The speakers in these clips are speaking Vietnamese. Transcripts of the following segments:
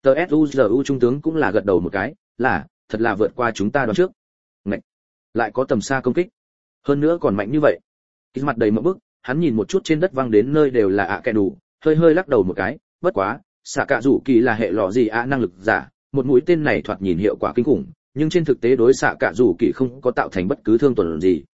tsuzu trung tướng cũng là gật đầu một cái, là thật là vượt qua chúng ta đoán trước. Ngậy, lại có tầm xa công kích, hơn nữa còn mạnh như vậy. Cái mặt đầy mộng bức, hắn nhìn một chút trên đất văng đến nơi đều là ạ kẻ đủ, hơi hơi lắc đầu một cái, bất quá xạ cạ rủ kỳ là hệ lọ gì ạ năng lực giả, một mũi tên này thoạt nhìn hiệu quả kinh khủng, nhưng trên thực tế đối xạ cạ rủ kỳ không có tạo thành bất cứ thương tổn gì.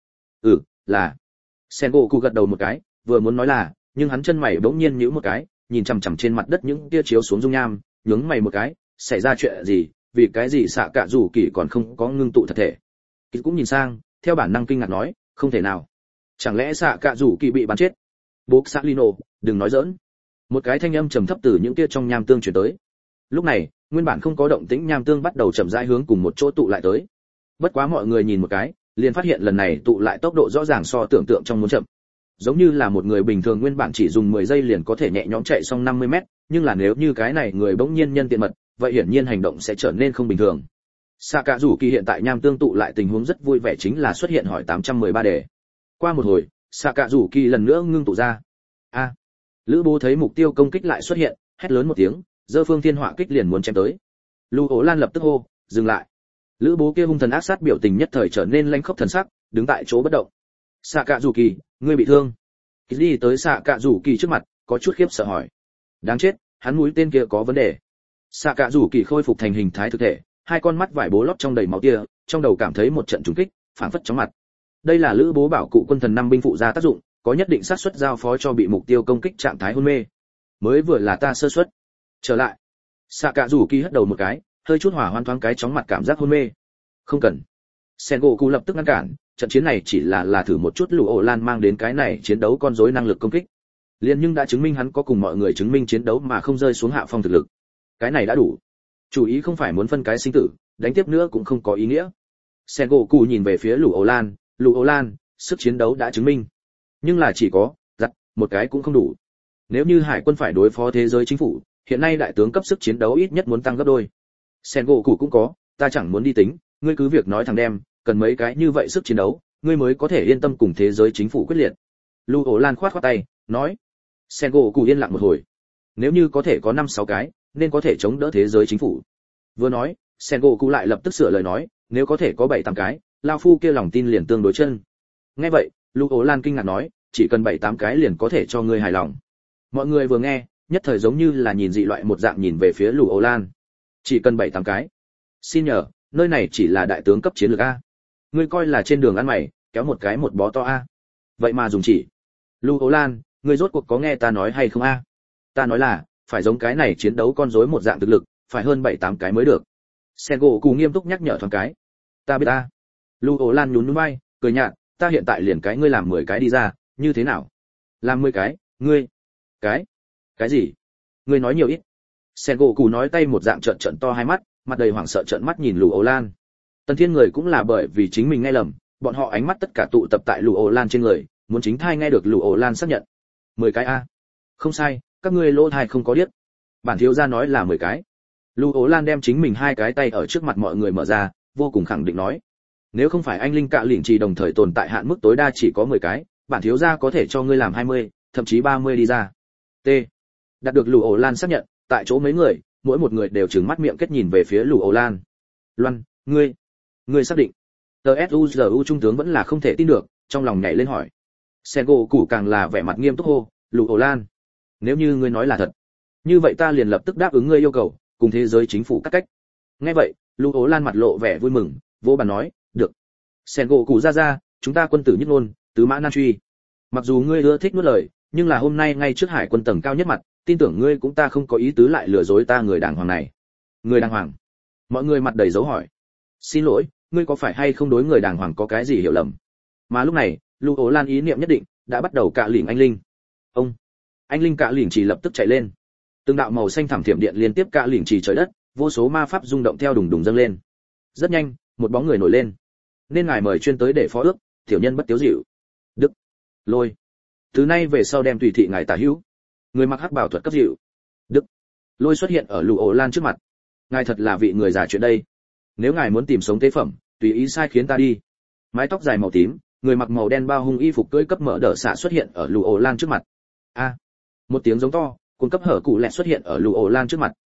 Là Sengoku gật đầu một cái, vừa muốn nói là, nhưng hắn chân mày bỗng nhiên nhíu một cái, nhìn chằm chằm trên mặt đất những tia chiếu xuống dung nham, nhướng mày một cái, xảy ra chuyện gì, vì cái gì xạ cạ rủ kỳ còn không có ngưng tụ thật thể. Kỳ cũng nhìn sang, theo bản năng kinh ngạc nói, không thể nào, chẳng lẽ xạ cạ rủ kỳ bị bắn chết? Bố Salino, đừng nói giỡn. Một cái thanh âm trầm thấp từ những tia trong nham tương truyền tới. Lúc này, nguyên bản không có động tĩnh nham tương bắt đầu chậm rãi hướng cùng một chỗ tụ lại tới. Bất quá mọi người nhìn một cái, liền phát hiện lần này tụ lại tốc độ rõ ràng so tưởng tượng trong muốn chậm. Giống như là một người bình thường nguyên bản chỉ dùng 10 giây liền có thể nhẹ nhõm chạy xong 50 mét, nhưng là nếu như cái này người bỗng nhiên nhân tiện mật, vậy hiển nhiên hành động sẽ trở nên không bình thường. Saka rủ kỳ hiện tại nham tương tụ lại tình huống rất vui vẻ chính là xuất hiện hỏi 813 đề. Qua một hồi, Saka rủ kỳ lần nữa ngưng tụ ra. Lữ Bố thấy mục tiêu công kích lại xuất hiện, hét lớn một tiếng, giơ phương thiên hỏa kích liền muốn chém tới. Lưu Ố Lan lập tức hô, dừng lại. Lữ Bố kia hung thần ác sát biểu tình nhất thời trở nên lanh khốc thần sắc, đứng tại chỗ bất động. Sakazuki, ngươi bị thương? Đi tới Sakazuki trước mặt, có chút khiếp sợ hỏi. Đáng chết, hắn mũi tên kia có vấn đề. Sakazuki khôi phục thành hình thái thực thể, hai con mắt vải bố lót trong đầy máu tia, trong đầu cảm thấy một trận trùng kích, phảng phất chóng mặt. Đây là Lữ Bố bảo cụ quân thần năm binh phụ ra tác dụng, có nhất định xác suất giao phó cho bị mục tiêu công kích trạng thái hôn mê. Mới vừa là ta sơ suất. Trở lại. Sakazuki hất đầu một cái, hơi chút hỏa hoan thoáng cái chóng mặt cảm giác hôn mê. Không cần. Sengoku lập tức ngăn cản, trận chiến này chỉ là thử một chút Lũ Ổ Lan mang đến cái này chiến đấu con rối năng lực công kích. Liên nhưng đã chứng minh hắn có cùng mọi người chứng minh chiến đấu mà không rơi xuống hạ phong thực lực. Cái này đã đủ. Chủ ý không phải muốn phân cái sinh tử, đánh tiếp nữa cũng không có ý nghĩa. Sengoku nhìn về phía Lũ Ổ Lan, sức chiến đấu đã chứng minh. Nhưng là chỉ có, một cái cũng không đủ. Nếu như hải quân phải đối phó thế giới chính phủ, hiện nay đại tướng cấp sức chiến đấu ít nhất muốn tăng gấp đôi. Sengoku cũng có, ta chẳng muốn đi tính, ngươi cứ việc nói thẳng đem, cần mấy cái như vậy sức chiến đấu, ngươi mới có thể yên tâm cùng thế giới chính phủ quyết liệt. Lưu Ổ Lan khoát tay, nói. Sengoku yên lặng một hồi. Nếu như có thể có 5-6 cái, nên có thể chống đỡ thế giới chính phủ. Vừa nói, Sengoku lại lập tức sửa lời nói, nếu có thể có 7-8 cái, lao phu kia lòng tin liền tương đối chân. Nghe vậy, Lưu Ổ Lan kinh ngạc nói, chỉ cần 7-8 cái liền có thể cho ngươi hài lòng. Mọi người vừa nghe, nhất thời giống như là nhìn dị loại một dạng nhìn về phía Lưu Ổ Lan. Chỉ cần 7-8 cái. Xin nhờ, nơi này chỉ là đại tướng cấp chiến lược a. Ngươi coi là trên đường ăn mày, kéo một cái một bó to a. Vậy mà dùng chỉ. Lưu Ố Lan, ngươi rốt cuộc có nghe ta nói hay không a? Ta nói là, phải giống cái này chiến đấu con rối một dạng thực lực, phải hơn 7-8 cái mới được. Sengoku nghiêm túc nhắc nhở thoáng cái. Ta biết ta. Lưu Ố Lan nhún nhún vai, cười nhạt, ta hiện tại liền cái ngươi làm 10 cái đi ra, như thế nào? Làm 10 cái, ngươi? Cái gì? Ngươi nói nhiều ít. Sengoku nói tay một dạng trợn to hai mắt, mặt đầy hoảng sợ trợn mắt nhìn Lưu Ố Lan. Tần Thiên người cũng là bởi vì chính mình nghe lầm, bọn họ ánh mắt tất cả tụ tập tại Lưu Ố Lan trên người, muốn chính thai nghe được Lưu Ố Lan xác nhận. 10 cái a. Không sai, các ngươi lỗ thai không có điếc. Bản thiếu gia nói là 10 cái. Lưu Ố Lan đem chính mình hai cái tay ở trước mặt mọi người mở ra, vô cùng khẳng định nói. Nếu không phải anh linh cạ lĩnh trì đồng thời tồn tại hạn mức tối đa chỉ có 10 cái, bản thiếu gia có thể cho ngươi làm 20, thậm chí 30 đi ra. T. Đạt được Lưu Ố Lan xác nhận, tại chỗ mấy người, mỗi một người đều trừng mắt miệng kết nhìn về phía Lưu Ố Lan. Loan, ngươi xác định? TSUZU trung tướng vẫn là không thể tin được, trong lòng nhảy lên hỏi. Sengoku càng là vẻ mặt nghiêm túc hô, Lưu Ố Lan, nếu như ngươi nói là thật, như vậy ta liền lập tức đáp ứng ngươi yêu cầu, cùng thế giới chính phủ cắt cách. Nghe vậy, Lưu Ố Lan mặt lộ vẻ vui mừng, vỗ bàn nói, được. Sengoku ra, chúng ta quân tử nhất ngôn, tứ mã nan truy. Mặc dù ngươi ưa thích nuốt lời, nhưng là hôm nay ngay trước hải quân tầng cao nhất mặt, tin tưởng ngươi cũng ta không có ý tứ lại lừa dối ta người đàng hoàng này. Người đàng hoàng? Mọi người mặt đầy dấu hỏi. Xin lỗi, ngươi có phải hay không đối người đàng hoàng có cái gì hiểu lầm? Mà lúc này, Lưu Ố Lan ý niệm nhất định đã bắt đầu cạ lỉnh anh linh. Ông, anh linh cạ lỉnh chỉ lập tức chạy lên. Từng đạo màu xanh thảm thiểm điện liên tiếp cạ lỉnh chỉ trời đất, vô số ma pháp rung động theo đùng đùng dâng lên. Rất nhanh, một bóng người nổi lên. Nên ngài mời chuyên tới để phó ước, tiểu nhân bất tiếu dịu. Đức, Lôi. Từ nay về sau đem tùy thị ngài tả hữu. Người mặc hắc bảo thuật cấp dịu. Đức, Lôi xuất hiện ở Lưu Ố Lan trước mặt. Ngài thật là vị người già chuyện đây. Nếu ngài muốn tìm sống tế phẩm, tùy ý sai khiến ta đi. Mái tóc dài màu tím, người mặc màu đen bao hung y phục cưỡi cấp mở đỡ xạ xuất hiện ở Lưu Ố Lan trước mặt. A, một tiếng giống to, cuốn cấp hở cụ lẹ xuất hiện ở Lưu Ố Lan trước mặt.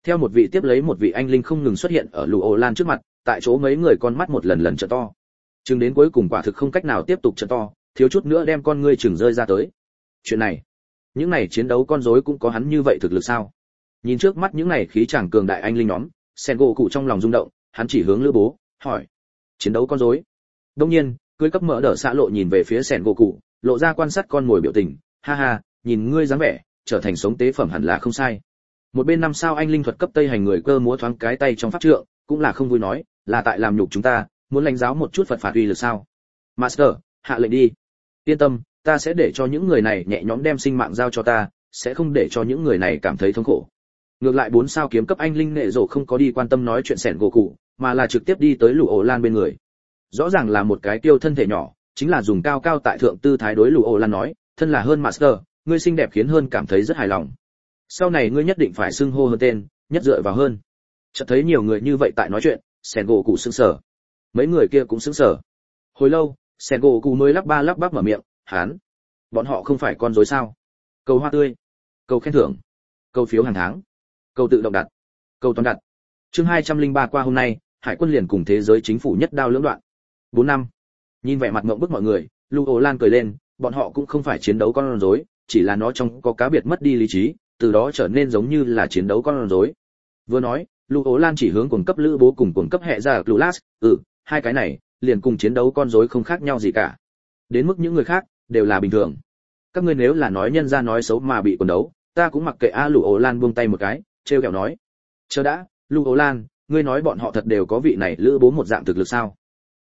Theo một vị tiếp lấy một vị anh linh không ngừng xuất hiện ở Lù Ổ Lan trước mặt, tại chỗ mấy người con mắt một lần lần trợ to. Chừng đến cuối cùng quả thực không cách nào tiếp tục trợ to, thiếu chút nữa đem con ngươi chừng rơi ra tới. Chuyện này, những này chiến đấu con rối cũng có hắn như vậy thực lực sao? Nhìn trước mắt những này khí chàng cường đại anh linh nhóm, Sengoku trong lòng rung động, hắn chỉ hướng Lữ Bố, hỏi: "Chiến đấu con rối?" Đương nhiên, cưới cấp mở đỡ xã lộ nhìn về phía Sengoku, lộ ra quan sát con mồi biểu tình, ha ha, nhìn ngươi dáng vẻ, trở thành sống tế phẩm hẳn là không sai. Một bên năm sao anh linh thuật cấp tây hành người cơ múa thoáng cái tay trong pháp trượng, cũng là không vui nói, là tại làm nhục chúng ta, muốn lãnh giáo một chút Phật phạt uy lực sao? Master, hạ lệnh đi. Yên tâm, ta sẽ để cho những người này nhẹ nhõm đem sinh mạng giao cho ta, sẽ không để cho những người này cảm thấy thống khổ. Ngược lại 4 sao kiếm cấp anh linh nệ rồ không có đi quan tâm nói chuyện sẻn gỗ cụ, mà là trực tiếp đi tới Lù Ổ Lan bên người. Rõ ràng là một cái tiêu thân thể nhỏ, chính là dùng cao cao tại thượng tư thái đối Lù Ổ Lan nói, thân là hơn Master, ngươi xinh đẹp khiến hơn cảm thấy rất hài lòng. Sau này ngươi nhất định phải xưng hô hơn tên, nhất dựa vào hơn. Chợt thấy nhiều người như vậy tại nói chuyện, sẻn gỗ cụ sững sờ. Mấy người kia cũng sững sờ. Hồi lâu, sẻn gỗ cụ mới lắp bắp mở miệng, hán, bọn họ không phải con rối sao? Cầu hoa tươi, cầu khen thưởng, cầu phiếu hàng tháng, cầu tự động đặt, cầu toàn đặt. Chương 203 qua hôm nay, Hải quân liền cùng thế giới chính phủ nhất đao lưỡng đoạn. 4 năm. Nhìn vẻ mặt ngậm bức mọi người, Lù Ổ Lan cười lên, bọn họ cũng không phải chiến đấu con rối, chỉ là nó trong có cá biệt mất đi lý trí, từ đó trở nên giống như là chiến đấu con rối. Vừa nói, Lù Ổ Lan chỉ hướng cuồng cấp Lữ Bố cùng cuồng cấp hệ ra Lulas, hai cái này liền cùng chiến đấu con rối không khác nhau gì cả. Đến mức những người khác đều là bình thường. Các ngươi nếu là nói nhân ra nói xấu mà bị quần đấu, ta cũng mặc kệ. Lù Ổ Lan buông tay một cái, trêu ghẹo nói: "Chờ đã, Lù Ổ Lan, ngươi nói bọn họ thật đều có vị này Lữ Bố một dạng thực lực sao?"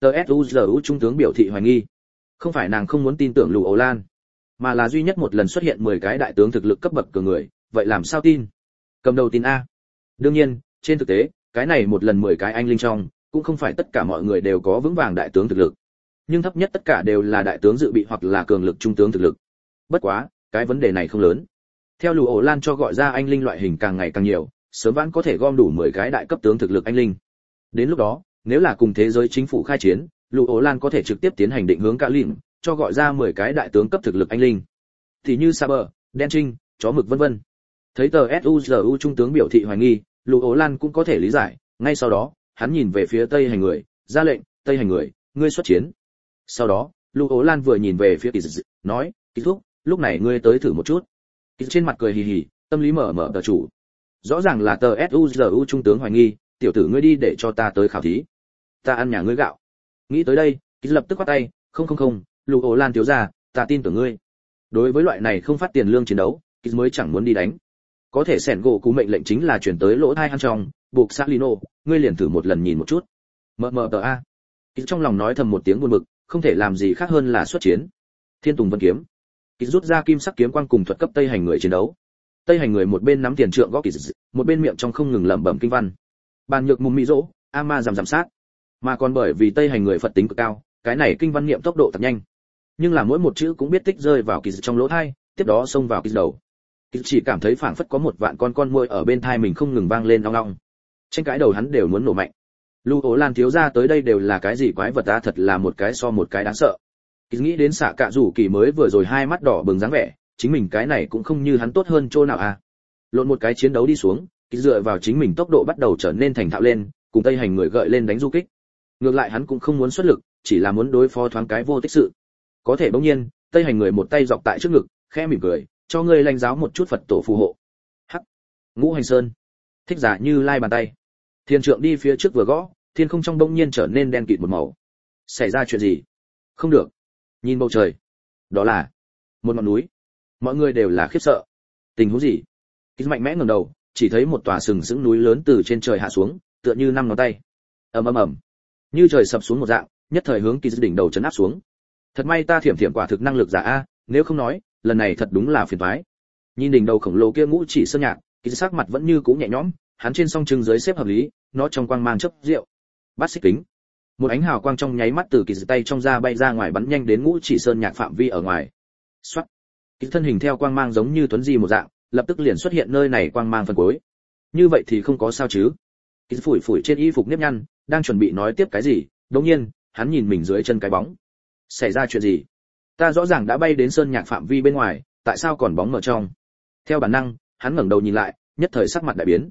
TSUZU trung tướng biểu thị hoài nghi. Không phải nàng không muốn tin tưởng Lù Ổ Lan, mà là duy nhất một lần xuất hiện 10 cái đại tướng thực lực cấp bậc cường người, vậy làm sao tin? Cầm đầu tin a. Đương nhiên, trên thực tế, cái này một lần 10 cái anh linh trong, cũng không phải tất cả mọi người đều có vững vàng đại tướng thực lực, nhưng thấp nhất tất cả đều là đại tướng dự bị hoặc là cường lực trung tướng thực lực. Bất quá, cái vấn đề này không lớn. Theo Lù Ổ Lan cho gọi ra anh linh loại hình càng ngày càng nhiều, sớm vãn có thể gom đủ 10 cái đại cấp tướng thực lực anh linh. Đến lúc đó, nếu là cùng thế giới chính phủ khai chiến, Lù Ổ Lan có thể trực tiếp tiến hành định hướng cả lìn, cho gọi ra 10 cái đại tướng cấp thực lực anh linh. Thì như Saber, Đen Trinh, chó mực vân vân. Thấy tờ SUZU trung tướng biểu thị hoài nghi, Lù Ổ Lan cũng có thể lý giải, ngay sau đó, hắn nhìn về phía Tây hành người, ra lệnh, Tây hành người, ngươi xuất chiến. Sau đó, Lù Ổ Lan vừa nhìn về phía Kỳ Dụ, nói, Kỳ thúc, lúc này ngươi tới thử một chút. Kỳ trên mặt cười hì hì, tâm lý mở tờ chủ. Rõ ràng là tờ SUZU trung tướng hoài nghi, tiểu tử ngươi đi để cho ta tới khảo thí. Ta ăn nhà ngươi gạo. Nghĩ tới đây, Kỳ lập tức quát tay, không, Lù Ổ Lan thiếu gia, ta tin tưởng ngươi. Đối với loại này không phát tiền lương chiến đấu, Kỳ mới chẳng muốn đi đánh. Có thể sẻn gỗ cú mệnh lệnh chính là chuyển tới lỗ thai hắn trong, buộc Salino, ngươi liền thử một lần nhìn một chút. Tờ a. Kỳ trong lòng nói thầm một tiếng buồn bực, không thể làm gì khác hơn là xuất chiến. Thiên Tùng Vân kiếm. Kỳ rút ra kim sắc kiếm quang cùng thuật cấp Tây hành người chiến đấu. Tây hành người một bên nắm tiền trượng gõ Kỳ, một bên miệng trong không ngừng lẩm bẩm kinh văn. Bàn nhược mùng mỹ dỗ, ama giảm sát. Mà còn bởi vì Tây hành người Phật tính cực cao, cái này kinh văn niệm tốc độ thật nhanh. Nhưng là mỗi một chữ cũng biết tích rơi vào Kỳ trong lỗ tai, tiếp đó xông vào Kỳ đầu. Kỳ chỉ cảm thấy phảng phất có một vạn con muỗi ở bên tai mình không ngừng vang lên ong ong. Tranh cãi đầu hắn đều muốn nổ mạnh. Lù Ổ Lan thiếu gia tới đây đều là cái gì quái vật ta, thật là một cái so một cái đáng sợ. Kỳ nghĩ đến xạ cạ rủ Kỳ mới vừa rồi hai mắt đỏ bừng dáng vẻ, chính mình cái này cũng không như hắn tốt hơn chỗ nào à. Lộn một cái chiến đấu đi xuống, Kỳ dựa vào chính mình tốc độ bắt đầu trở nên thành thạo lên, cùng Tây hành người gợi lên đánh du kích. Ngược lại hắn cũng không muốn xuất lực, chỉ là muốn đối phó thoáng cái vô tích sự. Có thể bỗng nhiên, Tây hành người một tay dọc tại trước ngực, khẽ mỉm cười, cho ngươi lãnh giáo một chút Phật tổ phù hộ. Hắc. Ngũ hành sơn. Thích giả như lai bàn tay. Thiên trượng đi phía trước vừa gõ, thiên không trong bỗng nhiên trở nên đen kịt một màu. Xảy ra chuyện gì? Không được. Nhìn bầu trời. Đó là một ngọn núi. Mọi người đều là khiếp sợ. Tình huống gì? Kỳ mạnh mẽ ngẩng đầu, chỉ thấy một tòa sừng sững núi lớn từ trên trời hạ xuống, tựa như năm ngón tay. Ầm. Như trời sập xuống một dạng, nhất thời hướng Kỳ đỉnh đầu chấn áp xuống. Thật may ta thiểm quả thực năng lực giả a, nếu không nói, lần này thật đúng là phiền toái. Nhìn đỉnh đầu khổng lồ kia ngũ chỉ sơn nhạc, Kỳ sắc mặt vẫn như cũ nhẹ nhõm, hắn trên song trưng dưới xếp hợp lý, nó trong quang mang chớp rượu. Bát xích kính. Một ánh hào quang trong nháy mắt từ Kỳ tay trong ra bay ra ngoài bắn nhanh đến ngũ chỉ sơn nhạc phạm vi ở ngoài. Soát. Kỳ thân hình theo quang mang giống như tuấn di một dạng, lập tức liền xuất hiện nơi này quang mang phần cuối. Như vậy thì không có sao chứ? Kỳ phủi trên y phục nếp nhăn, đang chuẩn bị nói tiếp cái gì, đột nhiên, hắn nhìn mình dưới chân cái bóng. Xảy ra chuyện gì? Ta rõ ràng đã bay đến sơn nhạc phạm vi bên ngoài, tại sao còn bóng mở trong? Theo bản năng, hắn ngẩng đầu nhìn lại, nhất thời sắc mặt đại biến.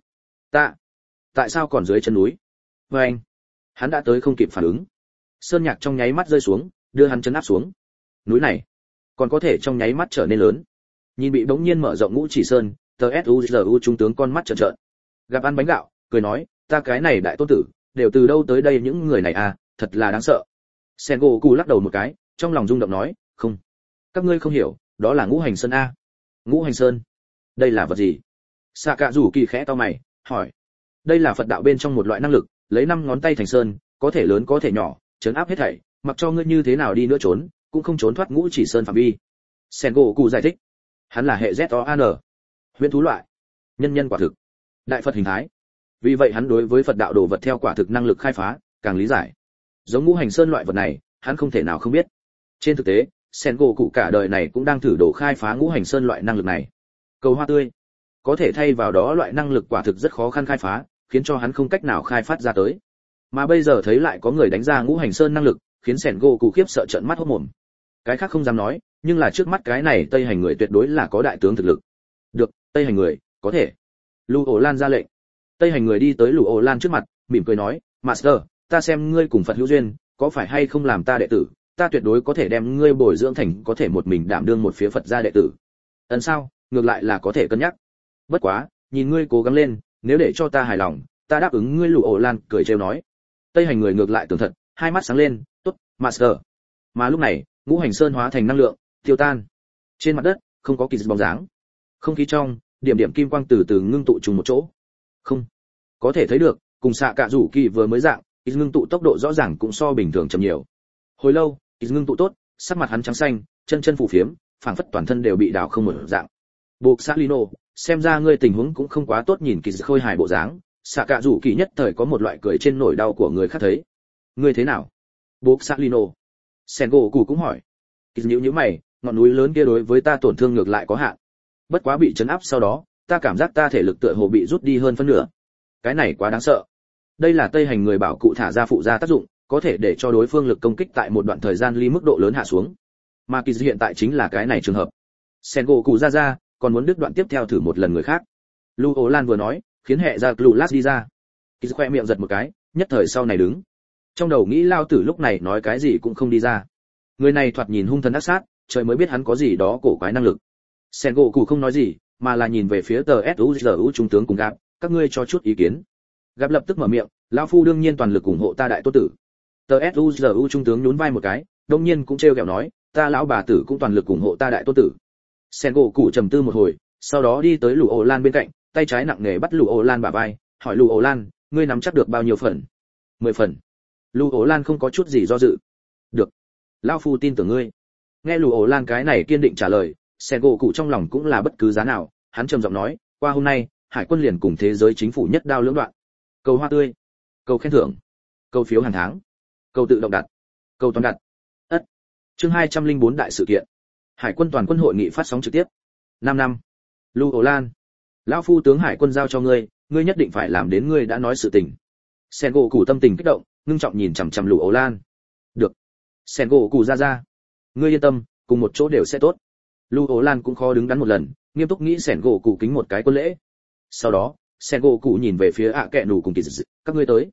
Tại sao còn dưới chân núi? Và anh, hắn đã tới không kịp phản ứng. Sơn nhạc trong nháy mắt rơi xuống, đưa hắn chấn áp xuống. Núi này còn có thể trong nháy mắt trở nên lớn. Nhìn bị bỗng nhiên mở rộng Ngũ Chỉ Sơn, TSUZU trung tướng con mắt trợn trợn. Gặp ăn bánh gạo, cười nói, ta cái này đại tôn tử, đều từ đâu tới đây những người này à, thật là đáng sợ. Sengoku lắc đầu một cái, trong lòng rung động nói, không, các ngươi không hiểu, đó là Ngũ Hành Sơn a. Ngũ Hành Sơn? Đây là vật gì? Sakazuki khẽ cau mày, hỏi. Đây là Phật đạo bên trong một loại năng lực, lấy 5 ngón tay thành sơn, có thể lớn có thể nhỏ, trấn áp hết thảy, mặc cho ngươi như thế nào đi nữa trốn, cũng không trốn thoát Ngũ Chỉ Sơn phạm vi. Sengoku giải thích. Hắn là hệ ZOAN, huyễn thú loại, nhân quả thực, đại Phật hình thái. Vì vậy hắn đối với Phật đạo đồ vật theo quả thực năng lực khai phá, càng lý giải. Giống Ngũ Hành Sơn loại vật này, hắn không thể nào không biết. Trên thực tế, Sengoku cả đời này cũng đang thử đồ khai phá Ngũ Hành Sơn loại năng lực này. Cầu hoa tươi, có thể thay vào đó loại năng lực quả thực rất khó khăn khai phá, khiến cho hắn không cách nào khai phát ra tới. Mà bây giờ thấy lại có người đánh ra Ngũ Hành Sơn năng lực, khiến Sengoku khiếp sợ trợn mắt hốt mồm. Cái khác không dám nói, nhưng là trước mắt cái này Tây Hành người tuyệt đối là có đại tướng thực lực. Được, Tây Hành người, có thể. Lưu Ổ Lan ra lệnh. Tây Hành người đi tới Lưu Ổ Lan trước mặt, mỉm cười nói, Master, ta xem ngươi cùng Phật hữu duyên, có phải hay không làm ta đệ tử, ta tuyệt đối có thể đem ngươi bồi dưỡng thành có thể một mình đảm đương một phía Phật gia đệ tử. Ấn sao, ngược lại là có thể cân nhắc. Bất quá, nhìn ngươi cố gắng lên, nếu để cho ta hài lòng, ta đáp ứng ngươi. Lưu Ổ Lan cười trêu nói. Tây Hành người ngược lại tưởng thật, hai mắt sáng lên, tốt, Master. Mà lúc này, Ngũ Hành Sơn hóa thành năng lượng, tiêu tan. Trên mặt đất, không có kỳ bóng dáng. Không khí trong, điểm điểm kim quang từ từ ngưng tụ trùng một chỗ. Không, có thể thấy được, cùng xạ cạ rủ kỳ vừa mới dạng, kỳ ngưng tụ tốc độ rõ ràng cũng so bình thường chậm nhiều. Hồi lâu, kỳ ngưng tụ tốt, sắc mặt hắn trắng xanh, chân chân phù phiếm, phảng phất toàn thân đều bị đào không một dạng. Buộc Salino, xem ra ngươi tình huống cũng không quá tốt. Nhìn kỳ khôi hài bộ dáng, xạ cạ rủ kỳ nhất thời có một loại cười trên nỗi đau của người khác thấy. Ngươi thế nào? Buộc Salino. Sengoku cũng hỏi. Kỳ nhíu mày, ngọn núi lớn kia đối với ta tổn thương ngược lại có hạn. Bất quá bị chấn áp sau đó, ta cảm giác ta thể lực tựa hồ bị rút đi hơn phân nửa. Cái này quá đáng sợ. Đây là Tây Hành người bảo cụ thả ra phụ gia tác dụng, có thể để cho đối phương lực công kích tại một đoạn thời gian ly mức độ lớn hạ xuống. Mà kỳ hiện tại chính là cái này trường hợp. Sengoku ra, còn muốn đứt đoạn tiếp theo thử một lần người khác. Lưu Ổ Lan vừa nói, khiến hệ ra Clulas đi ra. Kỳ khoe miệng giật một cái, nhất thời sau này đứng. Trong đầu nghĩ lao tử lúc này nói cái gì cũng không đi ra. Người này thoạt nhìn hung thần ác sát, trời mới biết hắn có gì đó cổ quái năng lực. Sengoku không nói gì, mà là nhìn về phía tờ SUZU trung tướng cùng Gap, các ngươi cho chút ý kiến. Gap lập tức mở miệng, lão phu đương nhiên toàn lực ủng hộ ta đại tôn tử. Tờ SUZU trung tướng nhún vai một cái, đương nhiên cũng trêu ghẹo nói, ta lão bà tử cũng toàn lực ủng hộ ta đại tôn tử. Sengoku trầm tư một hồi, sau đó đi tới Lưu Ổ Lan bên cạnh, tay trái nặng nề bắt Lưu Ổ Lan bả vai, hỏi Lưu Ổ Lan, ngươi nắm chắc được bao nhiêu phần? 10 phần. Lưu Ổ Lan không có chút gì do dự. Được, lão phu tin tưởng ngươi. Nghe Lưu Ổ Lan cái này kiên định trả lời, Sengoku trong lòng cũng là bất cứ giá nào, hắn trầm giọng nói, qua hôm nay, hải quân liền cùng thế giới chính phủ nhất đao lưỡng đoạn. Cầu hoa tươi, cầu khen thưởng, cầu phiếu hàng tháng, cầu tự động đặt, cầu toàn đặt. Ất. Chương 204 đại sự kiện. Hải quân toàn quân hội nghị phát sóng trực tiếp. 5 năm. Lưu Ổ Lan, lão phu tướng hải quân giao cho ngươi, ngươi nhất định phải làm đến ngươi đã nói sự tình. Sengoku tâm tình kích động, ngưng trọng nhìn chằm chằm Lưu Ổ Lan. Được. Sengoku ra. Ngươi yên tâm, cùng một chỗ đều sẽ tốt. Lưu Ổ Lan cũng khó đứng đắn một lần, nghiêm túc nghĩ Sengoku kính một cái quân lễ. Sau đó, Sengoku nhìn về phía kẹ nủ cùng kỳ dị, các ngươi tới.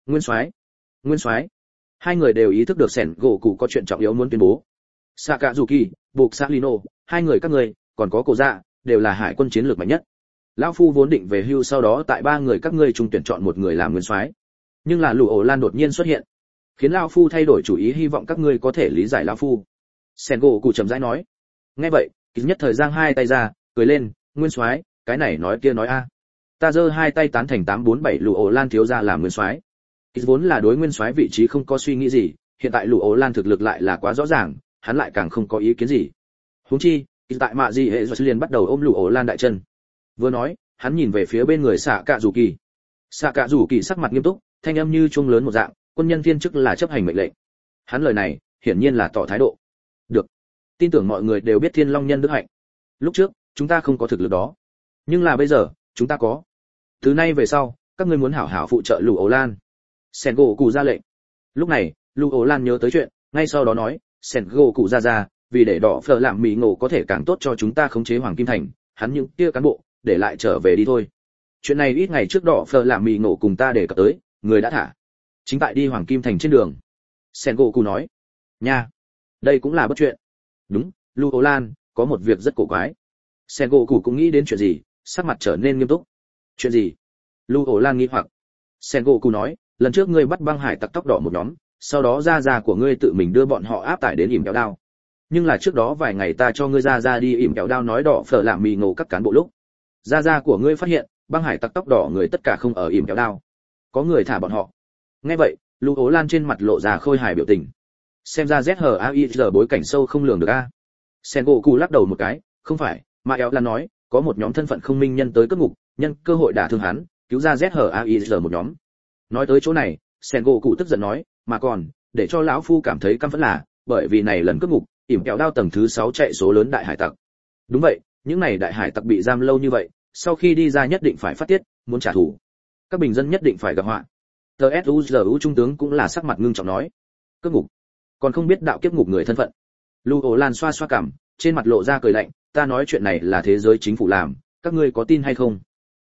Nguyên soái. Hai người đều ý thức được Sengoku có chuyện trọng yếu muốn tuyên bố. Sakazuki, Buộc Salino, hai người các ngươi, còn có Cổ Dạ, đều là hải quân chiến lược mạnh nhất. Lão phu vốn định về hưu sau đó tại ba người các ngươi trung tuyển chọn một người làm nguyên soái. Nhưng là Lưu Ổ Lan đột nhiên xuất hiện, khiến lão phu thay đổi chủ ý, hy vọng các ngươi có thể lý giải lão phu. Sengoku chậm rãi nói. Nghe vậy, Kỳ nhất thời giang hai tay ra, cười lên, nguyên soái, cái này nói kia nói a. Ta giơ hai tay tán thành 847 Lưu Ổ Lan thiếu gia làm nguyên soái. Kỳ vốn là đối nguyên soái vị trí không có suy nghĩ gì, hiện tại Lưu Ổ Lan thực lực lại là quá rõ ràng, hắn lại càng không có ý kiến gì. Huống chi, Kỳ tại mạ gì hệ rồi liền bắt đầu ôm Lưu Ổ Lan đại chân. Vừa nói, hắn nhìn về phía bên người Sạ Cạ Dù Kỳ. Sạ Cạ Dù Kỳ sắc mặt nghiêm túc, thanh âm như chuông lớn một dạng, quân nhân viên chức là chấp hành mệnh lệnh. Hắn lời này, hiển nhiên là tỏ thái độ. Được. Tin tưởng mọi người đều biết Thiên Long nhân đức hạnh. Lúc trước, chúng ta không có thực lực đó, nhưng là bây giờ, chúng ta có. Từ nay về sau, các ngươi muốn hảo hảo phụ trợ Lưu Ổ Lan. Sengoku ra lệnh. Lúc này, Lưu Ổ Lan nhớ tới chuyện, ngay sau đó nói, Sengoku ra, vì để đỏ phở làm mì ngộ có thể càng tốt cho chúng ta khống chế Hoàng Kim Thành, hắn những kia cán bộ, để lại trở về đi thôi. Chuyện này ít ngày trước đỏ phờ làm mì ngộ cùng ta để cập tới, người đã thả. Chính tại đi Hoàng Kim Thành trên đường. Sengoku nói. Nha, đây cũng là bất chuyện. Đúng, Lưu Ố Lan, có một việc rất cổ quái. Sengoku cũng nghĩ đến chuyện gì, sắc mặt trở nên nghiêm túc. Chuyện gì? Lưu Ố Lan nghi hoặc. Sengoku nói, lần trước ngươi bắt băng hải tặc tóc đỏ một nhóm, sau đó gia của ngươi tự mình đưa bọn họ áp tải đến ỉm kéo đao. Nhưng là trước đó vài ngày ta cho ngươi gia đi ỉm kéo đao nói đỏ phở làm mì ngộ các cán bộ lúc, gia của ngươi phát hiện băng hải tặc tóc đỏ người tất cả không ở ỉm kéo đao, có người thả bọn họ. Nghe vậy, Lưu Ố Lan trên mặt lộ ra khôi hài biểu tình. Xem ra ZHAIR bối cảnh sâu không lường được a. Sengoku lắc đầu một cái, không phải, mà éo Lan nói, có một nhóm thân phận không minh nhân tới cướp ngục, nhân cơ hội đả thương hắn, cứu ra ZHAIR một nhóm. Nói tới chỗ này, Sengoku tức giận nói, mà còn, để cho lão phu cảm thấy căm phẫn là, bởi vì này lần cướp ngục, ỉm kẹo đao tầng thứ 6 chạy số lớn đại hải tặc. Đúng vậy, những này đại hải tặc bị giam lâu như vậy, sau khi đi ra nhất định phải phát tiết, muốn trả thù. Các bình dân nhất định phải gặp họa. TSUZU trung tướng cũng là sắc mặt ngưng trọng nói, cướp ngục, còn không biết đạo kiếp ngục người thân phận. Lưu Ổ Lan xoa xoa cằm, trên mặt lộ ra cười lạnh, ta nói chuyện này là thế giới chính phủ làm, các ngươi có tin hay không?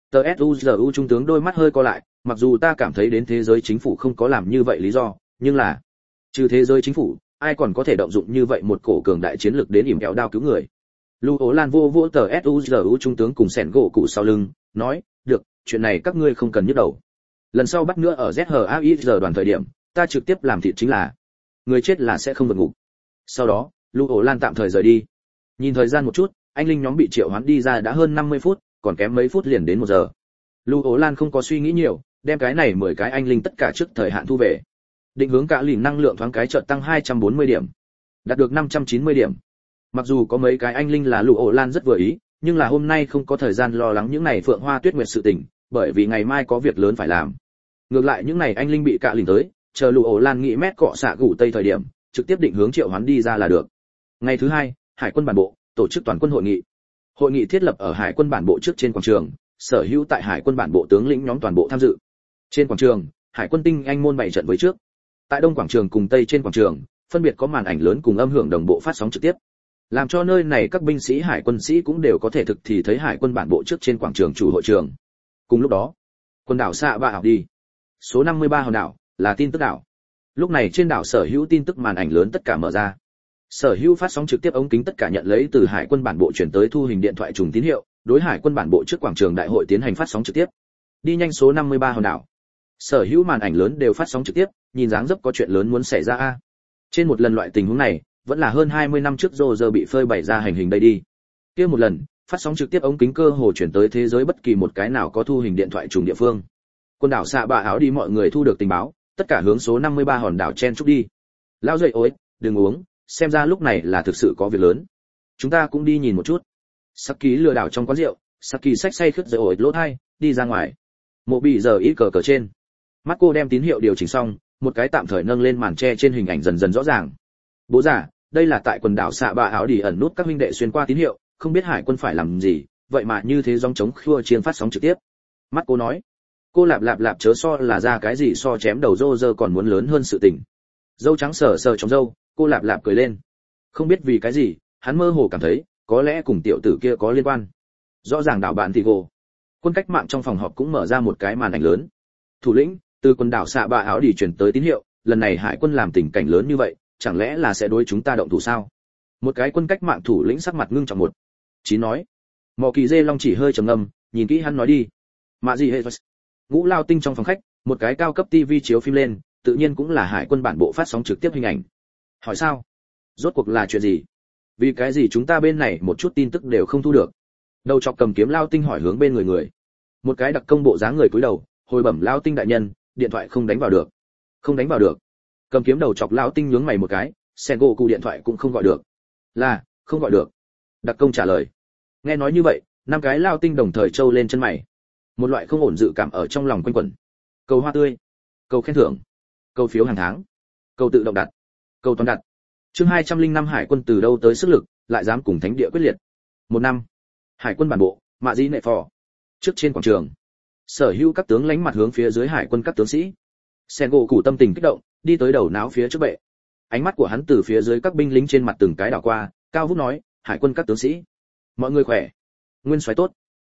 TSUZU trung tướng đôi mắt hơi co lại, mặc dù ta cảm thấy đến thế giới chính phủ không có làm như vậy lý do, nhưng là trừ thế giới chính phủ, ai còn có thể động dụng như vậy một cổ cường đại chiến lực đến ỉm kẹo đao cứu người. Lưu Ố Lan vô vô TSUZU trung tướng cùng sẻn gỗ cụ sau lưng, nói, được, chuyện này các ngươi không cần nhức đầu. Lần sau bắt nữa ở ZHAIR đoàn thời điểm, ta trực tiếp làm thịt chính là người chết là sẽ không vượt ngục. Sau đó, Lưu Ổ Lan tạm thời rời đi. Nhìn thời gian một chút, anh linh nhóm bị triệu hoán đi ra đã hơn 50 phút, còn kém mấy phút liền đến 1 giờ. Lưu Ố Lan không có suy nghĩ nhiều, đem cái này 10 cái anh linh tất cả trước thời hạn thu về. Định hướng cả lìn năng lượng thoáng cái chợt tăng 240 điểm, đạt được 590 điểm. Mặc dù có mấy cái anh linh là Lưu Ổ Lan rất vừa ý, nhưng là hôm nay không có thời gian lo lắng những này Phượng Hoa Tuyết Nguyệt sự tình, bởi vì ngày mai có việc lớn phải làm. Ngược lại những này anh linh bị cả lìn tới, chờ Lưu Ổ Lan nghĩ mét cọ xạ gủ tây thời điểm, trực tiếp định hướng triệu hoán đi ra là được. Ngày thứ hai, Hải quân bản bộ tổ chức toàn quân hội nghị. Hội nghị thiết lập ở Hải quân bản bộ trước trên quảng trường, sở hữu tại Hải quân bản bộ tướng lĩnh nhóm toàn bộ tham dự. Trên quảng trường, Hải quân tinh anh môn bày trận với trước. Tại Đông quảng trường cùng Tây trên quảng trường, phân biệt có màn ảnh lớn cùng âm hưởng đồng bộ phát sóng trực tiếp. Làm cho nơi này các binh sĩ hải quân sĩ cũng đều có thể thực thì thấy Hải quân bản bộ trước trên quảng trường chủ hội trường. Cùng lúc đó, quần đảo Xạ Bạ học đi. Số 53 hòn đảo là tin tức đảo. Lúc này trên đảo sở hữu tin tức màn ảnh lớn tất cả mở ra. Sở hữu phát sóng trực tiếp ống kính tất cả nhận lấy từ Hải quân bản bộ chuyển tới thu hình điện thoại trùng tín hiệu, đối Hải quân bản bộ trước quảng trường đại hội tiến hành phát sóng trực tiếp. Đi nhanh số 53 hòn đảo. Sở hữu màn ảnh lớn đều phát sóng trực tiếp, nhìn dáng dấp có chuyện lớn muốn xảy ra a. Trên một lần loại tình huống này, vẫn là hơn 20 năm trước Roger bị phơi bày ra hành hình đây đi. Kia một lần, phát sóng trực tiếp ống kính cơ hồ chuyển tới thế giới bất kỳ một cái nào có thu hình điện thoại trùng địa phương. Quần đảo Xạ Bạ áo đi mọi người thu được tình báo, tất cả hướng số 53 hòn đảo chen chúc đi. Lao dậy ối, đừng uống, xem ra lúc này là thực sự có việc lớn. Chúng ta cũng đi nhìn một chút. Saki lừa đảo trong quán rượu, Saki xách say khướt dậy ối lỗ thai, đi ra ngoài. Mộ bị giờ ít cờ trên. Mắt cô đem tín hiệu điều chỉnh xong, một cái tạm thời nâng lên màn che trên hình ảnh dần dần rõ ràng. Bố già, đây là tại quần đảo Xạ Bạ áo đi ẩn nút các huynh đệ xuyên qua tín hiệu, không biết Hải quân phải làm gì, vậy mà như thế gióng chống khua chiên phát sóng trực tiếp. Mắt cô nói, cô lạp chớ so là ra cái gì so chém đầu rô rơ còn muốn lớn hơn sự tình. Dâu trắng sờ trong râu, cô lạp cười lên. Không biết vì cái gì, hắn mơ hồ cảm thấy, có lẽ cùng tiểu tử kia có liên quan. Rõ ràng đảo bạn thì gồ. Quân cách mạng trong phòng họp cũng mở ra một cái màn ảnh lớn. Thủ lĩnh, từ quần đảo Xạ Bạ áo đi chuyển tới tín hiệu, lần này Hải quân làm tình cảnh lớn như vậy, chẳng lẽ là sẽ đối chúng ta động thủ sao? Một cái quân cách mạng thủ lĩnh sắc mặt ngưng trọng một. Chí nói. Mọ Kỳ Dê Long chỉ hơi trầm ngâm, nhìn kỹ hắn nói đi. Mạ gì hệ. Ngũ Lao Tinh trong phòng khách, một cái cao cấp TV chiếu phim lên, tự nhiên cũng là Hải quân bản bộ phát sóng trực tiếp hình ảnh. Hỏi sao? Rốt cuộc là chuyện gì? Vì cái gì chúng ta bên này một chút tin tức đều không thu được? Đầu chọc cầm kiếm Lao Tinh hỏi hướng bên người. Một cái đặc công bộ dáng người cúi đầu, hồi bẩm Lao Tinh đại nhân, điện thoại không đánh vào được. Không đánh vào được. Cầm kiếm đầu chọc Lao Tinh nhướng mày một cái, Sengoku điện thoại cũng không gọi được. Là, không gọi được. Đặc công trả lời. Nghe nói như vậy, 5 cái Lao Tinh đồng thời trâu lên chân mày. Một loại không ổn dự cảm ở trong lòng quanh quẩn. Cầu hoa tươi, cầu khen thưởng, cầu phiếu hàng tháng, cầu tự động đặt, cầu toàn đặt. Chương 205 Hải quân từ đâu tới sức lực, lại dám cùng thánh địa quyết liệt. 1 năm. Hải quân bản bộ, Mạ Dĩ Nệ Phò. Trước trên quảng trường, sở hữu các tướng lánh mặt hướng phía dưới Hải quân các tướng sĩ. Sengoku tâm tình kích động, đi tới đầu náo phía trước bệ. Ánh mắt của hắn từ phía dưới các binh lính trên mặt từng cái đảo qua, cao vút nói, Hải quân các tướng sĩ, mọi người khỏe. Nguyên soái tốt.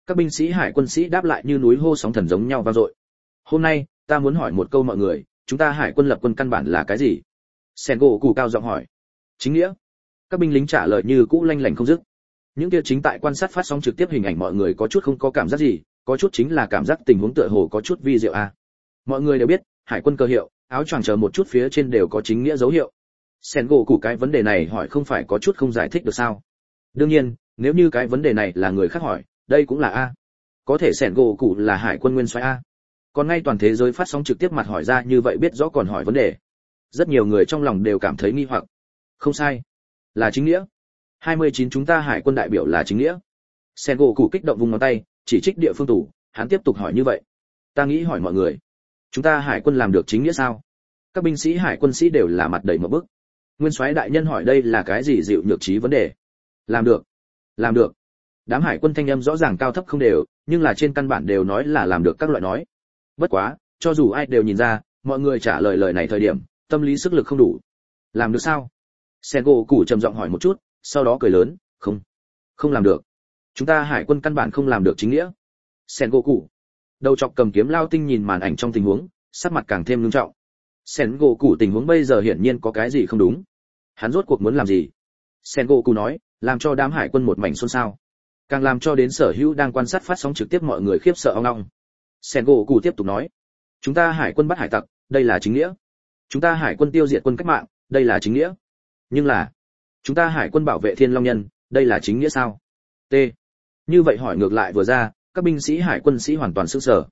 Các binh sĩ hải quân sĩ đáp lại như núi hô sóng thần giống nhau vang dội. Hôm nay ta muốn hỏi một câu mọi người, chúng ta hải quân lập quân căn bản là cái gì? Sengoku cao giọng hỏi. Chính nghĩa. Các binh lính trả lời như cũ lanh lảnh không dứt. Những kia chính tại quan sát phát sóng trực tiếp hình ảnh mọi người có chút không có cảm giác gì, có chút chính là cảm giác tình huống tựa hồ có chút vi diệu a. Mọi người đều biết, hải quân cơ hiệu, áo choàng chờ một chút phía trên đều có chính nghĩa dấu hiệu. Sengoku cái vấn đề này hỏi không phải có chút không giải thích được sao? Đương nhiên, nếu như cái vấn đề này là người khác hỏi, đây cũng là a. Có thể Sengoku là hải quân nguyên soái a. Còn ngay toàn thế giới phát sóng trực tiếp mặt hỏi ra như vậy biết rõ còn hỏi vấn đề. Rất nhiều người trong lòng đều cảm thấy nghi hoặc. Không sai, là chính nghĩa. 29 chúng ta hải quân đại biểu là chính nghĩa. Sengoku kích động vùng ngón tay, chỉ trích địa phương tủ, hắn tiếp tục hỏi như vậy. Ta nghĩ hỏi mọi người, chúng ta hải quân làm được chính nghĩa sao? Các binh sĩ hải quân sĩ đều là mặt đầy một bức. Nguyên soái đại nhân hỏi đây là cái gì dịu nhược trí vấn đề? Làm được. Làm được. Đám hải quân thanh âm rõ ràng cao thấp không đều, nhưng là trên căn bản đều nói là làm được các loại nói. Bất quá, cho dù ai đều nhìn ra, mọi người trả lời lời này thời điểm, tâm lý sức lực không đủ. Làm được sao? Sengoku trầm giọng hỏi một chút, sau đó cười lớn, không làm được. Chúng ta hải quân căn bản không làm được chính nghĩa. Sengoku. Đầu chọc cầm kiếm lao tinh nhìn màn ảnh trong tình huống, sắc mặt càng thêm nghiêm trọng. Sengoku tình huống bây giờ hiển nhiên có cái gì không đúng. Hắn rốt cuộc muốn làm gì? Sengoku nói, làm cho đám hải quân một mảnh xôn xao. Càng làm cho đến sở hữu đang quan sát phát sóng trực tiếp mọi người khiếp sợ ong ong. Sengoku tiếp tục nói, chúng ta hải quân bắt hải tặc, đây là chính nghĩa. Chúng ta hải quân tiêu diệt quân cách mạng, đây là chính nghĩa. Nhưng là, chúng ta hải quân bảo vệ Thiên Long Nhân, đây là chính nghĩa sao? T. Như vậy hỏi ngược lại vừa ra, các binh sĩ hải quân sĩ hoàn toàn sửng sở.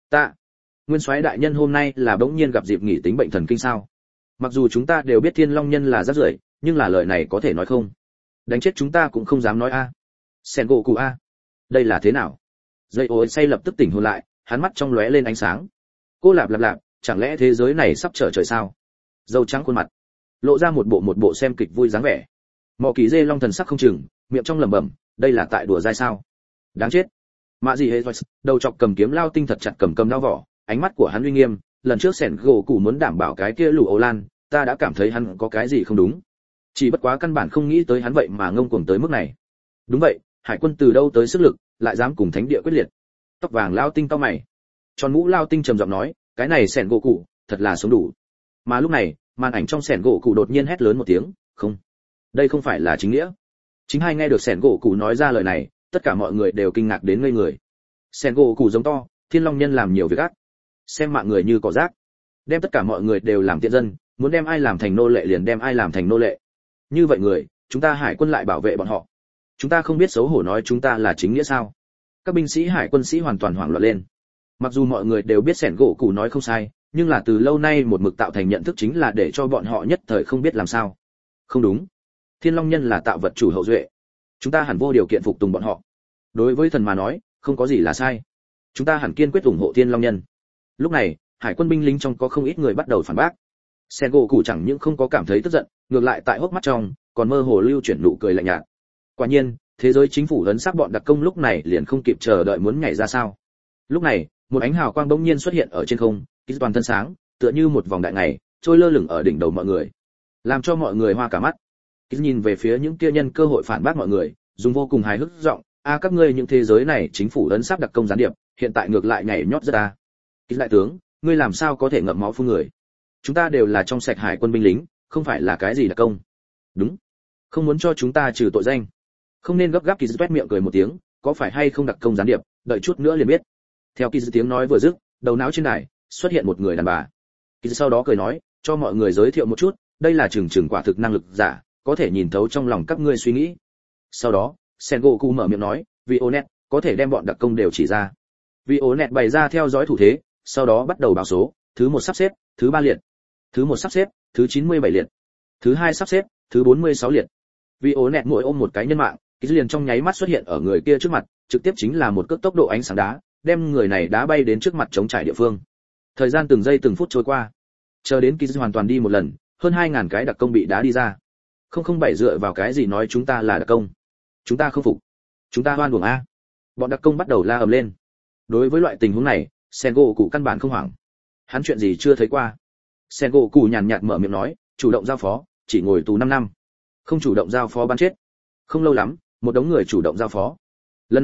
Nguyên soái đại nhân hôm nay là bỗng nhiên gặp dịp nghỉ tính bệnh thần kinh sao? Mặc dù chúng ta đều biết Thiên Long Nhân là rác rưởi, nhưng là lời này có thể nói không? Đánh chết chúng ta cũng không dám nói a. Sengoku a. Đây là thế nào? Dây ối say lập tức tỉnh hồn lại, hắn mắt trong lóe lên ánh sáng. Cô lạp, chẳng lẽ thế giới này sắp trở trời sao? Dâu trắng khuôn mặt, lộ ra một bộ xem kịch vui dáng vẻ. Mọ Kỳ Dê Long thần sắc không chừng, miệng trong lẩm bẩm, đây là tại đùa dai sao? Đáng chết. Mạ gì hết, đầu chọc cầm kiếm lao tinh thật chặt cầm đao vỏ, ánh mắt của hắn uy nghiêm, lần trước Sengoku muốn đảm bảo cái kia lũ Âu Lan, ta đã cảm thấy hắn có cái gì không đúng. Chỉ bất quá căn bản không nghĩ tới hắn vậy mà ngông cuồng tới mức này. Đúng vậy, hải quân từ đâu tới sức lực, lại dám cùng thánh địa quyết liệt. Tóc vàng lao tinh cau mày. Tròn mũ lao tinh trầm giọng nói, cái này Sengoku, thật là sống đủ. Mà lúc này, màn ảnh trong Sengoku đột nhiên hét lớn một tiếng, không, đây không phải là chính nghĩa. Chính hai nghe được Sengoku nói ra lời này, tất cả mọi người đều kinh ngạc đến ngây người. Sengoku giống to, Thiên Long Nhân làm nhiều việc ác, xem mạng người như cỏ rác, đem tất cả mọi người đều làm tiện dân, muốn đem ai làm thành nô lệ liền đem ai làm thành nô lệ. Như vậy người, chúng ta hải quân lại bảo vệ bọn họ. Chúng ta không biết xấu hổ nói chúng ta là chính nghĩa sao? Các binh sĩ hải quân sĩ hoàn toàn hoảng loạn lên. Mặc dù mọi người đều biết Sengoku nói không sai, nhưng là từ lâu nay một mực tạo thành nhận thức chính là để cho bọn họ nhất thời không biết làm sao. Không đúng. Thiên Long Nhân là tạo vật chủ hậu duệ. Chúng ta hẳn vô điều kiện phục tùng bọn họ. Đối với thần mà nói, không có gì là sai. Chúng ta hẳn kiên quyết ủng hộ Thiên Long Nhân. Lúc này, hải quân binh lính trong có không ít người bắt đầu phản bác. Sengoku chẳng những không có cảm thấy tức giận, ngược lại tại hốc mắt trong còn mơ hồ lưu chuyển nụ cười lạnh nhạt. Quả nhiên, thế giới chính phủ ấn xác bọn đặc công lúc này liền không kịp chờ đợi muốn nhảy ra sao. Lúc này, một ánh hào quang bỗng nhiên xuất hiện ở trên không, toàn thân sáng, tựa như một vòng đại ngày, trôi lơ lửng ở đỉnh đầu mọi người, làm cho mọi người hoa cả mắt. Nhìn về phía những kia nhân cơ hội phản bác mọi người, dùng vô cùng hài hước giọng, các ngươi những thế giới này chính phủ ấn xác đặc công gián điệp, hiện tại ngược lại nhảy nhót ra. Đại tướng, ngươi làm sao có thể ngậm máu phun người? Chúng ta đều là trong sạch hải quân binh lính, không phải là cái gì đặc công. Đúng, không muốn cho chúng ta trừ tội danh, không nên gấp gáp. Kỳ Dứt miệng cười một tiếng, có phải hay không đặc công gián điệp, đợi chút nữa liền biết. Theo Kỳ Dứt tiếng nói vừa dứt, đầu não trên đài xuất hiện một người đàn bà. Kỳ Dứt sau đó cười nói, cho mọi người giới thiệu một chút, đây là trừng quả thực năng lực giả, có thể nhìn thấu trong lòng các ngươi suy nghĩ. Sau đó, Sengoku mở miệng nói, Vionet có thể đem bọn đặc công đều chỉ ra. Vionet bày ra theo dõi thủ thế, sau đó bắt đầu báo số, thứ 1 sắp xếp, thứ 3 liệt, thứ 1 sắp xếp, thứ 97 liệt, thứ 2 sắp xếp, thứ 46 liệt. Vionet mỗi ôm một cái nhân mạng, cái liền trong nháy mắt xuất hiện ở người kia trước mặt, trực tiếp chính là một cước tốc độ ánh sáng đá, đem người này đá bay đến trước mặt chống trải địa phương. Thời gian từng giây từng phút trôi qua, chờ đến Kiz hoàn toàn đi một lần, hơn 2000 cái đặc công bị đá đi ra. 007 dựa vào cái gì nói chúng ta là đặc công? Chúng ta không phục. Chúng ta oan uổng a. Bọn đặc công bắt đầu la ầm lên. Đối với loại tình huống này, Sengoku căn bản không hoảng. Hắn chuyện gì chưa thấy qua. Sengoku nhàn nhạt mở miệng nói, chủ động giao phó, chỉ ngồi tù 5 năm. Không chủ động giao phó bắn chết. Không lâu lắm, một đống người chủ động giao phó. Lần này,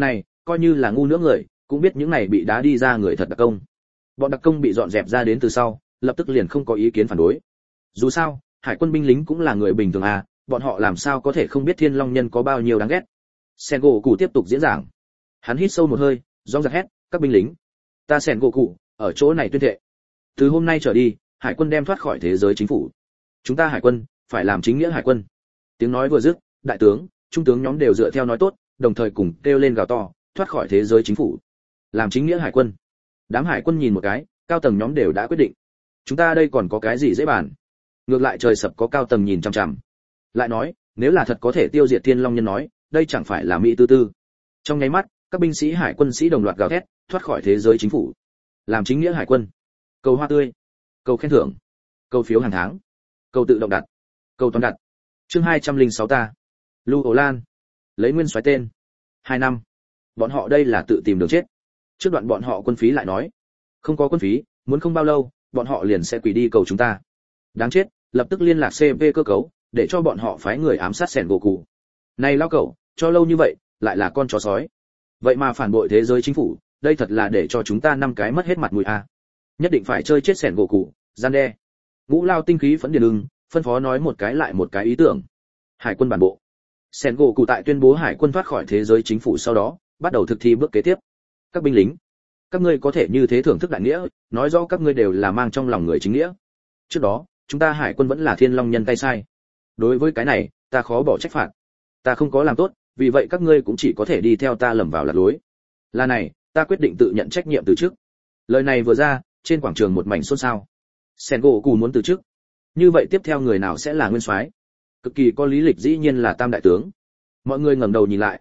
coi như là ngu nữa người cũng biết những này bị đá đi ra người thật đặc công. Bọn đặc công bị dọn dẹp ra đến từ sau, lập tức liền không có ý kiến phản đối. Dù sao, hải quân binh lính cũng là người bình thường à, bọn họ làm sao có thể không biết Thiên Long Nhân có bao nhiêu đáng ghét. Sengoku tiếp tục diễn giảng. Hắn hít sâu một hơi, rõng rạc hét, các binh lính, ta Sengoku ở chỗ này tuyên thệ, từ hôm nay trở đi, hải quân đem thoát khỏi thế giới chính phủ. Chúng ta hải quân phải làm chính nghĩa hải quân. Tiếng nói vừa dứt, đại tướng, trung tướng nhóm đều dựa theo nói tốt, đồng thời cùng kêu lên gào to, thoát khỏi thế giới chính phủ, làm chính nghĩa hải quân. Đám hải quân nhìn một cái, cao tầng nhóm đều đã quyết định. Chúng ta đây còn có cái gì dễ bàn? Ngược lại trời sập có cao tầng nhìn chằm chằm. Lại nói, nếu là thật có thể tiêu diệt Thiên Long Nhân nói, đây chẳng phải là mỹ tư tư. Trong nháy mắt, các binh sĩ hải quân sĩ đồng loạt gào thét, thoát khỏi thế giới chính phủ, làm chính nghĩa hải quân. Cầu hoa tươi, cầu khen thưởng, cầu phiếu hàng tháng, cầu tự động đặt, cầu toàn đặt. Chương 206 ta. Lưu Ổ Lan, lấy nguyên soái tên. 2 năm. Bọn họ đây là tự tìm đường chết. Trước đoạn bọn họ quân phí lại nói, không có quân phí, muốn không bao lâu, bọn họ liền sẽ quỳ đi cầu chúng ta. Đáng chết, lập tức liên lạc CV cơ cấu, để cho bọn họ phái người ám sát Sengoku. Này lao cẩu, cho lâu như vậy, lại là con chó sói. Vậy mà phản bội thế giới chính phủ, đây thật là để cho chúng ta 5 cái mất hết mặt mũi a. Nhất định phải chơi chết Sengoku, gian đe. Ngũ Lao tinh khí phấn điền ưng, phân phó nói một cái lại một cái ý tưởng. Hải quân bản bộ. Sengoku tại tuyên bố hải quân thoát khỏi thế giới chính phủ sau đó, bắt đầu thực thi bước kế tiếp. Các binh lính, các ngươi có thể như thế thưởng thức đại nghĩa, nói rõ các ngươi đều là mang trong lòng người chính nghĩa. Trước đó, chúng ta hải quân vẫn là Thiên Long Nhân tay sai. Đối với cái này, ta khó bỏ trách phạt. Ta không có làm tốt, vì vậy các ngươi cũng chỉ có thể đi theo ta lầm vào lạc lối. Là này, ta quyết định tự nhận trách nhiệm từ trước. Lời này vừa ra, trên quảng trường một mảnh xôn xao. Sengoku muốn từ chức. Như vậy tiếp theo người nào sẽ là nguyên soái? Cực kỳ có lý lịch dĩ nhiên là Tam đại tướng. Mọi người ngẩng đầu nhìn lại,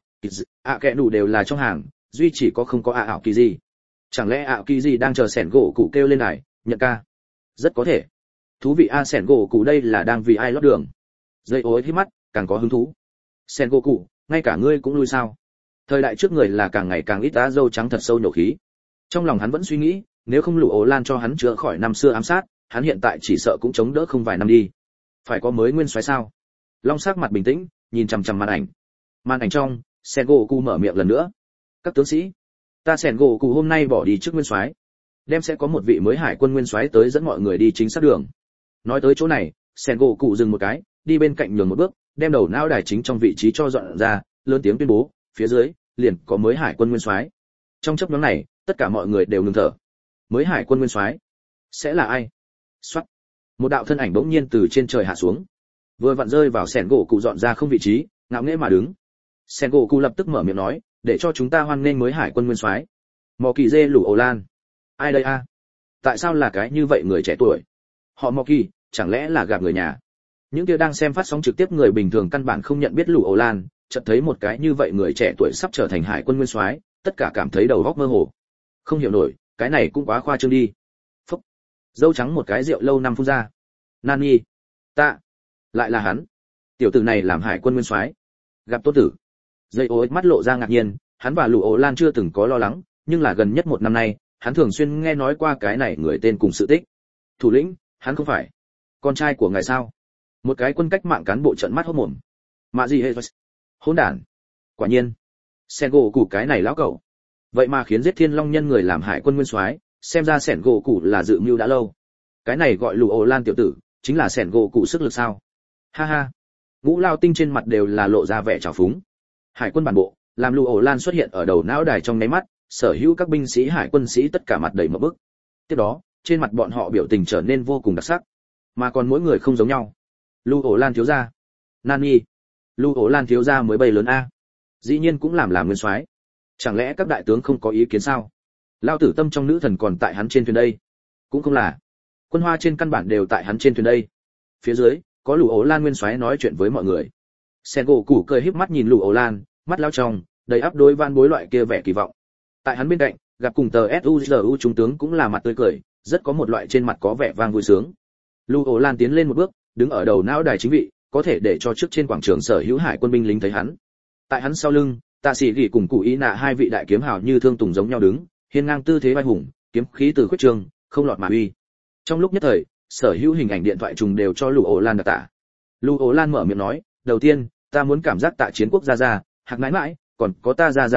kẻ đủ đều là trong hàng, duy chỉ có không có ảo kỳ gì. Chẳng lẽ ảo kỳ gì đang chờ Sengoku kêu lên này, nhận ca? Rất có thể. Thú vị Sengoku đây là đang vì ai lót đường? Dây ối hít mắt, càng có hứng thú. Sengoku, ngay cả ngươi cũng lui sao? Thời đại trước người là càng ngày càng ít á dâu trắng thật sâu nhổ khí. Trong lòng hắn vẫn suy nghĩ, nếu không Lũ Ổ Lan cho hắn chữa khỏi năm xưa ám sát, hắn hiện tại chỉ sợ cũng chống đỡ không vài năm đi. Phải có mới nguyên soái sao? Long sắc mặt bình tĩnh, nhìn chằm chằm màn ảnh. Màn ảnh trong, Sengoku mở miệng lần nữa. Các tướng sĩ, ta Sengoku hôm nay bỏ đi trước nguyên soái, đem sẽ có một vị mới hải quân nguyên soái tới dẫn mọi người đi chính xác đường. Nói tới chỗ này, Sengoku dừng một cái, đi bên cạnh nhường một bước, đem đầu não đài chính trong vị trí cho dọn ra, lớn tiếng tuyên bố, phía dưới liền có mới hải quân nguyên soái. Trong chốc ngắn này, tất cả mọi người đều ngừng thở. Mới hải quân nguyên soái sẽ là ai? Soát. Một đạo thân ảnh bỗng nhiên từ trên trời hạ xuống, vừa vặn rơi vào Sengoku dọn ra không vị trí, ngạo nghễ mà đứng. Sengoku lập tức mở miệng nói, để cho chúng ta hoan nghênh mới hải quân nguyên soái. Mò Kỳ Dê Lũ Ổ Lan. Ai đây a? Tại sao là cái như vậy người trẻ tuổi? Họ Mò Kỳ, chẳng lẽ là gặp người nhà? Những kia đang xem phát sóng trực tiếp người bình thường căn bản không nhận biết Lũ Ổ Lan, chợt thấy một cái như vậy người trẻ tuổi sắp trở thành hải quân nguyên soái, tất cả cảm thấy đầu óc mơ hồ. Không hiểu nổi, cái này cũng quá khoa trương đi. Phúc. Dâu trắng một cái rượu lâu năm phun ra. Nani, ta, lại là hắn. Tiểu tử này làm hải quân nguyên soái. Gặp Tốt tử. Dây ối mắt lộ ra ngạc nhiên, hắn và Lũ Ổ Lan chưa từng có lo lắng, nhưng là gần nhất 1 năm nay, hắn thường xuyên nghe nói qua cái này người tên cùng sự tích. Thủ lĩnh, hắn không phải con trai của ngài sao? Một cái quân cách mạng cán bộ trợn mắt hốt mồm. Mạ gì hết? Hỗn đản. Quả nhiên, Sengoku cái này lão cẩu, vậy mà khiến giết Thiên Long Nhân người làm hải quân nguyên soái, xem ra Sengoku là dự mưu đã lâu. Cái này gọi Lũ Ổ Lan tiểu tử, chính là Sengoku sức lực sao? Ha ha. Ngũ Lao tinh trên mặt đều là lộ ra vẻ trào phúng. Hải quân bản bộ, làm Lũ Ổ Lan xuất hiện ở đầu não đài trong nháy mắt, sở hữu các binh sĩ hải quân sĩ tất cả mặt đầy ngộp bức. Tiếp đó, trên mặt bọn họ biểu tình trở nên vô cùng đặc sắc, mà còn mỗi người không giống nhau. Lũ Ổ Lan thiếu gia. Nani. Lũ Ổ Lan thiếu gia mới bay lớn a. Dĩ nhiên cũng làm nguyên soái. Chẳng lẽ các đại tướng không có ý kiến sao? Lao tử tâm trong nữ thần còn tại hắn trên thuyền đây. Cũng không là. Quân hoa trên căn bản đều tại hắn trên thuyền đây. Phía dưới, có Lũ Ổ Lan nguyên soái nói chuyện với mọi người. Sengoku cười híp mắt nhìn Lũ Ổ Lan, mắt lao trong, đầy áp đối van bối loại kia vẻ kỳ vọng. Tại hắn bên cạnh, gặp cùng tờ SUZU trung tướng cũng là mặt tươi cười, rất có một loại trên mặt có vẻ vang vui sướng. Lũ Ổ Lan tiến lên một bước, đứng ở đầu não đài chính vị, có thể để cho trước trên quảng trường sở hữu hải quân binh lính thấy hắn. Tại hắn sau lưng, Tạ Sĩ Gỉ cùng Cụ Ý Nạ hai vị đại kiếm hào như thương tùng giống nhau đứng, hiên ngang tư thế vai hùng, kiếm khí từ khuyết trường, không lọt mà uy. Trong lúc nhất thời, sở hữu hình ảnh điện thoại trùng đều cho Lũ Ổ Lan đặc tả. Lũ Ổ Lan mở miệng nói, đầu tiên, ta muốn cảm giác Tạ Chiến Quốc gia gia, Hạc mãi mãi, còn có ta gia gia gặp,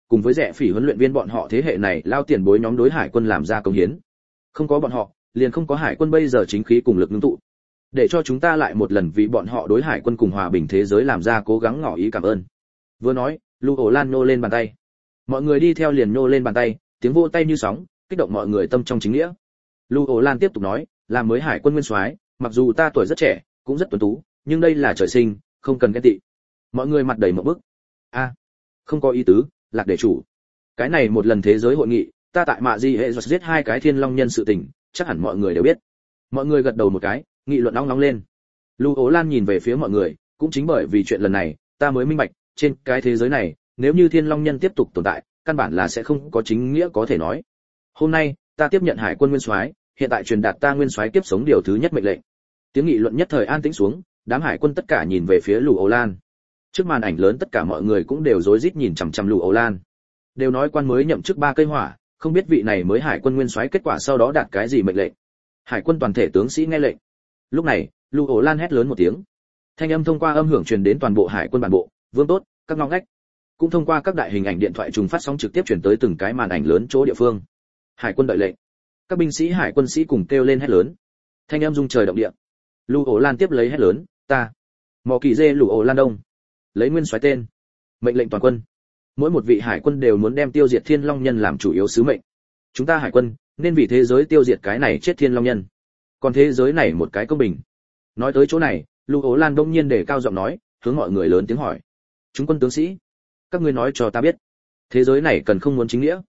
cùng với rẻ phỉ huấn luyện viên bọn họ thế hệ này lao tiền bối nhóm đối hải quân làm ra công hiến. Không có bọn họ, liền không có hải quân bây giờ chính khí cùng lực ngưng tụ. Để cho chúng ta lại một lần vì bọn họ đối hải quân cùng hòa bình thế giới làm ra cố gắng ngỏ ý cảm ơn. Vừa nói, Lưu Ổ Lan nhô lên bàn tay. Mọi người đi theo liền nhô lên bàn tay, tiếng vỗ tay như sóng, kích động mọi người tâm trong chính nghĩa. Lưu Ổ Lan tiếp tục nói, làm mới hải quân nguyên soái, mặc dù ta tuổi rất trẻ, cũng rất tuấn tú, nhưng đây là trời sinh, không cần ghen tị. Mọi người mặt đầy một bức. Không có ý tứ, Lạc đệ chủ. Cái này một lần thế giới hội nghị, ta tại Mạ Di hệ giết 2 cái thiên long nhân sự tình, chắc hẳn mọi người đều biết. Mọi người gật đầu một cái, nghị luận nóng lên. Lưu Ố Lan nhìn về phía mọi người, cũng chính bởi vì chuyện lần này, ta mới minh bạch, trên cái thế giới này, nếu như thiên long nhân tiếp tục tồn tại, căn bản là sẽ không có chính nghĩa có thể nói. Hôm nay, ta tiếp nhận hải quân nguyên soái, hiện tại truyền đạt ta nguyên soái tiếp sống điều thứ nhất mệnh lệnh. Tiếng nghị luận nhất thời an tĩnh xuống, đám hải quân tất cả nhìn về phía Lưu Ố Lan. Trước màn ảnh lớn tất cả mọi người cũng đều rối rít nhìn chằm chằm Lưu Ố Lan. Đều nói quan mới nhậm chức 3 cây hỏa, không biết vị này mới hải quân nguyên soái kết quả sau đó đạt cái gì mệnh lệnh. Hải quân toàn thể tướng sĩ nghe lệnh. Lúc này, Lưu Ổ Lan hét lớn một tiếng. Thanh âm thông qua âm hưởng truyền đến toàn bộ hải quân bản bộ, vương tốt, các ngóc ngách. Cũng thông qua các đại hình ảnh điện thoại trùng phát sóng trực tiếp truyền tới từng cái màn ảnh lớn chỗ địa phương. Hải quân đợi lệnh. Các binh sĩ hải quân sĩ cùng kêu lên hét lớn. Thanh âm rung trời động địa. Lưu Ổ Lan tiếp lấy hét lớn, ta, Mỏ Kỳ Dê Lưu Ổ Lan Đông, lấy nguyên soái tên, mệnh lệnh toàn quân. Mỗi một vị hải quân đều muốn đem tiêu diệt thiên long nhân làm chủ yếu sứ mệnh. Chúng ta hải quân nên vì thế giới tiêu diệt cái này chết thiên long nhân, còn thế giới này một cái công bình. Nói tới chỗ này, Lưu Ố Lan đông nhiên để cao giọng nói, hướng mọi người lớn tiếng hỏi, chúng quân tướng sĩ, các ngươi nói cho ta biết, thế giới này cần không muốn chính nghĩa?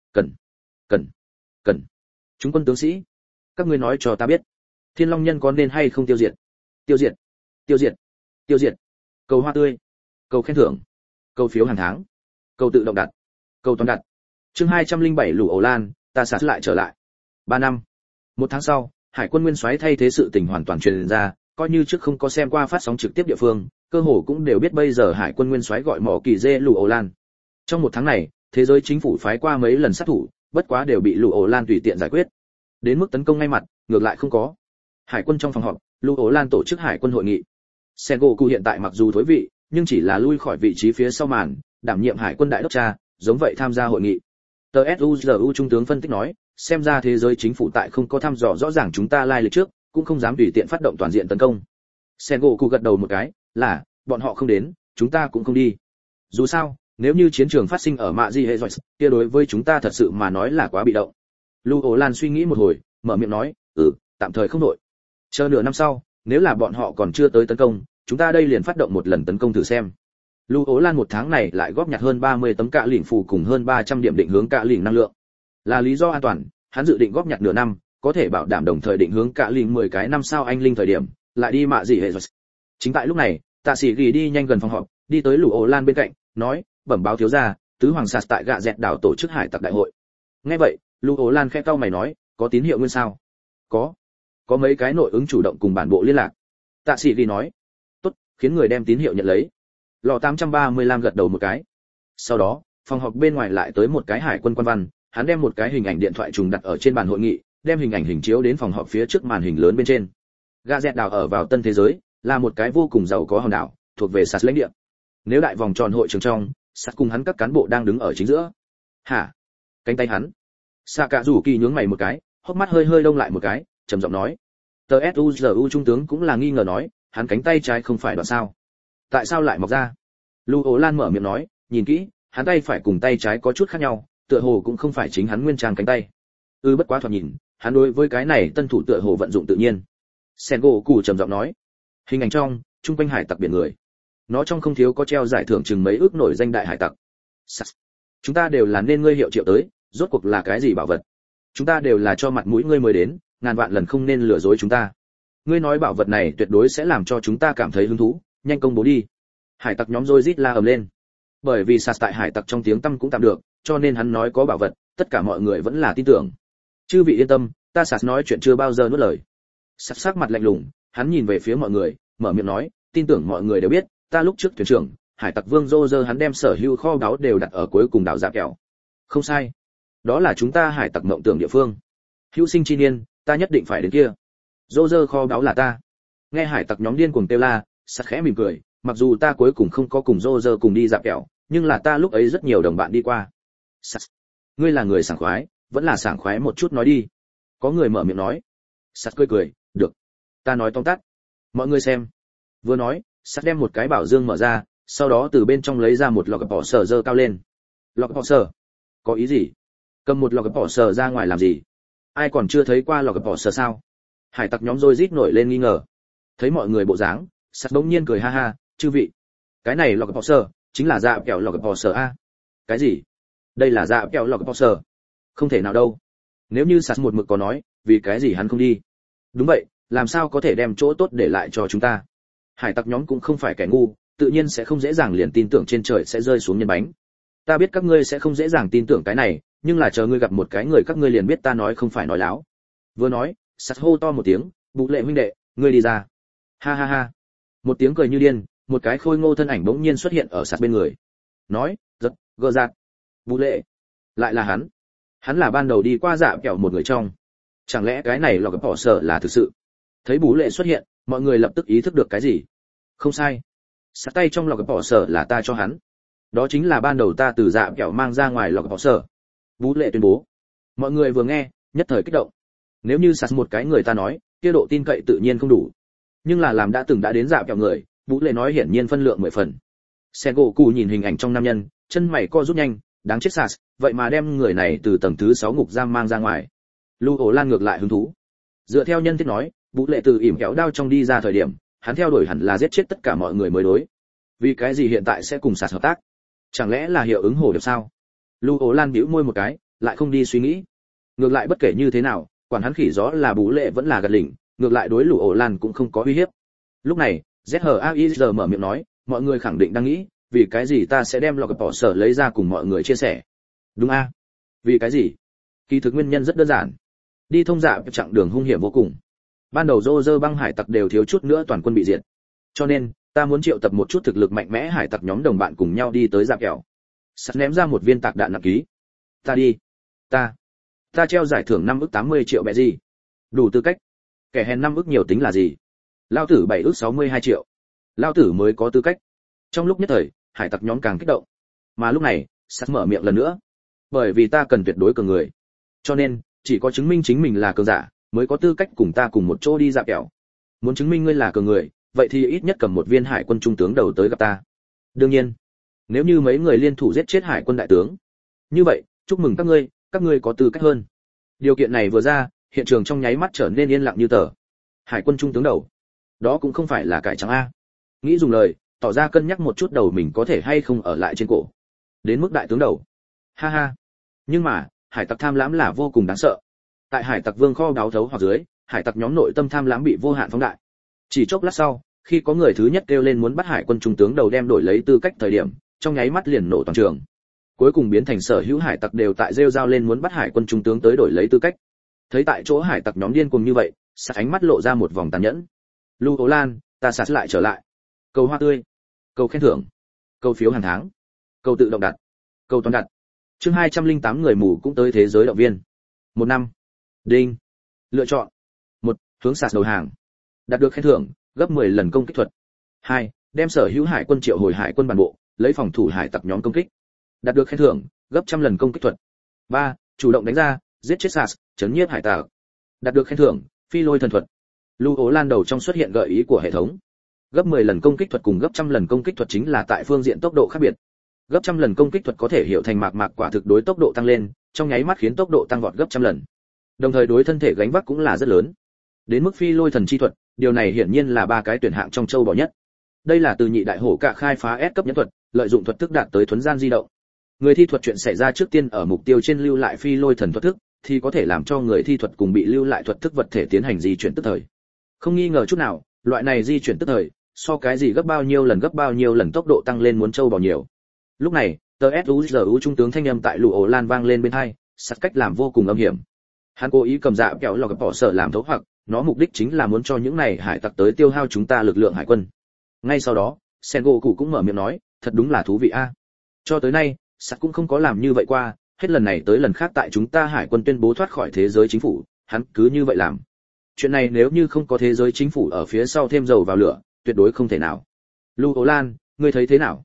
Cần. Chúng quân tướng sĩ, các ngươi nói cho ta biết, thiên long nhân có nên hay không tiêu diệt? Tiêu diệt. Cầu hoa tươi, cầu khen thưởng, cầu phiếu hàng tháng, cầu tự động đặt, cầu toàn đặt. Chương 207 Lưu Ố Lan, ta sát lại trở lại. 3 năm. 1 tháng sau, hải quân nguyên soái thay thế sự tình hoàn toàn truyền ra, coi như trước không có xem qua phát sóng trực tiếp địa phương, cơ hồ cũng đều biết bây giờ hải quân nguyên soái gọi Mỏ Kỳ Dê Lưu Ố Lan. Trong 1 tháng này, thế giới chính phủ phái qua mấy lần sát thủ, bất quá đều bị Lưu Ố Lan tùy tiện giải quyết. Đến mức tấn công ngay mặt, ngược lại không có. Hải quân trong phòng họp, Lưu Ố Lan tổ chức hải quân hội nghị. Sengoku hiện tại mặc dù thối vị, nhưng chỉ là lui khỏi vị trí phía sau màn, đảm nhiệm hải quân đại đốc cha, giống vậy tham gia hội nghị. Tờ SUZU trung tướng phân tích nói, xem ra thế giới chính phủ tại không có thăm dò rõ ràng chúng ta lai lịch trước, cũng không dám tùy tiện phát động toàn diện tấn công. Sengoku gật đầu một cái, là, bọn họ không đến, chúng ta cũng không đi. Dù sao, nếu như chiến trường phát sinh ở Mạ Di hệ Joyce, kia đối với chúng ta thật sự mà nói là quá bị động. Lưu Ố Lan suy nghĩ một hồi, mở miệng nói, tạm thời không nổi. Chờ nửa năm sau, nếu là bọn họ còn chưa tới tấn công, chúng ta đây liền phát động một lần tấn công thử xem. Lưu Ố Lan 1 tháng này lại góp nhặt hơn 30 tấm cạ lỉnh phù cùng hơn 300 điểm định hướng cạ lỉnh năng lượng. Là lý do an toàn, hắn dự định góp nhặt nửa năm, có thể bảo đảm đồng thời định hướng cạ lỉnh 10 cái năm sao anh linh thời điểm, lại đi Mạ Dị hệ rồi. Chính tại lúc này, Tạ Sĩ Gỉ đi nhanh gần phòng họp, đi tới Lưu Ố Lan bên cạnh, nói, bẩm báo thiếu gia, tứ hoàng sạt tại gạ dẹt đảo tổ chức hải tặc đại hội. Nghe vậy, Lưu Ố Lan khẽ cau mày nói, có tín hiệu nguyên sao? Có mấy cái nội ứng chủ động cùng bản bộ liên lạc. Tạ Sĩ Gỉ nói, tốt, khiến người đem tín hiệu nhận lấy. Lò 835 gật đầu một cái. Sau đó, phòng họp bên ngoài lại tới một cái hải quân quan văn, hắn đem một cái hình ảnh điện thoại trùng đặt ở trên bàn hội nghị, đem hình ảnh hình chiếu đến phòng họp phía trước màn hình lớn bên trên. Gà dẹt đảo ở vào tân thế giới, là một cái vô cùng giàu có hòn đảo, thuộc về sạt lãnh địa. Nếu đại vòng tròn hội trường trong, sạt cùng hắn các cán bộ đang đứng ở chính giữa. Hả? Cánh tay hắn. Sakazuki nhướng mày một cái, hốc mắt hơi hơi đông lại một cái, trầm giọng nói. Tờ SUZU trung tướng cũng là nghi ngờ nói, hắn cánh tay trái không phải đoạn sao? Tại sao lại mọc ra? Lưu Ố Lan mở miệng nói, nhìn kỹ, hắn tay phải cùng tay trái có chút khác nhau, tựa hồ cũng không phải chính hắn nguyên trang cánh tay. Bất quá thoạt nhìn, hắn đối với cái này tân thủ tựa hồ vận dụng tự nhiên. Sengoku trầm giọng nói, hình ảnh trong, trung quanh hải tặc biển người. Nó trong không thiếu có treo giải thưởng chừng mấy ước nổi danh đại hải tặc. Chúng ta đều là nên ngươi hiệu triệu tới, rốt cuộc là cái gì bảo vật? Chúng ta đều là cho mặt mũi ngươi mới đến, ngàn vạn lần không nên lừa dối chúng ta. Ngươi nói bảo vật này tuyệt đối sẽ làm cho chúng ta cảm thấy hứng thú, nhanh công bố đi. Hải tặc nhóm rối rít la ầm lên. Bởi vì sạt tại hải tặc trong tiếng tăm cũng tạm được, cho nên hắn nói có bảo vật, tất cả mọi người vẫn là tin tưởng. Chư vị yên tâm, ta sạt nói chuyện chưa bao giờ nuốt lời. Sạt sắc mặt lạnh lùng, hắn nhìn về phía mọi người, mở miệng nói, tin tưởng mọi người đều biết, ta lúc trước thuyền trưởng, hải tặc vương Roger hắn đem sở hữu kho báu đều đặt ở cuối cùng đảo Dạ Kẹo. Không sai, đó là chúng ta hải tặc mộng tưởng địa phương. Hữu sinh chi niên, ta nhất định phải đến kia. Roger kho báu là ta. Nghe hải tặc nhóm điên cuồng kêu la, sạt khẽ mỉm cười, mặc dù ta cuối cùng không có cùng Roger cùng đi Dạ Kẹo, nhưng là ta lúc ấy rất nhiều đồng bạn đi qua. Ngươi là người sảng khoái, vẫn là sảng khoái một chút nói đi. Có người mở miệng nói. Sắt cười, được. Ta nói tóm tắt. Mọi người xem. Vừa nói, Sắt đem một cái bảo dương mở ra, sau đó từ bên trong lấy ra một lọ bỏ sở dơ cao lên. Lọ bỏ sở? Có ý gì? Cầm một lọ bỏ sở ra ngoài làm gì? Ai còn chưa thấy qua lọ bỏ sở sao? Hải tặc nhóm rối rít nổi lên nghi ngờ. Thấy mọi người bộ dáng, Sắt bỗng nhiên cười ha ha, chư vị, cái này lọ bỏ sở chính là dạ kẹo lọ bỏ sở a. Cái gì? Đây là dạ kẹo lọ bỏ sở? Không thể nào đâu. Nếu như Sắt một mực có nói, vì cái gì hắn không đi? Đúng vậy, làm sao có thể đem chỗ tốt để lại cho chúng ta? Hải tặc nhóm cũng không phải kẻ ngu, tự nhiên sẽ không dễ dàng liền tin tưởng trên trời sẽ rơi xuống nhân bánh. Ta biết các ngươi sẽ không dễ dàng tin tưởng cái này, nhưng là chờ ngươi gặp một cái người các ngươi liền biết ta nói không phải nói láo. Vừa nói, Sắt hô to một tiếng, Bụ Lệ huynh đệ, ngươi đi ra. Ha ha ha. Một tiếng cười như điên, một cái khôi ngô thân ảnh bỗng nhiên xuất hiện ở Sắt bên người. Nói, rất gờ dạt. Bụ Lệ, lại là hắn. Hắn là ban đầu đi qua dạ kẹo một người trong. Chẳng lẽ cái này lọ bỏ sở là thực sự? Thấy Bú Lệ xuất hiện, mọi người lập tức ý thức được cái gì. Không sai, Sắt tay trong lọ bỏ sở là ta cho hắn. Đó chính là ban đầu ta từ dạ kẹo mang ra ngoài lọ bỏ sở. Bú Lệ tuyên bố. Mọi người vừa nghe, nhất thời kích động. Nếu như Sắt một cái người ta nói, kia độ tin cậy tự nhiên không đủ. Nhưng là làm đã từng đã đến dạ kẹo người, Bú Lệ nói hiển nhiên phân lượng 10 phần. Sengoku nhìn hình ảnh trong nam nhân, chân mày co rút nhanh, đáng chết Sắt, vậy mà đem người này từ tầng thứ 6 ngục giam mang ra ngoài. Lưu Ổ Lan ngược lại hứng thú. Dựa theo nhân thiết nói, Bú Lệ từ ỉm kéo đao trong đi ra thời điểm, hắn theo đuổi hẳn là giết chết tất cả mọi người mới đối. Vì cái gì hiện tại sẽ cùng Sạt hợp tác? Chẳng lẽ là hiệu ứng hổ điệp sao? Lưu Ổ Lan bĩu môi một cái, lại không đi suy nghĩ. Ngược lại bất kể như thế nào, quản hắn khỉ gió là Bú Lệ vẫn là gật lỉnh, ngược lại đối Lưu Ổ Lan cũng không có uy hiếp. Lúc này, ZHAIZ mở miệng nói, mọi người khẳng định đang nghĩ, vì cái gì ta sẽ đem lọ bỏ sở lấy ra cùng mọi người chia sẻ? Đúng a? Vì cái gì? Kỳ thực nguyên nhân rất đơn giản. Đi thông dạ chặng đường hung hiểm vô cùng. Ban đầu Roger băng hải tặc đều thiếu chút nữa toàn quân bị diệt. Cho nên, ta muốn triệu tập một chút thực lực mạnh mẽ hải tặc nhóm đồng bạn cùng nhau đi tới dạ kẹo. Sắt ném ra một viên tạc đạn nặng ký. Ta đi. Ta treo giải thưởng 5 ức 80 triệu bẹ gì? Đủ tư cách. Kẻ hèn 5 ức nhiều tính là gì? Lao tử 7 ức 62 triệu. Lao tử mới có tư cách. Trong lúc nhất thời, hải tặc nhóm càng kích động. Mà lúc này, Sắt mở miệng lần nữa. Bởi vì ta cần tuyệt đối cường người. Cho nên, chỉ có chứng minh chính mình là cường giả, mới có tư cách cùng ta cùng một chỗ đi dạ kẹo. Muốn chứng minh ngươi là cường người, vậy thì ít nhất cầm một viên hải quân trung tướng đầu tới gặp ta. Đương nhiên, nếu như mấy người liên thủ giết chết hải quân đại tướng, như vậy, chúc mừng các ngươi có tư cách hơn. Điều kiện này vừa ra, hiện trường trong nháy mắt trở nên yên lặng như tờ. Hải quân trung tướng đầu, đó cũng không phải là cải trắng a. Nghĩ dùng lời, tỏ ra cân nhắc một chút đầu mình có thể hay không ở lại trên cổ. Đến mức đại tướng đầu. Ha ha. Nhưng mà, hải tặc tham lãm là vô cùng đáng sợ. Tại hải tặc vương kho đáo thấu hoặc dưới, hải tặc nhóm nội tâm tham lãm bị vô hạn phóng đại. Chỉ chốc lát sau, khi có người thứ nhất kêu lên muốn bắt hải quân trung tướng đầu đem đổi lấy tư cách thời điểm, trong nháy mắt liền nổ toàn trường. Cuối cùng biến thành sở hữu hải tặc đều tại rêu rao lên muốn bắt hải quân trung tướng tới đổi lấy tư cách. Thấy tại chỗ hải tặc nhóm điên cuồng như vậy, Sạt ánh mắt lộ ra một vòng tàn nhẫn. Lưu Ố Lan, ta Sạt lại trở lại. Cầu hoa tươi, cầu khen thưởng, cầu phiếu hàng tháng, cầu tự động đặt, cầu toàn đặt. Chương 208 người mù cũng tới thế giới động viên. 1 năm. Đinh. Lựa chọn. 1. Hướng Sạt đầu hàng. Đạt được khen thưởng, gấp 10 lần công kích thuật. 2. Đem sở hữu hải quân triệu hồi hải quân bản bộ, lấy phòng thủ hải tặc nhóm công kích. Đạt được khen thưởng, gấp 100 lần công kích thuật. 3. Chủ động đánh ra, giết chết Sạt, chấn nhiếp hải tặc. Đạt được khen thưởng, phi lôi thần thuật. Lưu Ố Lan đầu trong xuất hiện gợi ý của hệ thống. Gấp 10 lần công kích thuật cùng gấp 100 lần công kích thuật chính là tại phương diện tốc độ khác biệt. Gấp 100 lần công kích thuật có thể hiểu thành mạc quả thực đối tốc độ tăng lên, trong nháy mắt khiến tốc độ tăng vọt gấp 100 lần. Đồng thời đối thân thể gánh vác cũng là rất lớn. Đến mức phi lôi thần chi thuật, điều này hiển nhiên là 3 cái tuyển hạng trong châu bò nhất. Đây là từ nhị đại hổ cả khai phá S cấp nhẫn thuật, lợi dụng thuật thức đạt tới thuấn gian di động. Người thi thuật chuyện xảy ra trước tiên ở mục tiêu trên lưu lại phi lôi thần thuật thức, thì có thể làm cho người thi thuật cùng bị lưu lại thuật thức vật thể tiến hành di chuyển tức thời. Không nghi ngờ chút nào, loại này di chuyển tức thời, so cái gì gấp bao nhiêu lần tốc độ tăng lên muốn châu bò nhiều. Lúc này, TSUZU trung tướng thanh âm tại Lưu Ổ Lan vang lên bên tai, sát cách làm vô cùng âm hiểm. Hắn cố ý cầm dạ kẹo lò gặp bỏ sở làm thấu hoặc, nó mục đích chính là muốn cho những này hải tặc tới tiêu hao chúng ta lực lượng hải quân. Ngay sau đó, Sengoku cũng mở miệng nói, thật đúng là thú vị a. Cho tới nay, sát cũng không có làm như vậy qua, hết lần này tới lần khác tại chúng ta hải quân tuyên bố thoát khỏi thế giới chính phủ, hắn cứ như vậy làm. Chuyện này nếu như không có thế giới chính phủ ở phía sau thêm dầu vào lửa, tuyệt đối không thể nào. Lưu Ố Lan, ngươi thấy thế nào?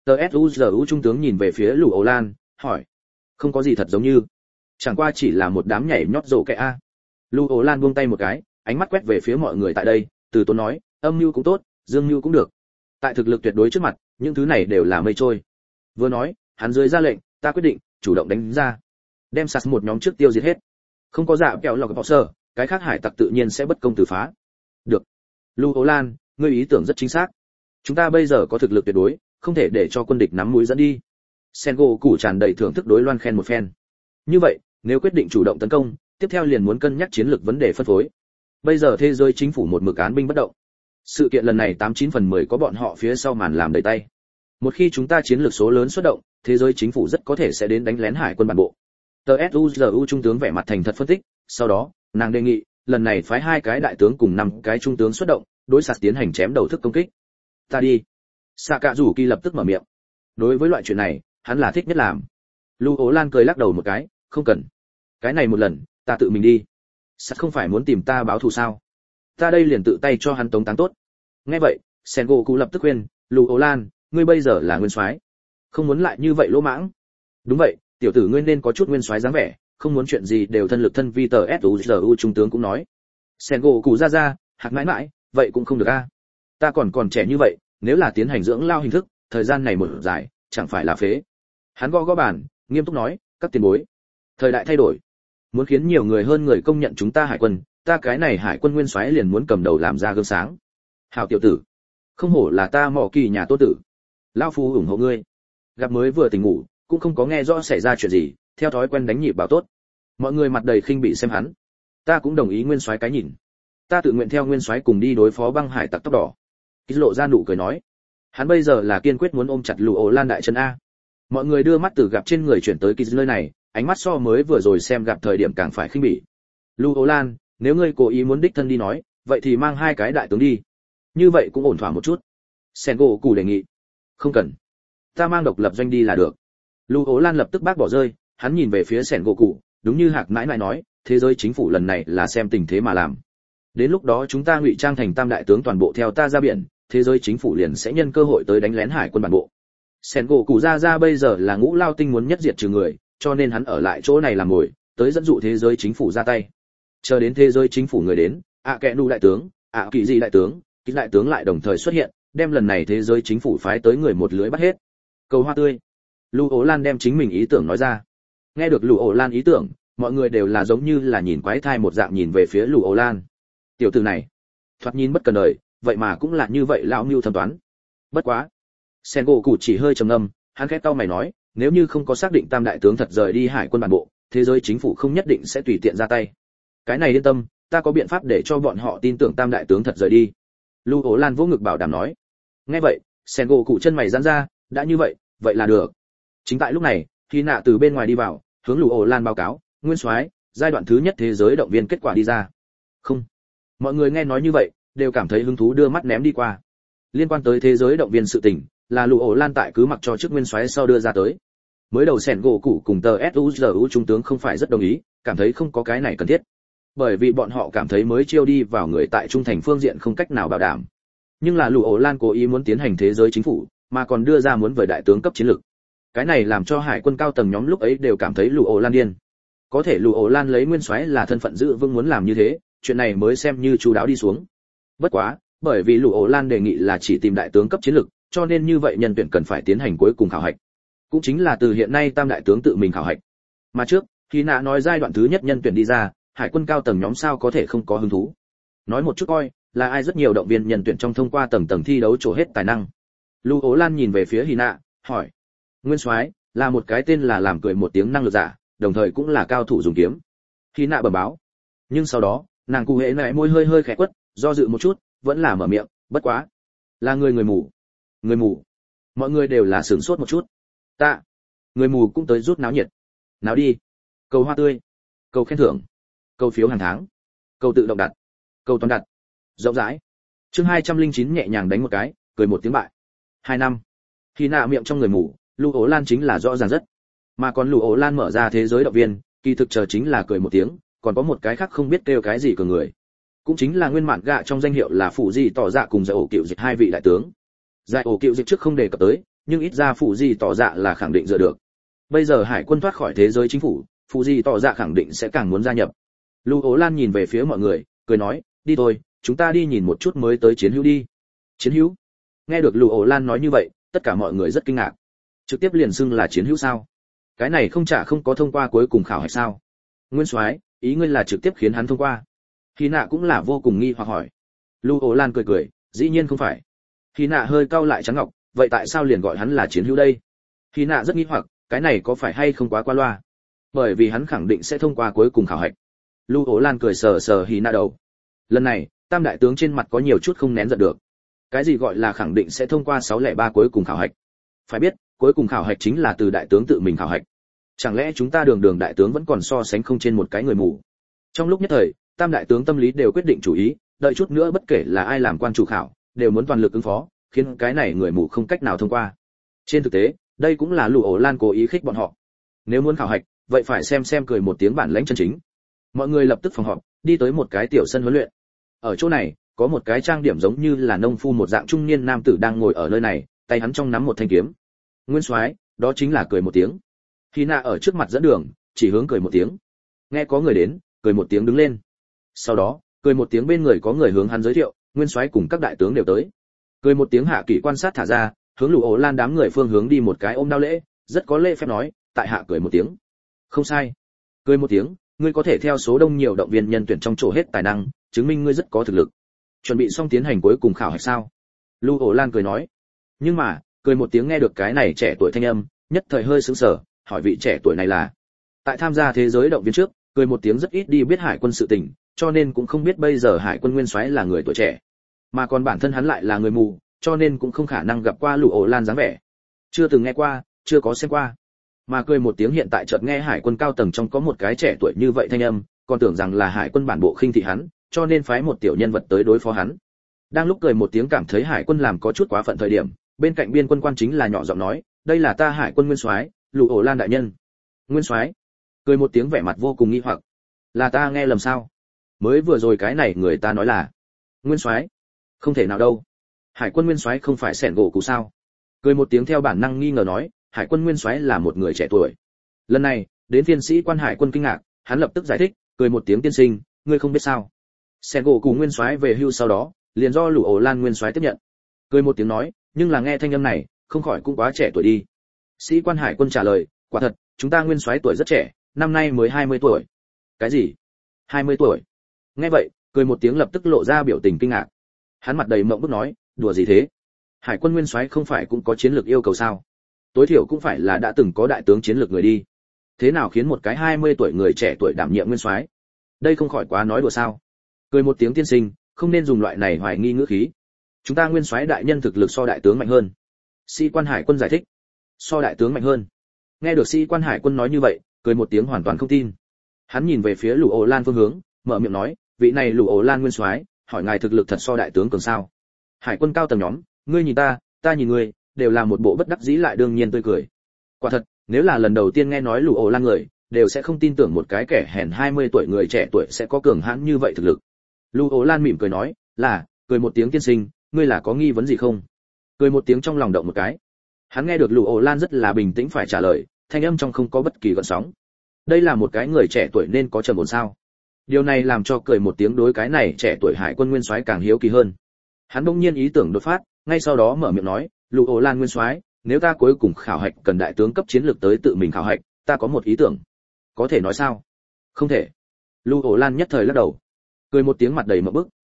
tsuzu trung tướng nhìn về phía Lù Ổ Lan, hỏi. Không có gì thật giống như, chẳng qua chỉ là một đám nhảy nhót rổ kẹ a. Lù Ổ Lan buông tay một cái, ánh mắt quét về phía mọi người tại đây, từ tốn nói, âm mưu cũng tốt, dương mưu cũng được. Tại thực lực tuyệt đối trước mặt, những thứ này đều là mây trôi. Vừa nói, hắn dưới ra lệnh, ta quyết định chủ động đánh ra, đem sạt một nhóm trước tiêu diệt hết. Không có dạ kẹo lọc bọ sơ, cái khác hải tặc tự nhiên sẽ bất công từ phá. Được. Lù Ổ Lan, ngươi ý tưởng rất chính xác. Chúng ta bây giờ có thực lực tuyệt đối, không thể để cho quân địch nắm mũi dẫn đi. Sengo củ tràn đầy thưởng thức đối Loan khen một phen. Như vậy, nếu quyết định chủ động tấn công, tiếp theo liền muốn cân nhắc chiến lược vấn đề phân phối. Bây giờ thế giới chính phủ một mực án binh bất động. Sự kiện lần này 89/10 có bọn họ phía sau màn làm đầy tay. Một khi chúng ta chiến lược số lớn xuất động, thế giới chính phủ rất có thể sẽ đến đánh lén hải quân bản bộ. tsuzu trung tướng vẻ mặt thành thật phân tích, sau đó, nàng đề nghị, lần này phái 2 cái đại tướng cùng 5 cái trung tướng xuất động, đối sạt tiến hành chém đầu thức công kích. Ta đi. Sakazuki lập tức mở miệng. Đối với loại chuyện này, hắn là thích nhất làm. Lù Ổ Lan cười lắc đầu một cái, không cần. Cái này một lần, ta tự mình đi. Sạt không phải muốn tìm ta báo thù sao? Ta đây liền tự tay cho hắn tống táng tốt. Nghe vậy, Sengoku lập tức khuyên, Lù Ổ Lan, ngươi bây giờ là nguyên soái, không muốn lại như vậy lỗ mãng. Đúng vậy, tiểu tử ngươi nên có chút nguyên soái dáng vẻ, không muốn chuyện gì đều thân lực thân vi. tsuzu trung tướng cũng nói. Sengoku ra, hạc mãi mãi, vậy cũng không được a. Ta còn trẻ như vậy, nếu là tiến hành dưỡng lao hình thức, thời gian này một dài, chẳng phải là phế. Hắn gõ bàn, nghiêm túc nói, các tiền bối, thời đại thay đổi, muốn khiến nhiều người hơn người công nhận chúng ta hải quân, ta cái này hải quân nguyên soái liền muốn cầm đầu làm ra gương sáng. Hảo tiểu tử, không hổ là ta mỏ kỳ nhà tô tử, lão phu ủng hộ ngươi. Gặp mới vừa tỉnh ngủ, cũng không có nghe rõ xảy ra chuyện gì, theo thói quen đánh nhịp bảo tốt. Mọi người mặt đầy khinh bỉ xem hắn. Ta cũng đồng ý nguyên soái cái nhìn, ta tự nguyện theo nguyên soái cùng đi đối phó băng hải tặc tóc đỏ. Kích lộ ra nụ cười nói, hắn bây giờ là kiên quyết muốn ôm chặt Lù Ổ Lan đại chân a. Mọi người đưa mắt từ gặp trên người chuyển tới Kích nơi này, ánh mắt so mới vừa rồi xem gặp thời điểm càng phải khinh bỉ. Lù Ổ Lan, nếu ngươi cố ý muốn đích thân đi nói, vậy thì mang 2 cái đại tướng đi, như vậy cũng ổn thỏa một chút. Sengoku đề nghị, không cần, ta mang độc lập doanh đi là được. Lù Ổ Lan lập tức bác bỏ rơi, hắn nhìn về phía Sengoku, đúng như Hạc mãi mãi nói, thế giới chính phủ lần này là xem tình thế mà làm. Đến lúc đó chúng ta ngụy trang thành tam đại tướng toàn bộ theo ta ra biển, thế giới chính phủ liền sẽ nhân cơ hội tới đánh lén hải quân bản bộ. Sengoku ra bây giờ là ngũ lao tinh muốn nhất diệt trừ người, cho nên hắn ở lại chỗ này làm mồi, tới dẫn dụ thế giới chính phủ ra tay. Chờ đến thế giới chính phủ người đến, kẻ nu đại tướng, kỳ gì đại tướng, Kích đại tướng lại đồng thời xuất hiện, đem lần này thế giới chính phủ phái tới người một lưới bắt hết. Cầu hoa tươi. Lù Ổ Lan đem chính mình ý tưởng nói ra. Nghe được Lù Ổ Lan ý tưởng, mọi người đều là giống như là nhìn quái thai một dạng nhìn về phía Lù Ổ Lan. Tiểu tử này, thoạt nhìn bất cần đời, vậy mà cũng là như vậy lão mưu thâm toán. Bất quá, Sengoku chỉ hơi trầm ngâm, hắn khẽ cau mày nói, nếu như không có xác định tam đại tướng thật rời đi hải quân bản bộ, thế giới chính phủ không nhất định sẽ tùy tiện ra tay. Cái này yên tâm, ta có biện pháp để cho bọn họ tin tưởng tam đại tướng thật rời đi. Lù Ổ Lan vỗ ngực bảo đảm nói. Nghe vậy, Sengoku chân mày giãn ra, đã như vậy, vậy là được. Chính tại lúc này, Hy Nạ từ bên ngoài đi vào, hướng Lù Ổ Lan báo cáo, nguyên soái, giai đoạn thứ nhất thế giới động viên kết quả đi ra. Không. Mọi người nghe nói như vậy, đều cảm thấy hứng thú đưa mắt ném đi qua. Liên quan tới thế giới động viên sự tình, là Lù Ổ Lan tại cứ mặc cho chức nguyên soái sau đưa ra tới. Mới đầu Sengoku cùng tsuzu trung tướng không phải rất đồng ý, cảm thấy không có cái này cần thiết. Bởi vì bọn họ cảm thấy mới chiêu đi vào người tại trung thành phương diện không cách nào bảo đảm. Nhưng là Lù Ổ Lan cố ý muốn tiến hành thế giới chính phủ, mà còn đưa ra muốn về đại tướng cấp chiến lược. Cái này làm cho hải quân cao tầng nhóm lúc ấy đều cảm thấy Lù Ổ Lan điên. Có thể Lù Ổ Lan lấy nguyên soái là thân phận giữ vững muốn làm như thế, chuyện này mới xem như chu đáo đi xuống. Bất quá, bởi vì Lù Ổ Lan đề nghị là chỉ tìm đại tướng cấp chiến lược, cho nên như vậy nhân tuyển cần phải tiến hành cuối cùng khảo hạch. Cũng chính là từ hiện nay tam đại tướng tự mình khảo hạch. Mà trước, khi nã nói giai đoạn thứ nhất nhân tuyển đi ra, hải quân cao tầng nhóm sao có thể không có hứng thú. Nói một chút coi, là ai rất nhiều động viên nhân tuyển trong thông qua tầng tầng thi đấu trổ hết tài năng. Lù Ổ Lan nhìn về phía Hina, hỏi: "Nguyên soái, là một cái tên là làm cười một tiếng năng lực giả, đồng thời cũng là cao thủ dùng kiếm." Hina bẩm báo. Nhưng sau đó, nàng cụ hệ lại môi hơi hơi khẽ quất, do dự một chút, vẫn là mở miệng, "Bất quá, là người mù." Người mù? Mọi người đều là sửng sốt một chút. Ta, người mù cũng tới rút náo nhiệt. Náo đi. Cầu hoa tươi, cầu khen thưởng, cầu phiếu hàng tháng, cầu tự động đặt, cầu toàn đặt. Rộng rãi. Chương 209 nhẹ nhàng đánh một cái, cười một tiếng bại. 2 năm. Khi nạ miệng trong người mù, Lù Ổ Lan chính là rõ ràng rất. Mà còn Lù Ổ Lan mở ra thế giới động viên, kỳ thực chờ chính là cười một tiếng, còn có một cái khác không biết kêu cái gì của người. Cũng chính là nguyên mạn gạ trong danh hiệu là phụ gì tỏ dạ cùng giải ổ cựu dịch hai vị đại tướng. Giải ổ cựu dịch trước không đề cập tới, nhưng ít ra phụ gì tỏ dạ là khẳng định dựa được. Bây giờ hải quân thoát khỏi thế giới chính phủ, phụ gì tỏ dạ khẳng định sẽ càng muốn gia nhập. Lưu Ố Lan nhìn về phía mọi người, cười nói, đi thôi, chúng ta đi nhìn một chút mới tới chiến hữu đi. Chiến hữu? Nghe được Lưu Ố Lan nói như vậy, tất cả mọi người rất kinh ngạc. Trực tiếp liền xưng là chiến hữu sao? Cái này không có thông qua cuối cùng khảo hạch sao? Nguyên soái, ý ngươi là trực tiếp khiến hắn thông qua? Hy Nạ cũng là vô cùng nghi hoặc hỏi. Lưu Ố Lan cười cười, dĩ nhiên không phải. Hy Nạ hơi cau lại trắng ngọc, vậy tại sao liền gọi hắn là chiến hữu đây? Hy Nạ rất nghi hoặc, cái này có phải hay không quá qua loa? Bởi vì hắn khẳng định sẽ thông qua cuối cùng khảo hạch. Lưu Ố Lan cười sờ sờ Hy Nạ đầu. Lần này, Tam đại tướng trên mặt có nhiều chút không nén giận được. Cái gì gọi là khẳng định sẽ thông qua 603 cuối cùng khảo hạch? Phải biết, cuối cùng khảo hạch chính là từ đại tướng tự mình khảo hạch. Chẳng lẽ chúng ta đường đại tướng vẫn còn so sánh không trên một cái người mù? Trong lúc nhất thời, Tam đại tướng tâm lý đều quyết định chủ ý, đợi chút nữa bất kể là ai làm quan chủ khảo, đều muốn toàn lực ứng phó, khiến cái này người mù không cách nào thông qua. Trên thực tế, đây cũng là Lưu Ố Lan cố ý khích bọn họ. Nếu muốn khảo hạch, vậy phải xem cười một tiếng bản lãnh chân chính. Mọi người lập tức phòng họp, đi tới một cái tiểu sân huấn luyện. Ở chỗ này, có một cái trang điểm giống như là nông phu một dạng trung niên nam tử đang ngồi ở nơi này, tay hắn trong nắm một thanh kiếm. Nguyên soái, đó chính là cười một tiếng. Hy Nạ ở trước mặt dẫn đường, chỉ hướng cười một tiếng. Nghe có người đến, cười một tiếng đứng lên. Sau đó, cười một tiếng bên người có người hướng hắn giới thiệu, Nguyên soái cùng các đại tướng đều tới. Cười một tiếng hạ kỷ quan sát thả ra, hướng Lưu Ố Lan đám người phương hướng đi một cái ôm đao lễ, rất có lễ phép nói, tại hạ cười một tiếng. Không sai. Cười một tiếng, ngươi có thể theo số đông nhiều động viên nhân tuyển trong chỗ hết tài năng, chứng minh ngươi rất có thực lực. Chuẩn bị xong tiến hành cuối cùng khảo hạch sao? Lưu Ố Lan cười nói. Nhưng mà, cười một tiếng nghe được cái này trẻ tuổi thanh âm, nhất thời hơi sững sờ, hỏi vị trẻ tuổi này là. Tại tham gia thế giới động viên trước, cười một tiếng rất ít đi biết hải quân sự tình, cho nên cũng không biết bây giờ hải quân nguyên soái là người tuổi trẻ, mà còn bản thân hắn lại là người mù, cho nên cũng không khả năng gặp qua Lưu Ố Lan dáng vẻ. Chưa từng nghe qua, chưa có xem qua. Mà cười một tiếng hiện tại chợt nghe hải quân cao tầng trong có một cái trẻ tuổi như vậy thanh âm, còn tưởng rằng là hải quân bản bộ khinh thị hắn, cho nên phái một tiểu nhân vật tới đối phó hắn. Đang lúc cười một tiếng cảm thấy hải quân làm có chút quá phận thời điểm, bên cạnh biên quân quan chính là nhỏ giọng nói, đây là ta hải quân nguyên soái, Lưu Ố Lan đại nhân. Nguyên soái? Cười một tiếng vẻ mặt vô cùng nghi hoặc. Là ta nghe lầm sao? Mới vừa rồi cái này người ta nói là nguyên soái. Không thể nào đâu. Hải quân nguyên soái không phải Sẻn gỗ cụ sao? Cười một tiếng theo bản năng nghi ngờ nói, hải quân nguyên soái là một người trẻ tuổi. Lần này, đến thiên sĩ quan hải quân kinh ngạc, hắn lập tức giải thích, cười một tiếng tiên sinh, ngươi không biết sao? Sẻn gỗ cụ nguyên soái về hưu sau đó, liền do Lưu Ố Lan nguyên soái tiếp nhận. Cười một tiếng nói, nhưng là nghe thanh âm này, không khỏi cũng quá trẻ tuổi đi. Sĩ quan hải quân trả lời, quả thật, chúng ta nguyên soái tuổi rất trẻ, năm nay mới 20 tuổi. Cái gì? 20 tuổi? Nghe vậy, cười một tiếng lập tức lộ ra biểu tình kinh ngạc. Hắn mặt đầy mộng bức nói, đùa gì thế? Hải quân nguyên soái không phải cũng có chiến lược yêu cầu sao? Tối thiểu cũng phải là đã từng có đại tướng chiến lược người đi. Thế nào khiến một cái 20 tuổi người trẻ tuổi đảm nhiệm nguyên soái? Đây không khỏi quá nói đùa sao? Cười một tiếng tiên sinh, không nên dùng loại này hoài nghi ngữ khí. Chúng ta nguyên soái đại nhân thực lực so đại tướng mạnh hơn. Sĩ quan hải quân giải thích. So đại tướng mạnh hơn. Nghe được sĩ quan hải quân nói như vậy, cười một tiếng hoàn toàn không tin. Hắn nhìn về phía Lưu Ố Lan phương hướng, mở miệng nói, vị này Lưu Ố Lan nguyên soái, hỏi ngài thực lực thật so đại tướng cường sao? Hải quân cao tầng nhóm, ngươi nhìn ta nhìn ngươi, đều là một bộ bất đắc dĩ lại đương nhiên tươi cười. Quả thật, nếu là lần đầu tiên nghe nói Lưu Ố Lan người, đều sẽ không tin tưởng một cái kẻ hèn 20 tuổi người trẻ tuổi sẽ có cường hãn như vậy thực lực. Lưu Ố Lan mỉm cười nói, là, cười một tiếng tiên sinh, ngươi là có nghi vấn gì không? Cười một tiếng trong lòng động một cái. Hắn nghe được Lưu Ố Lan rất là bình tĩnh phải trả lời, thanh âm trong không có bất kỳ gợn sóng. Đây là một cái người trẻ tuổi nên có trầm ổn sao? Điều này làm cho cười một tiếng đối cái này trẻ tuổi hải quân nguyên soái càng hiếu kỳ hơn. Hắn bỗng nhiên ý tưởng đột phát, ngay sau đó mở miệng nói, Lưu Ố Lan nguyên soái, nếu ta cuối cùng khảo hạch cần đại tướng cấp chiến lược tới tự mình khảo hạch, ta có một ý tưởng. Có thể nói sao? Không thể. Lưu Ố Lan nhất thời lắc đầu. Cười một tiếng mặt đầy mộng bức,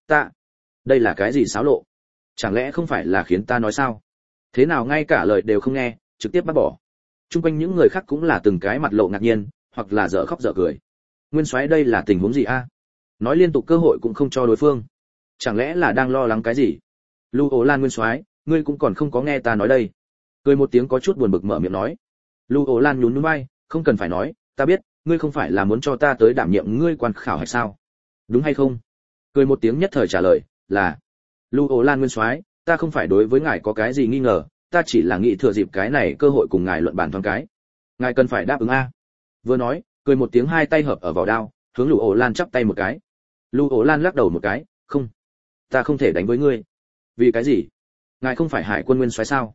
đây là cái gì xáo lộ? Chẳng lẽ không phải là khiến ta nói sao? Thế nào ngay cả lời đều không nghe, trực tiếp bắt bỏ. Trung quanh những người khác cũng là từng cái mặt lộ ngạc nhiên, hoặc là dở khóc dở cười. Nguyên soái đây là tình huống gì a? Nói liên tục cơ hội cũng không cho đối phương. Chẳng lẽ là đang lo lắng cái gì? Lưu Ố Lan nguyên soái, ngươi cũng còn không có nghe ta nói đây. Cười một tiếng có chút buồn bực mở miệng nói. Lưu Ố Lan nhún nhún vai, không cần phải nói, ta biết, ngươi không phải là muốn cho ta tới đảm nhiệm ngươi quan khảo hay sao? Đúng hay không? Cười một tiếng nhất thời trả lời, là. Lưu Ố Lan nguyên soái, ta không phải đối với ngài có cái gì nghi ngờ, ta chỉ là nghĩ thừa dịp cái này cơ hội cùng ngài luận bàn thoáng cái. Ngài cần phải đáp ứng a. Vừa nói, cười một tiếng hai tay hợp ở vỏ đao, hướng Lưu Ố Lan chắp tay một cái. Lưu Ố Lan lắc đầu một cái, không, ta không thể đánh với ngươi. Vì cái gì? Ngài không phải hải quân nguyên soái sao?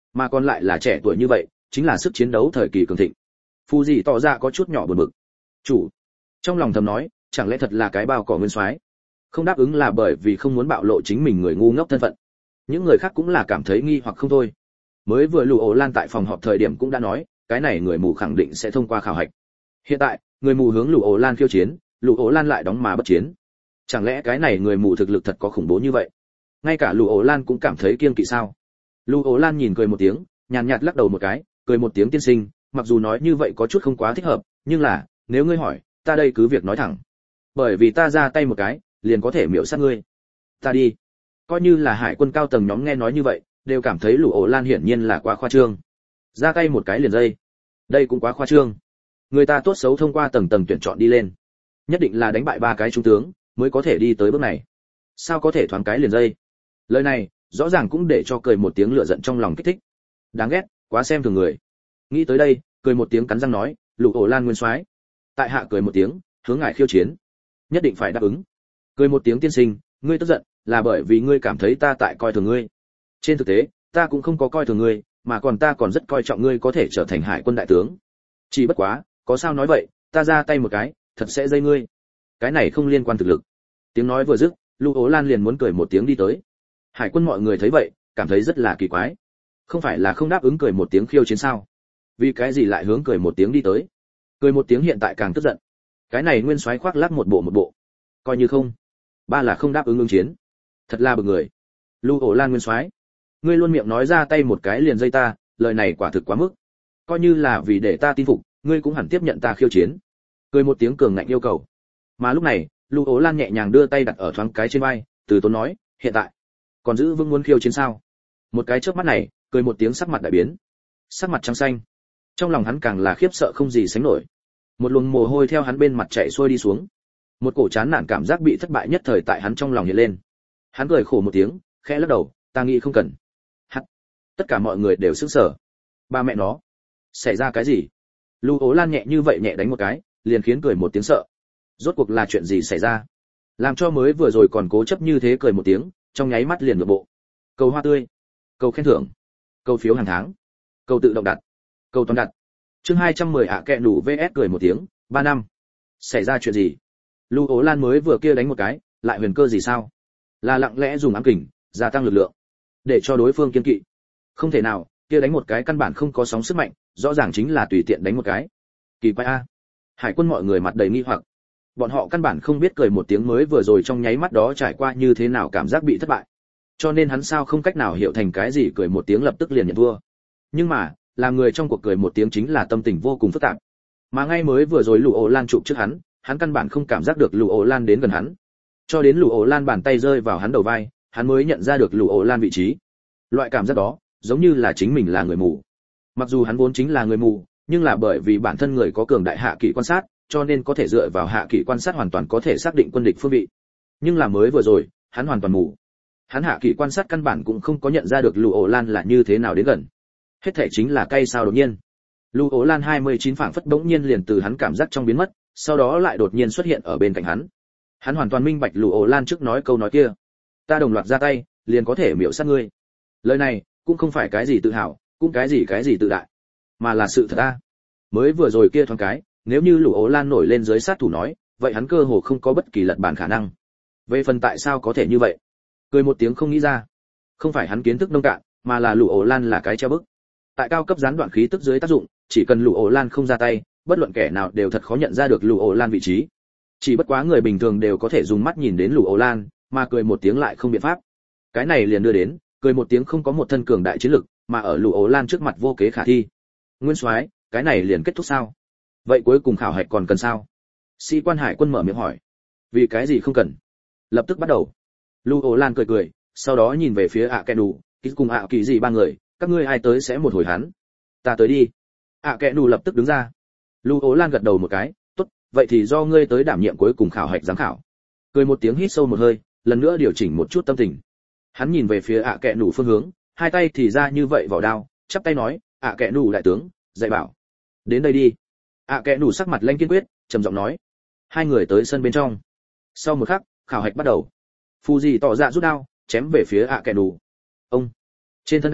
mà còn lại là trẻ tuổi như vậy, chính là sức chiến đấu thời kỳ cường thịnh. Phu gì tỏ ra có chút nhỏ buồn bực. Chủ, trong lòng thầm nói, chẳng lẽ thật là cái bao cỏ nguyên soái? Không đáp ứng là bởi vì không muốn bạo lộ chính mình người ngu ngốc thân phận. Những người khác cũng là cảm thấy nghi hoặc không thôi. Mới vừa Lù Ổ Lan tại phòng họp thời điểm cũng đã nói, cái này người mù khẳng định sẽ thông qua khảo hạch. Hiện tại, người mù hướng Lù Ổ Lan khiêu chiến, Lù Ổ Lan lại đóng mà bất chiến. Chẳng lẽ cái này người mù thực lực thật có khủng bố như vậy? Ngay cả Lù Ổ Lan cũng cảm thấy kiêng kỵ sao? Lù Ổ Lan nhìn cười một tiếng, nhàn nhạt lắc đầu một cái, cười một tiếng tiên sinh, mặc dù nói như vậy có chút không quá thích hợp, nhưng là, nếu ngươi hỏi, ta đây cứ việc nói thẳng. Bởi vì ta ra tay một cái, liền có thể miểu sát ngươi. Ta đi. Coi như là hải quân cao tầng nhóm nghe nói như vậy, đều cảm thấy Lù Ổ Lan hiển nhiên là quá khoa trương. Ra tay một cái liền dây. Đây cũng quá khoa trương. Người ta tốt xấu thông qua tầng tầng tuyển chọn đi lên, nhất định là đánh bại 3 cái trung tướng mới có thể đi tới bước này. Sao có thể thoáng cái liền dây? Lời này, rõ ràng cũng để cho cười một tiếng lửa giận trong lòng kích thích. Đáng ghét, quá xem thường người. Nghĩ tới đây, cười một tiếng cắn răng nói, Lù Ổ Lan nguyên soái, tại hạ cười một tiếng, hướng ngài khiêu chiến, nhất định phải đáp ứng. Cười một tiếng tiên sinh, ngươi tức giận là bởi vì ngươi cảm thấy ta tại coi thường ngươi. Trên thực tế, ta cũng không có coi thường ngươi, mà còn ta còn rất coi trọng ngươi có thể trở thành hải quân đại tướng. Chỉ bất quá, có sao nói vậy, ta ra tay một cái, thật sẽ dây ngươi. Cái này không liên quan thực lực. Tiếng nói vừa dứt, Lù Ổ Lan liền muốn cười một tiếng đi tới. Hải quân mọi người thấy vậy, cảm thấy rất là kỳ quái. Không phải là không đáp ứng cười một tiếng khiêu chiến sao? Vì cái gì lại hướng cười một tiếng đi tới? Cười một tiếng hiện tại càng tức giận. Cái này nguyên soái khoác lác một bộ. Coi như không. Ba là không đáp ứng ứng chiến. Thật là bực người. Lù Ổ Lan nguyên soái, ngươi luôn miệng nói ra tay một cái liền dây ta, lời này quả thực quá mức. Coi như là vì để ta tin phục, ngươi cũng hẳn tiếp nhận ta khiêu chiến. Cười một tiếng cường ngạnh yêu cầu. Mà lúc này, Lù Ổ Lan nhẹ nhàng đưa tay đặt ở thoáng cái trên vai, từ tốn nói, hiện tại còn giữ vững muốn khiêu chiến sao? Một cái chớp mắt này, cười một tiếng sắc mặt đại biến, sắc mặt trắng xanh. Trong lòng hắn càng là khiếp sợ không gì sánh nổi. Một luồng mồ hôi theo hắn bên mặt chảy xuôi đi xuống. Một cổ chán nản cảm giác bị thất bại nhất thời tại hắn trong lòng hiện lên. Hắn cười khổ một tiếng, khẽ lắc đầu, ta nghĩ không cần. Hắt. Tất cả mọi người đều sững sờ. Ba mẹ nó, xảy ra cái gì? Lù Ổ Lan nhẹ như vậy nhẹ đánh một cái, liền khiến cười một tiếng sợ. Rốt cuộc là chuyện gì xảy ra? Làm cho mới vừa rồi còn cố chấp như thế cười một tiếng, trong nháy mắt liền ngược bộ. Cầu hoa tươi, cầu khen thưởng, cầu phiếu hàng tháng, cầu tự động đặt, cầu toàn đặt. Chương 210 ạ kẹ nủ VS cười một tiếng, 3 năm. Xảy ra chuyện gì? Lù Ổ Lan mới vừa kia đánh một cái, lại huyền cơ gì sao? Là lặng lẽ dùng ám kình, gia tăng lực lượng, để cho đối phương kiên kỵ. Không thể nào, kia đánh một cái căn bản không có sóng sức mạnh, rõ ràng chính là tùy tiện đánh một cái. Kỳ quái a. Hải quân mọi người mặt đầy nghi hoặc. Bọn họ căn bản không biết cười một tiếng mới vừa rồi trong nháy mắt đó trải qua như thế nào cảm giác bị thất bại. Cho nên hắn sao không cách nào hiểu thành cái gì cười một tiếng lập tức liền nhận thua. Nhưng mà, làm người trong cuộc cười một tiếng chính là tâm tình vô cùng phức tạp. Mà ngay mới vừa rồi Lù Ổ Lan chụp trước hắn căn bản không cảm giác được Lù Ổ Lan đến gần hắn. Cho đến Lù Ổ Lan bàn tay rơi vào hắn đầu vai, hắn mới nhận ra được Lù Ổ Lan vị trí. Loại cảm giác đó, giống như là chính mình là người mù. Mặc dù hắn vốn chính là người mù, nhưng là bởi vì bản thân người có cường đại hạ kỷ quan sát, cho nên có thể dựa vào hạ kỷ quan sát hoàn toàn có thể xác định quân địch phương vị. Nhưng là mới vừa rồi, hắn hoàn toàn mù. Hắn hạ kỷ quan sát căn bản cũng không có nhận ra được Lù Ổ Lan là như thế nào đến gần. Hết thảy chính là cay sao đột nhiên. Lù Ổ Lan 29 phảng phất bỗng nhiên liền từ hắn cảm giác trong biến mất, sau đó lại đột nhiên xuất hiện ở bên cạnh hắn. Hắn hoàn toàn minh bạch Lù Ổ Lan trước nói câu nói kia. Ta đồng loạt ra tay, liền có thể miểu sát ngươi. Lời này, cũng không phải cái gì tự hào, cũng cái gì tự đại, mà là sự thật a. Mới vừa rồi kia thoáng cái, nếu như Lù Ổ Lan nổi lên dưới sát thủ nói, vậy hắn cơ hồ không có bất kỳ lật bản khả năng. Về phần tại sao có thể như vậy, cười một tiếng không nghĩ ra. Không phải hắn kiến thức nông cạn, mà là Lù Ổ Lan là cái treo bức. Tại cao cấp gián đoạn khí tức dưới tác dụng, chỉ cần Lù Ổ Lan không ra tay, bất luận kẻ nào đều thật khó nhận ra được Lù Ổ Lan vị trí. Chỉ bất quá người bình thường đều có thể dùng mắt nhìn đến Lù Ổ Lan, mà cười một tiếng lại không biện pháp. Cái này liền đưa đến, cười một tiếng không có một thân cường đại chiến lực, mà ở Lù Ổ Lan trước mặt vô kế khả thi. Nguyên soái, cái này liền kết thúc sao? Vậy cuối cùng khảo hạch còn cần sao? Sĩ quan hải quân mở miệng hỏi. Vì cái gì không cần? Lập tức bắt đầu. Lù Ổ Lan cười, sau đó nhìn về phía ạ kẹ nù, cùng ạ kỳ gì ba người, các ngươi ai tới sẽ một hồi hắn. Ta tới đi. ạ kẹ nù lập tức đứng ra. Lù Ổ Lan gật đầu một cái, tốt, vậy thì do ngươi tới đảm nhiệm cuối cùng khảo hạch giám khảo. Cười một tiếng hít sâu một hơi, lần nữa điều chỉnh một chút tâm tình. Hắn nhìn về phía ạ kẹ nù phương hướng, hai tay thì ra như vậy vỏ đao, chắp tay nói, ạ kẹ nù đại tướng, dạy bảo. Đến đây đi. ạ kẹ nù sắc mặt lanh kiên quyết, trầm giọng nói. Hai người tới sân bên trong. Sau một khắc, khảo hạch bắt đầu. Phù gì tỏ ra rút đao, chém về phía ạ kẹ nù. Ông. Trên thân đao,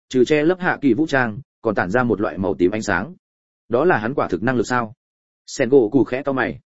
trừ che lấp hạ kỳ vũ trang, còn tản ra một loại màu tím ánh sáng. Đó là hắn quả thực năng lực sao? Sengoku khẽ cau mày.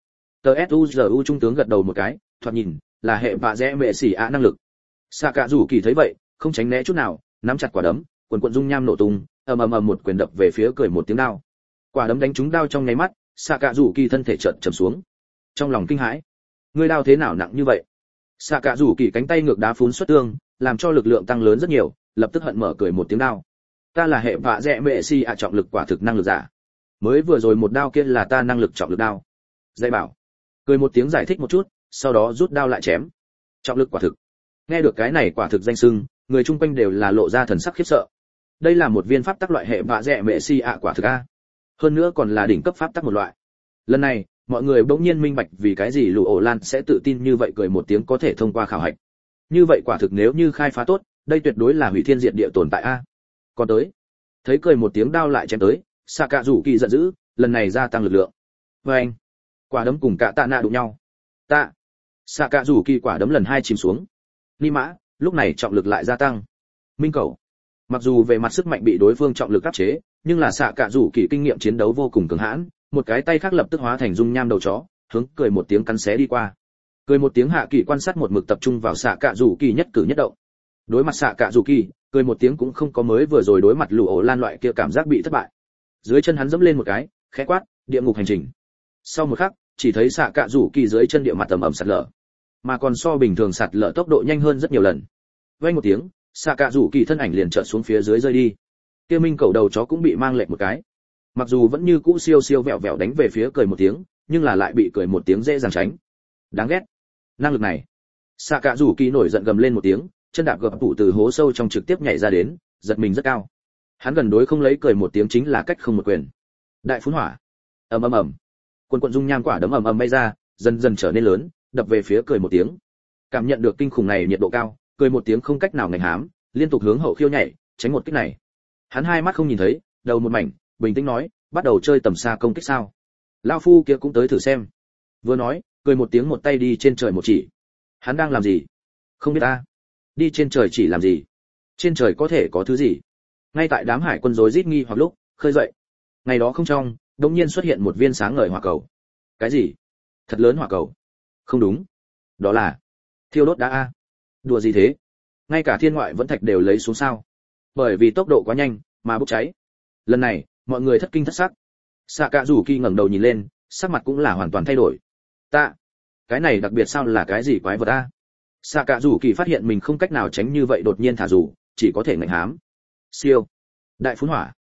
TSUZU trung tướng gật đầu một cái, thoạt nhìn là hệ vạ rẽ mẹ xỉ ạ năng lực. Sakazuki thấy vậy, không tránh né chút nào, nắm chặt quả đấm, quần quần dung nham nổ tung, ầm ầm ầm một quyền đập về phía cười một tiếng đao. Quả đấm đánh trúng đao trong nháy mắt, Sakazuki thân thể chợt trầm xuống. Trong lòng kinh hãi, ngươi đao thế nào nặng như vậy? Sakazuki cánh tay ngược đá phún xuất tương, làm cho lực lượng tăng lớn rất nhiều, lập tức hận mở cười một tiếng đao. Ta là hệ vạ rẽ mẹ xỉ ạ trọng lực quả thực năng lực giả. Mới vừa rồi một đao kia là ta năng lực trọng lực đao. Dạy bảo. Cười một tiếng giải thích một chút, sau đó rút đao lại chém. Trọng lực quả thực. Nghe được cái này quả thực danh xưng, người chung quanh đều là lộ ra thần sắc khiếp sợ. Đây là một viên pháp tắc loại hệ vạ rẽ mẹ xỉ ạ quả thực a. Hơn nữa còn là đỉnh cấp pháp tắc một loại. Lần này, mọi người bỗng nhiên minh bạch vì cái gì Lũ Ổ Lan sẽ tự tin như vậy cười một tiếng có thể thông qua khảo hạch. Như vậy quả thực nếu như khai phá tốt, đây tuyệt đối là hủy thiên diệt địa tồn tại a. Còn tới, thấy cười một tiếng đao lại chém tới, Sakazuki giận dữ, lần này gia tăng lực lượng. Và anh, quả đấm cùng cả tạ nạ đụng nhau. Tạ. Sakazuki quả đấm lần hai chìm xuống. Ni mã, lúc này trọng lực lại gia tăng. Minh cầu. Mặc dù về mặt sức mạnh bị đối phương trọng lực áp chế, nhưng là Sakazuki kinh nghiệm chiến đấu vô cùng cường hãn, một cái tay khác lập tức hóa thành dung nham đầu chó, hướng cười một tiếng cắn xé đi qua. Cười một tiếng hạ kỳ quan sát một mực tập trung vào Sakazuki nhất cử nhất động. Đối mặt Sakazuki, cười một tiếng cũng không có mới vừa rồi đối mặt Lũ Ổ Lan loại kia cảm giác bị thất bại. Dưới chân hắn dẫm lên một cái, khẽ quát, địa ngục hành trình. Sau một khắc, chỉ thấy Sakazuki dưới chân địa mặt ầm ầm sạt lở, mà còn so bình thường sạt lở tốc độ nhanh hơn rất nhiều lần. Vang một tiếng, Sakazuki thân ảnh liền chợt xuống phía dưới rơi đi. Kia minh cầu đầu chó cũng bị mang lệch một cái. Mặc dù vẫn như cũ siêu siêu vẹo vẹo đánh về phía cười một tiếng, nhưng là lại bị cười một tiếng dễ dàng tránh. Đáng ghét. Năng lực này. Sakazuki nổi giận gầm lên một tiếng, chân đạp gập tủ từ hố sâu trong trực tiếp nhảy ra đến, giật mình rất cao. Hắn gần đối không lấy cười một tiếng chính là cách không một quyền. Đại phun hỏa. Ầm ầm ầm. Quần quần dung nham quả đấm ầm ầm bay ra, dần dần trở nên lớn, đập về phía cười một tiếng. Cảm nhận được kinh khủng này nhiệt độ cao, cười một tiếng không cách nào ngành hám, liên tục hướng hậu khiêu nhảy, tránh một kích này. Hắn hai mắt không nhìn thấy, đầu một mảnh, bình tĩnh nói, bắt đầu chơi tầm xa công kích sao? Lão phu kia cũng tới thử xem. Vừa nói, cười một tiếng một tay đi trên trời một chỉ. Hắn đang làm gì? Không biết ta. Đi trên trời chỉ làm gì? Trên trời có thể có thứ gì? Ngay tại đám hải quân rối rít nghi hoặc lúc khơi dậy, ngày đó không trong, đột nhiên xuất hiện một viên sáng ngời hỏa cầu. Cái gì? Thật lớn hỏa cầu? Không đúng, đó là thiêu đốt đá a. Đùa gì thế? Ngay cả thiên ngoại vẫn thạch đều lấy xuống sao? Bởi vì tốc độ quá nhanh mà bốc cháy. Lần này, mọi người thất kinh thất sắc. Sakazuki ngẩng đầu nhìn lên, sắc mặt cũng là hoàn toàn thay đổi. Ta, cái này đặc biệt sao là cái gì quái vật a? Sakazuki phát hiện mình không cách nào tránh như vậy đột nhiên thả dù, chỉ có thể ngạnh hám. Siêu, đại phun hỏa.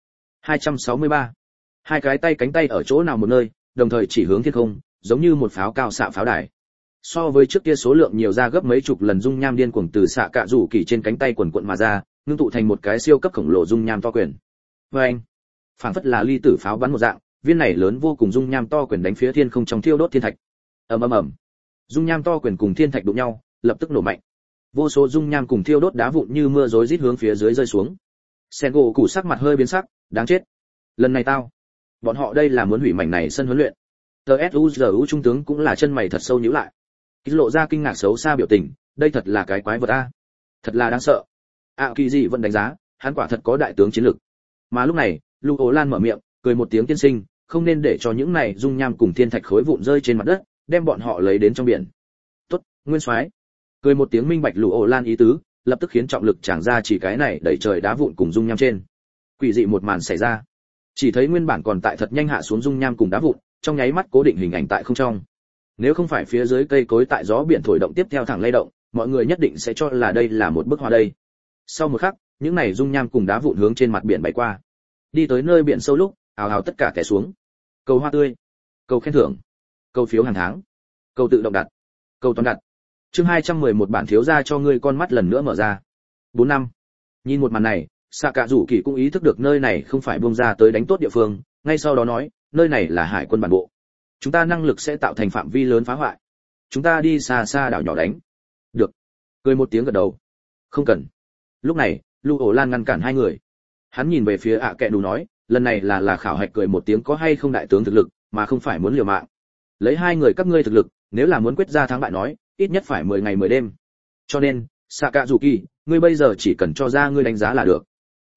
263. Hai cái tay cánh tay ở chỗ nào một nơi, đồng thời chỉ hướng thiên không, giống như một pháo cao xạ pháo đài. So với trước kia số lượng nhiều ra gấp mấy chục lần dung nham điên cuồng từ Sakazuki trên cánh tay quần quận mà ra, ngưng tụ thành một cái siêu cấp khổng lồ dung nham to quyền. Và anh, phảng phất là ly tử pháo bắn một dạng, viên này lớn vô cùng dung nham to quyền đánh phía thiên không trong thiêu đốt thiên thạch. Ầm ầm ầm. Dung nham to quyền cùng thiên thạch đụng nhau, lập tức nổ mạnh. Vô số dung nham cùng thiêu đốt đá vụn như mưa rối rít hướng phía dưới rơi xuống. Sengoku sắc mặt hơi biến sắc, đáng chết. Lần này tao, bọn họ đây là muốn hủy mảnh này sân huấn luyện. TSUZU trung tướng cũng là chân mày thật sâu nhíu lại. Ký lộ ra kinh ngạc xấu xa biểu tình, đây thật là cái quái vật a. Thật là đáng sợ. Kỳ dị vẫn đánh giá, hắn quả thật có đại tướng chiến lược. Mà lúc này, Lũ Ổ Lan mở miệng, cười một tiếng tiên sinh, không nên để cho những này dung nham cùng thiên thạch khối vụn rơi trên mặt đất, đem bọn họ lấy đến trong biển. Tốt, nguyên soái. Cười một tiếng minh bạch Lũ Ổ Lan ý tứ, lập tức khiến trọng lực tràn ra chỉ cái này đẩy trời đá vụn cùng dung nham trên. Quỷ dị một màn xảy ra. Chỉ thấy nguyên bản còn tại thật nhanh hạ xuống dung nham cùng đá vụn, trong nháy mắt cố định hình ảnh tại không trong. Nếu không phải phía dưới cây cối tại gió biển thổi động tiếp theo thẳng lay động, mọi người nhất định sẽ cho là đây là một bức họa đây. Sau một khắc, những này dung nham cùng đá vụn hướng trên mặt biển bay qua. Đi tới nơi biển sâu lúc, ào ào tất cả té xuống. Cầu hoa tươi, cầu khen thưởng, cầu phiếu hàng tháng, cầu tự động đặt, cầu toàn đặt. Chương 211 bản thiếu gia cho ngươi con mắt lần nữa mở ra. 4 năm. Nhìn một màn này, Sakazuki cũng ý thức được nơi này không phải buông ra tới đánh tốt địa phương, ngay sau đó nói, nơi này là hải quân bản bộ. Chúng ta năng lực sẽ tạo thành phạm vi lớn phá hoại. Chúng ta đi xa xa đảo nhỏ đánh. Được. Cười một tiếng gật đầu. Không cần. Lúc này, Lũ Ổ Lan ngăn cản hai người. Hắn nhìn về phía kệ đủ nói, lần này là khảo hạch cười một tiếng có hay không đại tướng thực lực, mà không phải muốn liều mạng. Lấy hai người các ngươi thực lực, nếu là muốn quyết ra thắng bại nói, ít nhất phải 10 ngày 10 đêm. Cho nên, Sakazuki, ngươi bây giờ chỉ cần cho ra ngươi đánh giá là được.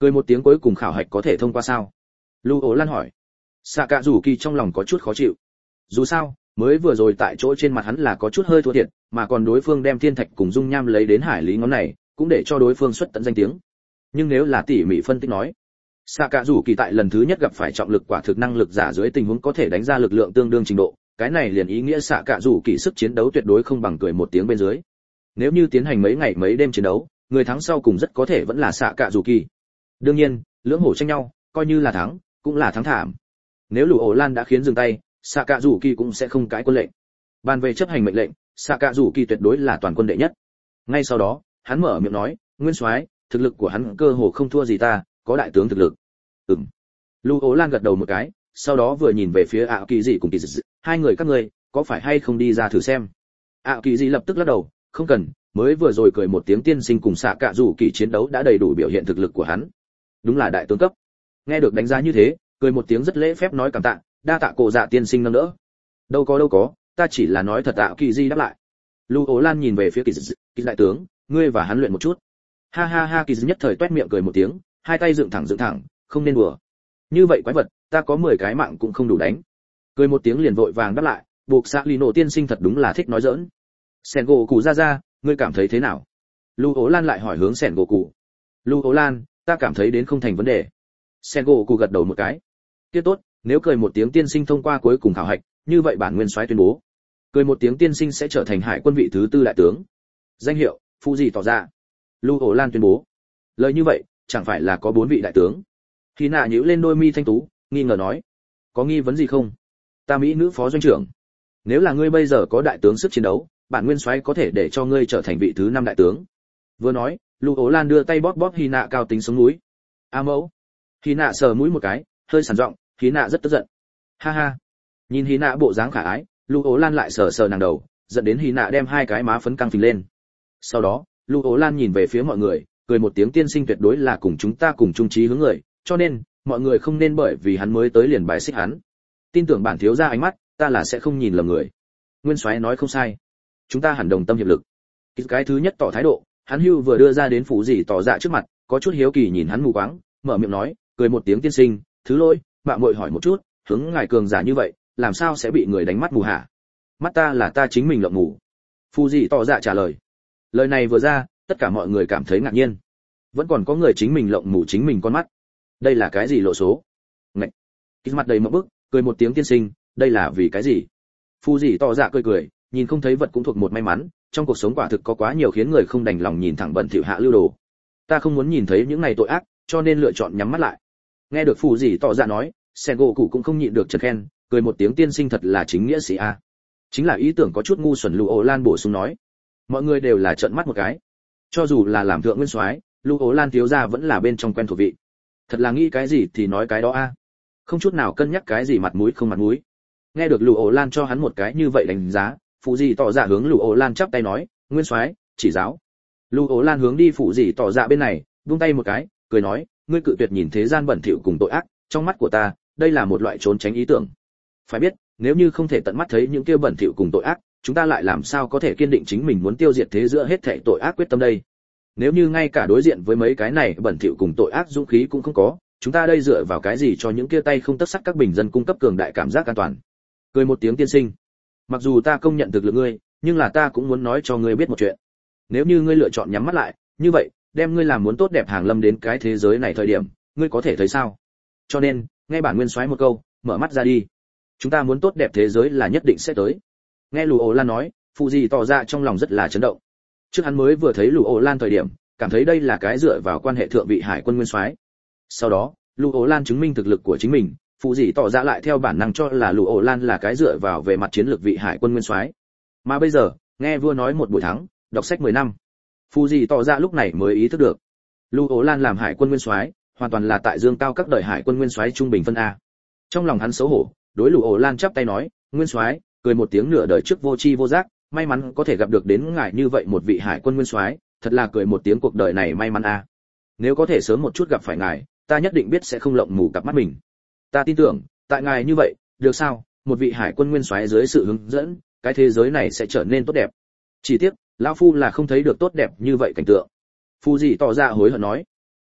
Cười một tiếng, cuối cùng khảo hạch có thể thông qua sao? Lưu Ố Lan hỏi. Sạ Cạ Rủ Kỳ trong lòng có chút khó chịu. Dù sao, mới vừa rồi tại chỗ trên mặt hắn là có chút hơi thua thiệt, mà còn đối phương đem thiên thạch cùng dung nham lấy đến hải lý ngón này, cũng để cho đối phương xuất tận danh tiếng. Nhưng nếu là tỉ mỉ phân tích nói, Sạ Cạ Rủ Kỳ tại lần thứ nhất gặp phải trọng lực quả thực năng lực giả dưới tình huống có thể đánh ra lực lượng tương đương trình độ, cái này liền ý nghĩa Sạ Cạ Rủ Kỳ sức chiến đấu tuyệt đối không bằng cười một tiếng bên dưới. Nếu như tiến hành mấy ngày mấy đêm chiến đấu, người thắng sau cùng rất có thể vẫn là Sạ Cạ Rủ Kỳ. Đương nhiên, lưỡng hổ tranh nhau, coi như là thắng, cũng là thắng thảm. Nếu Lũ Ổ Lan đã khiến dừng tay, Sạ Cạ Rủ Kỳ cũng sẽ không cãi quân lệnh. Bàn về chấp hành mệnh lệnh, Sạ Cạ Rủ Kỳ tuyệt đối là toàn quân đệ nhất. Ngay sau đó, hắn mở miệng nói, "Nguyên soái, thực lực của hắn cơ hồ không thua gì ta, có đại tướng thực lực." Ừm. Lũ Ổ Lan gật đầu một cái, sau đó vừa nhìn về phía Ảo Kỳ Dị cùng Kỳ Dị, "Hai người các ngươi, có phải hay không đi ra thử xem?" Ảo Kỳ Dị lập tức lắc đầu, "Không cần, mới vừa rồi cười một tiếng tiên sinh cùng Sạ Cạ Rủ Kỳ chiến đấu đã đầy đủ biểu hiện thực lực của hắn. Đúng là đại tướng cấp." Nghe được đánh giá như thế, cười một tiếng rất lễ phép nói cảm tạ, "Đa tạ Cổ Dạ tiên sinh nâng đỡ." Đâu có, ta chỉ là nói thật." Ảo Kỳ Dị đáp lại. Lưu Ố Lan nhìn về phía Kỳ Dị, "Kỳ đại tướng, ngươi và hắn luyện một chút." Ha ha ha, Kỳ Dị nhất thời toét miệng cười một tiếng, hai tay dựng thẳng, "Không nên đùa. Như vậy quái vật, ta có 10 cái mạng cũng không đủ đánh." Cười một tiếng liền vội vàng đáp lại, "Buộc Sạ Lì Nổ tiên sinh thật đúng là thích nói giỡn. Sẻn gỗ cụ ra, ngươi cảm thấy thế nào?" Lưu Ố Lan lại hỏi hướng Sẻn gỗ cụ. "Lưu Ố Lan, ta cảm thấy đến không thành vấn đề." Sẻn gỗ cụ gật đầu một cái. "Kia tốt, nếu cười một tiếng tiên sinh thông qua cuối cùng khảo hạch, như vậy bản nguyên soái tuyên bố, cười một tiếng tiên sinh sẽ trở thành hải quân vị thứ tư đại tướng. Danh hiệu, Phụ gì tỏ ra." Lưu Ổ Lan tuyên bố. Lời như vậy, chẳng phải là có 4 vị đại tướng? Khi nạ nhíu lên đôi mi thanh tú, nghi ngờ nói, "Có nghi vấn gì không? Ta mỹ nữ phó doanh trưởng, nếu là ngươi bây giờ có đại tướng sức chiến đấu, bản nguyên soái có thể để cho ngươi trở thành vị thứ 5 đại tướng." Vừa nói, Lưu Ố Lan đưa tay bóp Hy Nạ cao tính sống mũi. "A mẫu." Hy Nạ sờ mũi một cái, hơi sẵn giọng, Hy Nạ rất tức giận. Ha ha. Nhìn Hy Nạ bộ dáng khả ái, Lưu Ố Lan lại sờ nàng đầu, giận đến Hy Nạ đem hai cái má phấn căng phình lên. Sau đó, Lưu Ố Lan nhìn về phía mọi người, cười một tiếng, "Tiên sinh tuyệt đối là cùng chúng ta cùng chung chí hướng người, cho nên mọi người không nên bởi vì hắn mới tới liền bài xích hắn. Tin tưởng bản thiếu gia ánh mắt, ta là sẽ không nhìn lầm người." Nguyên soái nói không sai, chúng ta hẳn đồng tâm hiệp lực. Cái thứ nhất tỏ thái độ, hắn hưu vừa đưa ra đến Phủ gì tỏ dạ trước mặt, có chút hiếu kỳ nhìn hắn mù quáng, mở miệng nói, "Cười một tiếng tiên sinh, thứ lỗi, bạn muội hỏi một chút, hướng ngài cường giả như vậy, làm sao sẽ bị người đánh mắt mù hả?" "Mắt ta là ta chính mình lộng mù." Phủ gì tỏ dạ trả lời. Lời này vừa ra, tất cả mọi người cảm thấy ngạc nhiên. Vẫn còn có người chính mình lộng mù chính mình con mắt. Đây là cái gì lộ số? Ngạch. Cái mặt đầy mộng bức, cười một tiếng, "Tiên sinh, đây là vì cái gì?" Phu gì tỏ dạ cười, nhìn không thấy vật cũng thuộc một may mắn, trong cuộc sống quả thực có quá nhiều khiến người không đành lòng nhìn thẳng bẩn thỉu hạ lưu đồ. Ta không muốn nhìn thấy những này tội ác, cho nên lựa chọn nhắm mắt lại. Nghe được Phu gì tỏ dạ nói, Sen gỗ cụ cũng không nhịn được chợt khen, cười một tiếng, "Tiên sinh thật là chính nghĩa sĩ a." Chính là ý tưởng có chút ngu xuẩn, Lưu Ổ Lan bổ sung nói. Mọi người đều là trợn mắt một cái. Cho dù là làm thượng nguyên soái, Lưu Ổ Lan thiếu gia vẫn là bên trong quen thuộc vị. Thật là nghĩ cái gì thì nói cái đó a. Không chút nào cân nhắc cái gì mặt mũi không mặt mũi. Nghe được Lưu Ổ Lan cho hắn một cái như vậy đánh giá, Phụ Dị tỏ dạ hướng Lưu Ổ Lan chắp tay nói, "Nguyên soái, chỉ giáo." Lưu Ổ Lan hướng đi Phụ Dị tỏ dạ bên này, buông tay một cái, cười nói, "Ngươi cự tuyệt nhìn thế gian bẩn thỉu cùng tội ác, trong mắt của ta, đây là một loại trốn tránh ý tưởng. Phải biết, nếu như không thể tận mắt thấy những kia bẩn thỉu cùng tội ác, chúng ta lại làm sao có thể kiên định chính mình muốn tiêu diệt thế giữa hết thảy tội ác quyết tâm đây? Nếu như ngay cả đối diện với mấy cái này bẩn thỉu cùng tội ác dũng khí cũng không có, chúng ta đây dựa vào cái gì cho những kia tay không tất sắt các bình dân cung cấp cường đại cảm giác an toàn?" Cười một tiếng, "Tiên sinh, mặc dù ta công nhận thực lực ngươi, nhưng là ta cũng muốn nói cho ngươi biết một chuyện. Nếu như ngươi lựa chọn nhắm mắt lại, như vậy, đem ngươi làm muốn tốt đẹp hàng lâm đến cái thế giới này thời điểm, ngươi có thể thấy sao? Cho nên, nghe bản nguyên soái một câu, mở mắt ra đi. Chúng ta muốn tốt đẹp thế giới là nhất định sẽ tới." Nghe Lù Ổ Lan nói, Phụ Dị tỏ ra trong lòng rất là chấn động. Trước hắn mới vừa thấy Lù Ổ Lan thời điểm, cảm thấy đây là cái dựa vào quan hệ thượng vị hải quân nguyên soái. Sau đó, Lù Ổ Lan chứng minh thực lực của chính mình, Phụ Dị tỏ ra lại theo bản năng cho là Lù Ổ Lan là cái dựa vào về mặt chiến lược vị hải quân nguyên soái. Mà bây giờ, nghe vua nói một buổi thắng, đọc sách 10 năm, Phụ Dị tỏ ra lúc này mới ý thức được, Lù Ổ Lan làm hải quân nguyên soái, hoàn toàn là tại dương cao các đời hải quân nguyên soái trung bình phân a. Trong lòng hắn xấu hổ, đối Lù Ổ Lan chắp tay nói, "Nguyên soái, cười một tiếng, nửa đời trước vô chi vô giác, may mắn có thể gặp được đến ngài như vậy một vị hải quân nguyên soái, thật là cười một tiếng, cuộc đời này may mắn a. Nếu có thể sớm một chút gặp phải ngài, ta nhất định biết sẽ không lộng mù cặp mắt mình. Ta tin tưởng, tại ngài như vậy, được sao, một vị hải quân nguyên soái dưới sự hướng dẫn, cái thế giới này sẽ trở nên tốt đẹp. Chỉ tiếc, lão phu là không thấy được tốt đẹp như vậy cảnh tượng." Phu Dị tỏ ra hối hận nói.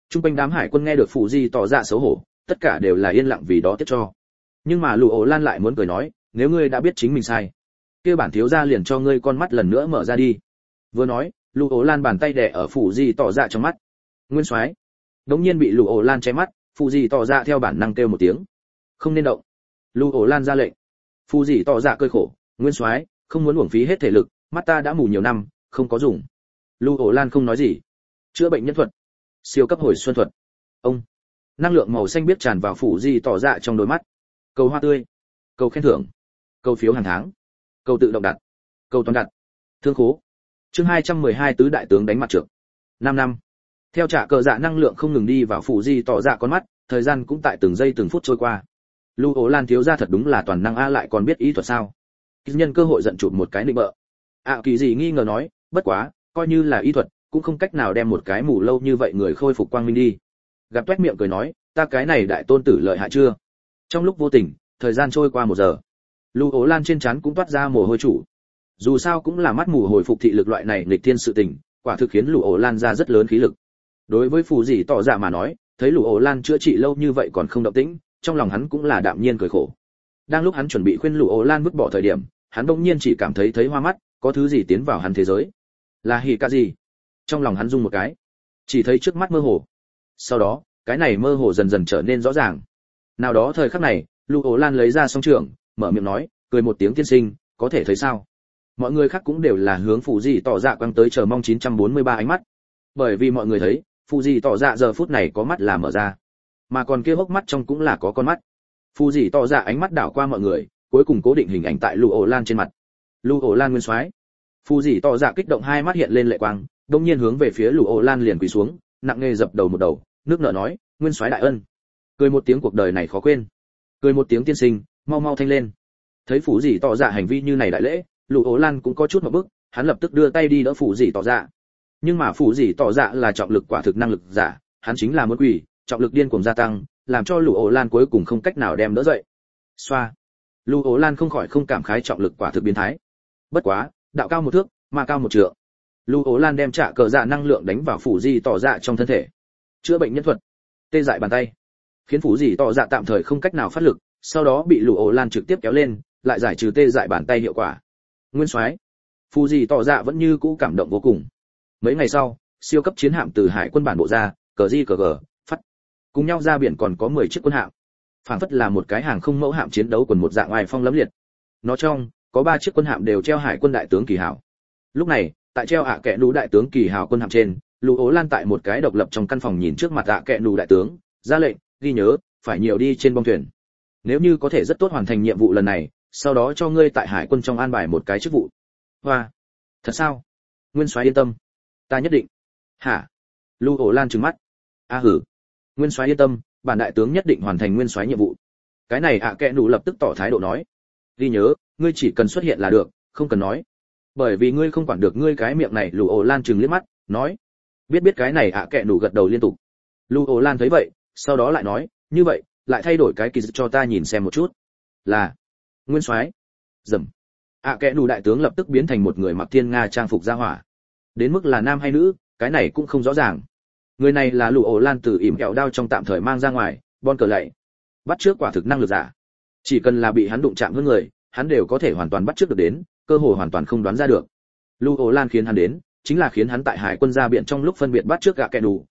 Trung quanh đám hải quân nghe được phụ di tỏ ra xấu hổ, tất cả đều là yên lặng vì đó tiếc cho. Nhưng mà Lù Ổ Lan lại muốn cười nói, nếu ngươi đã biết chính mình sai, kia bản thiếu gia liền cho ngươi con mắt lần nữa mở ra đi. Vừa nói, Lù Ổ Lan bàn tay đè ở phụ di tỏ ra trong mắt. Nguyên soái, đống nhiên bị Lù Ổ Lan che mắt, phụ di tỏ ra theo bản năng kêu một tiếng, không nên động. Lù Ổ Lan ra lệnh. Phụ di tỏ ra cơi khổ, Nguyên soái, không muốn uổng phí hết thể lực, mắt ta đã mù nhiều năm, không có dùng. Lù Ổ Lan không nói gì. Chữa bệnh nhân thuật, siêu cấp hồi xuân thuật. Ông, năng lượng màu xanh biết tràn vào phụ di tỏ ra trong đôi mắt. Cầu hoa tươi, cầu khen thưởng, cầu phiếu hàng tháng, cầu tự động đặt, cầu toàn đặt. Thương khố. Chương 212 tứ đại tướng đánh mặt trược. 5 năm. Theo trả cờ dạ năng lượng không ngừng đi vào phụ di tỏ ra con mắt, thời gian cũng tại từng giây từng phút trôi qua. Lù Ổ Lan thiếu gia thật đúng là toàn năng a, lại còn biết ý thuật sao? Nhân cơ hội giận chụp một cái nịnh bợ. Kỳ gì nghi ngờ nói, bất quá, coi như là y thuật, cũng không cách nào đem một cái mù lâu như vậy người khôi phục quang minh đi. Gặp toét miệng cười nói, ta cái này đại tôn tử lợi hại chưa? Trong lúc vô tình, thời gian trôi qua 1 giờ. Lù Ổ Lan trên trán cũng toát ra mồ hôi chủ. Dù sao cũng là mắt mù hồi phục thị lực loại này nghịch thiên sự tình, quả thực khiến Lù Ổ Lan ra rất lớn khí lực. Đối với phù dị tỏ dạ mà nói, thấy Lù Ổ Lan chữa trị lâu như vậy còn không động tĩnh, trong lòng hắn cũng là đạm nhiên cười khổ. Đang lúc hắn chuẩn bị khuyên Lù Ổ Lan vứt bỏ thời điểm, hắn bỗng nhiên chỉ cảm thấy hoa mắt, có thứ gì tiến vào hắn thế giới. Là hỉ cả gì? Trong lòng hắn rung một cái, chỉ thấy trước mắt mơ hồ. Sau đó, cái này mơ hồ dần dần trở nên rõ ràng. Nào đó thời khắc này, Lù Ổ Lan lấy ra song trường, mở miệng nói, cười một tiếng tiên sinh, có thể thấy sao? Mọi người khác cũng đều là hướng phụ dị tỏ dạ quăng tới chờ mong 943 ánh mắt. Bởi vì mọi người thấy, phụ dị tỏ dạ giờ phút này có mắt là mở ra, mà còn kia hốc mắt trong cũng là có con mắt. Phụ dị tỏ dạ ánh mắt đảo qua mọi người, cuối cùng cố định hình ảnh tại Lù Ổ Lan trên mặt. Lù Ổ Lan nguyên soái. Phụ dị tỏ dạ kích động, hai mắt hiện lên lệ quang, đột nhiên hướng về phía Lù Ổ Lan liền quỳ xuống, nặng nề dập đầu một đầu, nước nở nói, nguyên soái đại ân. Cười một tiếng cuộc đời này khó quên. Cười một tiếng tiên sinh, mau mau thanh lên. Thấy phụ dị tỏ dạ hành vi như này đại lễ, Lù Ổ Lan cũng có chút một bức, hắn lập tức đưa tay đi đỡ phụ dị tỏ dạ. Nhưng mà phụ dị tỏ dạ là trọng lực quả thực năng lực giả, hắn chính là muốn quỳ, trọng lực điên cuồng gia tăng, làm cho Lù Ổ Lan cuối cùng không cách nào đem đỡ dậy. Xoa. Lù Ổ Lan không khỏi không cảm khái trọng lực quả thực biến thái. Bất quá, đạo cao 1 thước, mà cao 1 trượng. Lù Ổ Lan đem trả cờ dạ năng lượng đánh vào phụ dị tỏ dạ trong thân thể. Chữa bệnh nhân thuật, tê dại bàn tay, khiến phụ dị tỏ dạ tạm thời không cách nào phát lực, sau đó bị Lù Ổ Lan trực tiếp kéo lên, lại giải trừ tê dại bàn tay hiệu quả. Nguyên soái, phụ dị tỏ dạ vẫn như cũ cảm động vô cùng. Mấy ngày sau, siêu cấp chiến hạm từ hải quân bản bộ ra, cờ gờ phát cùng nhau ra biển, còn có 10 chiếc quân hạm, phảng phất là một cái hàng không mẫu hạm chiến đấu quần một dạng oai phong lẫm liệt. Nó trong có 3 chiếc quân hạm đều treo hải quân đại tướng kỳ hào. Lúc này, tại treo kẹ nú đại tướng kỳ hào quân hạm trên, Lù Ổ Lan tại một cái độc lập trong căn phòng nhìn trước mặt kẹ nú đại tướng, ra lệnh, ghi nhớ, phải nhiều đi trên bong thuyền. Nếu như có thể rất tốt hoàn thành nhiệm vụ lần này, sau đó cho ngươi tại hải quân trong an bài một cái chức vụ. Hoa, thật sao? Nguyên soái yên tâm, ta nhất định. Hả? Lù Ổ Lan trừng mắt. A hử. Nguyên soái yên tâm, bản đại tướng nhất định hoàn thành nguyên soái nhiệm vụ. Cái này kẹ nú lập tức tỏ thái độ nói, ghi nhớ, ngươi chỉ cần xuất hiện là được, không cần nói. Bởi vì ngươi không quản được ngươi cái miệng này. Lù Ổ Lan trừng liếc mắt, nói, biết cái này kẹ nú gật đầu liên tục. Lù Ổ Lan thấy vậy, sau đó lại nói, như vậy, lại thay đổi cái kỳ cho ta nhìn xem một chút. Là, nguyên soái. Dầm. Kẹ nú đại tướng lập tức biến thành một người mặc thiên nga trang phục ra hỏa. Đến mức là nam hay nữ, cái này cũng không rõ ràng. Người này là Lù Ổ Lan từ ỉm kẹo đao trong tạm thời mang ra ngoài, bon cờ lạy. Bắt trước quả thực năng lực giả. Chỉ cần là bị hắn đụng chạm hơn người, hắn đều có thể hoàn toàn bắt trước được đến, cơ hội hoàn toàn không đoán ra được. Lù Ổ Lan khiến hắn đến, chính là khiến hắn tại hải quân ra biển trong lúc phân biệt bắt trước kẹ nú,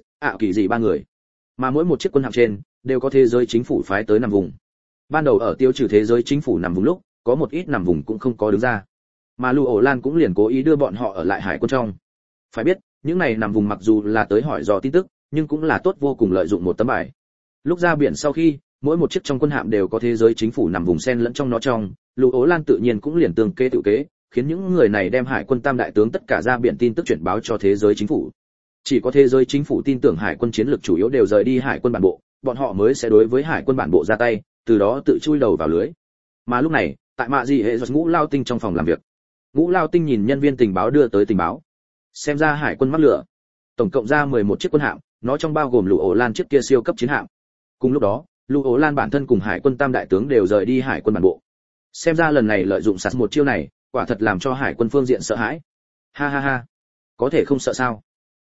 kỳ gì 3 người. Mà mỗi một chiếc quân hạm trên đều có thế giới chính phủ phái tới nằm vùng. Ban đầu ở tiêu trừ thế giới chính phủ nằm vùng lúc, có một ít nằm vùng cũng không có đứng ra. Mà Lù Ổ Lan cũng liền cố ý đưa bọn họ ở lại hải quân trong. Phải biết, những này nằm vùng mặc dù là tới hỏi dò tin tức, nhưng cũng là tốt vô cùng lợi dụng một tấm bài. Lúc ra biển sau khi, mỗi một chiếc trong quân hạm đều có thế giới chính phủ nằm vùng xen lẫn trong nó trong, Lù Ổ Lan tự nhiên cũng liền tương kế tự kế, khiến những người này đem hải quân tam đại tướng tất cả ra biển tin tức chuyển báo cho thế giới chính phủ. Chỉ có thế giới chính phủ tin tưởng hải quân chiến lược chủ yếu đều rời đi hải quân bản bộ, bọn họ mới sẽ đối với hải quân bản bộ ra tay, từ đó tự chui đầu vào lưới. Mà lúc này, tại mạ gì hệ Ngũ Lao Tinh trong phòng làm việc, Ngũ Lao Tinh nhìn nhân viên tình báo đưa tới tình báo, xem ra hải quân mắc lửa, tổng cộng ra 11 chiếc quân hạm, nó trong bao gồm Lù Ổ Lan chiếc kia siêu cấp chiến hạm. Cùng lúc đó, Lù Ổ Lan bản thân cùng hải quân tam đại tướng đều rời đi hải quân bản bộ. Xem ra lần này lợi dụng sạt một chiêu này, quả thật làm cho hải quân phương diện sợ hãi. Ha ha ha, có thể không sợ sao?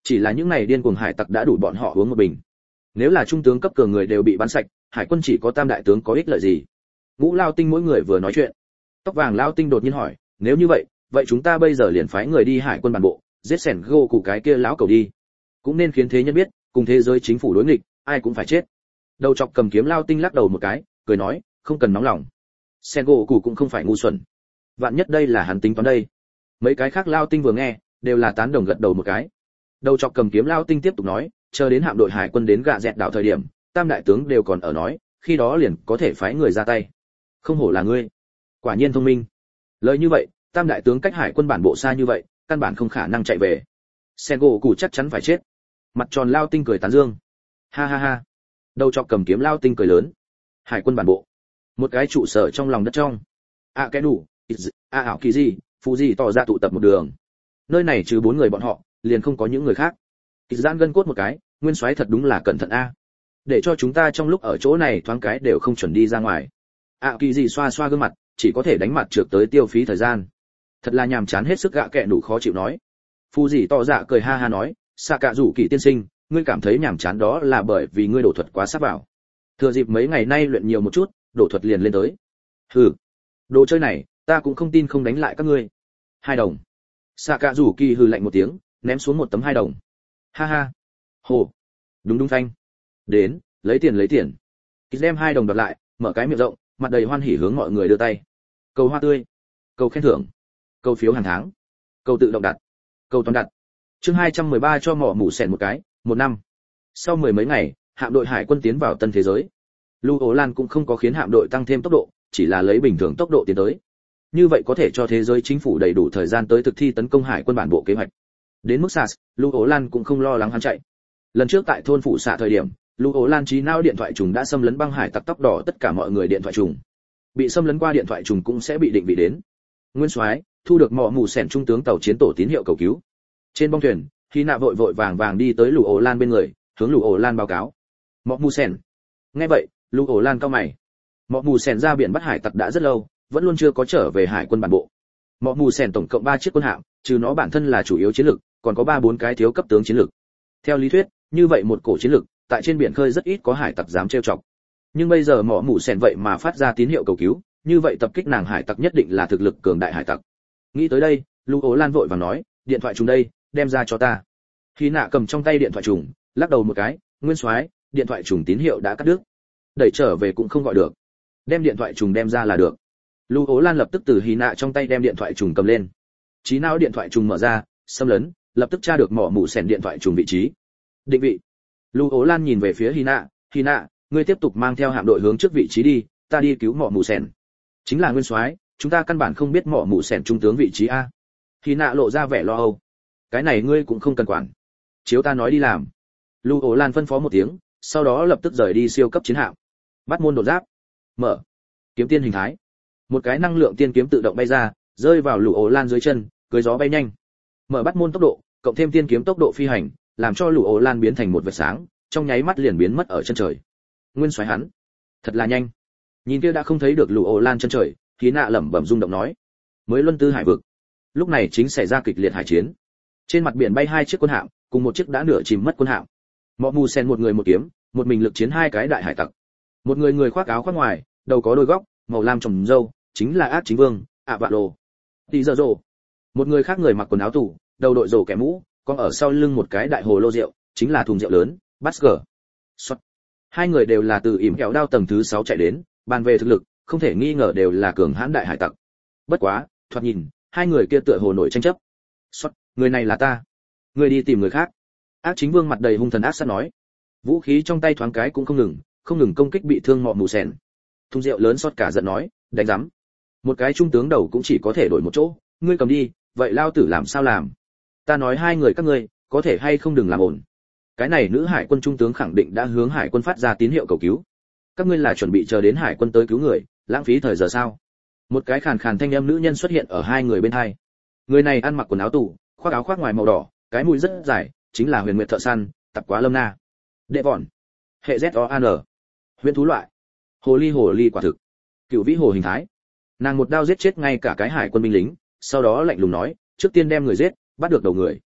Chỉ là những này điên cuồng hải tặc đã đủ bọn họ uống một bình. Nếu là trung tướng cấp cường người đều bị bắn sạch, hải quân chỉ có tam đại tướng có ích lợi gì? Ngũ Lao Tinh mỗi người vừa nói chuyện. Tóc vàng Lao Tinh đột nhiên hỏi, nếu như vậy chúng ta bây giờ liền phái người đi hải quân bản bộ, giết sẻn gô cụ cái kia lão cầu đi. Cũng nên khiến thế nhân biết, cùng thế giới chính phủ đối nghịch, ai cũng phải chết. Đầu chọc cầm kiếm Lao Tinh lắc đầu một cái, cười nói, không cần nóng lòng. Sẻn gô cụ cũng không phải ngu xuẩn. Vạn nhất đây là hắn tính toán đây. Mấy cái khác Lao Tinh vừa nghe, đều là tán đồng gật đầu một cái. Đầu chọc cầm kiếm Lao Tinh tiếp tục nói, chờ đến hạm đội hải quân đến gạ dẹt đảo thời điểm, tam đại tướng đều còn ở nói, khi đó liền có thể phái người ra tay. Không hổ là ngươi, quả nhiên thông minh. Lời như vậy, tam đại tướng cách hải quân bản bộ xa như vậy, căn bản không khả năng chạy về. Sengo cụ chắc chắn phải chết. Mặt tròn Lao Tinh cười tán dương. Ha ha ha. Đầu chọc cầm kiếm Lao Tinh cười lớn. Hải quân bản bộ, một cái trụ sở trong lòng đất trong. Cái đủ, ảo kỳ gì, phụ gì tỏ ra tụ tập một đường. Nơi này trừ 4 người bọn họ, liền không có những người khác. Kịch Gian gân cốt một cái, nguyên soái thật đúng là cẩn thận a. Để cho chúng ta trong lúc ở chỗ này thoáng cái đều không chuẩn đi ra ngoài. Kỳ gì xoa xoa gương mặt, chỉ có thể đánh mặt trượt tới tiêu phí thời gian. Thật là nhàm chán hết sức gạ kẹ đủ khó chịu nói. Phu gì to dạ cười ha ha nói, xạ cạ rủ kỳ tiên sinh, ngươi cảm thấy nhàm chán đó là bởi vì ngươi đổ thuật quá sắp vào. Thừa dịp mấy ngày nay luyện nhiều một chút, đổ thuật liền lên tới. Hừ, đồ chơi này, ta cũng không tin không đánh lại các ngươi. 2 đồng. Xạ cạ rủ kỳ hừ lạnh một tiếng, ném xuống một tấm 2 đồng. Ha ha. Hồ. Đúng phanh. Đến, lấy tiền. Kịch đem 2 đồng đoạt lại, mở cái miệng rộng, mặt đầy hoan hỉ hướng mọi người đưa tay. Cầu hoa tươi, cầu khen thưởng, cầu phiếu hàng tháng, cầu tự động đặt, cầu toàn đặt. Chương 213 cho mỏ mủ sẹn một cái, 1 năm. Sau 10 mấy ngày, hạm đội hải quân tiến vào tân thế giới. Lưu Ố Lan cũng không có khiến hạm đội tăng thêm tốc độ, chỉ là lấy bình thường tốc độ tiến tới. Như vậy có thể cho thế giới chính phủ đầy đủ thời gian tới thực thi tấn công hải quân bản bộ kế hoạch. Đến mức SARS, Lưu Ố Lan cũng không lo lắng hắn chạy. Lần trước tại thôn phụ xạ thời điểm, Lưu Ố Lan trí não điện thoại trùng đã xâm lấn băng hải tặc tóc đỏ tất cả mọi người điện thoại trùng. Bị xâm lấn qua điện thoại trùng cũng sẽ bị định vị đến. Nguyên soái thu được mỏ mù sẻn trung tướng tàu chiến tổ tín hiệu cầu cứu. Trên bong thuyền, khi nạ vội vàng đi tới Lưu Ố Lan bên người, hướng Lưu Ố Lan báo cáo. Mỏ mù sẻn. Nghe vậy, Lưu Ố Lan cau mày. Mỏ mù sẻn ra biển bắt hải tặc đã rất lâu, vẫn luôn chưa có trở về hải quân bản bộ. Mỏ mù sẻn tổng cộng 3 chiếc quân hạm, trừ nó bản thân là chủ yếu chiến lực, còn có 3-4 cái thiếu cấp tướng chiến lực. Theo lý thuyết, như vậy một cổ chiến lực, tại trên biển khơi rất ít có hải tặc dám trêu chọc. Nhưng bây giờ mỏ mù sẻn vậy mà phát ra tín hiệu cầu cứu, như vậy tập kích nàng hải tặc nhất định là thực lực cường đại hải tặc. Nghĩ tới đây, Lưu Ố Lan vội vàng nói, điện thoại trùng đây, đem ra cho ta. Khi nạ cầm trong tay điện thoại trùng, lắc đầu một cái, nguyên soái, điện thoại trùng tín hiệu đã cắt đứt. Đẩy trở về cũng không gọi được. Đem điện thoại trùng đem ra là được. Lưu Ố Lan lập tức từ Hy nạ trong tay đem điện thoại trùng cầm lên. Trí não điện thoại trùng mở ra, xâm lấn, lập tức tra được mỏ mù sẻn điện thoại trùng vị trí. Định vị. Lưu Ố Lan nhìn về phía Hy nạ, ngươi tiếp tục mang theo hạm đội hướng trước vị trí đi, ta đi cứu mỏ mù sẻn. Chính là nguyên soái, chúng ta căn bản không biết mỏ mù sẻn trung tướng vị trí a. Hy nạ lộ ra vẻ lo âu. Cái này ngươi cũng không cần quản. Chiếu ta nói đi làm. Lưu Ố Lan phân phó một tiếng, sau đó lập tức rời đi siêu cấp chiến hạm. Bắt môn đột giáp. Mở. Kiếm tiên hình thái. Một cái năng lượng tiên kiếm tự động bay ra, rơi vào Lưu Ố Lan dưới chân, cưỡi gió bay nhanh. Mở bắt môn tốc độ, cộng thêm tiên kiếm tốc độ phi hành, làm cho Lưu Ố Lan biến thành một vệt sáng, trong nháy mắt liền biến mất ở chân trời. Nguyên soái hắn, thật là nhanh. Nhìn kia đã không thấy được Lưu Ố Lan chân trời, Khí Nạ lẩm bẩm rung động nói, mới luân tư hải vực. Lúc này chính xảy ra kịch liệt hải chiến. Trên mặt biển bay 2 chiếc quân hạm, cùng một chiếc đã nửa chìm mất quân hạm. Mọ mù sen một người một kiếm, một mình lực chiến 2 cái đại hải tặc. Một người khoác áo khoác ngoài, đầu có đôi góc, màu lam trồng râu, chính là ác chính vương, vạ lồ. Tỷ giờ rồ. Một người khác người mặc quần áo tủ, đầu đội rổ kẻ mũ, còn ở sau lưng một cái đại hồ lô rượu, chính là thùng rượu lớn, Basker. Sót. 2 người đều là từ ỉm kẹo đao tầng thứ 6 chạy đến, bàn về thực lực, không thể nghi ngờ đều là cường hãn đại hải tặc. Bất quá, thoạt nhìn, 2 người kia tựa hồ nổi tranh chấp. Sót, người này là ta. Người đi tìm người khác. Ác chính vương mặt đầy hung thần ác sát nói. Vũ khí trong tay thoáng cái cũng không ngừng công kích bị thương mọ mù sèn. Thùng rượu lớn Sót cả giận nói, đánh rắm. Một cái trung tướng đầu cũng chỉ có thể đổi một chỗ, ngươi cầm đi, vậy lao tử làm sao làm? Ta nói 2 người các ngươi, có thể hay không đừng làm ổn. Cái này nữ hải quân trung tướng khẳng định đã hướng hải quân phát ra tín hiệu cầu cứu. Các ngươi là chuẩn bị chờ đến hải quân tới cứu người, lãng phí thời giờ sao? Một cái khàn khàn thanh âm nữ nhân xuất hiện ở 2 người bên hai. Người này ăn mặc quần áo tủ, khoác áo khoác ngoài màu đỏ, cái mũi rất dài, chính là Huyền Nguyệt thợ săn, Tập Quá Lâm Na. Đệ vọn. Hệ ZOAN. Huyền thú loại. Hồ ly quả thực. Cựu vĩ hồ hình thái. Nàng một đao giết chết ngay cả cái hải quân binh lính, sau đó lạnh lùng nói, trước tiên đem người giết, bắt được đầu người.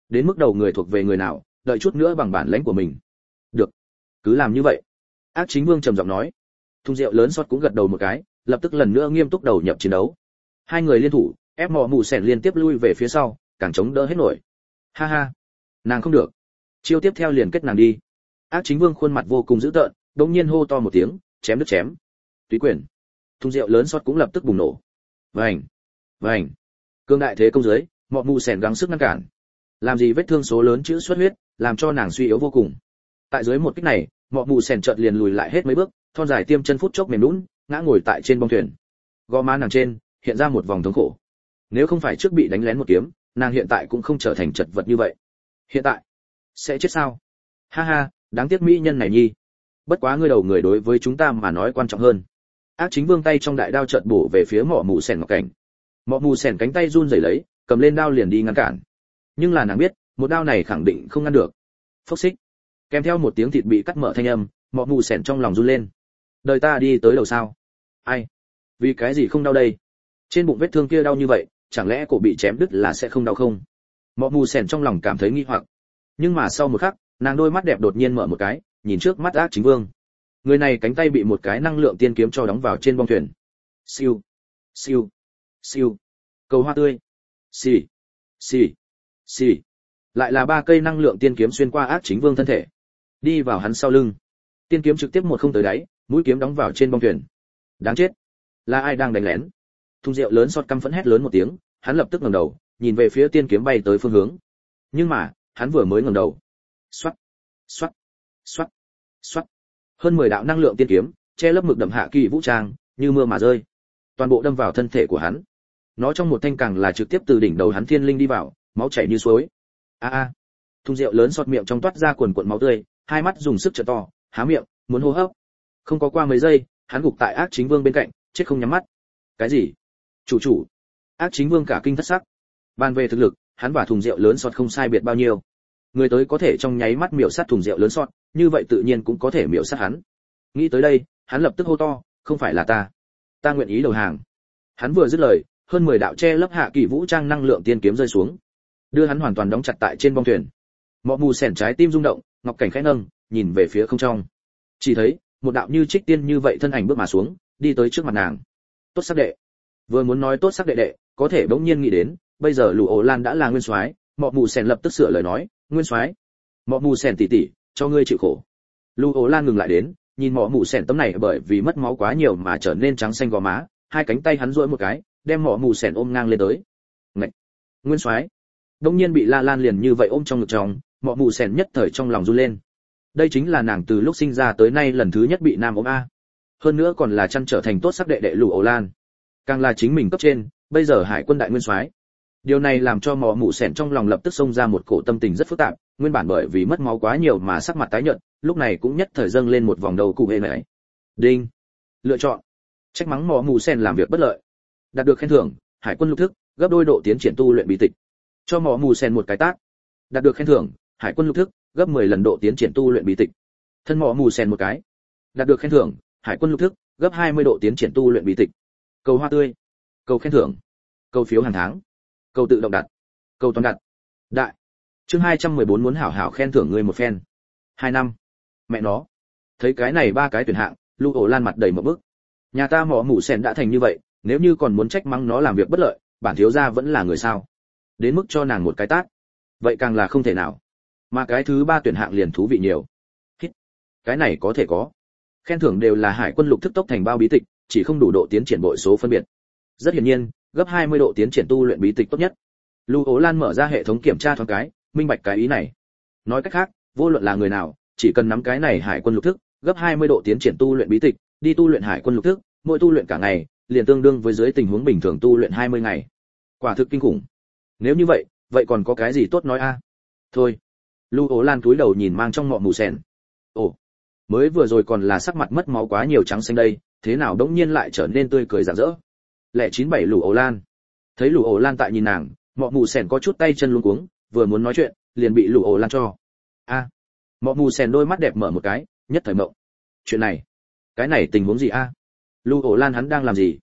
đến mức đầu người thuộc về người nào, đợi chút nữa bằng bản lãnh của mình. Được, cứ làm như vậy. Ác Chính Vương trầm giọng nói. Thùng rượu lớn sót cũng gật đầu một cái, lập tức lần nữa nghiêm túc đầu nhập chiến đấu. Hai người liên thủ, ép mọ mù sèn liên tiếp lui về phía sau, càng chống đỡ hết nổi. Ha ha, nàng không được, chiêu tiếp theo liền kết nàng đi. Ác Chính Vương khuôn mặt vô cùng dữ tợn, đột nhiên hô to một tiếng, chém đứt chém. Túy quyền. Thùng rượu lớn sót cũng lập tức bùng nổ. Vành, vành. Cương đại thế công dưới, mọ mù sèn gắng sức ngăn cản. Làm gì vết thương số lớn chữ xuất huyết, làm cho nàng suy yếu vô cùng. Tại dưới một kích này, mọ mù sèn chợt liền lùi lại hết mấy bước, thon dài tiêm chân phút chốc mềm nhũn, ngã ngồi tại trên bong thuyền. Gò má nàng trên hiện ra một vòng thống khổ. Nếu không phải trước bị đánh lén một kiếm, nàng hiện tại cũng không trở thành chật vật như vậy. Hiện tại sẽ chết sao? Ha ha, đáng tiếc mỹ nhân này nhi. Bất quá ngươi đầu người đối với chúng ta mà nói quan trọng hơn. Ác Chính Vương tay trong đại đao chợt bổ về phía mọ mù sèn ngọc cảnh. Mọ mù sèn cánh tay run rẩy lấy, cầm lên đao liền đi ngăn cản. Nhưng là nàng biết, một đao này khẳng định không ngăn được. Phốc xích. Kèm theo một tiếng thịt bị cắt mở thanh âm, mọ mù sèn trong lòng run lên. Đời ta đi tới đầu sao? Ai? Vì cái gì không đau đây? Trên bụng vết thương kia đau như vậy, chẳng lẽ cổ bị chém đứt là sẽ không đau không? Mọ mù sèn trong lòng cảm thấy nghi hoặc. Nhưng mà sau một khắc, nàng đôi mắt đẹp đột nhiên mở một cái, nhìn trước mắt Ác Chính Vương. Người này cánh tay bị một cái năng lượng tiên kiếm cho đóng vào trên bong thuyền. Siêu, siêu, siêu. Cầu hoa tươi. Xì, xì, xì. Lại là 3 cây năng lượng tiên kiếm xuyên qua Ác Chính Vương thân thể, đi vào hắn sau lưng. Tiên kiếm trực tiếp một không tới đáy, mũi kiếm đóng vào trên bong thuyền. Đáng chết, là ai đang đánh lén? Thùng rượu lớn sọt căm phẫn hét lớn một tiếng, hắn lập tức ngẩng đầu, nhìn về phía tiên kiếm bay tới phương hướng. Nhưng mà, hắn vừa mới ngẩng đầu, xoát, xoát, xoát, xoát. Hơn 10 đạo năng lượng tiên kiếm, che lấp mực đậm hạ kỳ vũ trang, như mưa mà rơi. Toàn bộ đâm vào thân thể của hắn. Nó trong một thanh càng là trực tiếp từ đỉnh đầu hắn thiên linh đi vào, máu chảy như suối. A a. Thùng rượu lớn sọt miệng trong toát ra cuồn cuộn máu tươi, hai mắt dùng sức trợn to, há miệng, muốn hô hấp. Không có qua mấy giây, hắn gục tại Ác Chính Vương bên cạnh, chết không nhắm mắt. Cái gì? Chủ. Ác Chính Vương cả kinh thất sắc. Bàn về thực lực, hắn và thùng rượu lớn sọt không sai biệt bao nhiêu. Người tới có thể trong nháy mắt miểu sát thùng rượu lớn sọt, như vậy tự nhiên cũng có thể miểu sát hắn. Nghĩ tới đây, hắn lập tức hô to, không phải là ta nguyện ý đầu hàng. Hắn vừa dứt lời, hơn 10 đạo che lấp hạ kỳ vũ trang năng lượng tiên kiếm rơi xuống, đưa hắn hoàn toàn đóng chặt tại trên bong thuyền. Mọ mù sèn trái tim rung động, ngọc cảnh khẽ nâng, nhìn về phía không trong. Chỉ thấy một đạo như trích tiên như vậy thân ảnh bước mà xuống, đi tới trước mặt nàng. Tốt sắc đệ. Vừa muốn nói tốt sắc đệ đệ, có thể bỗng nhiên nghĩ đến, bây giờ Lũ Ổ Lan đã là nguyên soái, Mọ mù sèn lập tức sửa lời nói, nguyên soái. Mọ mù sèn tỷ tỷ, cho ngươi chịu khổ. Lũ Ổ Lan ngừng lại đến, nhìn Mọ mù sèn tấm này bởi vì mất máu quá nhiều mà trở nên trắng xanh gò má, hai cánh tay hắn duỗi một cái, đem Mọ mù sèn ôm ngang lên tới. Ngậy. Nguyên soái. Đông nhiên bị La Lan liền như vậy ôm trong ngực trong, Mọ mù sèn nhất thời trong lòng run lên. Đây chính là nàng từ lúc sinh ra tới nay lần thứ nhất bị nam ôm a. Hơn nữa còn là chăn trở thành tốt sắc đệ đệ Lũ Ổ Lan. Càng là chính mình cấp trên, bây giờ hải quân đại nguyên soái. Điều này làm cho Mọ mù sèn trong lòng lập tức xông ra một cổ tâm tình rất phức tạp, nguyên bản bởi vì mất máu quá nhiều mà sắc mặt tái nhợt, lúc này cũng nhất thời dâng lên một vòng đầu cụ hề này. Đinh. Lựa chọn. Trách mắng Mọ mù sèn làm việc bất lợi. Đạt được khen thưởng, hải quân lục thức, gấp đôi độ tiến triển tu luyện bí tịch. Cho Mọ mù sèn một cái tát. Đạt được khen thưởng, hải quân lục thức, gấp 10 lần độ tiến triển tu luyện bí tịch. Thân Mọ mù sèn một cái. Đạt được khen thưởng, hải quân lục thức, gấp 20 độ tiến triển tu luyện bí tịch. Cầu hoa tươi. Cầu khen thưởng. Cầu phiếu hàng tháng. Cầu tự động đặt. Cầu toàn đặt. Đại. Chương 214 muốn hảo hảo khen thưởng người một phen. 2 năm. Mẹ nó. Thấy cái này 3 cái tuyển hạng, Lũ Ổ Lan mặt đầy một bức. Nhà ta Mọ mù sèn đã thành như vậy, nếu như còn muốn trách mắng nó làm việc bất lợi, bản thiếu gia vẫn là người sao? Đến mức cho nàng một cái tát. Vậy càng là không thể nào. Mà cái thứ 3 tuyển hạng liền thú vị nhiều. Hít. Cái này có thể có. Khen thưởng đều là hải quân lục thức tốc thành bao bí tịch, chỉ không đủ độ tiến triển bội số phân biệt. Rất hiển nhiên, gấp 20 độ tiến triển tu luyện bí tịch tốt nhất. Lũ Ổ Lan mở ra hệ thống kiểm tra thoáng cái, minh bạch cái ý này. Nói cách khác, vô luận là người nào, chỉ cần nắm cái này hải quân lục thức, gấp 20 độ tiến triển tu luyện bí tịch, đi tu luyện hải quân lục thức, mỗi tu luyện cả ngày, liền tương đương với dưới tình huống bình thường tu luyện 20 ngày. Quả thực kinh khủng. Nếu như vậy, vậy còn có cái gì tốt nói a? Thôi. Lũ Ổ Lan cúi đầu nhìn mang trong Mọ mù sèn. Ồ, mới vừa rồi còn là sắc mặt mất máu quá nhiều trắng xanh đây, thế nào đống nhiên lại trở nên tươi cười rạng rỡ. Lẻ 97 Lũ Ổ Lan. Thấy Lũ Ổ Lan tại nhìn nàng, Mọ mù sèn có chút tay chân luống cuống, vừa muốn nói chuyện, liền bị Lũ Ổ Lan cho. A. Mọ mù sèn đôi mắt đẹp mở một cái, nhất thời mộng. Chuyện này, cái này tình huống gì a? Lũ Ổ Lan hắn đang làm gì?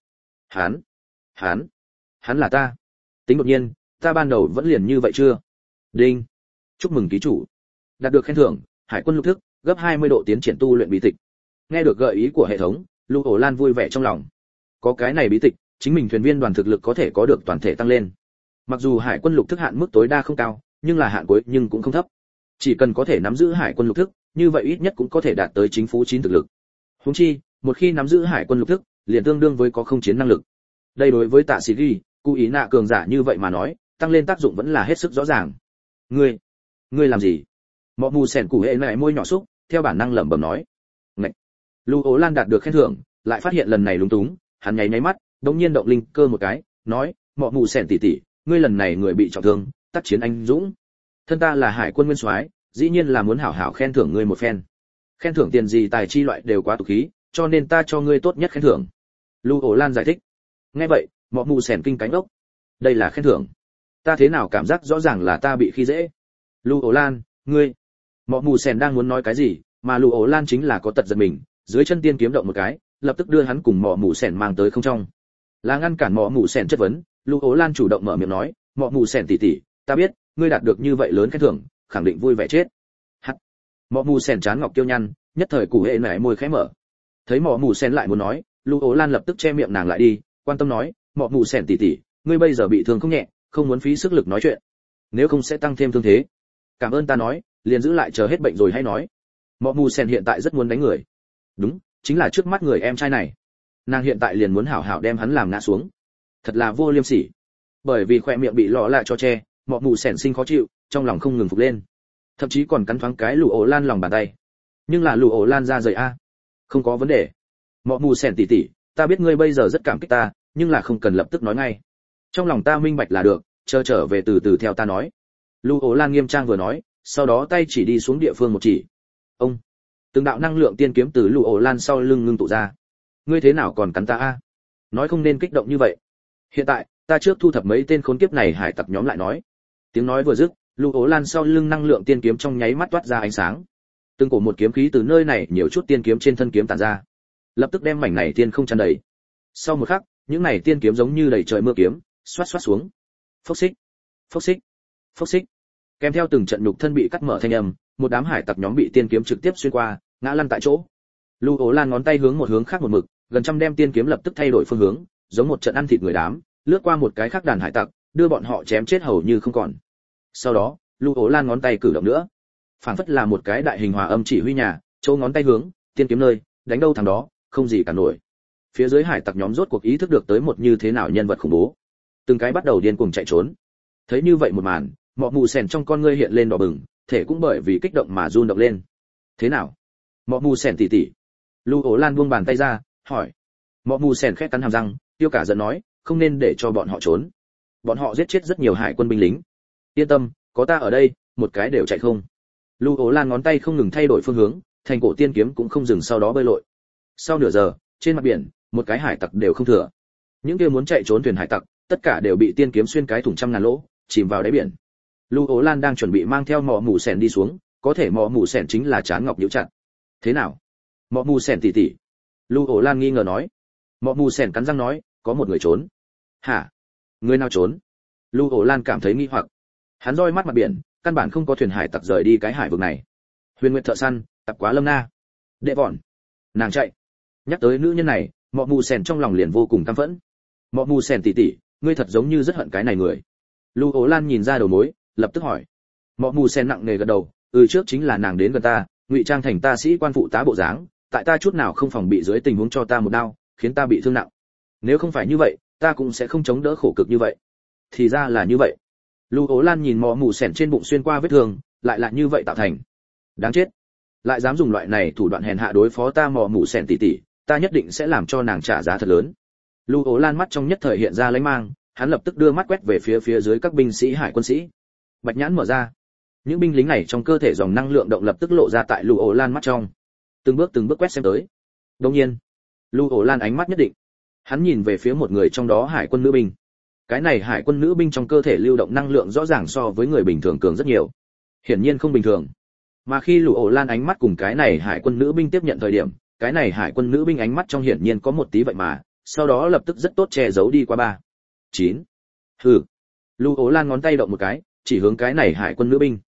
Hắn là ta. Tính đột nhiên, ta ban đầu vẫn liền như vậy chưa? Đinh. chúc mừng ký chủ đạt được khen thưởng hải quân lục thức gấp 20 độ tiến triển tu luyện bí tịch. Nghe được gợi ý của hệ thống, Lưu Ổ Lan vui vẻ trong lòng. Có cái này bí tịch, chính mình thuyền viên đoàn thực lực có thể có được toàn thể tăng lên. Mặc dù hải quân lục thức hạn mức tối đa không cao, nhưng là hạn cuối nhưng cũng không thấp. Chỉ cần có thể nắm giữ hải quân lục thức, như vậy ít nhất cũng có thể đạt tới chính phú 9 thực lực. Huống chi, một khi nắm giữ hải quân lục thức, liền tương đương với có không chiến năng lực. Đây đối với Tạ Sĩ Ghi, Cú Ý Nạ cường giả như vậy mà nói, tăng lên tác dụng vẫn là hết sức rõ ràng. Ngươi làm gì? Mọ mù sèn củ hệ lại môi nhỏ xúc, theo bản năng lẩm bẩm nói. Ngậy. Lưu Ố Lan đạt được khen thưởng, lại phát hiện lần này lúng túng, hắn nháy mắt, đống nhiên động linh cơ một cái, nói, mọ mù sèn tỷ tỷ, ngươi lần này người bị trọng thương, tác chiến anh dũng. Thân ta là hải quân nguyên soái, dĩ nhiên là muốn hảo hảo khen thưởng ngươi một phen. Khen thưởng tiền gì tài chi loại đều quá tục khí, cho nên ta cho ngươi tốt nhất khen thưởng. Lưu Ổ Lan giải thích. Nghe vậy, mọ mù sèn kinh cánh ốc. Đây là khen thưởng? Ta thế nào cảm giác rõ ràng là ta bị khi dễ? Lưu Ổ Lan, ngươi. Mọ mù sèn đang muốn nói cái gì, mà Lưu Ổ Lan chính là có tật giật mình, dưới chân tiên kiếm động một cái, lập tức đưa hắn cùng mọ mù sèn mang tới không trong. Là ngăn cản mọ mù sèn chất vấn, Lưu Ổ Lan chủ động mở miệng nói, mọ mù sèn tỷ tỷ, ta biết, ngươi đạt được như vậy lớn khen thưởng, khẳng định vui vẻ chết. Hắc. Mọ mù sèn chán ngọc tiêu nhăn, nhất thời củ hệ nảy môi khẽ mở. Thấy mọ mù sèn lại muốn nói, Lưu Ổ Lan lập tức che miệng nàng lại đi, quan tâm nói, mọ mù sèn tỷ tỷ, ngươi bây giờ bị thương không nhẹ, không muốn phí sức lực nói chuyện, nếu không sẽ tăng thêm thương thế. Cảm ơn ta nói, liền giữ lại chờ hết bệnh rồi hay nói. Mọ mù sèn hiện tại rất muốn đánh người. Đúng, chính là trước mắt người em trai này. Nàng hiện tại liền muốn hảo hảo đem hắn làm ngã xuống. Thật là vô liêm sỉ. Bởi vì khỏe miệng bị lọ lại cho che, mọ mù sèn sinh khó chịu, trong lòng không ngừng phục lên. Thậm chí còn cắn thoáng cái Lù Ổ Lan lòng bàn tay. Nhưng là Lù Ổ Lan ra rời a. Không có vấn đề. Mọ mù sèn tỷ tỷ, ta biết ngươi bây giờ rất cảm kích ta, nhưng là không cần lập tức nói ngay. Trong lòng ta minh bạch là được, chờ trở về từ từ theo ta nói. Lưu Ố Lan nghiêm trang vừa nói, sau đó tay chỉ đi xuống địa phương một chỉ. Ông, từng đạo năng lượng tiên kiếm từ Lưu Ố Lan sau lưng ngưng tụ ra. Ngươi thế nào còn cắn ta a? Nói không nên kích động như vậy. Hiện tại, ta trước thu thập mấy tên khốn kiếp này hải tặc nhóm lại nói. Tiếng nói vừa dứt, Lưu Ố Lan sau lưng năng lượng tiên kiếm trong nháy mắt toát ra ánh sáng. Từng cổ một kiếm khí từ nơi này nhiều chút tiên kiếm trên thân kiếm tản ra, lập tức đem mảnh này tiên không tràn đầy. Sau một khắc, những này tiên kiếm giống như đầy trời mưa kiếm, xoát xoát xuống. Phốc xích, phốc xích, phốc xích. Kèm theo từng trận nhục thân bị cắt mở thanh âm, một đám hải tặc nhóm bị tiên kiếm trực tiếp xuyên qua, ngã lăn tại chỗ. Lưu Ố Lan ngón tay hướng một hướng khác một mực, gần trăm đem tiên kiếm lập tức thay đổi phương hướng, giống một trận ăn thịt người đám, lướt qua một cái khác đàn hải tặc, đưa bọn họ chém chết hầu như không còn. Sau đó, Lưu Ố Lan ngón tay cử động nữa, phảng phất là một cái đại hình hòa âm chỉ huy nhà, chỗ ngón tay hướng, tiên kiếm nơi, đánh đâu thằng đó, không gì cả nổi. Phía dưới hải tặc nhóm rốt cuộc ý thức được tới một như thế nào nhân vật khủng bố, từng cái bắt đầu điên cuồng chạy trốn. Thấy như vậy một màn, mọ mù sèn trong con ngươi hiện lên đỏ bừng, thể cũng bởi vì kích động mà run động lên. Thế nào? Mọ mù sèn tỷ tỷ. Lưu Ố Lan buông bàn tay ra, hỏi. Mọ mù sèn khẽ cắn hàm răng, tiêu cả giận nói, không nên để cho bọn họ trốn. Bọn họ giết chết rất nhiều hải quân binh lính. Yên tâm, có ta ở đây, một cái đều chạy không. Lưu Ố Lan ngón tay không ngừng thay đổi phương hướng, thành cổ tiên kiếm cũng không dừng sau đó bơi lội. Sau nửa giờ, trên mặt biển, một cái hải tặc đều không thừa. Những kia muốn chạy trốn thuyền hải tặc, tất cả đều bị tiên kiếm xuyên cái thủng trăm ngàn lỗ, chìm vào đáy biển. Lưu Ố Lan đang chuẩn bị mang theo mọ mù sèn đi xuống, có thể mọ mù sèn chính là chán ngọc nhíu chặt. Thế nào? Mọ mù sèn tỷ tỷ. Lưu Ố Lan nghi ngờ nói. Mọ mù sèn cắn răng nói, có một người trốn. Hả? Người nào trốn? Lưu Ố Lan cảm thấy nghi hoặc. Hắn roi mắt mặt biển, căn bản không có thuyền hải tặc rời đi cái hải vực này. Huyền Nguyệt thợ săn, tập quá lâm na. Đệ vọn. Nàng chạy. Nhắc tới nữ nhân này, mọ mù sèn trong lòng liền vô cùng căm phẫn. Mọ mù sèn tỷ tỷ, ngươi thật giống như rất hận cái này người. Lưu Ố Lan nhìn ra đầu mối, lập tức hỏi. Mọ mù sèn nặng nề gật đầu, trước chính là nàng đến gần ta, ngụy trang thành ta sĩ quan phụ tá bộ dáng, tại ta chút nào không phòng bị dưới tình huống cho ta một đao, khiến ta bị thương nặng. Nếu không phải như vậy, ta cũng sẽ không chống đỡ khổ cực như vậy. Thì ra là như vậy. Lưu Ố Lan nhìn mọ mù sèn trên bụng xuyên qua vết thương, lại là như vậy tạo thành. Đáng chết. Lại dám dùng loại này thủ đoạn hèn hạ đối phó ta mọ mù sèn tỷ tỷ, ta nhất định sẽ làm cho nàng trả giá thật lớn. Lưu Ố Lan mắt trong nhất thời hiện ra lánh mang, hắn lập tức đưa mắt quét về phía dưới các binh sĩ hải quân sĩ. Bạch nhãn mở ra, những binh lính này trong cơ thể dòng năng lượng động lập tức lộ ra tại Lưu Ố Lan mắt trong. Từng bước quét xem tới. Đương nhiên, Lưu Ố Lan ánh mắt nhất định. Hắn nhìn về phía một người trong đó hải quân nữ binh. Cái này hải quân nữ binh trong cơ thể lưu động năng lượng rõ ràng so với người bình thường cường rất nhiều. Hiển nhiên không bình thường. Mà khi Lưu Ố Lan ánh mắt cùng cái này hải quân nữ binh tiếp nhận thời điểm, cái này hải quân nữ binh ánh mắt trong hiển nhiên có một tí vậy mà, sau đó lập tức rất tốt che giấu đi qua 3. 9. Hừ. Lưu Ố Lan ngón tay động một cái, chỉ hướng cái này hải quân nữ binh.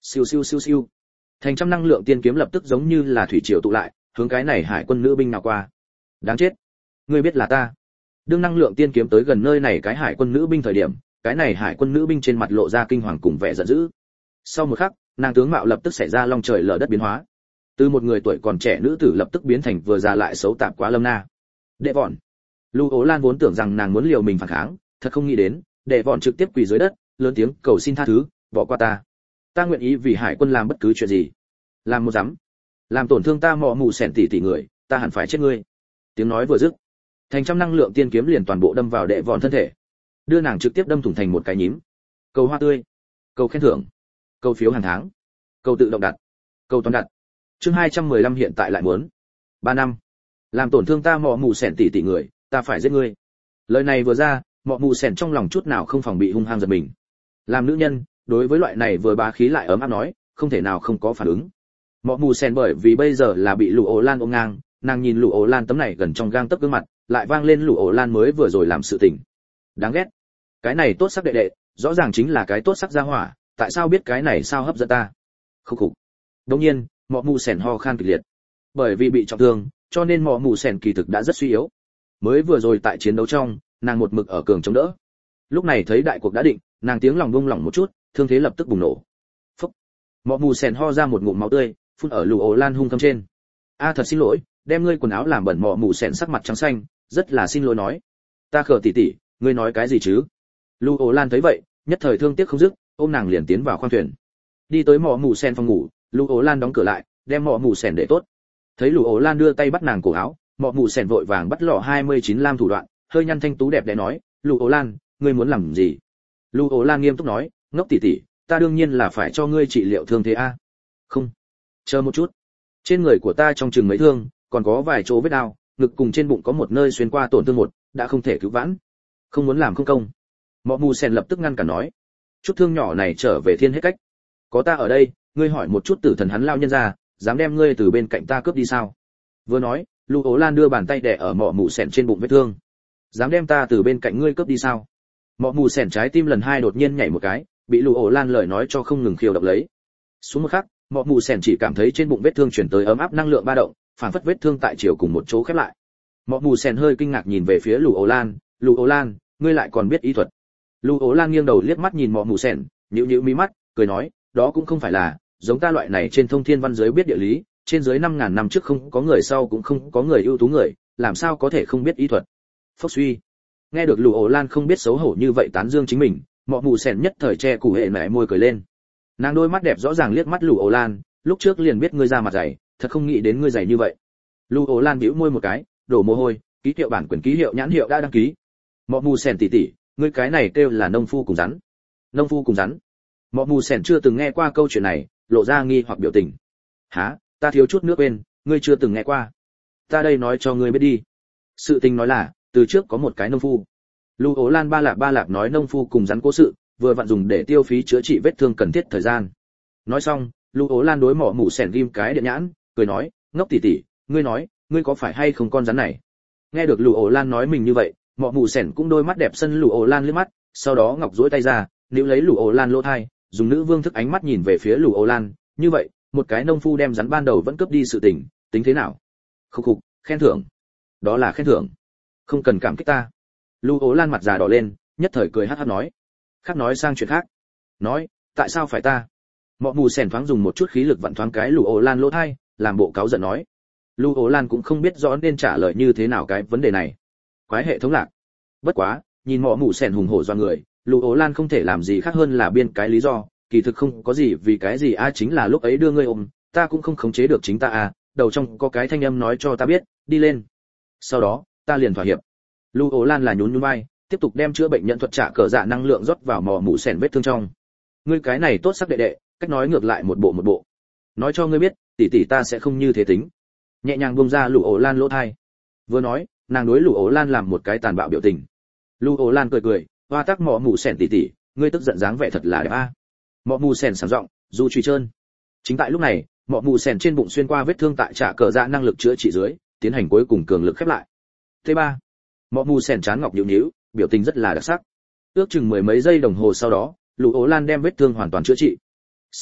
Siêu siêu siêu siêu. Thành trăm năng lượng tiên kiếm lập tức giống như là thủy triều tụ lại, hướng cái này hải quân nữ binh nào qua. Đáng chết, ngươi biết là ta. Đương năng lượng tiên kiếm tới gần nơi này cái hải quân nữ binh thời điểm, cái này hải quân nữ binh trên mặt lộ ra kinh hoàng cùng vẻ giận dữ. Sau một khắc, nàng tướng mạo lập tức xảy ra long trời lở đất biến hóa. Từ một người tuổi còn trẻ nữ tử lập tức biến thành vừa già lại xấu tạp quá Lâm Na. Đệ vọn. Lưu Ố Lan vốn tưởng rằng nàng muốn liều mình phản kháng, thật không nghĩ đến, Đệ vọn trực tiếp quỳ dưới đất, lớn tiếng cầu xin tha thứ, bỏ qua ta. Ta nguyện ý vì hải quân làm bất cứ chuyện gì. Làm một dám, làm tổn thương ta mọ mù sẻn tỷ tỷ người, ta hẳn phải chết ngươi. Tiếng nói vừa dứt, thành trăm năng lượng tiên kiếm liền toàn bộ đâm vào Đệ vọn thân thể, đưa nàng trực tiếp đâm thủng thành một cái nhím. Cầu hoa tươi, cầu khen thưởng, cầu phiếu hàng tháng, cầu tự động đặt, cầu toàn đặt. Chương 215 hiện tại lại muốn 3 năm. Làm tổn thương ta mọ mù sẻn tỷ tỷ người, ta phải giết ngươi. Lời này vừa ra, mọ mù sẻn trong lòng chút nào không phòng bị hung hăng giật mình. Làm nữ nhân, đối với loại này vừa bá khí lại ấm áp nói, không thể nào không có phản ứng. Mọ mù sẻn bởi vì bây giờ là bị Lũ Ố Lan ôm ngang, nàng nhìn Lũ Ố Lan tấm này gần trong gang tấc gương mặt, lại vang lên Lũ Ố Lan mới vừa rồi làm sự tình. Đáng ghét. Cái này tốt sắc đệ đệ, rõ ràng chính là cái tốt sắc gia hỏa, tại sao biết cái này sao hấp dẫn ta? Khục khục. Đương nhiên, mọ mù sẻn ho khan kịch liệt. Bởi vì bị trọng thương, cho nên mọ mù sẻn kỳ thực đã rất suy yếu. Mới vừa rồi tại chiến đấu trong, nàng một mực ở cường chống đỡ. Lúc này thấy đại cuộc đã định, nàng tiếng lòng buông lỏng một chút, thương thế lập tức bùng nổ. Phốc. Mọ mù sẻn ho ra một ngụm máu tươi, phun ở Lũ Ố Lan hung thâm trên. A thật xin lỗi, đem ngươi quần áo làm bẩn. Mọ mù sẻn sắc mặt trắng xanh, rất là xin lỗi nói. Ta khờ tỷ tỷ, ngươi nói cái gì chứ? Lũ Ố Lan thấy vậy, nhất thời thương tiếc không dứt, ôm nàng liền tiến vào khoang thuyền. Đi tới mọ mù sẻn phòng ngủ, Lũ Ố Lan đóng cửa lại, đem mọ mù sẻn để tốt. Thấy Lũ Ố Lan đưa tay bắt nàng cổ áo, mọ mù sẻn vội vàng bắt lọ 29 lam thủ đoạn, hơi nhăn thanh tú đẹp đẽ nói, Lũ Ố Lan, ngươi muốn làm gì? Lũ Ố Lan nghiêm túc nói, ngốc tỷ tỷ, ta đương nhiên là phải cho ngươi trị liệu thương thế a. Không, chờ một chút, trên người của ta trong chừng mấy thương, còn có vài chỗ vết đao, ngực cùng trên bụng có một nơi xuyên qua tổn thương một, đã không thể cứu vãn, không muốn làm không công. Mọ mù sẻn lập tức ngăn cản nói, chút thương nhỏ này trở về thiên hết cách, có ta ở đây, ngươi hỏi một chút tử thần hắn lao nhân ra, dám đem ngươi từ bên cạnh ta cướp đi sao? Vừa nói, Lũ Ố Lan đưa bàn tay đè ở mọ mù sẻn trên bụng vết thương. Dám đem ta từ bên cạnh ngươi cướp đi sao? Mọ mù sẻn trái tim lần hai đột nhiên nhảy một cái, bị Lũ Ố Lan lời nói cho không ngừng khiêu động lấy. Xuống một khắc, mọ mù sẻn chỉ cảm thấy trên bụng vết thương chuyển tới ấm áp năng lượng ba động, phản phất vết thương tại chiều cùng một chỗ khép lại. Mọ mù sẻn hơi kinh ngạc nhìn về phía Lũ Ố Lan, Lũ Ố Lan, ngươi lại còn biết y thuật? Lũ Ố Lan nghiêng đầu liếc mắt nhìn mọ mù sẻn, nhíu nhíu mí mắt, cười nói, đó cũng không phải là, giống ta loại này trên thông thiên văn giới biết địa lý, trên dưới 5000 năm trước không có người sau cũng không có người ưu tú người, làm sao có thể không biết y thuật? Phốc suy. Nghe được Lũ Ố Lan không biết xấu hổ như vậy tán dương chính mình, mọ mù sẻn nhất thời che củ hệ mẹ môi cười lên. Nàng đôi mắt đẹp rõ ràng liếc mắt Lũ Ố Lan, lúc trước liền biết ngươi ra mặt dày, thật không nghĩ đến ngươi dày như vậy. Lũ Ố Lan bĩu môi một cái, đổ mồ hôi, ký hiệu bản quyền ký hiệu nhãn hiệu đã đăng ký. Mọ mù sẻn tỷ tỷ, ngươi cái này kêu là nông phu cùng rắn. Nông phu cùng rắn. Mọ mù sẻn chưa từng nghe qua câu chuyện này, lộ ra nghi hoặc biểu tình. Hả, ta thiếu chút nước quên, ngươi chưa từng nghe qua. Ta đây nói cho ngươi biết đi. Sự tình nói là, từ trước có một cái nông phu. Lũ Ố Lan ba lạp nói nông phu cùng rắn cố sự, vừa vặn dùng để tiêu phí chữa trị vết thương cần thiết thời gian. Nói xong, Lũ Ố Lan đối mọ mù sẻn ghim cái điện nhãn, cười nói, ngốc tỷ tỷ, ngươi nói, ngươi có phải hay không con rắn này? Nghe được Lũ Ố Lan nói mình như vậy, mọ mù sẻn cũng đôi mắt đẹp sân Lũ Ố Lan liếc mắt, sau đó ngọc duỗi tay ra, níu lấy Lũ Ố Lan lỗ tai, dùng nữ vương thức ánh mắt nhìn về phía Lũ Ố Lan, như vậy, một cái nông phu đem rắn ban đầu vẫn cướp đi sự tình, tính thế nào? Khục khục, khen thưởng. Đó là khen thưởng. Không cần cảm kích ta. Lũ Ố Lan mặt già đỏ lên, nhất thời cười hắc hắc nói. Khác nói sang chuyện khác. Nói, tại sao phải ta? Mọ mù sẻn thoáng dùng một chút khí lực vặn thoáng cái Lũ Ố Lan lỗ tai, làm bộ cáu giận nói. Lũ Ố Lan cũng không biết rõ nên trả lời như thế nào cái vấn đề này. Quái hệ thống lạc. Bất quá, nhìn mọ mù sẻn hùng hổ do người, Lũ Ố Lan không thể làm gì khác hơn là biên cái lý do, kỳ thực không có gì vì cái gì chính là lúc ấy đưa ngươi ôm, ta cũng không khống chế được chính ta đầu trong có cái thanh âm nói cho ta biết, đi lên. Sau đó, ta liền thỏa hiệp. Lũ Ố Lan là nhún nhún vai, tiếp tục đem chữa bệnh nhận thuật trả cờ dạ năng lượng rót vào mỏ mũ sẻn vết thương trong. Ngươi cái này tốt sắc đệ đệ, cách nói ngược lại một bộ. Nói cho ngươi biết, tỷ tỷ ta sẽ không như thế tính. Nhẹ nhàng buông ra Lũ Ố Lan lỗ tai. Vừa nói, nàng đối Lũ Ố Lan làm một cái tàn bạo biểu tình. Lũ Ố Lan cười, hoa tác mỏ mũ sẻn tỷ tỷ, ngươi tức giận dáng vẻ thật là đẹp Mọ mù sèn sảng giọng, dù truy trơn. Chính tại lúc này, mọ mù sèn trên bụng xuyên qua vết thương tại trả cờ dạ năng lực chữa trị dưới, tiến hành cuối cùng cường lực khép lại. T3. Mọ mù sèn chán ngọc nhíu nhíu, biểu tình rất là đặc sắc. Ước chừng mười mấy giây đồng hồ sau đó, Lũ Ố Lan đem vết thương hoàn toàn chữa trị. Sau đó,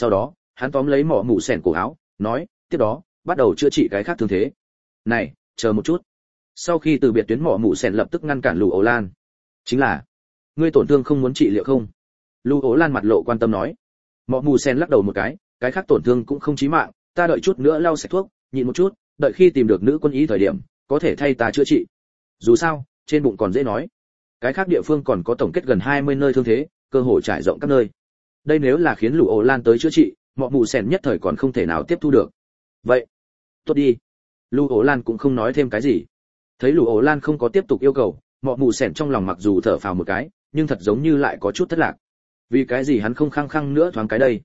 hắn tóm lấy mọ mù sèn cổ áo nói, tiếp đó bắt đầu chữa trị cái khác thương thế. Này, chờ một chút. Sau khi từ biệt tuyến, mọ mù sèn lập tức ngăn cản Lù Ổ Lan. Chính là, ngươi tổn thương không muốn trị liệu không? Lù Ổ Lan mặt lộ quan tâm nói. Mọ mù sèn lắc đầu một cái khác tổn thương cũng không chí mạng, ta đợi chút nữa lau sạch thuốc, nhịn một chút, đợi khi tìm được nữ quân y thời điểm, có thể thay ta chữa trị. Dù sao, trên bụng còn dễ nói. Cái khác địa phương còn có tổng kết gần 20 nơi thương thế, cơ hội trải rộng các nơi. Đây nếu là khiến Lù Ổ Lan tới chữa trị, mọ mù sèn nhất thời còn không thể nào tiếp thu được. Vậy, tốt đi. Lù Ổ Lan cũng không nói thêm cái gì. Thấy Lù Ổ Lan không có tiếp tục yêu cầu, mọ mù sèn trong lòng mặc dù thở phào một cái, nhưng thật giống như lại có chút thất lạc. Vì cái gì hắn không khăng khăng nữa thoáng cái đây?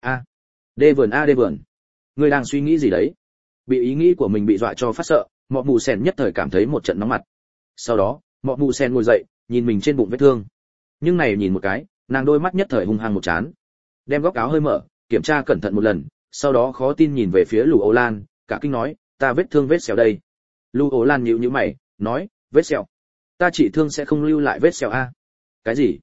Đê vườn, ngươi đang suy nghĩ gì đấy? Bị ý nghĩ của mình bị dọa cho phát sợ, mọ mù sèn nhất thời cảm thấy một trận nóng mặt. Sau đó, mọ mù sèn ngồi dậy, nhìn mình trên bụng vết thương. Nhưng này nhìn một cái, nàng đôi mắt nhất thời hung hăng một chán. Đem góc áo hơi mở, kiểm tra cẩn thận một lần, sau đó khó tin nhìn về phía Lù Ổ Lan, cả kinh nói, ta vết thương vết sẹo đây. Lù Ổ Lan nhíu nhíu mày, nói, vết sẹo? Ta chỉ thương sẽ không lưu lại vết sẹo a. Cái gì?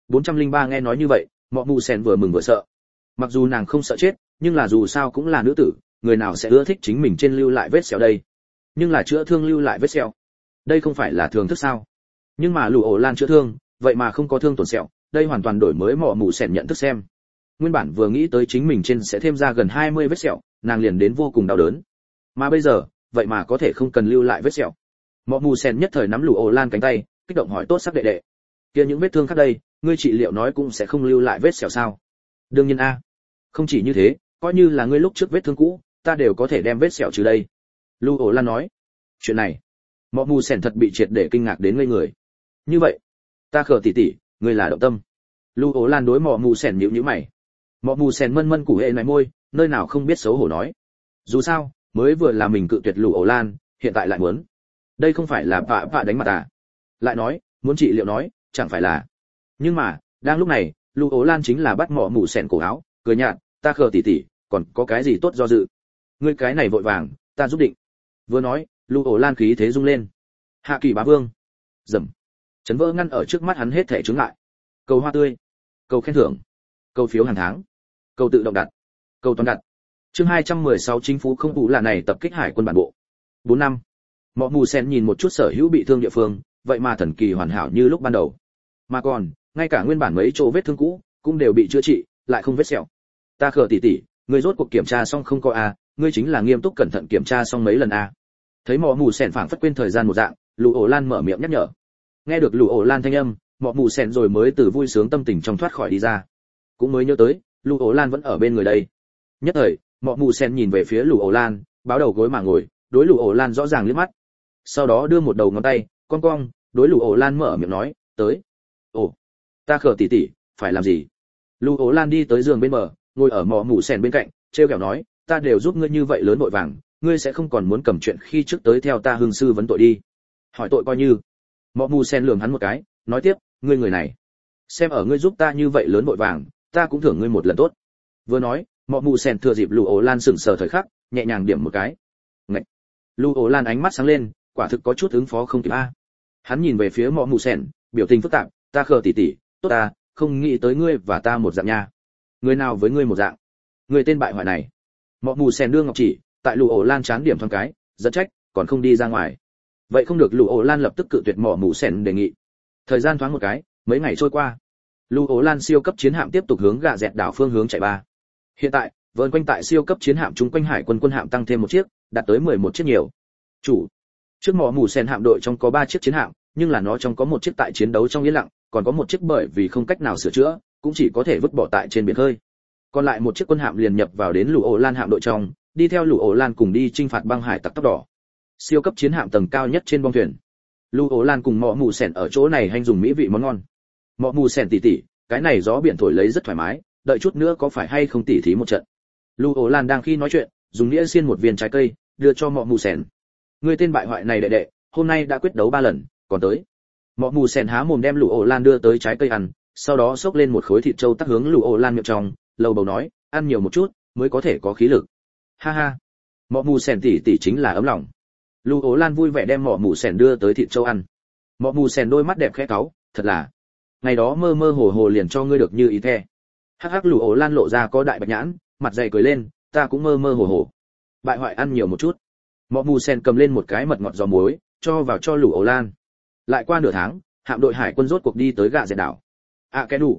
403 nghe nói như vậy, mọ mù sèn vừa mừng vừa sợ. Mặc dù nàng không sợ chết, nhưng là dù sao cũng là nữ tử, người nào sẽ ưa thích chính mình trên lưu lại vết sẹo đây? Nhưng là chữa thương lưu lại vết sẹo, đây không phải là thường thức sao? Nhưng mà Lù Ổ Lan chữa thương, vậy mà không có thương tổn sẹo, đây hoàn toàn đổi mới mọ mù sèn nhận thức xem. Nguyên bản vừa nghĩ tới chính mình trên sẽ thêm ra gần 20 vết sẹo, nàng liền đến vô cùng đau đớn. Mà bây giờ, vậy mà có thể không cần lưu lại vết sẹo. Mọ mù sèn nhất thời nắm Lù Ổ Lan cánh tay, kích động hỏi, tốt sắc đệ đệ, kia những vết thương khác đây, ngươi trị liệu nói cũng sẽ không lưu lại vết sẹo sao? Đương nhiên a. Không chỉ như thế, coi như là ngươi lúc trước vết thương cũ, ta đều có thể đem vết sẹo trừ đây. Lù Ổ Lan nói. Chuyện này, mọ mù sèn thật bị triệt để kinh ngạc đến ngây người. Như vậy, ta khờ tỉ tỉ, ngươi là động tâm. Lù Ổ Lan đối mọ mù sèn nhíu nhíu mày. Mọ mù sèn mân mân củ hệ này môi, nơi nào không biết xấu hổ nói. Dù sao, mới vừa là mình cự tuyệt Lù Ổ Lan, hiện tại lại muốn. Đây không phải là vạ đánh mặt à? Lại nói, muốn trị liệu nói, chẳng phải là. Nhưng mà, đang lúc này, Lù Ổ Lan chính là bắt mọ mù sèn cổ áo, cười nhạt, ta khờ tỉ tỉ, còn có cái gì tốt do dự? Ngươi cái này vội vàng, ta giúp định. Vừa nói, Lù Ổ Lan khí thế rung lên. Hạ Kỳ bá vương. Rầm. Chấn vỡ ngăn ở trước mắt hắn hết thảy chướng ngại. Cầu hoa tươi, cầu khen thưởng, cầu phiếu hàng tháng, cầu tự động đặt, cầu toàn đặt. Chương 216 chính phủ không đủ là này tập kích hải quân bản bộ. 4 năm. Mọ mù sen nhìn một chút sở hữu bị thương địa phương, vậy mà thần kỳ hoàn hảo như lúc ban đầu. Mà còn, ngay cả nguyên bản mấy chỗ vết thương cũ cũng đều bị chữa trị, lại không vết sẹo. Ta khờ tỉ tỉ, ngươi rốt cuộc kiểm tra xong không có a? Ngươi chính là nghiêm túc cẩn thận kiểm tra xong mấy lần a? Thấy mọ mù sen phảng phất quên thời gian một dạng, Lù Ổ Lan mở miệng nhắc nhở. Nghe được Lù Ổ Lan thanh âm, mọ mù sen rồi mới từ vui sướng tâm tình trong thoát khỏi đi ra. Cũng mới nhớ tới, Lù Ổ Lan vẫn ở bên người đây. Nhất thời, mọ mù sen nhìn về phía Lù Ổ Lan, báo đầu gối mà ngồi, đối Lù Ổ Lan rõ ràng liếc mắt. Sau đó đưa một đầu ngón tay, cong cong, đối Lù Ổ Lan mở miệng nói, tới. Ồ, ta khờ tỉ tỉ, phải làm gì? Lù Ổ Lan đi tới giường bên bờ, ngồi ở mọ mù sen bên cạnh, trêu ghẹo nói, ta đều giúp ngươi như vậy lớn vội vàng, ngươi sẽ không còn muốn cầm chuyện khi trước tới theo ta hương sư vấn tội đi. Hỏi tội coi như. Mọ mù sen lườm hắn một cái, nói tiếp, ngươi người này, xem ở ngươi giúp ta như vậy lớn vội vàng, ta cũng thưởng ngươi một lần tốt. Vừa nói, mọ mù sen thừa dịp Lù Ổ Lan sững sờ thời khắc, nhẹ nhàng điểm một cái. Ngậy. Lù Ổ Lan ánh mắt sáng lên, quả thực có chút ứng phó không kịp a. Hắn nhìn về phía mọ mù sen, biểu tình phức tạp, ta khờ tỉ tỉ, tốt ta, không nghĩ tới ngươi và ta một dạng nha. Người nào với ngươi một dạng? Người tên bại hoại này. Mọ mù sen đưa ngọc chỉ, tại Lù Ổ Lan chán điểm thoáng cái, giận trách, còn không đi ra ngoài. Vậy không được, Lù Ổ Lan lập tức cự tuyệt mọ mù sen đề nghị. Thời gian thoáng một cái, mấy ngày trôi qua. Lù Ổ Lan siêu cấp chiến hạm tiếp tục hướng gạ dẹt đảo phương hướng chạy ba. Hiện tại, vờn quanh tại siêu cấp chiến hạm chung quanh hải quân quân hạm tăng thêm một chiếc, đạt tới 11 chiếc nhiều. Chủ, trước mọ mù sen hạm đội trong có 3 chiếc chiến hạm, nhưng là nó trong có một chiếc tại chiến đấu trong yên lặng, còn có một chiếc bởi vì không cách nào sửa chữa, cũng chỉ có thể vứt bỏ tại trên biển khơi. Còn lại một chiếc quân hạm liền nhập vào đến Lù Ổ Lan hạm đội trong, đi theo Lù Ổ Lan cùng đi chinh phạt băng hải tặc tóc đỏ. Siêu cấp chiến hạm tầng cao nhất trên bong thuyền. Lù Ổ Lan cùng mọ mù sen ở chỗ này hành dùng mỹ vị món ngon. Mọ mù sen tỉ tỉ, cái này gió biển thổi lấy rất thoải mái, đợi chút nữa có phải hay không tỉ thí một trận. Lù Ổ Lan đang khi nói chuyện, dùng đĩa xiên một viên trái cây, đưa cho mọ mù sen. Người tên bại hoại này đệ đệ, hôm nay đã quyết đấu 3 lần, còn tới. Mọ mù sen há mồm đem Lù Ổ Lan đưa tới trái cây ăn, sau đó xốc lên một khối thịt trâu tắc hướng Lù Ổ Lan miệng trong, lầu bầu nói, ăn nhiều một chút, mới có thể có khí lực. Ha ha, mọ mù sen tỉ tỉ chính là ấm lòng. Lù Ổ Lan vui vẻ đem mọ mù sen đưa tới thịt trâu ăn. Mọ mù sen đôi mắt đẹp khẽ cáu, thật là, ngày đó mơ mơ hồ hồ liền cho ngươi được như ý the. Hắc hắc, Lù Ổ Lan lộ ra có đại bạch nhãn, mặt dày cười lên, ta cũng mơ mơ hồ hồ. Bại hoại ăn nhiều một chút. Mọ mù sen cầm lên một cái mật ngọt giò muối, cho vào cho lũ ấu lan. Lại qua nửa tháng, hạm đội hải quân rốt cuộc đi tới gạ dẹt đảo. Cái đủ,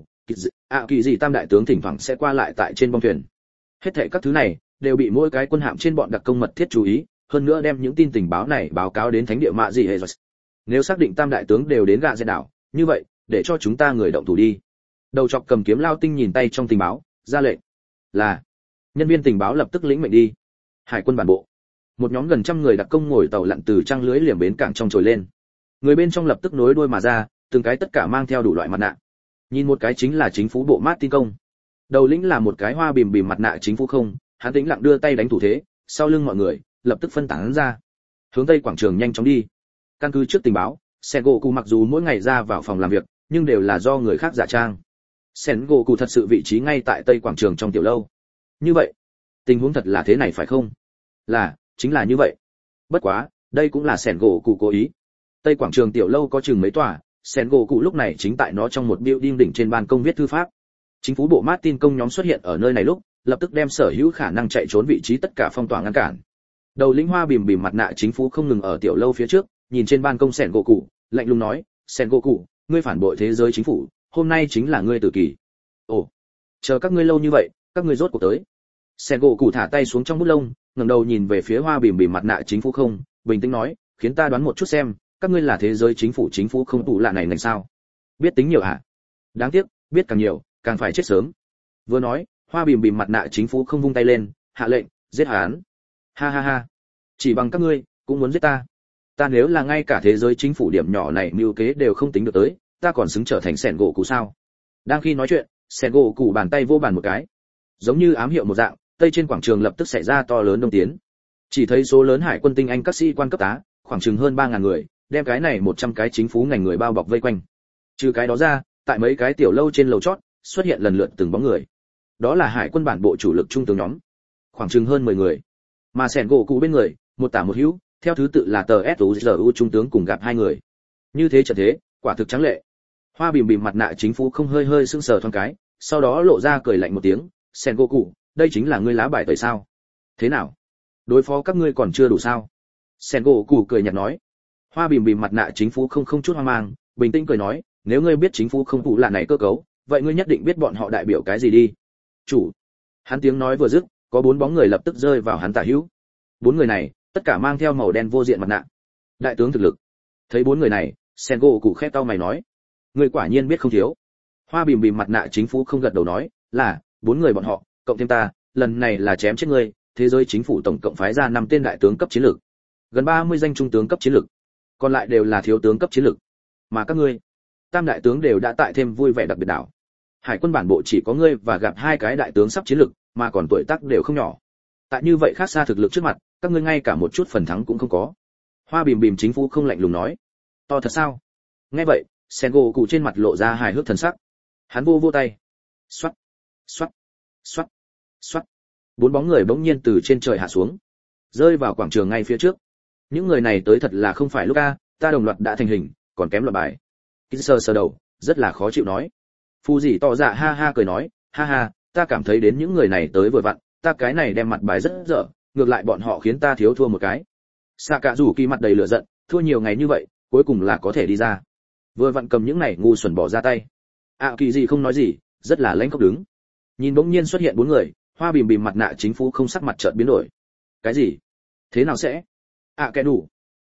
kỳ gì tam đại tướng thỉnh thoảng sẽ qua lại tại trên bong thuyền. Hết thảy các thứ này đều bị mỗi cái quân hạm trên bọn đặc công mật thiết chú ý, hơn nữa đem những tin tình báo này báo cáo đến thánh địa mạ gì hệ rồi. Nếu xác định tam đại tướng đều đến gạ dẹt đảo, như vậy, để cho chúng ta người động thủ đi. Đầu chọc cầm kiếm lao tinh nhìn tay trong tình báo, ra lệnh. Là. Nhân viên tình báo lập tức lĩnh mệnh đi. Hải quân bản bộ. Một nhóm gần trăm người đặc công ngồi tàu lặn từ trang lưới liềm bến cảng trong trồi lên. Người bên trong lập tức nối đuôi mà ra, từng cái tất cả mang theo đủ loại mặt nạ. Nhìn một cái chính là chính phủ bộ Martin công. Đầu lĩnh là một cái hoa bìm bìm mặt nạ chính phủ không, hắn tĩnh lặng đưa tay đánh thủ thế, sau lưng mọi người lập tức phân tán ra, hướng tây quảng trường nhanh chóng đi. Căn cứ trước tình báo, Sengoku mặc dù mỗi ngày ra vào phòng làm việc, nhưng đều là do người khác giả trang. Sengoku thật sự vị trí ngay tại tây quảng trường trong tiểu lâu. Như vậy, tình huống thật là thế này phải không? Là, chính là như vậy. Bất quá, đây cũng là Sengoku cố ý. Tây quảng trường tiểu lâu có chừng mấy tòa, Sengoku lúc này chính tại nó trong một building đỉnh trên ban công viết thư pháp. Chính phủ bộ Martin công nhóm xuất hiện ở nơi này lúc, lập tức đem sở hữu khả năng chạy trốn vị trí tất cả phong tỏa ngăn cản. Đầu lĩnh hoa bìm bìm mặt nạ chính phủ không ngừng ở tiểu lâu phía trước, nhìn trên ban công Sengoku, lạnh lùng nói, Sengoku, ngươi phản bội thế giới chính phủ, hôm nay chính là ngươi tử kỳ. Ồ, chờ các ngươi lâu như vậy, các ngươi rốt cuộc tới. Sengoku thả tay xuống trong bút lông, ngẩng đầu nhìn về phía hoa bìm bìm mặt nạ chính phủ không, bình tĩnh nói, khiến ta đoán một chút xem, các ngươi là thế giới chính phủ không tụ lạ này làm sao? Biết tính nhiều hả? Đáng tiếc, biết càng nhiều, càng phải chết sớm. Vừa nói, hoa bìm bìm mặt nạ chính phủ không vung tay lên, hạ lệnh, giết hắn. Ha ha ha, chỉ bằng các ngươi cũng muốn giết ta? Ta nếu là ngay cả thế giới chính phủ điểm nhỏ này mưu kế đều không tính được tới, ta còn xứng trở thành Sengoku sao? Đang khi nói chuyện, Sengoku bàn tay vô bàn một cái, giống như ám hiệu một dạng, tây trên quảng trường lập tức xảy ra to lớn đông tiến. Chỉ thấy số lớn hải quân tinh anh các sĩ quan cấp tá, khoảng chừng hơn 3000 người, đem cái này 100 cái chính phủ ngành người bao bọc vây quanh. Trừ cái đó ra, tại mấy cái tiểu lâu trên lầu chót, xuất hiện lần lượt từng bóng người. Đó là hải quân bản bộ chủ lực trung tướng nhóm, khoảng chừng hơn 10 người. Mà Sengoku bên người, một tả một hữu, theo thứ tự là tờ SUZU trung tướng cùng gặp hai người. Như thế trận thế, quả thực trắng lệ. Hoa bìm bìm mặt nạ chính phủ không hơi hơi sững sờ thoáng cái, sau đó lộ ra cười lạnh một tiếng, Sengoku, đây chính là ngươi lá bài tẩy sao? Thế nào? Đối phó các ngươi còn chưa đủ sao? Sengoku cười nhạt nói. Hoa bìm bìm mặt nạ chính phủ không chút hoang mang, bình tĩnh cười nói, nếu ngươi biết chính phủ không tụ lạ này cơ cấu, vậy ngươi nhất định biết bọn họ đại biểu cái gì đi. Chủ. Hắn tiếng nói vừa dứt, có 4 bóng người lập tức rơi vào hắn tả hữu. 4 người này, tất cả mang theo màu đen vô diện mặt nạ. Đại tướng thực lực. Thấy 4 người này, Sengoku khẽ cau mày nói, ngươi quả nhiên biết không thiếu. Hoa bìm bìm mặt nạ chính phủ không gật đầu nói, là 4 người bọn họ, cộng thêm ta, lần này là chém chết ngươi. Thế giới chính phủ tổng cộng phái ra 5 tên đại tướng cấp chiến lược, gần 30 danh trung tướng cấp chiến lược, còn lại đều là thiếu tướng cấp chiến lược. Mà các ngươi, tam đại tướng đều đã tại thêm vui vẻ đặc biệt đảo. Hải quân bản bộ chỉ có ngươi và gặp 2 cái đại tướng sắp chiến lược, mà còn tuổi tác đều không nhỏ. Tại như vậy khác xa thực lực trước mặt, các ngươi ngay cả một chút phần thắng cũng không có. Hoa bìm bìm chính phủ không lạnh lùng nói, to thật sao? Nghe vậy, Sengoku trên mặt lộ ra hài hước thần sắc. Hắn vô tay, xoát, xoát, xoát, xoát. 4 bóng người bỗng nhiên từ trên trời hạ xuống, rơi vào quảng trường ngay phía trước. Những người này tới thật là không phải lúc ta đồng loạt đã thành hình, còn kém loạt bài. Kisser sờ đầu, rất là khó chịu nói. Phu dì tỏ dạ ha ha cười nói, ha ha, ta cảm thấy đến những người này tới vừa vặn, ta cái này đem mặt bài rất dở, ngược lại bọn họ khiến ta thiếu thua một cái. Sakazuki mặt đầy lửa giận, thua nhiều ngày như vậy, cuối cùng là có thể đi ra. Vừa vặn cầm những này ngu xuẩn bỏ ra tay. Kỳ gì không nói gì, rất là lãnh khốc đứng. Nhìn bỗng nhiên xuất hiện 4 người, hoa bìm bìm mặt nạ chính phủ không sắc mặt chợt biến đổi. Cái gì? Thế nào sẽ? Kẻ đủ.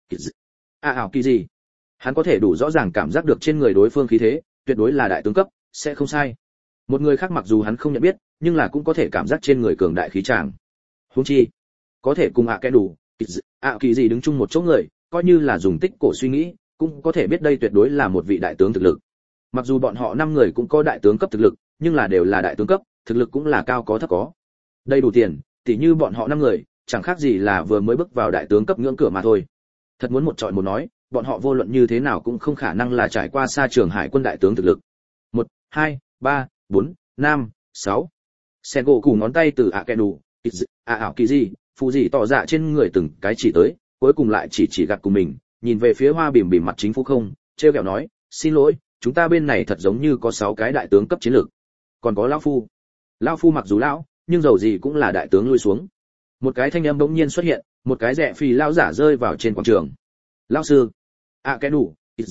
Kỳ gì? Hắn có thể đủ rõ ràng cảm giác được trên người đối phương khí thế, tuyệt đối là đại tướng cấp, sẽ không sai. Một người khác mặc dù hắn không nhận biết, nhưng là cũng có thể cảm giác trên người cường đại khí tràng. Huống chi, có thể cùng kẻ đủ, kỳ gì đứng chung một chỗ người, coi như là dùng tích cổ suy nghĩ, cũng có thể biết đây tuyệt đối là một vị đại tướng thực lực. Mặc dù bọn họ 5 người cũng có đại tướng cấp thực lực, nhưng là đều là đại tướng cấp, thực lực cũng là cao có thấp có. Đầy đủ tiền, tỉ như bọn họ 5 người, chẳng khác gì là vừa mới bước vào đại tướng cấp ngưỡng cửa mà thôi. Thật muốn một chọi một nói, bọn họ vô luận như thế nào cũng không khả năng là trải qua xa trường hải quân đại tướng thực lực. 1, 2, 3, 4, 5, 6. Sengoku ngón tay từ Akedu, kỳ gì, phụ gì tỏ dạ trên người từng cái chỉ tới, cuối cùng lại chỉ gặp cùng mình, nhìn về phía hoa bìm bìm mặt chính phủ không, trêu ghẹo nói, xin lỗi, chúng ta bên này thật giống như có 6 cái đại tướng cấp chiến lược. Còn có lão phu mặc dù lão, nhưng dầu gì cũng là đại tướng lui xuống. Một cái thanh âm bỗng nhiên xuất hiện, một cái rẻ phì lão giả rơi vào trên quảng trường. Lão sư, cái đủ,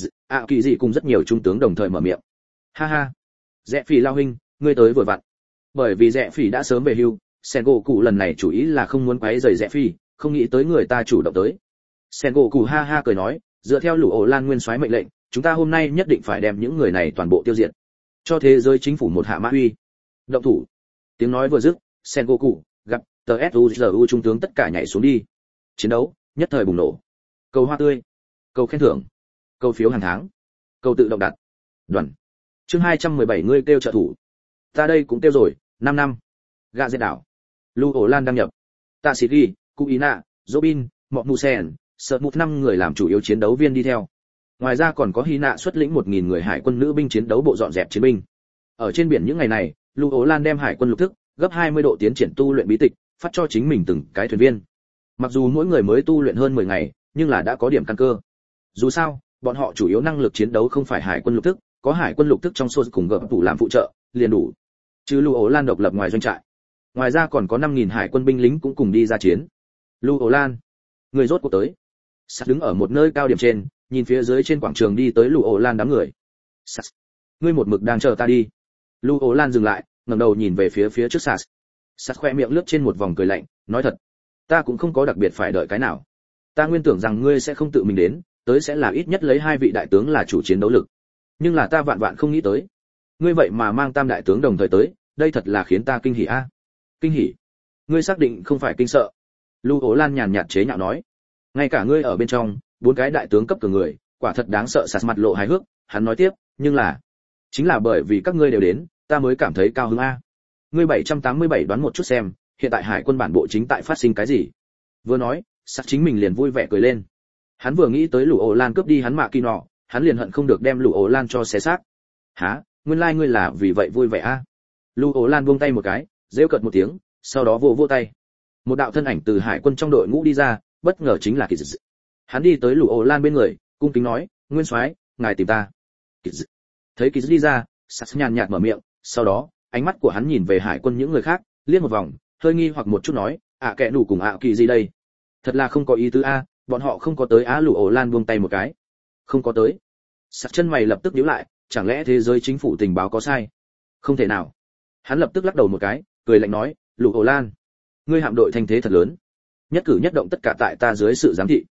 kỳ gì cùng rất nhiều trung tướng đồng thời mở miệng. Ha ha, rẻ phì lão huynh, ngươi tới vừa vặn. Bởi vì rẻ phì đã sớm về hưu, Sengoku lần này chủ ý là không muốn quấy rầy rẻ phì, không nghĩ tới người ta chủ động tới. Sengoku ha ha cười nói, dựa theo Lũ Ổ Lan nguyên soái mệnh lệnh, chúng ta hôm nay nhất định phải đem những người này toàn bộ tiêu diệt, cho thế giới chính phủ một hạ mã uy. Động thủ. Tiếng nói vừa dứt, Sengoku gặp TSUZU trung tướng tất cả nhảy xuống đi. Chiến đấu nhất thời bùng nổ. Cầu hoa tươi, cầu khen thưởng, cầu phiếu hàng tháng, cầu tự động đặt. Đoàn. Chương 217 ngươi kêu trợ thủ. Ta đây cũng kêu rồi, 5 năm. Gạ dệt đảo. Lũ Ổ Lan đăng nhập. Tashigi, Kuina, Robin, Mộc Musen, sợ một 5 người làm chủ yếu chiến đấu viên đi theo. Ngoài ra còn có Hina xuất lĩnh 1000 người hải quân nữ binh chiến đấu bộ dọn dẹp chiến binh. Ở trên biển những ngày này, Lũ Ổ Lan đem hải quân lục thức gấp 20 độ tiến triển tu luyện bí tịch, phát cho chính mình từng cái thuyền viên. Mặc dù mỗi người mới tu luyện hơn 10 ngày, nhưng là đã có điểm căn cơ. Dù sao, bọn họ chủ yếu năng lực chiến đấu không phải hải quân lục thức, có hải quân lục thức trong số cùng gập tủ làm phụ trợ, liền đủ. Chứ Lũ Ổ Lan độc lập ngoài doanh trại. Ngoài ra còn có 5000 hải quân binh lính cũng cùng đi ra chiến. Lũ Ổ Lan, người rốt cuộc tới. Sắt đứng ở một nơi cao điểm trên, nhìn phía dưới trên quảng trường đi tới Lũ Ổ Lan đám người. Sắt, ngươi một mực đang chờ ta đi. Lũ Ổ Lan dừng lại, ngẩng đầu nhìn về phía trước Sắt. Sắt khoe miệng lướt trên một vòng cười lạnh, nói thật, ta cũng không có đặc biệt phải đợi cái nào. Ta nguyên tưởng rằng ngươi sẽ không tự mình đến, tới sẽ là ít nhất lấy 2 vị đại tướng là chủ chiến đấu lực. Nhưng là ta vạn vạn không nghĩ tới, ngươi vậy mà mang tam đại tướng đồng thời tới, đây thật là khiến ta kinh hỉ a. Kinh hỉ? Ngươi xác định không phải kinh sợ? Lũ Ổ Lan nhàn nhạt chế nhạo nói. Ngay cả ngươi ở bên trong, 4 cái đại tướng cấp cường người, quả thật đáng sợ. Sạt mặt lộ hài hước, hắn nói tiếp, nhưng là, chính là bởi vì các ngươi đều đến, ta mới cảm thấy cao hứng a. Ngươi 787 đoán một chút xem, hiện tại hải quân bản bộ chính tại phát sinh cái gì? Vừa nói, Sạt chính mình liền vui vẻ cười lên. Hắn vừa nghĩ tới Lũ Ổ Lan cướp đi hắn mạ kỳ nọ, hắn liền hận không được đem Lũ Ổ Lan cho xé xác. Hả? Nguyên lai ngươi là vì vậy vui vẻ a? Lũ Ổ Lan buông tay một cái, rêu cợt một tiếng, sau đó vỗ tay. Một đạo thân ảnh từ hải quân trong đội ngũ đi ra, bất ngờ chính là Kỳ Dư. Hắn đi tới Lũ Ổ Lan bên người, cung kính nói, nguyên soái, ngài tìm ta. Kỳ Dư. Thấy Kỳ Dư đi ra, Sắt nhàn nhạt mở miệng, sau đó ánh mắt của hắn nhìn về hải quân những người khác, liếc một vòng, hơi nghi hoặc một chút nói, kẻ đủ cùng kỳ gì đây? Thật là không có ý tứ a, bọn họ không có tới. Lũ Ổ Lan buông tay một cái, không có tới. Sắt chân mày lập tức nhíu lại, chẳng lẽ thế giới chính phủ tình báo có sai? Không thể nào. Hắn lập tức lắc đầu một cái, cười lạnh nói, Lũ Ổ Lan, ngươi hạm đội thanh thế thật lớn, nhất cử nhất động tất cả tại ta dưới sự giám thị.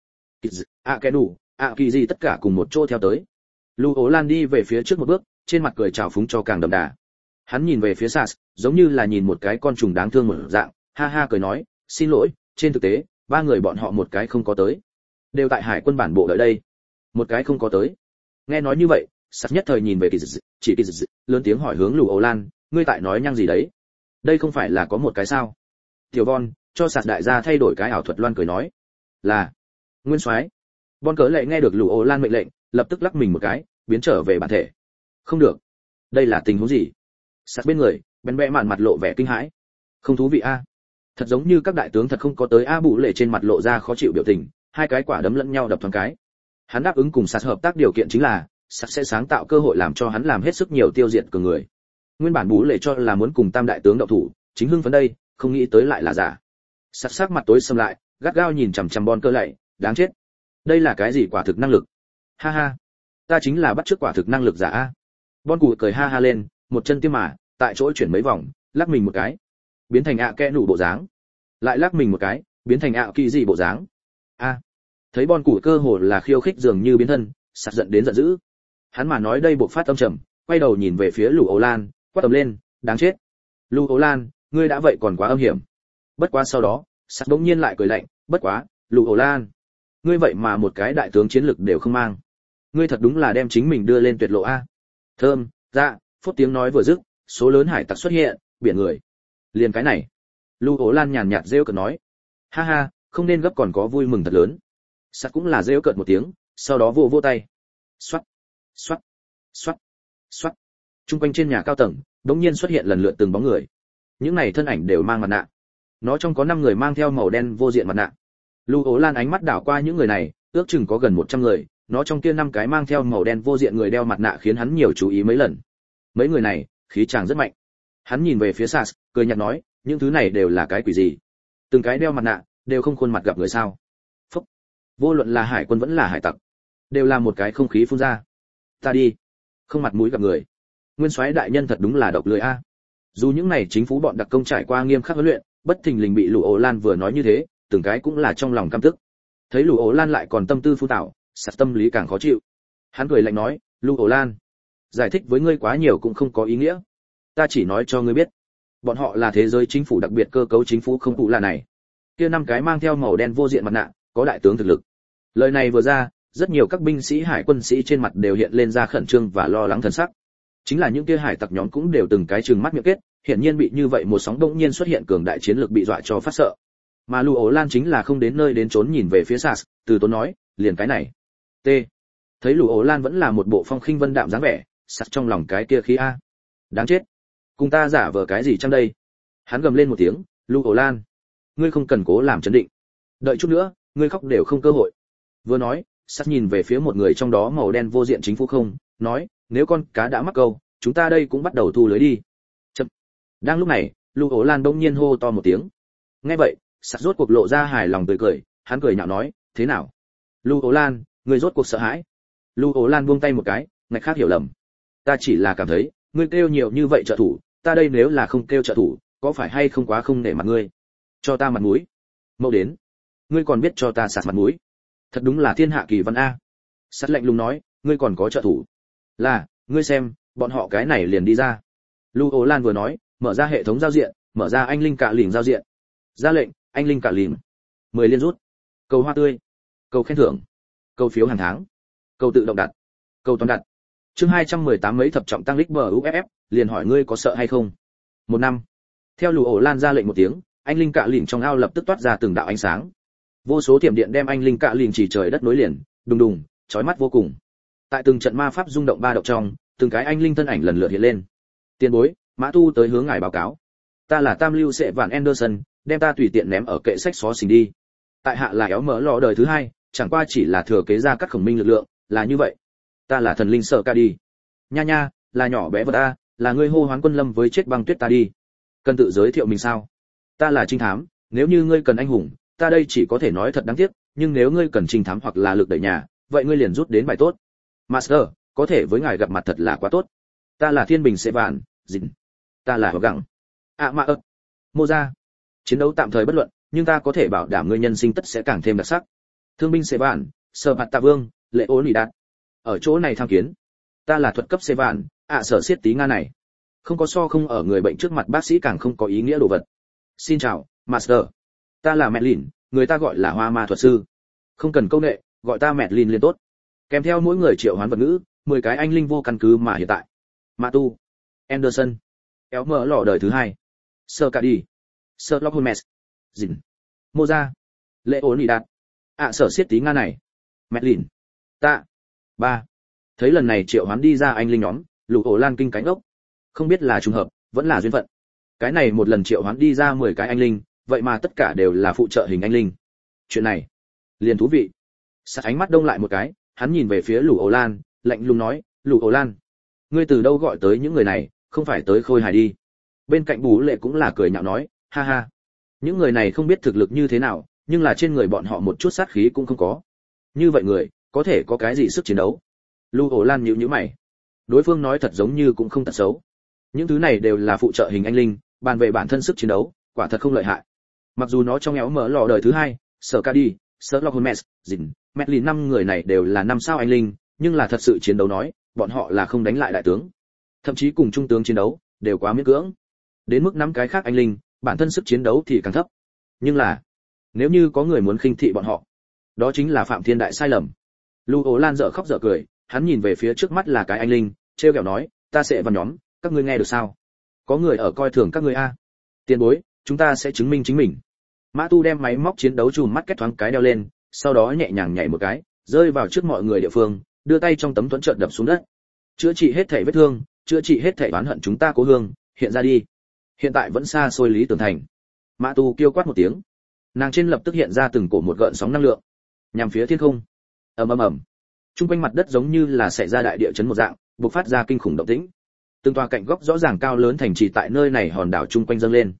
Kẻ đủ, kỳ gì tất cả cùng một chỗ theo tới. Lũ Ổ Lan đi về phía trước một bước, trên mặt cười trào phúng cho càng đậm đà. Hắn nhìn về phía Sas, giống như là nhìn một cái con trùng đáng thương một dạng, ha ha cười nói, xin lỗi, trên thực tế, 3 người bọn họ một cái không có tới, đều tại hải quân bản bộ đợi đây, một cái không có tới. Nghe nói như vậy, Sas nhất thời nhìn về Kỳ Dư, chỉ Kỳ Dư, lớn tiếng hỏi hướng Lũ Ổ Lan, ngươi tại nói nhăng gì đấy? Đây không phải là có một cái sao? Tiểu Von, cho Sas đại gia thay đổi cái ảo thuật. Loan cười nói, là nguyên soái. Bon cớ lệ nghe được Lũ Ổ Lan mệnh lệnh, lập tức lắc mình một cái, biến trở về bản thể. Không được, đây là tình huống gì? Sas bên người, bén bẽ mạn mặt lộ vẻ kinh hãi. Không thú vị a. Thật giống như các đại tướng thật không có tới a. Bụ lệ trên mặt lộ ra khó chịu biểu tình, hai cái quả đấm lẫn nhau đập thoáng cái. Hắn đáp ứng cùng Sas hợp tác điều kiện chính là Sas sẽ sáng tạo cơ hội làm cho hắn làm hết sức nhiều tiêu diệt cường người. Nguyên bản Bụ lệ cho là muốn cùng tam đại tướng động thủ, chính hưng phấn đây, không nghĩ tới lại là giả. Sas sắc mặt tối sầm lại, gắt gao nhìn chằm chằm Bon cớ lệ, đáng chết. Đây là cái gì quả thực năng lực? Ha ha, ta chính là bắt chước quả thực năng lực giả a. Bon cù cười ha ha lên, một chân tiêm mà, tại chỗ chuyển mấy vòng, lắc mình một cái, biến thành kẽ nụ bộ dáng, lại lắc mình một cái, biến thành kỳ gì bộ dáng. Thấy Bon cù cơ hồ là khiêu khích dường như biến thân, Sạt giận đến giận dữ. Hắn mà nói đây buộc phát âm trầm, quay đầu nhìn về phía Lũ Ổ Lan, quát tầm lên, đáng chết. Lũ Ổ Lan, ngươi đã vậy còn quá âm hiểm. Bất quá sau đó, Sạt bỗng nhiên lại cười lạnh, bất quá, Lũ Ổ Lan, ngươi vậy mà một cái đại tướng chiến lực đều không mang, ngươi thật đúng là đem chính mình đưa lên tuyệt lộ a. Thơm, dạ, phút tiếng nói vừa dứt, số lớn hải tặc xuất hiện, biển người. Liền cái này. Lũ Ổ Lan nhàn nhạt rêu cợt nói, ha ha, không nên gấp, còn có vui mừng thật lớn. Sắt cũng là rêu cợt một tiếng, sau đó vô tay. Xoát, xoát, xoát, xoát. Trung quanh trên nhà cao tầng, đống nhiên xuất hiện lần lượt từng bóng người. Những này thân ảnh đều mang mặt nạ. Nó trong có 5 người mang theo màu đen vô diện mặt nạ. Lũ Ổ Lan ánh mắt đảo qua những người này, ước chừng có gần 100 người, nó trong kia 5 cái mang theo màu đen vô diện người đeo mặt nạ khiến hắn nhiều chú ý mấy lần. Mấy người này, khí chàng rất mạnh. Hắn nhìn về phía Sas, cười nhạt nói, những thứ này đều là cái quỷ gì? Từng cái đeo mặt nạ, đều không khuôn mặt gặp người sao? Phúc. Vô luận là hải quân vẫn là hải tặc, đều là một cái không khí phun ra. Ta đi, không mặt mũi gặp người. Nguyên soái đại nhân thật đúng là độc lưỡi a. Dù những này chính phủ bọn đặc công trải qua nghiêm khắc huấn luyện, bất thình lình bị Lũ Ổ Lan vừa nói như thế, từng cái cũng là trong lòng căm tức. Thấy Lũ Ổ Lan lại còn tâm tư phun tảo, sạt tâm lý càng khó chịu. Hắn cười lạnh nói, Lũ Ổ Lan, giải thích với ngươi quá nhiều cũng không có ý nghĩa. Ta chỉ nói cho ngươi biết, bọn họ là thế giới chính phủ đặc biệt cơ cấu chính phủ không phụ là này. Kia 5 cái mang theo màu đen vô diện mặt nạ, có đại tướng thực lực. Lời này vừa ra, rất nhiều các binh sĩ hải quân sĩ trên mặt đều hiện lên ra khẩn trương và lo lắng thần sắc. Chính là những kia hải tặc nhóm cũng đều từng cái trừng mắt miệng kết, hiển nhiên bị như vậy một sóng đột nhiên xuất hiện cường đại chiến lược bị dọa cho phát sợ. Mà Lũ Ổ Lan chính là không đến nơi đến trốn nhìn về phía Sars, từ tốn nói, liền cái này. T. Thấy Lũ Ổ Lan vẫn là một bộ phong khinh vân đạm dáng vẻ, Sars trong lòng cái kia khí a. Đáng chết. Cùng ta giả vờ cái gì chăng đây? Hắn gầm lên một tiếng, Lũ Ổ Lan, ngươi không cần cố làm chấn định. Đợi chút nữa, ngươi khóc đều không cơ hội. Vừa nói, Sars nhìn về phía một người trong đó màu đen vô diện chính phủ không, nói, nếu con cá đã mắc câu, chúng ta đây cũng bắt đầu thu lưới đi. Chậm. Đang lúc này, Lũ Ổ Lan bỗng nhiên hô to một tiếng. Nghe vậy, Sars rốt cuộc lộ ra hài lòng tươi cười, hắn cười nhạo nói, thế nào? Lũ Ổ Lan, ngươi rốt cuộc sợ hãi? Lũ Ổ Lan buông tay một cái, ngạch khác hiểu lầm. Ta chỉ là cảm thấy, ngươi kêu nhiều như vậy trợ thủ, ta đây nếu là không kêu trợ thủ, có phải hay không quá không nể mặt ngươi? Cho ta mặt mũi. Mau đến. Ngươi còn biết cho ta sạt mặt mũi? Thật đúng là thiên hạ kỳ văn a. Sắt lạnh lùng nói, ngươi còn có trợ thủ? Là, ngươi xem, bọn họ cái này liền đi ra. Lũ Ổ Lan vừa nói, mở ra hệ thống giao diện, mở ra anh linh cạ lỉnh giao diện. Ra lệnh, anh linh cạ lỉnh. 10 liên rút. Cầu hoa tươi. Cầu khen thưởng. Cầu phiếu hàng tháng. Cầu tự động đặt. Cầu toàn đặt. Chương 218 mấy thập trọng tăng lích bờ UFF, liền hỏi ngươi có sợ hay không? 1 năm. Theo Lũ Ổ Lan ra lệnh một tiếng, anh linh cạ lỉnh trong ao lập tức toát ra từng đạo ánh sáng. Vô số thiểm điện đem anh linh cạ lỉnh chỉ trời đất nối liền, đùng đùng, chói mắt vô cùng. Tại từng trận ma pháp rung động ba động trong, từng cái anh linh thân ảnh lần lượt hiện lên. Tiền bối, Mã Tu tới hướng ngài báo cáo. Ta là Tam Lưu Sệ Vạn Anderson, đem ta tùy tiện ném ở kệ sách xó xỉnh đi. Tại hạ là éo mở lò đời thứ 2, chẳng qua chỉ là thừa kế ra các khổng minh lực lượng, là như vậy. Ta là thần linh sợ ca đi. Nha nha, là nhỏ bé vật a, là ngươi hô hoán quân lâm với chết băng tuyết ta đi. Cần tự giới thiệu mình sao? Ta là trinh thám, nếu như ngươi cần anh hùng, ta đây chỉ có thể nói thật đáng tiếc, nhưng nếu ngươi cần trinh thám hoặc là lực đẩy nhà, vậy ngươi liền rút đến bài tốt. Master, có thể với ngài gặp mặt thật là quá tốt. Ta là Thiên Bình Sệ Vạn, Dĩnh. Ta là Hợp Gặng. Mà ớt. Mô ra. Chiến đấu tạm thời bất luận, nhưng ta có thể bảo đảm ngươi nhân sinh tất sẽ càng thêm đặc sắc. Thương binh Sệ Vạn, Sở Bạt Tạ Vương, Lệ Ôn Nỉ Đạt. Ở chỗ này tham kiến. Ta là thuật cấp Sệ Vạn, Sở Siết Tí Nga này. Không có so không ở người bệnh trước mặt bác sĩ càng không có ý nghĩa đồ vật. Xin chào, Master. Ta là Medlin, người ta gọi là Hoa Ma thuật sư. Không cần câu nệ, gọi ta Medlin liền tốt. Kèm theo mỗi người triệu hoán vật ngữ, 10 cái anh linh vô căn cứ mà hiện tại. Mã Tu, Anderson, kéo mở lò đời thứ 2, Sơ Cả Đi, Sherlock Holmes, Dĩnh, Moza, Lệ Ôn Nỉ Đạt, Sở Siết Tí Nga này, Medlin, ta, 3. Thấy lần này triệu hoán đi ra anh linh nhóm, Lũ Ổ Lan kinh cánh ốc. Không biết là trùng hợp, vẫn là duyên phận. Cái này một lần triệu hoán đi ra 10 cái anh linh, vậy mà tất cả đều là phụ trợ hình anh linh. Chuyện này, liền thú vị. Sát ánh mắt đông lại một cái, hắn nhìn về phía Lũ Ổ Lan, lạnh lùng nói, Lũ Ổ Lan, ngươi từ đâu gọi tới những người này, không phải tới khôi hài đi. Bên cạnh Bú Lệ cũng là cười nhạo nói, ha ha, những người này không biết thực lực như thế nào, nhưng là trên người bọn họ một chút sát khí cũng không có. Như vậy người, có thể có cái gì sức chiến đấu? Lũ Ổ Lan nhíu nhíu mày. Đối phương nói thật giống như cũng không tật xấu. Những thứ này đều là phụ trợ hình anh linh, bàn về bản thân sức chiến đấu, quả thật không lợi hại. Mặc dù nó trong éo mở lò đời thứ 2, Sở Ca Đi, Sherlock Holmes, Dĩnh, Medlin 5 người này đều là 5 sao anh linh, nhưng là thật sự chiến đấu nói, bọn họ là không đánh lại đại tướng. Thậm chí cùng trung tướng chiến đấu, đều quá miễn cưỡng. Đến mức 5 cái khác anh linh, bản thân sức chiến đấu thì càng thấp. Nhưng là, nếu như có người muốn khinh thị bọn họ, đó chính là phạm thiên đại sai lầm. Lũ Ổ Lan dở khóc dở cười, hắn nhìn về phía trước mắt là cái anh linh, trêu ghẹo nói, ta sẽ vào nhóm, các ngươi nghe được sao? Có người ở coi thường các ngươi a. Tiền bối, chúng ta sẽ chứng minh chính mình. Mã Tu đem máy móc chiến đấu chùm mắt kết thoáng cái đeo lên, sau đó nhẹ nhàng nhảy một cái, rơi vào trước mọi người địa phương, đưa tay trong tấm thuẫn trợn đập xuống đất. Chữa trị hết thảy vết thương, chữa trị hết thảy oán hận chúng ta cố hương, hiện ra đi. Hiện tại vẫn xa xôi Lý Tường Thành. Mã Tu kêu quát một tiếng, nàng trên lập tức hiện ra từng cổ một gợn sóng năng lượng, nhằm phía thiên không. Ầm ầm ầm. Trung quanh mặt đất giống như là xảy ra đại địa chấn một dạng, bộc phát ra kinh khủng động tĩnh. Từng tòa cạnh góc rõ ràng cao lớn thành trì tại nơi này hòn đảo chung quanh dâng lên.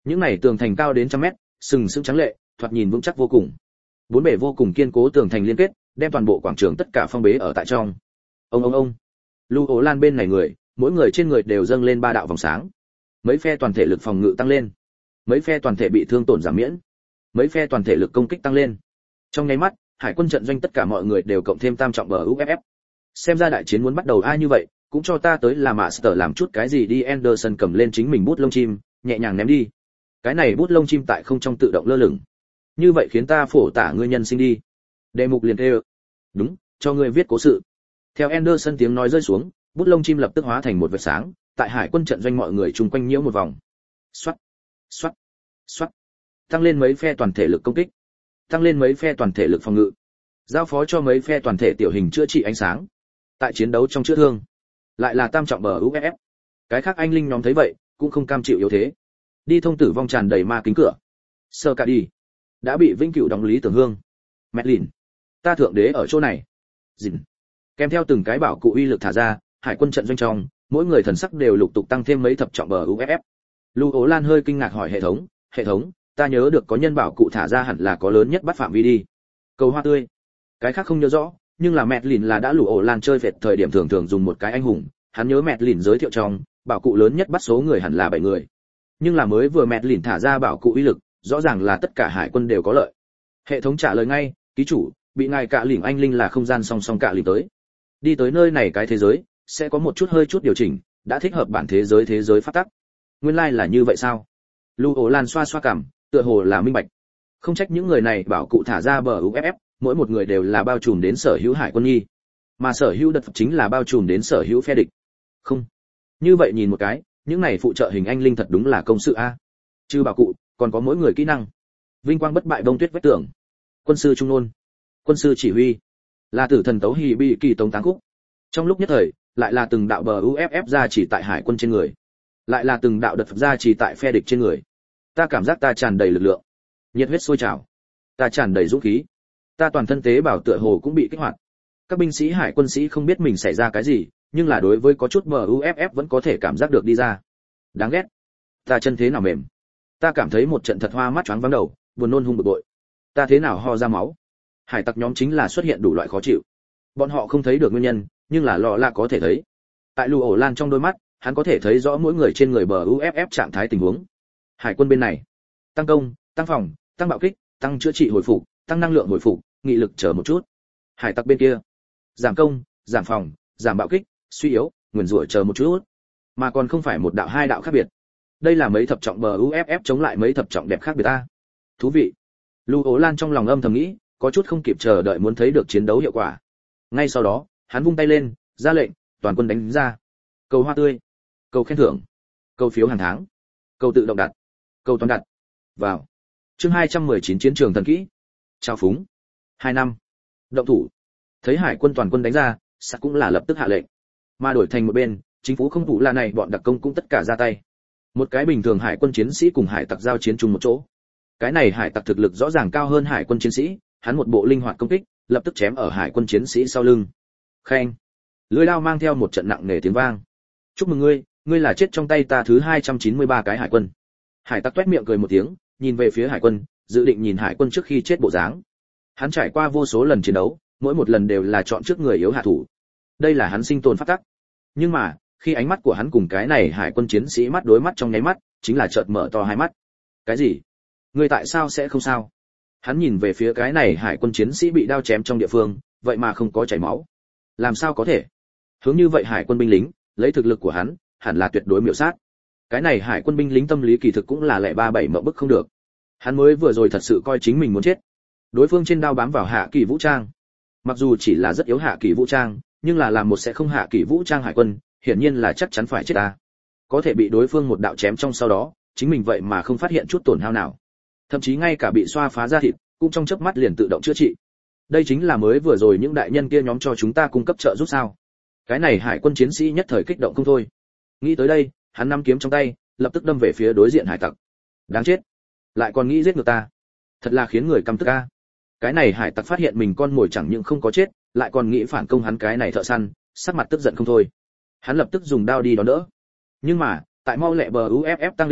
Những này tường thành cao đến trăm mét, sừng sững trắng lệ, thoạt nhìn vững chắc vô cùng. Bốn bề vô cùng kiên cố tường thành liên kết, đem toàn bộ quảng trường tất cả phong bế ở tại trong. Ông. Lưu Ố Lan bên này người, mỗi người trên người đều dâng lên 3 đạo vòng sáng. Mấy phe toàn thể lực phòng ngự tăng lên, mấy phe toàn thể bị thương tổn giảm miễn, mấy phe toàn thể lực công kích tăng lên. Trong nháy mắt, hải quân trận doanh tất cả mọi người đều cộng thêm tam trọng bờ UFF. Xem ra đại chiến muốn bắt đầu ai như vậy, cũng cho ta tới là master làm chút cái gì đi. Anderson cầm lên chính mình bút lông chim, nhẹ nhàng ném đi. Cái này bút lông chim tại không trong tự động lơ lửng. Như vậy khiến ta phổ tả ngươi nhân sinh đi. Đề mục liền kêu. Đúng, cho ngươi viết cố sự. Theo Anderson tiếng nói rơi xuống, bút lông chim lập tức hóa thành một vệt sáng, tại hải quân trận doanh mọi người chung quanh nhiễu một vòng. Xoát, xoát, xoát. Tăng lên mấy phe toàn thể lực công kích, tăng lên mấy phe toàn thể lực phòng ngự, giao phó cho mấy phe toàn thể tiểu hình chữa trị ánh sáng. Tại chiến đấu trong chữa thương, lại là tam trọng bờ UFF. Cái khác anh linh nhóm thấy vậy, cũng không cam chịu yếu thế. Đi thông tử vong tràn đầy ma kính cửa. Sơ cả đi, đã bị vĩnh cửu đóng lý tưởng hương. Medlin, ta thượng đế ở chỗ này. Dìn. Kèm theo từng cái bảo cụ uy lực thả ra, hải quân trận doanh trong, mỗi người thần sắc đều lục tục tăng thêm mấy thập trọng bờ UFF. Lưu Ố Lan hơi kinh ngạc hỏi hệ thống, ta nhớ được có nhân bảo cụ thả ra hẳn là có lớn nhất bắt phạm vi đi. Cầu hoa tươi. Cái khác không nhớ rõ, nhưng là Medlin là đã Lưu Ố Lan chơi vẹt thời điểm thường thường dùng một cái anh hùng, hắn nhớ Medlin giới thiệu trong, bảo cụ lớn nhất bắt số người hẳn là 7 người. Nhưng là mới vừa Medlin thả ra bảo cụ uy lực, rõ ràng là tất cả hải quân đều có lợi. Hệ thống trả lời ngay, ký chủ, bị ngài cạ lỉnh anh linh là không gian song song cạ lỉnh tới. Đi tới nơi này cái thế giới, sẽ có một chút hơi chút điều chỉnh, đã thích hợp bản thế giới phát tắc. Nguyên lai là như vậy sao? Lưu Ố Lan xoa xoa cằm, tựa hồ là minh bạch. Không trách những người này bảo cụ thả ra bờ UFF, mỗi một người đều là bao trùm đến sở hữu hải quân nghi, mà sở hữu đợt chính là bao trùm đến sở hữu phe địch. Không, như vậy nhìn một cái, những này phụ trợ hình anh linh thật đúng là công sự a. Trừ bảo cụ, còn có mỗi người kỹ năng. Vinh quang bất bại bông tuyết vách tường, quân sư trung nôn, quân sư chỉ huy, là tử thần tấu hỉ bị kỳ tống táng khúc. Trong lúc nhất thời, lại là từng đạo bờ UFF ra chỉ tại hải quân trên người, lại là từng đạo đợt ra chỉ tại phe địch trên người. Ta cảm giác ta tràn đầy lực lượng, nhiệt huyết sôi trào, ta tràn đầy dũng khí, ta toàn thân tế bào tựa hồ cũng bị kích hoạt. Các binh sĩ hải quân sĩ không biết mình xảy ra cái gì, nhưng là đối với có chút bờ UFF vẫn có thể cảm giác được đi ra. Đáng ghét, ta chân thế nào mềm, ta cảm thấy một trận thật hoa mắt choáng váng đầu, buồn nôn hung bực bội, ta thế nào ho ra máu. Hải tặc nhóm chính là xuất hiện đủ loại khó chịu, bọn họ không thấy được nguyên nhân, nhưng là lọ là có thể thấy. Tại Lưu Ổ Lan trong đôi mắt, hắn có thể thấy rõ mỗi người trên người bờ UFF trạng thái tình huống. Hải quân bên này, tăng công, tăng phòng, tăng bạo kích, tăng chữa trị hồi phục, tăng năng lượng hồi phục, nghị lực chờ một chút. Hải tặc bên kia, giảm công, giảm phòng, giảm bạo kích, suy yếu, nguyền rủa chờ một chút. Mà còn không phải một đạo hai đạo khác biệt. Đây là mấy thập trọng bờ UFF chống lại mấy thập trọng đẹp khác biệt ta. Thú vị. Lưu Ố Lan trong lòng âm thầm nghĩ, có chút không kịp chờ đợi muốn thấy được chiến đấu hiệu quả. Ngay sau đó, hắn vung tay lên, ra lệnh, toàn quân đánh ra. Cầu hoa tươi, cầu khen thưởng, cầu phiếu hàng tháng, cầu tự động đặt, cầu toàn đặt. Vào. Chương 219 chiến trường thần kỹ. Chào phúng. 2 năm. Động thủ. Thấy hải quân toàn quân đánh ra, sắt cũng là lập tức hạ lệnh. Mà đổi thành một bên, chính phủ không thủ là này bọn đặc công cũng tất cả ra tay. Một cái bình thường hải quân chiến sĩ cùng hải tặc giao chiến chung một chỗ. Cái này hải tặc thực lực rõ ràng cao hơn hải quân chiến sĩ, hắn một bộ linh hoạt công kích, lập tức chém ở hải quân chiến sĩ sau lưng. Khen. Lưỡi dao mang theo một trận nặng nề tiếng vang. Chúc mừng ngươi, ngươi là chết trong tay ta thứ 293 cái hải quân. Hải tặc toét miệng cười một tiếng, nhìn về phía hải quân, dự định nhìn hải quân trước khi chết bộ dáng. Hắn trải qua vô số lần chiến đấu, mỗi một lần đều là chọn trước người yếu hạ thủ. Đây là hắn sinh tồn pháp tắc. Nhưng mà, khi ánh mắt của hắn cùng cái này hải quân chiến sĩ mắt đối mắt trong nháy mắt, chính là chợt mở to hai mắt. Cái gì? Ngươi tại sao sẽ không sao? Hắn nhìn về phía cái này hải quân chiến sĩ bị đao chém trong địa phương, vậy mà không có chảy máu. Làm sao có thể? Hướng như vậy hải quân binh lính, lấy thực lực của hắn, hẳn là tuyệt đối miểu sát. Cái này hải quân binh lính tâm lý kỳ thực cũng là lẻ 37 mộng bức không được. Hắn mới vừa rồi thật sự coi chính mình muốn chết. Đối phương trên đao bám vào hạ kỳ vũ trang. Mặc dù chỉ là rất yếu hạ kỳ vũ trang, nhưng là làm một sẽ không hạ kỳ vũ trang hải quân, hiển nhiên là chắc chắn phải chết ta. Có thể bị đối phương một đạo chém trong sau đó, chính mình vậy mà không phát hiện chút tổn hao nào. Thậm chí ngay cả bị xoa phá da thịt, cũng trong chớp mắt liền tự động chữa trị. Đây chính là mới vừa rồi những đại nhân kia nhóm cho chúng ta cung cấp trợ giúp sao? Cái này hải quân chiến sĩ nhất thời kích động không thôi. Nghĩ tới đây, hắn nắm kiếm trong tay, lập tức đâm về phía đối diện hải tặc. Đáng chết, lại còn nghĩ giết người ta, thật là khiến người căm tức a. Cái này hải tặc phát hiện mình con mồi chẳng những không có chết, lại còn nghĩ phản công hắn cái này thợ săn, sắc mặt tức giận không thôi. Hắn lập tức dùng đao đi đón đỡ. Nhưng mà, tại mau lẹ bờ UFF tăng đích dưới,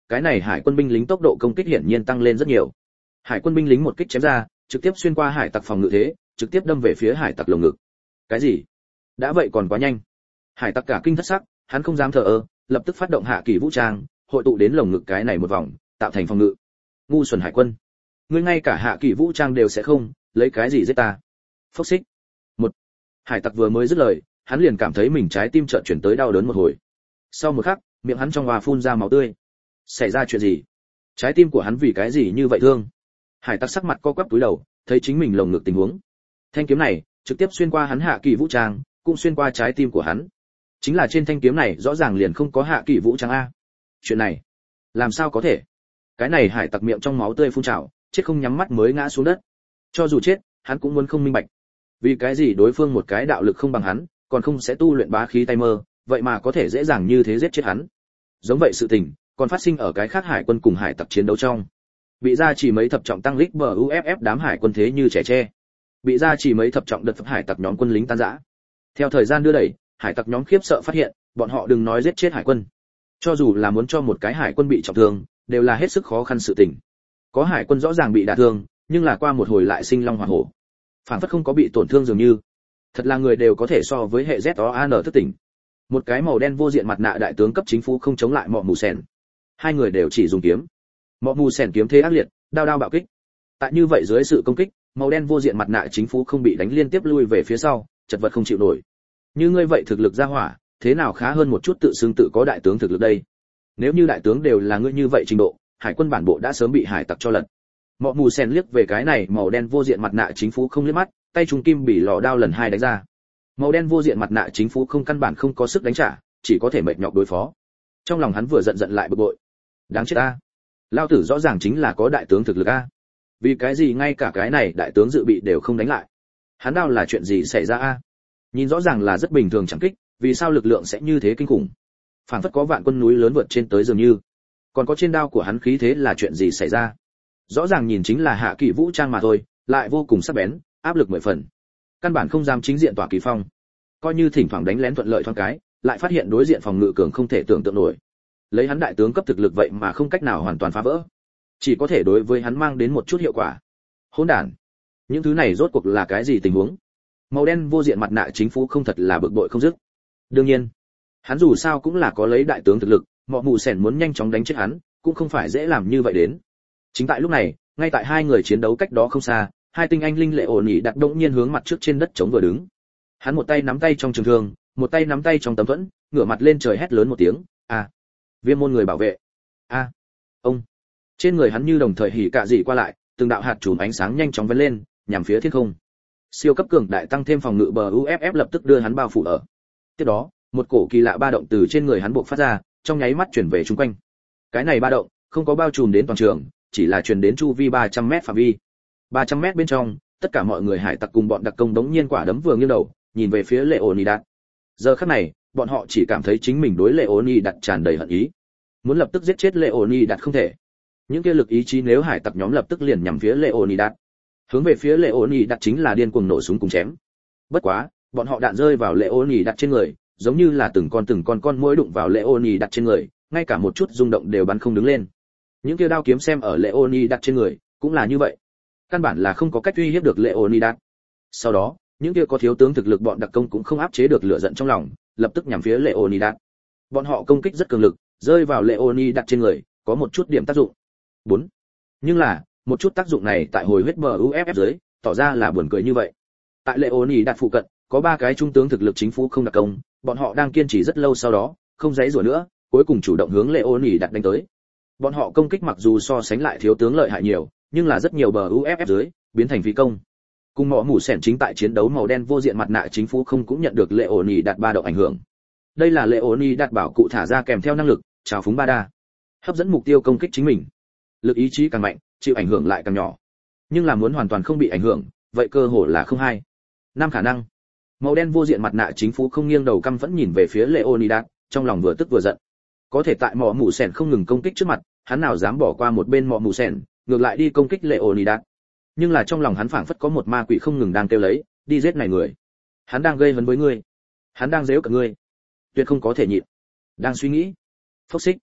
cái này hải quân binh lính tốc độ công kích hiển nhiên tăng lên rất nhiều. Hải quân binh lính một kích chém ra, trực tiếp xuyên qua hải tặc phòng ngự thế, trực tiếp đâm về phía hải tặc lồng ngực. Cái gì? Đã vậy còn quá nhanh. Hải tặc cả kinh thất sắc, hắn không dám thờ ơ, lập tức phát động hạ kỳ vũ trang, hội tụ đến lồng ngực cái này một vòng, tạo thành phòng ngự. Ngu xuẩn hải quân, ngươi ngay cả hạ kỳ vũ trang đều sẽ không, lấy cái gì giết ta? Phốc xích. Một. Hải tặc vừa mới dứt lời, hắn liền cảm thấy mình trái tim chợt chuyển tới đau đớn một hồi. Sau một khắc, miệng hắn trong hoa phun ra máu tươi. Xảy ra chuyện gì? Trái tim của hắn vì cái gì như vậy thương? Hải tặc sắc mặt co quắp túi đầu, thấy chính mình lồng ngực tình huống. Thanh kiếm này trực tiếp xuyên qua hắn hạ kỳ vũ trang, cũng xuyên qua trái tim của hắn. Chính là trên thanh kiếm này rõ ràng liền không có hạ kỳ vũ trang a. Chuyện này, làm sao có thể? Cái này hải tặc miệng trong máu tươi phun trào, chết không nhắm mắt mới ngã xuống đất. Cho dù chết, hắn cũng muốn không minh bạch. Vì cái gì đối phương một cái đạo lực không bằng hắn, còn không sẽ tu luyện bá khí tay mơ, vậy mà có thể dễ dàng như thế giết chết hắn. Giống vậy sự tình, còn phát sinh ở cái khác hải quân cùng hải tặc chiến đấu trong. Bị ra chỉ mấy thập trọng tăng lích bờ UFF đám hải quân thế như trẻ tre. Bị ra chỉ mấy thập trọng đợt hải tặc nhóm quân lính tan rã. Theo thời gian đưa đẩy, hải tặc nhóm khiếp sợ phát hiện, bọn họ đừng nói giết chết hải quân. Cho dù là muốn cho một cái hải quân bị trọng thương, đều là hết sức khó khăn sự tình. Có hải quân rõ ràng bị đả thương, nhưng là qua một hồi lại sinh long hỏa hổ. Phản phất không có bị tổn thương dường như. Thật là người đều có thể so với hệ ZOAN thức tỉnh. Một cái màu đen vô diện mặt nạ đại tướng cấp chính phủ không chống lại mọ mù sèn. Hai người đều chỉ dùng kiếm. Mọ mù sèn kiếm thế ác liệt, đao đao bạo kích. Tại như vậy dưới sự công kích, màu đen vô diện mặt nạ chính phủ không bị đánh liên tiếp lui về phía sau, chật vật không chịu nổi. Như ngươi vậy thực lực ra hỏa, thế nào khá hơn một chút tự xưng tự có đại tướng thực lực đây? Nếu như đại tướng đều là ngươi như vậy trình độ, hải quân bản bộ đã sớm bị hải tặc cho lật. Mọ mù sèn liếc về cái này màu đen vô diện mặt nạ chính phủ không liếc mắt, tay trùng kim bị lò đao lần hai đánh ra. Màu đen vô diện mặt nạ chính phủ không căn bản không có sức đánh trả, chỉ có thể mệt nhọc đối phó. Trong lòng hắn vừa giận giận lại bực bội. Đáng chết a. Lao tử rõ ràng chính là có đại tướng thực lực a. Vì cái gì ngay cả cái này đại tướng dự bị đều không đánh lại? Hắn đao là chuyện gì xảy ra a? Nhìn rõ ràng là rất bình thường chẳng kích, vì sao lực lượng sẽ như thế kinh khủng? Phản phất có vạn quân núi lớn vượt trên tới dường như. Còn có trên đao của hắn khí thế là chuyện gì xảy ra? Rõ ràng nhìn chính là hạ kỳ vũ trang mà thôi, lại vô cùng sắc bén, áp lực 10 phần. Căn bản không dám chính diện tỏa kỳ phong. Coi như thỉnh thoảng đánh lén thuận lợi thoáng cái, lại phát hiện đối diện phòng ngự cường không thể tưởng tượng nổi. Lấy hắn đại tướng cấp thực lực vậy mà không cách nào hoàn toàn phá vỡ, chỉ có thể đối với hắn mang đến một chút hiệu quả. Hỗn đản, những thứ này rốt cuộc là cái gì tình huống? Màu đen vô diện mặt nạ chính phủ không thật là bực bội không dứt. Đương nhiên, hắn dù sao cũng là có lấy đại tướng thực lực, mọ mù sèn muốn nhanh chóng đánh chết hắn, cũng không phải dễ làm như vậy đến. Chính tại lúc này, ngay tại hai người chiến đấu cách đó không xa, hai tinh anh linh lệ ổn ỉ đặt đống nhiên hướng mặt trước trên đất chống vừa đứng. Hắn một tay nắm tay trong trường thương, một tay nắm tay trong tấm thuẫn, ngửa mặt lên trời hét lớn một tiếng, "A! Viêm môn người bảo vệ! A! Ông!" Trên người hắn như đồng thời hỉ cạ dị qua lại, từng đạo hạt chùm ánh sáng nhanh chóng vén lên, nhằm phía thiên không. Siêu cấp cường đại tăng thêm phòng ngự bờ UFF lập tức đưa hắn bao phủ ở. Tiếp đó, một cổ kỳ lạ ba động từ trên người hắn bộc phát ra, trong nháy mắt chuyển về xung quanh. Cái này ba động không có bao trùm đến toàn trường, chỉ là truyền đến chu vi 300m phạm vi. 300m bên trong, tất cả mọi người hải tặc cùng bọn đặc công đống nhiên quả đấm vừa nghiêng đầu, nhìn về phía Leonidas. Giờ khắc này, bọn họ chỉ cảm thấy chính mình đối Leonidas tràn đầy hận ý, muốn lập tức giết chết Leonidas không thể. Những kia lực ý chí nếu hải tặc nhóm lập tức liền nhằm phía Leonidas. Hướng về phía Leonidas chính là điên cuồng nổ súng cùng chém. Bất quá, bọn họ đạn rơi vào Leonidas trên người, giống như là từng con muỗi đụng vào Leonidas trên người, ngay cả một chút rung động đều bắn không đứng lên. Những kia đao kiếm xem ở Leonidas trên người, cũng là như vậy. Căn bản là không có cách uy hiếp được Leonidas. Sau đó, những kia có thiếu tướng thực lực bọn đặc công cũng không áp chế được lửa giận trong lòng, lập tức nhắm phía Leonidas. Bọn họ công kích rất cường lực, rơi vào Leonidas trên người, có một chút điểm tác dụng. 4. Nhưng là, một chút tác dụng này tại hồi huyết bờ UFF dưới, tỏ ra là buồn cười như vậy. Tại Leonidas phụ cận, có 3 cái trung tướng thực lực chính phủ không đặc công, bọn họ đang kiên trì rất lâu sau đó, không giãy giụa nữa, cuối cùng chủ động hướng Leonidas đánh tới. Bọn họ công kích mặc dù so sánh lại thiếu tướng lợi hại nhiều, nhưng là rất nhiều bờ UFF dưới, biến thành phi công. Cùng mỏ mủ sẻn chính tại chiến đấu màu đen vô diện mặt nạ chính phủ không cũng nhận được Leonidas ba động ảnh hưởng. Đây là Leonidas bảo cụ thả ra kèm theo năng lực, trào phúng ba đa. Hấp dẫn mục tiêu công kích chính mình. Lực ý chí càng mạnh, chịu ảnh hưởng lại càng nhỏ. Nhưng là muốn hoàn toàn không bị ảnh hưởng, vậy cơ hội là không hay. 5 khả năng. Màu đen vô diện mặt nạ chính phủ không nghiêng đầu căm phẫn nhìn về phía Leonidas, trong lòng vừa tức vừa giận. Có thể tại mỏ mủ sẻn không ngừng công kích trước mặt, hắn nào dám bỏ qua một bên mỏ mủ sẻn, ngược lại đi công kích Leonidas. Nhưng là trong lòng hắn phảng phất có một ma quỷ không ngừng đang kêu lấy, đi giết này người. Hắn đang gây hấn với ngươi, hắn đang giễu cả ngươi, tuyệt không có thể nhịn. Đang suy nghĩ, phốc xích.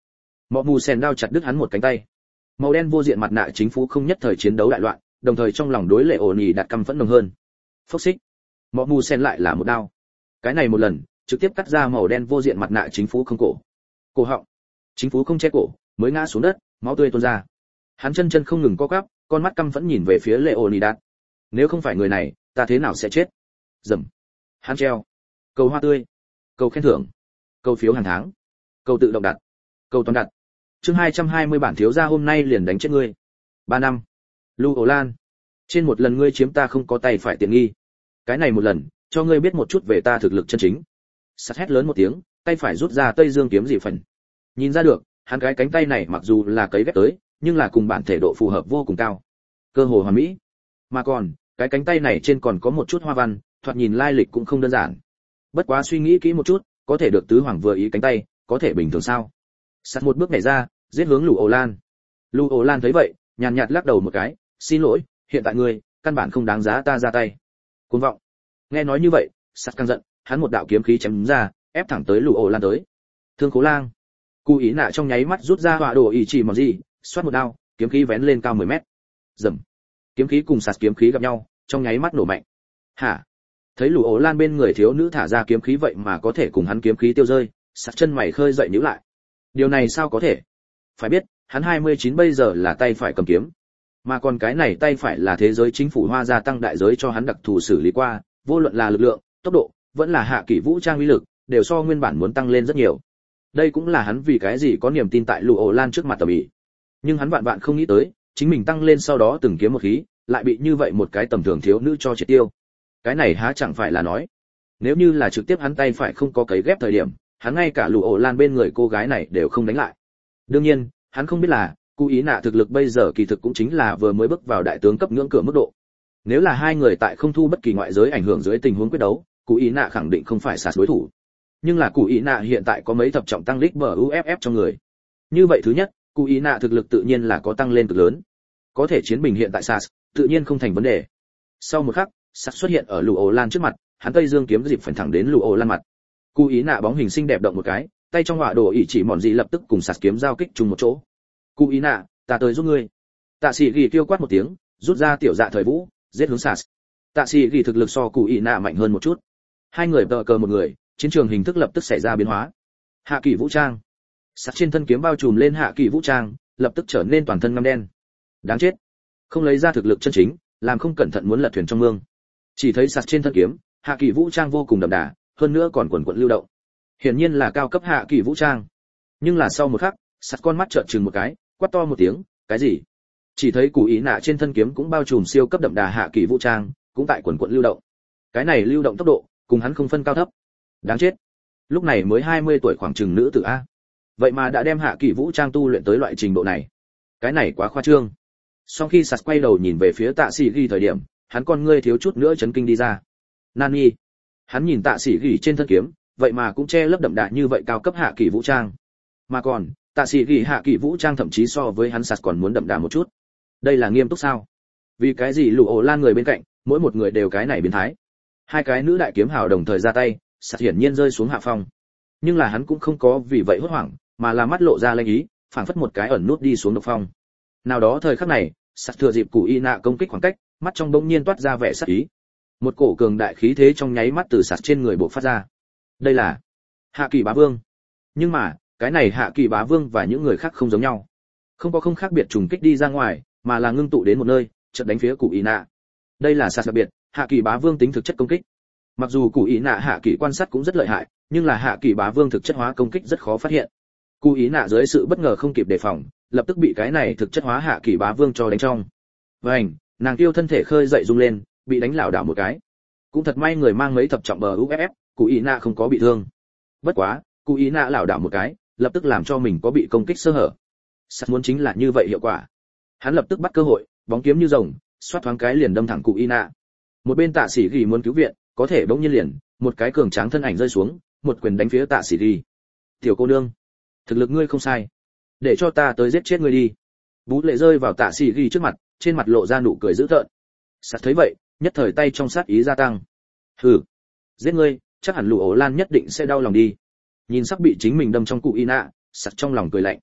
Mọ mù sen đao chặt đứt hắn một cánh tay. Màu đen vô diện mặt nạ chính phủ không nhất thời chiến đấu đại loạn, đồng thời trong lòng đối lệ ổn nhì đặt căm phẫn nồng hơn. Phốc xích. Mọ mù sen lại là một đao. Cái này một lần, trực tiếp cắt ra màu đen vô diện mặt nạ chính phủ không cổ. Cổ họng. Chính phủ không che cổ, mới ngã xuống đất, máu tươi tuôn ra. Hắn chân không ngừng co quắp, con mắt căm phẫn nhìn về phía lệ ổn nhì đặt. Nếu không phải người này, ta thế nào sẽ chết? Dầm. Hắn treo. Cầu hoa tươi. Cầu khen thưởng. Cầu phiếu hàng tháng. Cầu tự động đặt. Cầu toàn đặt. Chương 220 bản thiếu gia hôm nay liền đánh chết ngươi. 3 năm. Lưu Ổ Lan. Trên một lần ngươi chiếm ta không có tay phải tiện nghi. Cái này một lần, cho ngươi biết một chút về ta thực lực chân chính. Sắt hét lớn một tiếng, tay phải rút ra Tây Dương kiếm dị phần. Nhìn ra được, hắn cái cánh tay này mặc dù là cấy ghép tới, nhưng là cùng bản thể độ phù hợp vô cùng cao. Cơ hồ hoàn mỹ. Mà còn, cái cánh tay này trên còn có một chút hoa văn, thoạt nhìn lai lịch cũng không đơn giản. Bất quá suy nghĩ kỹ một chút, có thể được tứ hoàng vừa ý cánh tay, có thể bình thường sao? Sắt một bước nhảy ra, giết hướng Lù Ổ Lan. Lù Ổ Lan thấy vậy, nhàn nhạt lắc đầu một cái, xin lỗi, hiện tại ngươi căn bản không đáng giá ta ra tay. Cuồng vọng. Nghe nói như vậy, Sắt căng giận, hắn một đạo kiếm khí chém ra, ép thẳng tới Lù Ổ Lan tới. Thương Khố Lang. Cú ý nạ trong nháy mắt rút ra hỏa đồ ý chỉ mòn gì, xoát một đao, kiếm khí vén lên cao 10 mét. Rầm. Kiếm khí cùng Sắt kiếm khí gặp nhau, trong nháy mắt nổ mạnh. Hả? Thấy Lù Ổ Lan bên người thiếu nữ thả ra kiếm khí vậy mà có thể cùng hắn kiếm khí tiêu rơi, Sắt chân mày khơi dậy nhíu lại. Điều này sao có thể? Phải biết, hắn 29 bây giờ là tay phải cầm kiếm, mà còn cái này tay phải là thế giới chính phủ Hoa gia tăng đại giới cho hắn đặc thù xử lý qua, vô luận là lực lượng, tốc độ, vẫn là hạ kỷ vũ trang uy lực, đều so nguyên bản muốn tăng lên rất nhiều. Đây cũng là hắn vì cái gì có niềm tin tại Lù Ổ Lan trước mặt tầm ý. Nhưng hắn vạn vạn không nghĩ tới, chính mình tăng lên sau đó từng kiếm một khí, lại bị như vậy một cái tầm thường thiếu nữ cho triệt tiêu. Cái này há chẳng phải là nói, nếu như là trực tiếp hắn tay phải không có cấy ghép thời điểm, hắn ngay cả Lù Ổ Lan bên người cô gái này đều không đánh lại. Đương nhiên, hắn không biết là, Cú Ý Nạ thực lực bây giờ kỳ thực cũng chính là vừa mới bước vào đại tướng cấp ngưỡng cửa mức độ. Nếu là hai người tại không thu bất kỳ ngoại giới ảnh hưởng dưới tình huống quyết đấu, Cú Ý Nạ khẳng định không phải Sạt đối thủ. Nhưng là Cú Ý Nạ hiện tại có mấy thập trọng tăng lích bờ UFF trong người. Như vậy thứ nhất, Cú Ý Nạ thực lực tự nhiên là có tăng lên cực lớn. Có thể chiến bình hiện tại Sạt, tự nhiên không thành vấn đề. Sau một khắc, Sạt xuất hiện ở Lù Ổ Lan trước mặt, hắn Tây Dương kiếm dịp phản thẳng đến Lù Ổ Lan mặt. Cú Ý Nạ bóng hình xinh đẹp động một cái, tay trong họa đồ ỷ chỉ mòn gì lập tức cùng Sạt kiếm giao kích chung một chỗ. Cú Ý Nạ, ta tới giúp ngươi. Tạ Sĩ Gỉ kêu quát một tiếng, rút ra tiểu dạ thời vũ, giết hướng Sạt. Tạ Sĩ Gỉ thực lực so Cú Ý Nạ mạnh hơn một chút. Hai người tờ cờ một người, chiến trường hình thức lập tức xảy ra biến hóa. Hạ kỳ vũ trang. Sạt trên thân kiếm bao trùm lên hạ kỳ vũ trang, lập tức trở nên toàn thân ngăm đen. Đáng chết, không lấy ra thực lực chân chính, làm không cẩn thận muốn lật thuyền trong mương. Chỉ thấy Sạt trên thân kiếm, hạ kỳ vũ trang vô cùng đậm đà, hơn nữa còn quần quật lưu động. Hiển nhiên là cao cấp hạ kỳ vũ trang. Nhưng là sau một khắc, Sạt con mắt trợn trừng một cái, quát to một tiếng, cái gì? Chỉ thấy Cú Ý Nạ trên thân kiếm cũng bao trùm siêu cấp đậm đà hạ kỳ vũ trang, cũng tại quần quật lưu động. Cái này lưu động tốc độ, cùng hắn không phân cao thấp. Đáng chết. Lúc này mới 20 tuổi khoảng chừng nữ tử a. Vậy mà đã đem hạ kỳ vũ trang tu luyện tới loại trình độ này. Cái này quá khoa trương. Sau khi Sạt quay đầu nhìn về phía Tạ Sĩ Gỉ thời điểm, hắn con ngươi thiếu chút nữa chấn kinh đi ra. Nani? Hắn nhìn Tạ Sĩ Gỉ trên thân kiếm, vậy mà cũng che lấp đậm đà như vậy cao cấp hạ kỳ vũ trang. Mà còn, Tạ Sĩ Gỉ hạ kỳ vũ trang thậm chí so với hắn Sạt còn muốn đậm đà một chút. Đây là nghiêm túc sao? Vì cái gì Lù Ổ Lan người bên cạnh, mỗi một người đều cái này biến thái. Hai cái nữ đại kiếm hào đồng thời ra tay, Sạt hiển nhiên rơi xuống hạ phong. Nhưng là hắn cũng không có vì vậy hốt hoảng, mà là mắt lộ ra lanh ý, phảng phất một cái ẩn nút đi xuống độc phong. Nào đó thời khắc này, Sạt thừa dịp Cú Ý Nạ công kích khoảng cách, mắt trong bỗng nhiên toát ra vẻ sát ý. Một cổ cường đại khí thế trong nháy mắt từ Sạt trên người bộc phát ra. Đây là Hạ Kỳ Bá Vương. Nhưng mà, cái này Hạ Kỳ Bá Vương và những người khác không giống nhau. Không khác biệt trùng kích đi ra ngoài, mà là ngưng tụ đến một nơi, chợt đánh phía Cú Ý Nạ. Đây là Sạt đặc biệt, Hạ Kỳ Bá Vương tính thực chất công kích. Mặc dù Cú Ý Nạ hạ kỳ quan sát cũng rất lợi hại, nhưng là hạ kỳ bá vương thực chất hóa công kích rất khó phát hiện. Cú Ý Nạ dưới sự bất ngờ không kịp đề phòng, lập tức bị cái này thực chất hóa hạ kỳ bá vương cho đánh trong. Vành, nàng tiêu thân thể khơi dậy rung lên, bị đánh lảo đảo một cái. Cũng thật may người mang mấy thập trọng bờ UFF, Cú Ý Nạ không có bị thương. Bất quá, Cú Ý Nạ lảo đảo một cái, lập tức làm cho mình có bị công kích sơ hở. Sắt muốn chính là như vậy hiệu quả. Hắn lập tức bắt cơ hội, bóng kiếm như rồng, xoát thoáng cái liền đâm thẳng Cú Ý Nạ. Một bên Tạ Sĩ Gỉ muốn cứu viện, có thể bỗng nhiên liền, một cái cường tráng thân ảnh rơi xuống, một quyền đánh phía Tạ Sĩ Gỉ. Tiểu cô nương, thực lực ngươi không sai, để cho ta tới giết chết ngươi đi. Bú Lệ rơi vào Tạ Sĩ Gỉ trước mặt, trên mặt lộ ra nụ cười dữ tợn. Sắt thấy vậy, nhất thời tay trong sát ý gia tăng. Hừ, giết ngươi, chắc hẳn Lù Ổ Lan nhất định sẽ đau lòng đi. Nhìn sắc bị chính mình đâm trong Cú Ý Nạ, Sắt trong lòng cười lạnh.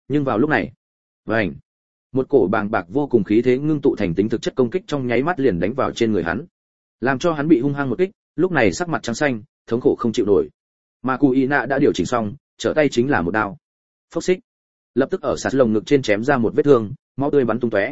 Nhưng vào lúc này, vành, một cổ bàng bạc vô cùng khí thế ngưng tụ thành tính thực chất công kích trong nháy mắt liền đánh vào trên người hắn, làm cho hắn bị hung hăng một kích, lúc này sắc mặt trắng xanh, thống khổ không chịu nổi. Mà Cú Y Nạ đã điều chỉnh xong, trở tay chính là một đao. Phốc xích, lập tức ở sát lồng ngực trên chém ra một vết thương, máu tươi bắn tung tóe.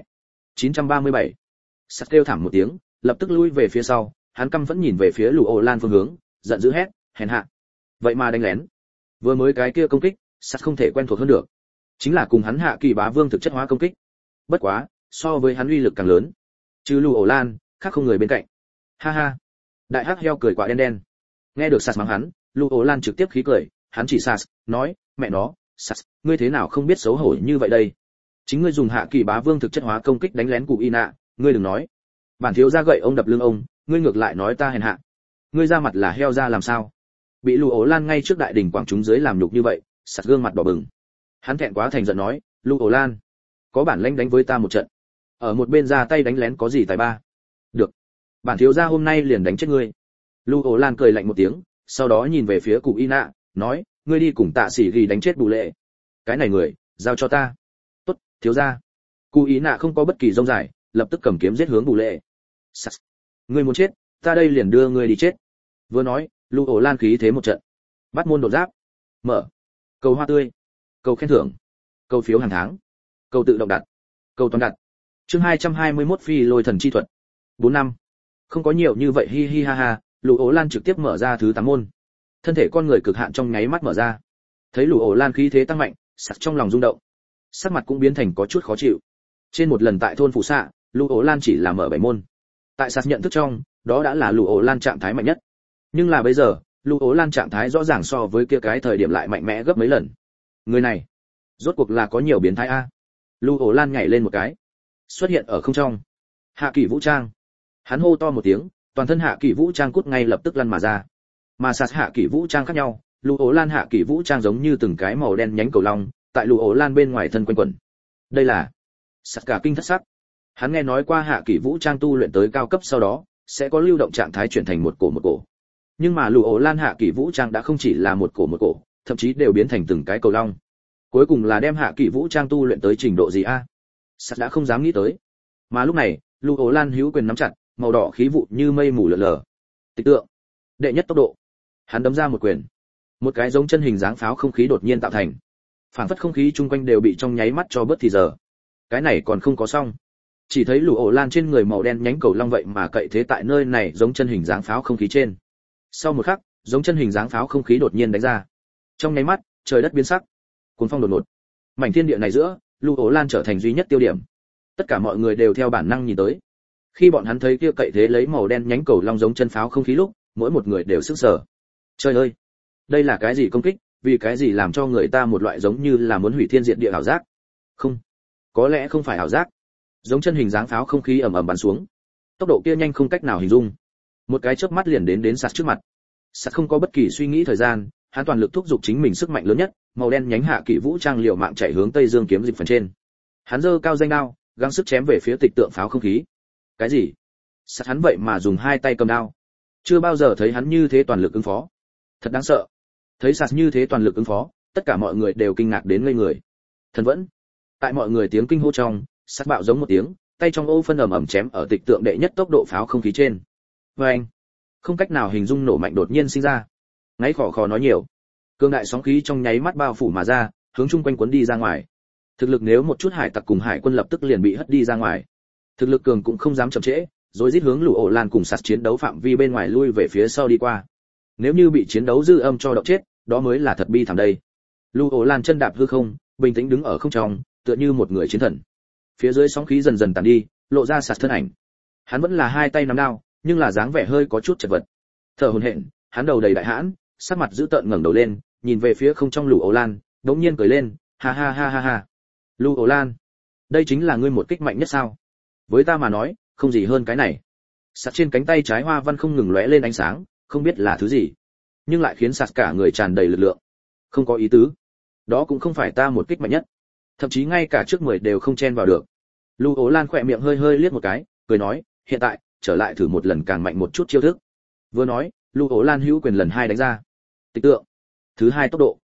937. Sát kêu thảm một tiếng, lập tức lui về phía sau, hắn căm vẫn nhìn về phía Lù Ổ Lan phương hướng, giận dữ hét, hèn hạ. Vậy mà đánh lén. Vừa mới cái kia công kích, sát không thể quen thuộc hơn được. Chính là cùng hắn Hạ Kỳ Bá Vương thực chất hóa công kích. Bất quá, so với hắn uy lực càng lớn. Trừ Lù Ổ Lan, khác không người bên cạnh. Ha ha. Đại hắc heo cười quả đen đen. Nghe được sát mắng hắn, Lù Ổ Lan trực tiếp khí cười, hắn chỉ sát, nói, mẹ nó, sát, ngươi thế nào không biết xấu hổ như vậy đây? Chính ngươi dùng Hạ Kỳ Bá Vương thực chất hóa công kích đánh lén Cú Y Nạ, ngươi đừng nói. Bản thiếu gia gậy ông đập lưng ông, ngươi ngược lại nói ta hèn hạ. Ngươi ra mặt là heo ra làm sao? Bị Lù Ổ Lan ngay trước đại đỉnh quảng chúng dưới làm nhục như vậy, sạt gương mặt đỏ bừng. Hắn thẹn quá thành giận nói, Lù Ổ Lan, có bản lĩnh đánh với ta một trận. Ở một bên ra tay đánh lén có gì tài ba? Được, bản thiếu gia hôm nay liền đánh chết ngươi. Lù Ổ Lan cười lạnh một tiếng, sau đó nhìn về phía Cú Y Nạ, nói, ngươi đi cùng Tạ Sĩ Ghi đánh chết Bù Lệ. Cái này người, giao cho ta. Tốt, thiếu gia. Cú Y Nạ không có bất kỳ rông dài, lập tức cầm kiếm giết hướng Bù Lệ. Sạt, ngươi muốn chết, ta đây liền đưa ngươi đi chết. Vừa nói, Lù Ổ Lan khí thế một trận. Bắt môn đột giáp. Mở. Cầu hoa tươi. Cầu khen thưởng. Cầu phiếu hàng tháng. Cầu tự động đặt. Cầu toàn đặt. Chương 221 Phi Lôi Thần chi thuật. 4 năm. Không có nhiều như vậy hi hi ha ha, Lù Ổ Lan trực tiếp mở ra thứ 8 môn. Thân thể con người cực hạn trong nháy mắt mở ra. Thấy Lù Ổ Lan khí thế tăng mạnh, sặc trong lòng rung động. Sắc mặt cũng biến thành có chút khó chịu. Trên một lần tại thôn phụ xạ, Lù Ổ Lan chỉ là mở 7 môn. Tại sặc nhận thức trong, đó đã là Lù Ổ Lan trạng thái mạnh nhất. Nhưng là bây giờ, Lù Ổ Lan trạng thái rõ ràng so với kia cái thời điểm lại mạnh mẽ gấp mấy lần. Người này, rốt cuộc là có nhiều biến thái a. Lù Ổ Lan nhảy lên một cái, xuất hiện ở không trong. Hạ Kỳ Vũ Trang. Hắn hô to một tiếng, toàn thân Hạ Kỳ Vũ Trang cút ngay lập tức lăn mà ra. Mà sạt Hạ Kỳ Vũ Trang khác nhau, Lù Ổ Lan Hạ Kỳ Vũ Trang giống như từng cái màu đen nhánh cầu long, tại Lù Ổ Lan bên ngoài thân quanh quẩn. Đây là sạt cả kinh thất sắc. Hắn nghe nói qua Hạ Kỳ Vũ Trang tu luyện tới cao cấp sau đó sẽ có lưu động trạng thái chuyển thành một cổ. Nhưng mà Lù Ổ Lan Hạ Kỳ Vũ Trang đã không chỉ là một cổ, thậm chí đều biến thành từng cái cầu long. Cuối cùng là đem Hạ Kỳ Vũ Trang tu luyện tới trình độ gì a? Sắt đã không dám nghĩ tới. Mà lúc này, Lù Ổ Lan hữu quyền nắm chặt, màu đỏ khí vụ như mây mù lờ lờ. Tịch tượng, đệ nhất tốc độ. Hắn đấm ra một quyền. Một cái giống chân hình dáng pháo không khí đột nhiên tạo thành. Phản phất không khí chung quanh đều bị trong nháy mắt cho bớt thì giờ. Cái này còn không có xong. Chỉ thấy Lù Ổ Lan trên người màu đen nhánh cầu long vậy mà cậy thế tại nơi này giống chân hình dáng pháo không khí trên. Sau một khắc, giống chân hình dáng pháo không khí đột nhiên đánh ra. Trong nháy mắt, trời đất biến sắc. Cuồng phong đột ngột. Mảnh thiên địa này giữa, Lù Ổ Lan trở thành duy nhất tiêu điểm. Tất cả mọi người đều theo bản năng nhìn tới. Khi bọn hắn thấy kia cậy thế lấy màu đen nhánh cầu long giống chân pháo không khí lúc, mỗi một người đều sửng sở. Trời ơi, đây là cái gì công kích, vì cái gì làm cho người ta một loại giống như là muốn hủy thiên diệt địa ảo giác? Không, có lẽ không phải ảo giác. Giống chân hình dáng pháo không khí ầm ầm bắn xuống. Tốc độ kia nhanh không cách nào hình dung. Một cái chớp mắt liền đến sạt trước mặt. Sạt không có bất kỳ suy nghĩ thời gian, hắn toàn lực thúc giục chính mình sức mạnh lớn nhất, màu đen nhánh Hạ Kỳ Vũ Trang liều mạng chạy hướng Tây Dương kiếm dịch phần trên. Hắn giơ cao danh đao, gắng sức chém về phía tịch tượng pháo không khí. Cái gì? Sạt hắn vậy mà dùng hai tay cầm đao. Chưa bao giờ thấy hắn như thế toàn lực ứng phó. Thật đáng sợ. Thấy sạt như thế toàn lực ứng phó, tất cả mọi người đều kinh ngạc đến ngây người. Thần vẫn. Tại mọi người tiếng kinh hô trong, sạt bạo giống một tiếng, tay trong ô phân ầm ầm chém ở tịch tượng đệ nhất tốc độ pháo không khí trên. Anh, không cách nào hình dung nổ mạnh đột nhiên sinh ra. Ngáy khò khò nói nhiều. Cương đại sóng khí trong nháy mắt bao phủ mà ra, hướng chung quanh cuốn đi ra ngoài. Thực lực nếu một chút hải tặc cùng hải quân lập tức liền bị hất đi ra ngoài. Thực lực cường cũng không dám chậm trễ, rồi rít hướng Lù Ổ Lan cùng sạt chiến đấu phạm vi bên ngoài lui về phía sau đi qua. Nếu như bị chiến đấu dư âm cho động chết, đó mới là thật bi thảm đây. Lù Ổ Lan chân đạp hư không, bình tĩnh đứng ở không trong, tựa như một người chiến thần. Phía dưới sóng khí dần dần tàn đi, lộ ra sạt thân ảnh. Hắn vẫn là hai tay nắm đao, nhưng là dáng vẻ hơi có chút chật vật. Thở hổn hển, hắn đầu đầy đại hãn, sắc mặt dữ tợn ngẩng đầu lên, nhìn về phía không trong Lù Ổ Lan, đống nhiên cười lên, ha ha ha ha ha. Lù Ổ Lan, đây chính là ngươi một kích mạnh nhất sao? Với ta mà nói, không gì hơn cái này. Sạt trên cánh tay trái hoa văn không ngừng lóe lên ánh sáng, không biết là thứ gì, nhưng lại khiến sạt cả người tràn đầy lực lượng. Không có ý tứ, đó cũng không phải ta một kích mạnh nhất, thậm chí ngay cả trước 10 đều không chen vào được. Lù Ổ Lan khỏe miệng hơi hơi liếc một cái, cười nói, hiện tại trở lại thử một lần càng mạnh một chút chiêu thức. Vừa nói, Lù Ổ Lan hữu quyền lần 2 đánh ra. Tịch tượng, thứ 2 tốc độ.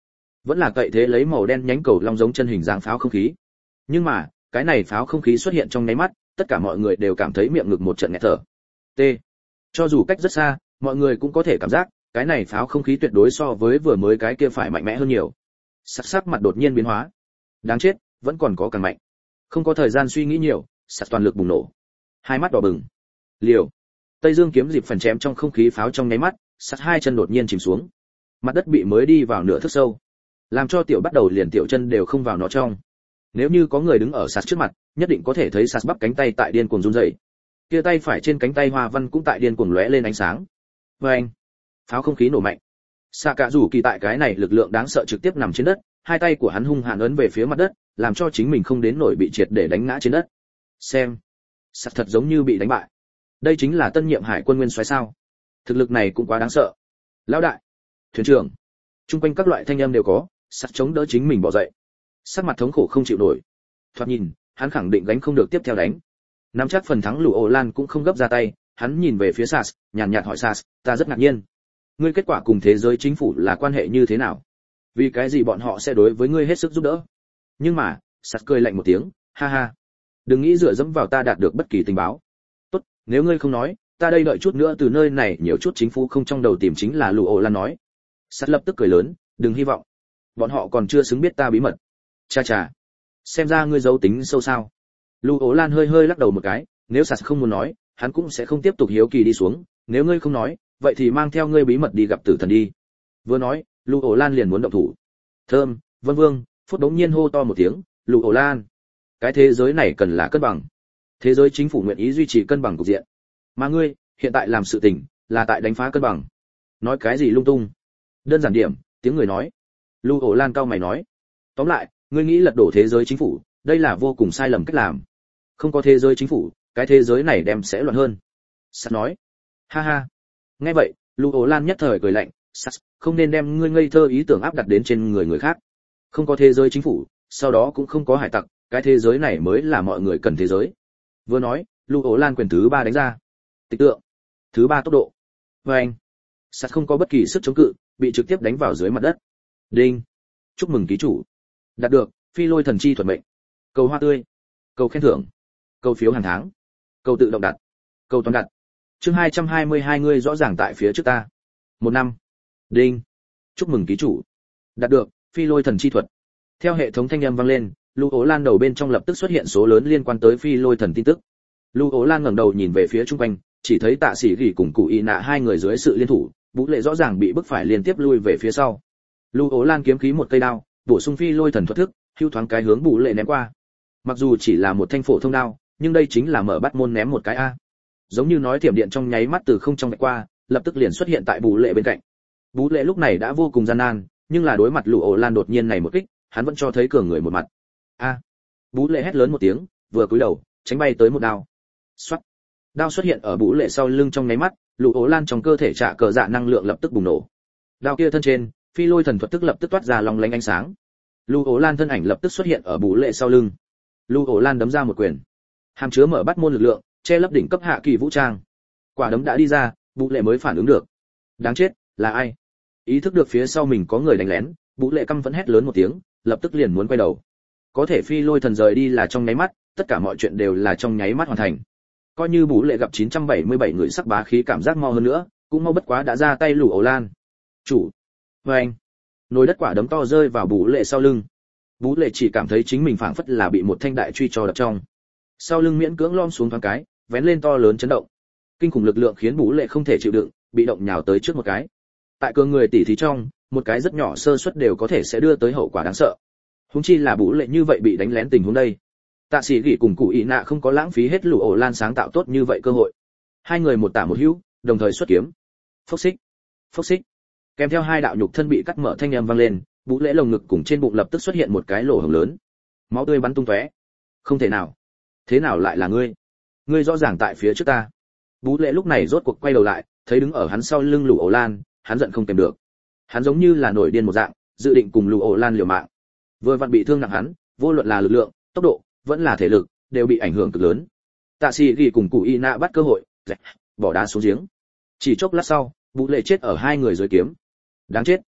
vẫn là cậy thế lấy màu đen nhánh cầu long giống chân hình dáng pháo không khí. Nhưng mà cái này pháo không khí xuất hiện trong nháy mắt, tất cả mọi người đều cảm thấy miệng ngực một trận nghẹt thở. T. Cho dù cách rất xa, mọi người cũng có thể cảm giác cái này pháo không khí tuyệt đối so với vừa mới cái kia phải mạnh mẽ hơn nhiều. Sắc mặt đột nhiên biến hóa. Đáng chết, vẫn còn có càng mạnh. Không có thời gian suy nghĩ nhiều, sạt toàn lực bùng nổ. Hai mắt đỏ bừng. Liều. Tây Dương kiếm dịp phần chém trong không khí pháo trong nháy mắt, sạt hai chân đột nhiên chìm xuống. Mặt đất bị mới đi vào nửa thước sâu, làm cho tiểu bắt đầu liền tiểu chân đều không vào nó trong. Nếu như có người đứng ở sạt trước mặt, nhất định có thể thấy sạt bắp cánh tay tại điên cuồng run rẩy. Kia tay phải trên cánh tay hoa văn cũng tại điên cuồng lóe lên ánh sáng. Oeng! Pháo không khí nổ mạnh. Sạ Cạ Rủ Kỳ tại cái này lực lượng đáng sợ trực tiếp nằm trên đất, hai tay của hắn hung hãn ấn về phía mặt đất, làm cho chính mình không đến nổi bị triệt để đánh ngã trên đất. Xem, sạt thật giống như bị đánh bại. Đây chính là tân nhiệm hải quân nguyên soái sao? Thực lực này cũng quá đáng sợ. Lão đại, thuyền trưởng, trung quanh các loại thanh âm đều có, sạt chống đỡ chính mình bỏ dậy. Sắc mặt thống khổ không chịu nổi. Thoạt nhìn, hắn khẳng định gánh không được tiếp theo đánh. Nắm chắc phần thắng Lũ Ổ Lan cũng không gấp ra tay, hắn nhìn về phía Sas, nhàn nhạt hỏi Sas, ta rất ngạc nhiên. Ngươi kết quả cùng thế giới chính phủ là quan hệ như thế nào? Vì cái gì bọn họ sẽ đối với ngươi hết sức giúp đỡ? Nhưng mà, Sas cười lạnh một tiếng, ha ha. Đừng nghĩ dựa dẫm vào ta đạt được bất kỳ tình báo. Tốt, nếu ngươi không nói, ta đây đợi chút nữa từ nơi này nhiều chút chính phủ không trong đầu tìm chính là Lũ Ổ Lan nói. Sas lập tức cười lớn, đừng hy vọng. Bọn họ còn chưa xứng biết ta bí mật. Cha cha, xem ra ngươi giấu tính sâu sao? Lũ Ổ Lan hơi hơi lắc đầu một cái, nếu Sas không muốn nói, hắn cũng sẽ không tiếp tục hiếu kỳ đi xuống, nếu ngươi không nói, vậy thì mang theo ngươi bí mật đi gặp tử thần đi. Vừa nói, Lũ Ổ Lan liền muốn động thủ. Thơm, Vân Vương, Phút đống nhiên hô to một tiếng, Lũ Ổ Lan, cái thế giới này cần là cân bằng. Thế giới chính phủ nguyện ý duy trì cân bằng cục diện. Mà ngươi, hiện tại làm sự tình, là tại đánh phá cân bằng. Nói cái gì lung tung? Đơn giản điểm, tiếng người nói. Lũ Ổ Lan cau mày nói. Tóm lại, ngươi nghĩ lật đổ thế giới chính phủ, đây là vô cùng sai lầm cách làm. Không có thế giới chính phủ, cái thế giới này đem sẽ loạn hơn. Sắt nói. Ha ha. Nghe vậy, Lũ Ổ Lan nhất thời cười lạnh, Sắt, không nên đem ngươi ngây thơ ý tưởng áp đặt đến trên người khác. Không có thế giới chính phủ, sau đó cũng không có hải tặc, cái thế giới này mới là mọi người cần thế giới. Vừa nói, Lũ Ổ Lan quyền thứ 3 đánh ra. Tịch tượng. Thứ 3 tốc độ. Vâng. Sắt không có bất kỳ sức chống cự, bị trực tiếp đánh vào dưới mặt đất. Đinh. Chúc mừng ký chủ. Đạt được, phi lôi thần chi thuật mệnh. Cầu hoa tươi. Cầu khen thưởng. Cầu phiếu hàng tháng. Cầu tự động đặt. Cầu toàn đặt. Chương 222 ngươi rõ ràng tại phía trước ta. 1 năm. Đinh. Chúc mừng ký chủ. Đạt được, phi lôi thần chi thuật. Theo hệ thống thanh âm vang lên, Lũ Ổ Lan đầu bên trong lập tức xuất hiện số lớn liên quan tới phi lôi thần tin tức. Lũ Ổ Lan ngẩng đầu nhìn về phía trung quanh, chỉ thấy Tạ Sĩ Gỉ cùng Cụ Y Nạ hai người dưới sự liên thủ, Vũ Lệ rõ ràng bị bức phải liên tiếp lui về phía sau. Lũ Ổ Lan kiếm khí một cây đao, bổ sung phi lôi thần thuật thức, hưu thoáng cái hướng Vũ Lệ ném qua. Mặc dù chỉ là một thanh phổ thông đao, nhưng đây chính là mở bắt môn ném một cái a. Giống như nói thiểm điện trong nháy mắt từ không trong vạch qua, lập tức liền xuất hiện tại Vũ Lệ bên cạnh. Vũ Lệ lúc này đã vô cùng gian nan, nhưng là đối mặt Lũ Ổ Lan đột nhiên này một kích, hắn vẫn cho thấy cường người một mặt. A! Vũ Lệ hét lớn một tiếng, vừa cúi đầu, tránh bay tới một đao. Xoát! Đao xuất hiện ở Vũ Lệ sau lưng trong nháy mắt, Lũ Ổ Lan trong cơ thể trả cờ dạ năng lượng lập tức bùng nổ. Đao kia thân trên, phi lôi thần thuật tức lập tức toát ra long lánh ánh sáng. Lũ Ổ Lan thân ảnh lập tức xuất hiện ở Vũ Lệ sau lưng. Lũ Ổ Lan đấm ra một quyền, hàm chứa mở bắt môn lực lượng, che lấp đỉnh cấp hạ kỳ vũ trang. Quả đấm đã đi ra, Vũ Lệ mới phản ứng được. Đáng chết, là ai? Ý thức được phía sau mình có người đánh lén, Vũ Lệ căm phẫn hét lớn một tiếng, lập tức liền muốn quay đầu. Có thể phi lôi thần rời đi là trong nháy mắt, tất cả mọi chuyện đều là trong nháy mắt hoàn thành. Coi như Vũ Lệ gặp 977 người sắc bá khí cảm giác mau hơn nữa, cũng mau bất quá đã ra tay Lũ Ổ Lan. Chủ. Vâng. Nồi đất quả đấm to rơi vào Vũ Lệ sau lưng. Vũ Lệ chỉ cảm thấy chính mình phảng phất là bị một thanh đại truy cho đập trong. Sau lưng miễn cưỡng lom xuống thoáng cái, vén lên to lớn chấn động. Kinh khủng lực lượng khiến Vũ Lệ không thể chịu đựng, bị động nhào tới trước một cái. Tại cường người tỉ thí trong, một cái rất nhỏ sơ suất đều có thể sẽ đưa tới hậu quả đáng sợ. Huống chi là Vũ Lệ như vậy bị đánh lén tình huống đây. Tạ Sĩ Gỉ cùng Cụ Y Nạ không có lãng phí hết Lũ Ổ Lan sáng tạo tốt như vậy cơ hội. Hai người một tả một hữu, đồng thời xuất kiếm. Phốc xích, phốc xích. Kèm theo hai đạo nhục thân bị cắt mở thanh âm vang lên, Vũ Lệ lồng ngực cùng trên bụng lập tức xuất hiện một cái lỗ hổng lớn. Máu tươi bắn tung tóe. Không thể nào. Thế nào lại là ngươi? Ngươi rõ ràng tại phía trước ta. Vũ Lệ lúc này rốt cuộc quay đầu lại, thấy đứng ở hắn sau lưng Lũ Ổ Lan, hắn giận không kềm được. Hắn giống như là nổi điên một dạng, dự định cùng Lũ Ổ Lan liều mạng. Vừa vặn bị thương nặng hắn, vô luận là lực lượng, tốc độ, vẫn là thể lực, đều bị ảnh hưởng cực lớn. Tạ Sĩ Gỉ cùng Cụ Y Nạ bắt cơ hội, bỏ đá xuống giếng. Chỉ chốc lát sau, Vũ Lệ chết ở hai người dưới kiếm. Đáng chết.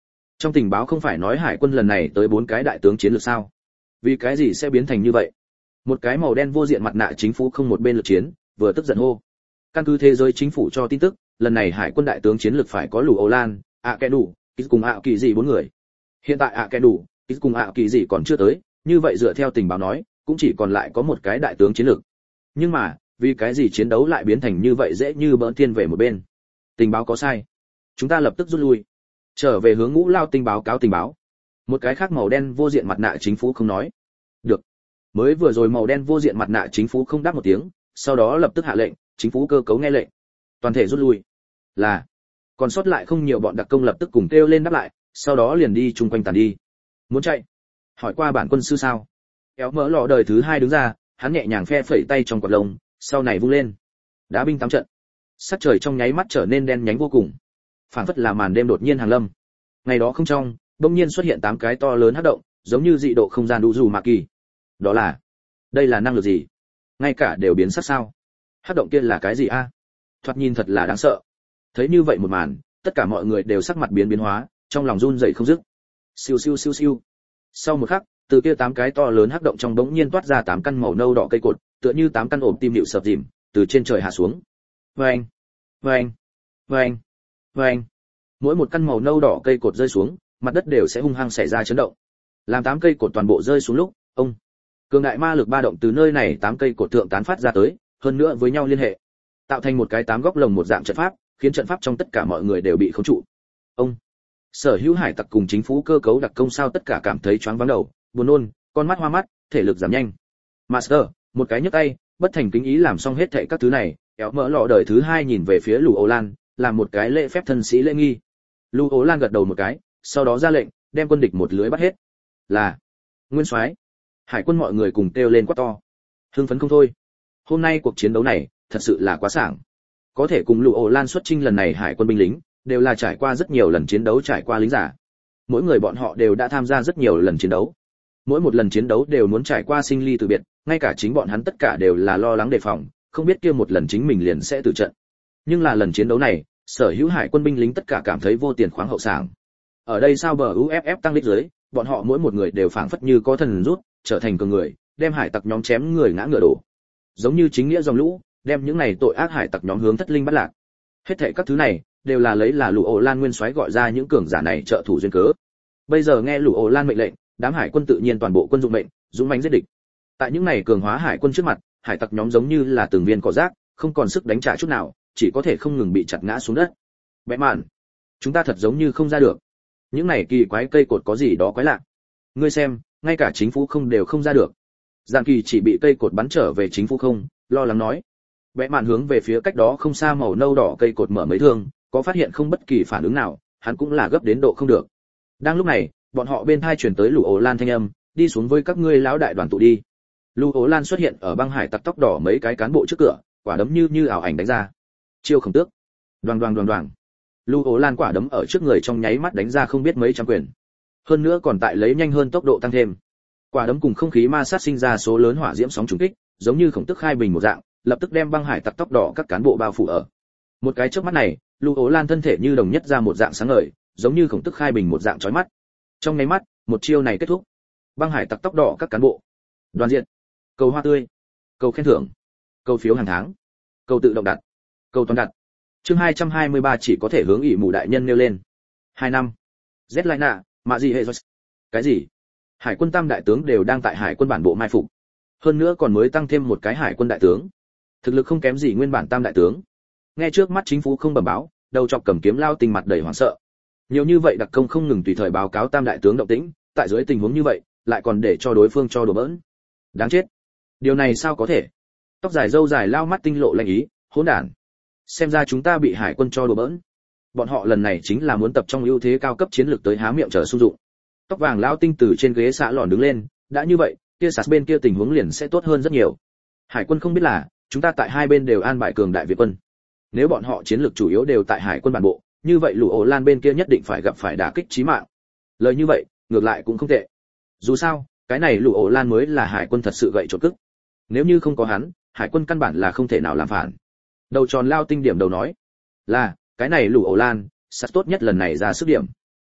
Trong tình báo không phải nói hải quân lần này tới 4 cái đại tướng chiến lược sao? Vì cái gì sẽ biến thành như vậy? Một cái màu đen vô diện mặt nạ chính phủ không một bên lực chiến, vừa tức giận hô. Căn cứ thế giới chính phủ cho tin tức, lần này hải quân đại tướng chiến lược phải có Lù Ổ Lan, Kẻ Đủ, Kít cùng Kỳ Dị 4 người. Hiện tại Kẻ Đủ, Kít cùng Kỳ Dị còn chưa tới, như vậy dựa theo tình báo nói, cũng chỉ còn lại có một cái đại tướng chiến lược. Nhưng mà, vì cái gì chiến đấu lại biến thành như vậy dễ như bỡn thiên về một bên? Tình báo có sai. Chúng ta lập tức rút lui. Trở về hướng Ngũ Lao Tinh báo cáo tình báo. Một cái khác màu đen vô diện mặt nạ chính phủ không nói. Được. Mới vừa rồi màu đen vô diện mặt nạ chính phủ không đáp một tiếng, sau đó lập tức hạ lệnh, chính phủ cơ cấu nghe lệnh. Toàn thể rút lui. Là. Còn sót lại không nhiều bọn đặc công lập tức cùng kêu lên đáp lại, sau đó liền đi chung quanh tàn đi. Muốn chạy? Hỏi qua bản quân sư sao? Kéo mỡ lọ đời thứ 2 đứng ra, hắn nhẹ nhàng phe phẩy tay trong quạt lông, sau này vung lên. Đá binh 8 trận. Sắc trời trong nháy mắt trở nên đen nhánh vô cùng. Phảng phất là màn đêm đột nhiên hàng lâm. Ngày đó không trong, bỗng nhiên xuất hiện 8 cái to lớn hắc động, giống như dị độ không gian đu dù mạ kỳ. Đó là, đây là năng lực gì? Ngay cả đều biến sắc sao? Hắc động kia là cái gì a? Thoạt nhìn thật là đáng sợ. Thấy như vậy một màn, tất cả mọi người đều sắc mặt biến hóa, trong lòng run rẩy không dứt. Siêu siêu siêu siêu. Sau một khắc, từ kia 8 cái to lớn hắc động trong bỗng nhiên toát ra 8 căn màu nâu đỏ cây cột, tựa như 8 căn ổm tim điệu sập dìm, từ trên trời hạ xuống. Vâng, vâng, vâng, vâng. Mỗi một căn màu nâu đỏ cây cột rơi xuống, mặt đất đều sẽ hung hăng xảy ra chấn động. Làm 8 cây cột toàn bộ rơi xuống lúc, ông cường đại ma lực ba động từ nơi này 8 cây cột thượng tán phát ra tới, hơn nữa với nhau liên hệ, tạo thành một cái 8 góc lồng một dạng trận pháp, khiến trận pháp trong tất cả mọi người đều bị khống trụ. Ông Sở hữu hải tặc cùng chính phủ cơ cấu đặc công sao tất cả cảm thấy choáng váng đầu, buồn nôn, con mắt hoa mắt, thể lực giảm nhanh. Master, một cái nhấc tay, bất thành kính ý làm xong hết thảy các thứ này, kéo mỡ lọ đời thứ 2 nhìn về phía Lù Ổ Lan, làm một cái lễ phép thân sĩ lễ nghi. Lù Ổ Lan gật đầu một cái, sau đó ra lệnh, đem quân địch một lưới bắt hết. Là Nguyên Soái. Hải quân mọi người cùng kêu lên quát to. Hưng phấn không thôi. Hôm nay cuộc chiến đấu này, thật sự là quá sảng. Có thể cùng Lù Ổ Lan xuất chinh lần này hải quân binh lính, đều là trải qua rất nhiều lần chiến đấu trải qua lính giả. Mỗi người bọn họ đều đã tham gia rất nhiều lần chiến đấu. Mỗi một lần chiến đấu đều muốn trải qua sinh ly từ biệt, ngay cả chính bọn hắn tất cả đều là lo lắng đề phòng, không biết kia một lần chính mình liền sẽ tử trận. Nhưng là lần chiến đấu này, sở hữu hải quân binh lính tất cả cảm thấy vô tiền khoáng hậu sảng. Ở đây sao bờ UFF tăng lít dưới, bọn họ mỗi một người đều phảng phất như có thần rút, trở thành cường người, đem hải tặc nhóm chém người ngã ngựa đổ. Giống như chính nghĩa dòng lũ, đem những này tội ác hải tặc nhóm hướng thất linh bắt lạc. Hết thảy các thứ này đều là lấy là Lù Ổ Lan Nguyên Soái gọi ra những cường giả này trợ thủ duyên cớ. Bây giờ nghe Lù Ổ Lan mệnh lệnh, đám hải quân tự nhiên toàn bộ quân dụng mệnh, dũng mãnh giết địch. Tại những này cường hóa hải quân trước mặt, hải tặc nhóm giống như là từng viên cỏ rác, không còn sức đánh trả chút nào, chỉ có thể không ngừng bị chặt ngã xuống đất. Bẽ mạn, chúng ta thật giống như không ra được. Những này kỳ quái cây cột có gì đó quái lạ. Ngươi xem, ngay cả chính phủ không đều không ra được. Giang Kỳ chỉ bị cây cột bắn trở về chính phủ không, lo lắng nói. Bẽ mạn hướng về phía cách đó không xa màu nâu đỏ cây cột mở mấy thương, có phát hiện không bất kỳ phản ứng nào, hắn cũng là gấp đến độ không được. Đang lúc này, bọn họ bên tai truyền tới Lù Ổ Lan thanh âm, đi xuống với các ngươi lão đại đoàn tụ đi. Lù Ổ Lan xuất hiện ở băng hải tặc tóc đỏ mấy cái cán bộ trước cửa, quả đấm như ảo ảnh đánh ra. Chiêu Khổng Tước. Đoàng đoàng đoàng đoàng. Lù Ổ Lan quả đấm ở trước người trong nháy mắt đánh ra không biết mấy trăm quyền. Hơn nữa còn tại lấy nhanh hơn tốc độ tăng thêm. Quả đấm cùng không khí ma sát sinh ra số lớn hỏa diễm sóng trùng kích, giống như Khổng Tước khai bình một dạng, lập tức đem băng hải tặc tóc đỏ các cán bộ bao phủ ở. Một cái chớp mắt này, Lù Ổ Lan thân thể như đồng nhất ra một dạng sáng ngời, giống như Khổng Tước khai bình một dạng chói mắt. Trong nháy mắt, một chiêu này kết thúc. Băng hải tặc tóc đỏ các cán bộ. Đoàn diện. Cầu hoa tươi. Cầu khen thưởng. Cầu phiếu hàng tháng. Cầu tự động đặt. Cầu toàn đặt. Chương 223 chỉ có thể hướng ỷ mù đại nhân nêu lên. 2 năm. Z lại nạ, mạ gì hệ rồi. Cái gì? Hải quân tam đại tướng đều đang tại hải quân bản bộ mai phục. Hơn nữa còn mới tăng thêm một cái hải quân đại tướng. Thực lực không kém gì nguyên bản tam đại tướng. Nghe trước mắt chính phủ không bẩm báo, đầu chọc cầm kiếm lao tình mặt đầy hoảng sợ. Nhiều như vậy đặc công không ngừng tùy thời báo cáo tam đại tướng động tĩnh, tại dưới tình huống như vậy, lại còn để cho đối phương cho đùa bỡn. Đáng chết. Điều này sao có thể? Tóc dài râu dài lao mắt tinh lộ lạnh ý, hỗn đản. Xem ra chúng ta bị hải quân cho đùa bỡn. Bọn họ lần này chính là muốn tập trong ưu thế cao cấp chiến lược tới há miệng chờ sung dụng. Tóc vàng lao tinh từ trên ghế xạ lòn đứng lên, đã như vậy, kia sạt bên kia tình huống liền sẽ tốt hơn rất nhiều. Hải quân không biết là, chúng ta tại hai bên đều an bài cường đại Việt quân. Nếu bọn họ chiến lược chủ yếu đều tại hải quân bản bộ, như vậy Lù Ổ Lan bên kia nhất định phải gặp phải đả kích chí mạng. Lời như vậy, ngược lại cũng không tệ. Dù sao, cái này Lù Ổ Lan mới là hải quân thật sự gậy chốt cức. Nếu như không có hắn, hải quân căn bản là không thể nào làm phản. Đầu tròn lao tinh điểm đầu nói, là, cái này Lù Ổ Lan, sạt tốt nhất lần này ra sức điểm.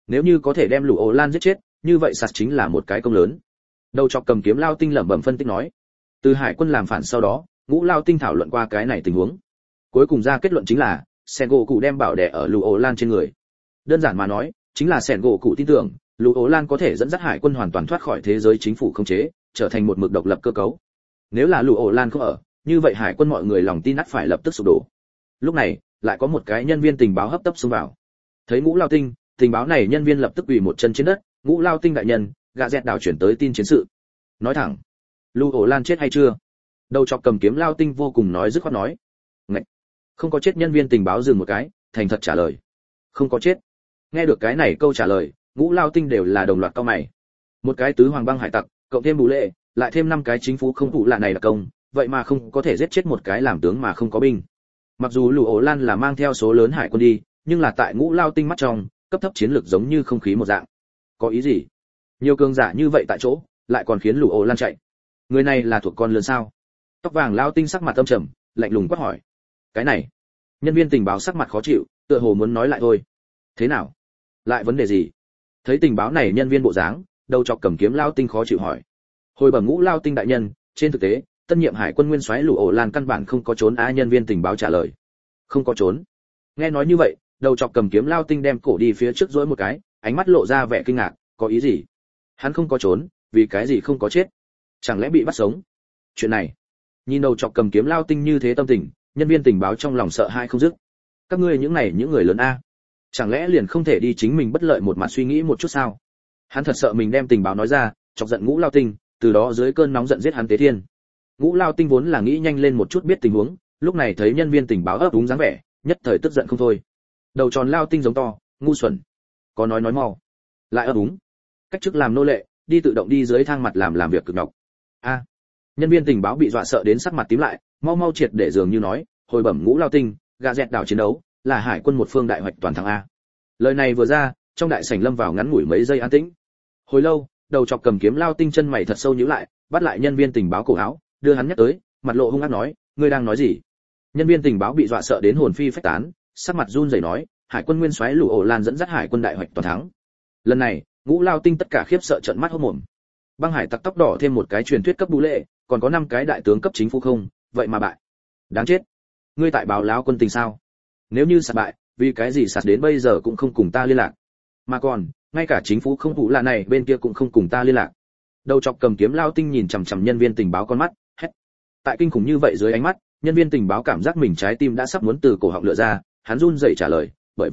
nếu như có thể đem Lũ Ổ Lan giết chết, như vậy sạt chính là một cái công lớn. Đầu chọc cầm kiếm Lao Tinh lẩm bẩm phân tích nói. Từ hải quân làm phản sau đó, Ngũ Lao Tinh thảo luận qua cái này tình huống. Cuối cùng ra kết luận chính là, Sengoku đem bảo đẻ ở Lũ Ổ Lan trên người. Đơn giản mà nói, chính là Sengoku tin tưởng, Lũ Ổ Lan có thể dẫn dắt hải quân hoàn toàn thoát khỏi thế giới chính phủ khống chế, trở thành một mực độc lập cơ cấu. Nếu là Lũ Ổ Lan không ở, như vậy hải quân mọi người lòng tin ắt phải lập tức sụp đổ. Lúc này, lại có một cái nhân viên tình báo hấp tấp xông vào. Thấy Ngũ Lao Tinh, tình báo này nhân viên lập tức quỳ một chân trên đất. Ngũ Lao Tinh đại nhân, gạ dẹt đảo chuyển tới tin chiến sự. Nói thẳng, Lũ Ổ Lan chết hay chưa? Đầu chọc cầm kiếm Lao Tinh vô cùng nói dứt khoát nói. Ngậy, không có chết. Nhân viên tình báo dừng một cái, thành thật trả lời. Không có chết. Nghe được cái này câu trả lời, Ngũ Lao Tinh đều là đồng loạt cau mày. Một cái tứ hoàng băng hải tặc, cộng thêm Bù Lệ, lại thêm 5 cái chính phủ không phụ lạ này là công, vậy mà không có thể giết chết một cái làm tướng mà không có binh. Mặc dù Lũ Ổ Lan là mang theo số lớn hải quân đi, nhưng là tại Ngũ Lao Tinh mắt trong, cấp thấp chiến lược giống như không khí một dạng. Có ý gì? Nhiều cường giả như vậy tại chỗ, lại còn khiến Lũ Ổ Lan chạy. Người này là thuộc con lớn sao? Tóc vàng Lao Tinh sắc mặt âm trầm, lạnh lùng quát hỏi. Cái này, nhân viên tình báo sắc mặt khó chịu, tựa hồ muốn nói lại thôi. Thế nào? Lại vấn đề gì? Thấy tình báo này nhân viên bộ dáng, đầu chọc cầm kiếm Lao Tinh khó chịu hỏi. Hồi bẩm Ngũ Lao Tinh đại nhân, trên thực tế, tân nhiệm hải quân nguyên soái Lũ Ổ Lan căn bản không có trốn. Nhân viên tình báo trả lời. Không có trốn. Nghe nói như vậy, đầu chọc cầm kiếm Lao Tinh đem cổ đi phía trước duỗi một cái, ánh mắt lộ ra vẻ kinh ngạc. Có ý gì? Hắn không có trốn, vì cái gì không có chết? Chẳng lẽ bị bắt sống? Chuyện này, nhìn đầu chọc cầm kiếm Lao Tinh như thế tâm tình, nhân viên tình báo trong lòng sợ hãi không dứt. Các ngươi những người lớn a, chẳng lẽ liền không thể đi chính mình bất lợi một mặt suy nghĩ một chút sao? Hắn thật sợ mình đem tình báo nói ra, chọc giận Ngũ Lao Tinh, từ đó dưới cơn nóng giận giết hắn tế thiên. Ngũ Lao Tinh vốn là nghĩ nhanh lên một chút biết tình huống, lúc này thấy nhân viên tình báo ấp úng dáng vẻ, nhất thời tức giận không thôi. Đầu tròn Lao Tinh giống to, ngu xuẩn, có nói mau, lại ấp úng. Cách chức làm nô lệ, đi tự động đi dưới thang mặt làm việc cực nhọc. A, nhân viên tình báo bị dọa sợ đến sắc mặt tím lại, mau triệt để dường như nói, hồi bẩm Ngũ Lao Tinh, gạ dẹt đảo chiến đấu là hải quân một phương đại hoạch toàn thắng a. Lời này vừa ra, trong đại sảnh lâm vào ngắn ngủi mấy giây an tĩnh. Hồi lâu, đầu chọc cầm kiếm Lao Tinh chân mày thật sâu nhíu lại, bắt lại nhân viên tình báo cổ áo, đưa hắn nhắc tới, mặt lộ hung ác nói, ngươi đang nói gì? Nhân viên tình báo bị dọa sợ đến hồn phi phách tán, sắc mặt run rẩy nói, hải quân nguyên soái Lũ Ổ Lan dẫn dắt hải quân đại hoạch toàn thắng. Lần này, Ngũ Lao Tinh tất cả khiếp sợ trợn mắt hốt mồm. Băng hải tặc tóc đỏ thêm một cái truyền thuyết cấp Bù Lệ, còn có 5 cái đại tướng cấp chính phủ không, vậy mà bại. Đáng chết. Ngươi tại báo láo quân tình sao? Nếu như sạt bại, vì cái gì sạt đến bây giờ cũng không cùng ta liên lạc? Mà còn, ngay cả chính phủ không phụ là này bên kia cũng không cùng ta liên lạc. Đầu chọc cầm kiếm Lao Tinh nhìn chằm chằm nhân viên tình báo con mắt, hét. Tại kinh khủng như vậy dưới ánh mắt, nhân viên tình báo cảm giác mình trái tim đã sắp muốn từ cổ họng lựa ra, hắn run rẩy trả lời, bởi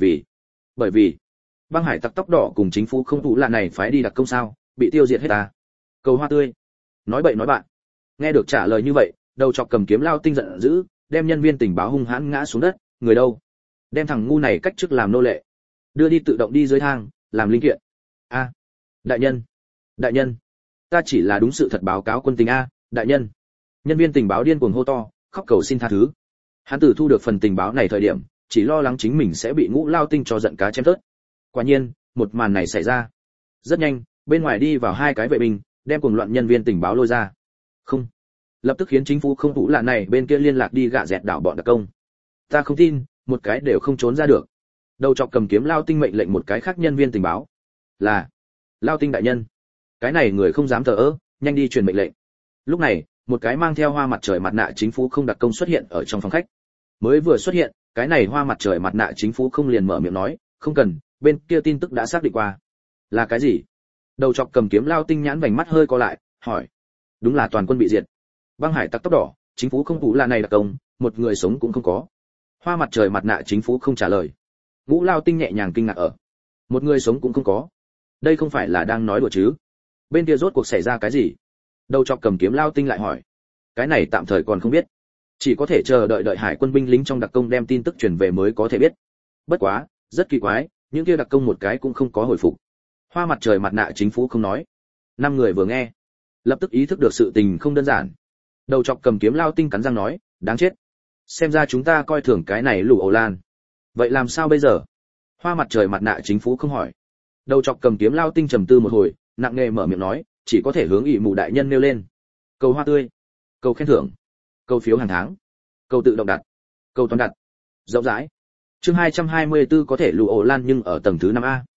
vì băng hải tặc tóc đỏ cùng chính phủ không phụ là này phái đi đặc công sao, bị tiêu diệt hết ta. Cầu hoa tươi. Nói bậy nói bạn. Nghe được trả lời như vậy, đầu chọc cầm kiếm Lao Tinh giận dữ, đem nhân viên tình báo hung hãn ngã xuống đất, người đâu? Đem thằng ngu này cách chức làm nô lệ, đưa đi tự động đi dưới thang, làm linh kiện. A, đại nhân, ta chỉ là đúng sự thật báo cáo quân tình a, đại nhân. Nhân viên tình báo điên cuồng hô to, khóc cầu xin tha thứ. Hắn từ thu được phần tình báo này thời điểm, chỉ lo lắng chính mình sẽ bị Ngũ Lao Tinh cho giận cá chém thớt. Quả nhiên, một màn này xảy ra. Rất nhanh, bên ngoài đi vào 2 cái vệ binh, đem cuồng loạn nhân viên tình báo lôi ra. Không, lập tức khiến chính phủ không phụ lạ này bên kia liên lạc đi gạ dẹt đảo bọn đặc công. Ta không tin, một cái đều không trốn ra được. Đầu chọc cầm kiếm Lao Tinh mệnh lệnh một cái khác nhân viên tình báo. Là, Lao Tinh đại nhân. Cái này người không dám thờ ơ, nhanh đi truyền mệnh lệnh. Lúc này, một cái mang theo hoa mặt trời mặt nạ chính phủ không đặc công xuất hiện ở trong phòng khách. Mới vừa xuất hiện, cái này hoa mặt trời mặt nạ chính phủ không liền mở miệng nói, không cần, bên kia tin tức đã xác định qua. Là cái gì? Đầu chọc cầm kiếm Lao Tinh nhãn vành mắt hơi co lại, hỏi. Đúng là toàn quân bị diệt. Băng hải tặc tóc đỏ, chính phủ không phụ là này đặc công, một người sống cũng không có. Hoa mặt trời mặt nạ chính phủ không trả lời. Ngũ Lao Tinh nhẹ nhàng kinh ngạc ở. Một người sống cũng không có. Đây không phải là đang nói đùa chứ? Bên kia rốt cuộc xảy ra cái gì? Đầu chọc cầm kiếm Lao Tinh lại hỏi. Cái này tạm thời còn không biết, chỉ có thể chờ đợi hải quân binh lính trong đặc công đem tin tức truyền về mới có thể biết. Bất quá, rất kỳ quái, những kia đặc công một cái cũng không có hồi phục. Hoa mặt trời mặt nạ chính phủ không nói. 5 người vừa nghe, lập tức ý thức được sự tình không đơn giản. Đầu chọc cầm kiếm Lao Tinh cắn răng nói, đáng chết. Xem ra chúng ta coi thường cái này Lũ Ổ Lan. Vậy làm sao bây giờ? Hoa mặt trời mặt nạ chính phủ không hỏi. Đầu chọc cầm kiếm Lao Tinh trầm tư một hồi, nặng nề mở miệng nói, chỉ có thể hướng ỷ mù đại nhân nêu lên. Cầu hoa tươi, cầu khen thưởng, cầu phiếu hàng tháng, cầu tự động đặt, cầu toán đặt. Rộng rãi. Chương 224 có thể Lũ Ổ Lan nhưng ở tầng thứ 5A.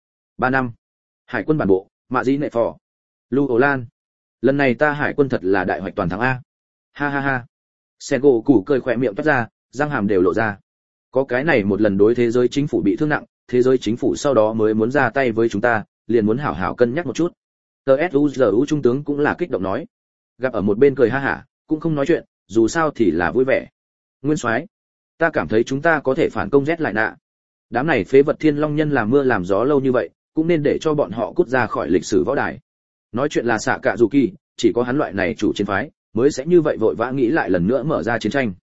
3 năm. Hải quân bản bộ, Mạ Dĩ Nệ Phò. Lưu Ổ Lan. Lần này ta hải quân thật là đại hoạch toàn thắng a. Ha ha ha. Sengoku cười khỏe miệng toát ra, răng hàm đều lộ ra. Có cái này một lần đối thế giới chính phủ bị thương nặng, thế giới chính phủ sau đó mới muốn ra tay với chúng ta, liền muốn hảo hảo cân nhắc một chút. TSUZU trung tướng cũng là kích động nói. Gặp ở một bên cười ha hả, cũng không nói chuyện, dù sao thì là vui vẻ. Nguyên soái, ta cảm thấy chúng ta có thể phản công Z lại nạ. Đám này phế vật thiên long nhân làm mưa làm gió lâu như vậy, cũng nên để cho bọn họ cút ra khỏi lịch sử võ đài. Nói chuyện là xạ cạ dù kỳ, chỉ có hắn loại này chủ chiến phái mới sẽ như vậy vội vã nghĩ lại lần nữa mở ra chiến tranh.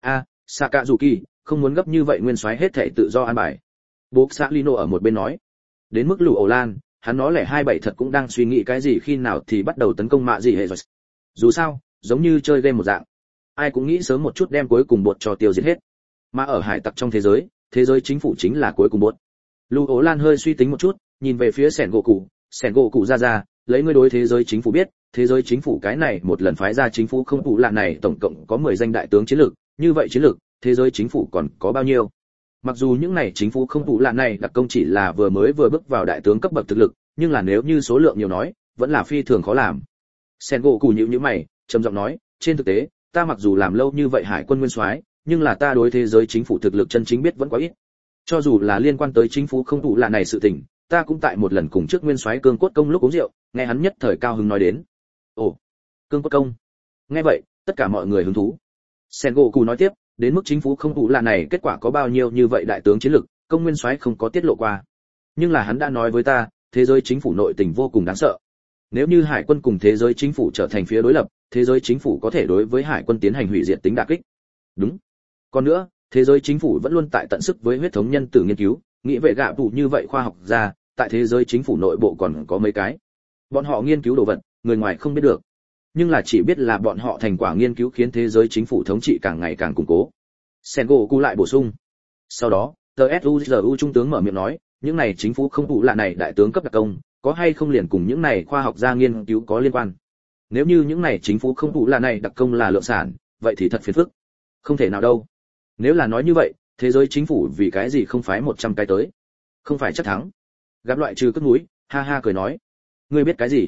Xạ cạ dù kỳ không muốn gấp như vậy, nguyên soái hết thảy tự do an bài. Bố xã Lino ở một bên nói. Đến mức Lù Ổ Lan, hắn nói lẻ 27 thật cũng đang suy nghĩ cái gì khi nào thì bắt đầu tấn công Mạ Dĩ hệ rồi. Dù sao, giống như chơi game một dạng, ai cũng nghĩ sớm một chút đem cuối cùng bột cho tiêu diệt hết. Mà ở hải tặc trong thế giới chính phủ chính là cuối cùng bột. Lù Ổ Lan hơi suy tính một chút, nhìn về phía Sẻn gỗ cụ ra, lấy ngươi đối thế giới chính phủ biết, thế giới chính phủ cái này một lần phái ra chính phủ không phụ lạ này tổng cộng có 10 danh đại tướng chiến lược, như vậy chiến lược, thế giới chính phủ còn có bao nhiêu? Mặc dù những này chính phủ không phụ lạ này đặc công chỉ là vừa bước vào đại tướng cấp bậc thực lực, nhưng là nếu như số lượng nhiều nói, vẫn là phi thường khó làm. Sẻn gỗ cụ nhíu mày, trầm giọng nói, trên thực tế, ta mặc dù làm lâu như vậy hải quân nguyên soái, nhưng là ta đối thế giới chính phủ thực lực chân chính biết vẫn quá ít. Cho dù là liên quan tới chính phủ không phụ lạ này sự tình, ta cũng tại một lần cùng trước nguyên soái cương cốt công lúc uống rượu, nghe hắn nhất thời cao hứng nói đến. Ồ, cương cốt công. Nghe vậy, tất cả mọi người hứng thú. Sengoku nói tiếp, đến mức chính phủ không phụ lạ này kết quả có bao nhiêu như vậy đại tướng chiến lực, công nguyên soái không có tiết lộ qua. Nhưng là hắn đã nói với ta, thế giới chính phủ nội tình vô cùng đáng sợ. Nếu như hải quân cùng thế giới chính phủ trở thành phía đối lập, thế giới chính phủ có thể đối với hải quân tiến hành hủy diệt tính đả kích. Đúng. Còn nữa, thế giới chính phủ vẫn luôn tại tận sức với huyết thống nhân tử nghiên cứu, nghĩ về gạ tụ như vậy khoa học gia, tại thế giới chính phủ nội bộ còn có mấy cái. Bọn họ nghiên cứu đồ vật, người ngoài không biết được. Nhưng là chỉ biết là bọn họ thành quả nghiên cứu khiến thế giới chính phủ thống trị càng ngày càng củng cố. Sengoku lại bổ sung. Sau đó, TSUZU trung tướng mở miệng nói, những này chính phủ không phụ lạ này đại tướng cấp đặc công, có hay không liền cùng những này khoa học gia nghiên cứu có liên quan. Nếu như những này chính phủ không phụ lạ này đặc công là lượng sản, vậy thì thật phiền phức. Không thể nào đâu. Nếu là nói như vậy, thế giới chính phủ vì cái gì không phái 100 cái tới? Không phải chắc thắng. Gặp loại trừ cất núi, ha ha cười nói. Ngươi biết cái gì?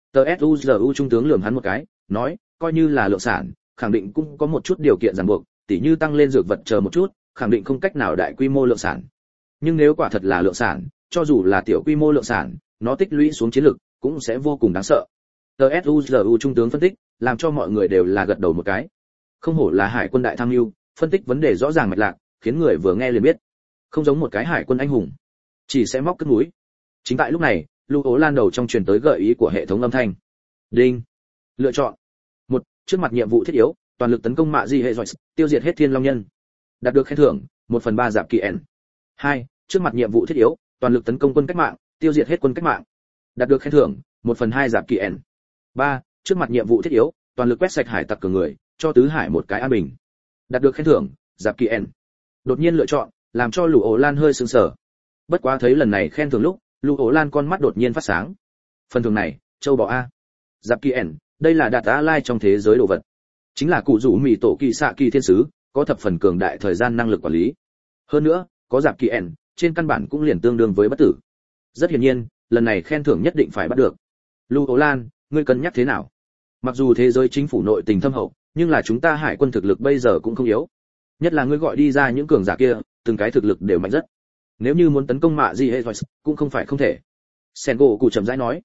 TSUZU trung tướng lườm hắn một cái, nói, coi như là lượng sản, khẳng định cũng có một chút điều kiện ràng buộc, tỉ như tăng lên dược vật chờ một chút, khẳng định không cách nào đại quy mô lượng sản. Nhưng nếu quả thật là lượng sản, cho dù là tiểu quy mô lượng sản, nó tích lũy xuống chiến lực cũng sẽ vô cùng đáng sợ. TSUZU trung tướng phân tích, làm cho mọi người đều là gật đầu một cái. Không hổ là hải quân đại tham mưu, phân tích vấn đề rõ ràng mạch lạc, khiến người vừa nghe liền biết. Không giống một cái hải quân anh hùng, chỉ sẽ móc cất núi. Chính tại lúc này, Lưu Ố Lan đầu trong truyền tới gợi ý của hệ thống âm thanh. Đinh. Lựa chọn. 1. Trước mặt nhiệm vụ thiết yếu, toàn lực tấn công Mạ Dĩ hệ rồi, tiêu diệt hết thiên long nhân. Đạt được khen thưởng, 1/3 giáp kỳ N. 2. Trước mặt nhiệm vụ thiết yếu, toàn lực tấn công quân cách mạng, tiêu diệt hết quân cách mạng. Đạt được khen thưởng, 1/2 giáp kỳ N. 3. Trước mặt nhiệm vụ thiết yếu, toàn lực quét sạch hải tặc cường người, cho tứ hải một cái an bình. Đạt được khen thưởng, giáp kỳ N. Đột nhiên lựa chọn, làm cho Lưu Ố Lan hơi sững sờ. Bất quá thấy lần này khen thưởng lúc, Lưu Ố Lan con mắt đột nhiên phát sáng. Phần thưởng này, châu bò a. Giáp kỳ N, đây là đạt á lai trong thế giới đồ vật. Chính là cụ rủ mì tổ kỳ xạ kỳ thiên sứ, có thập phần cường đại thời gian năng lực quản lý. Hơn nữa, có giáp kỳ N, trên căn bản cũng liền tương đương với bất tử. Rất hiển nhiên, lần này khen thưởng nhất định phải bắt được. Lưu Ố Lan, ngươi cân nhắc thế nào? Mặc dù thế giới chính phủ nội tình thâm hậu, nhưng là chúng ta hải quân thực lực bây giờ cũng không yếu. Nhất là ngươi gọi đi ra những cường giả kia, từng cái thực lực đều mạnh rất. Nếu như muốn tấn công Mạ Dĩ hệ cũng không phải không thể. Sengoku chậm rãi nói.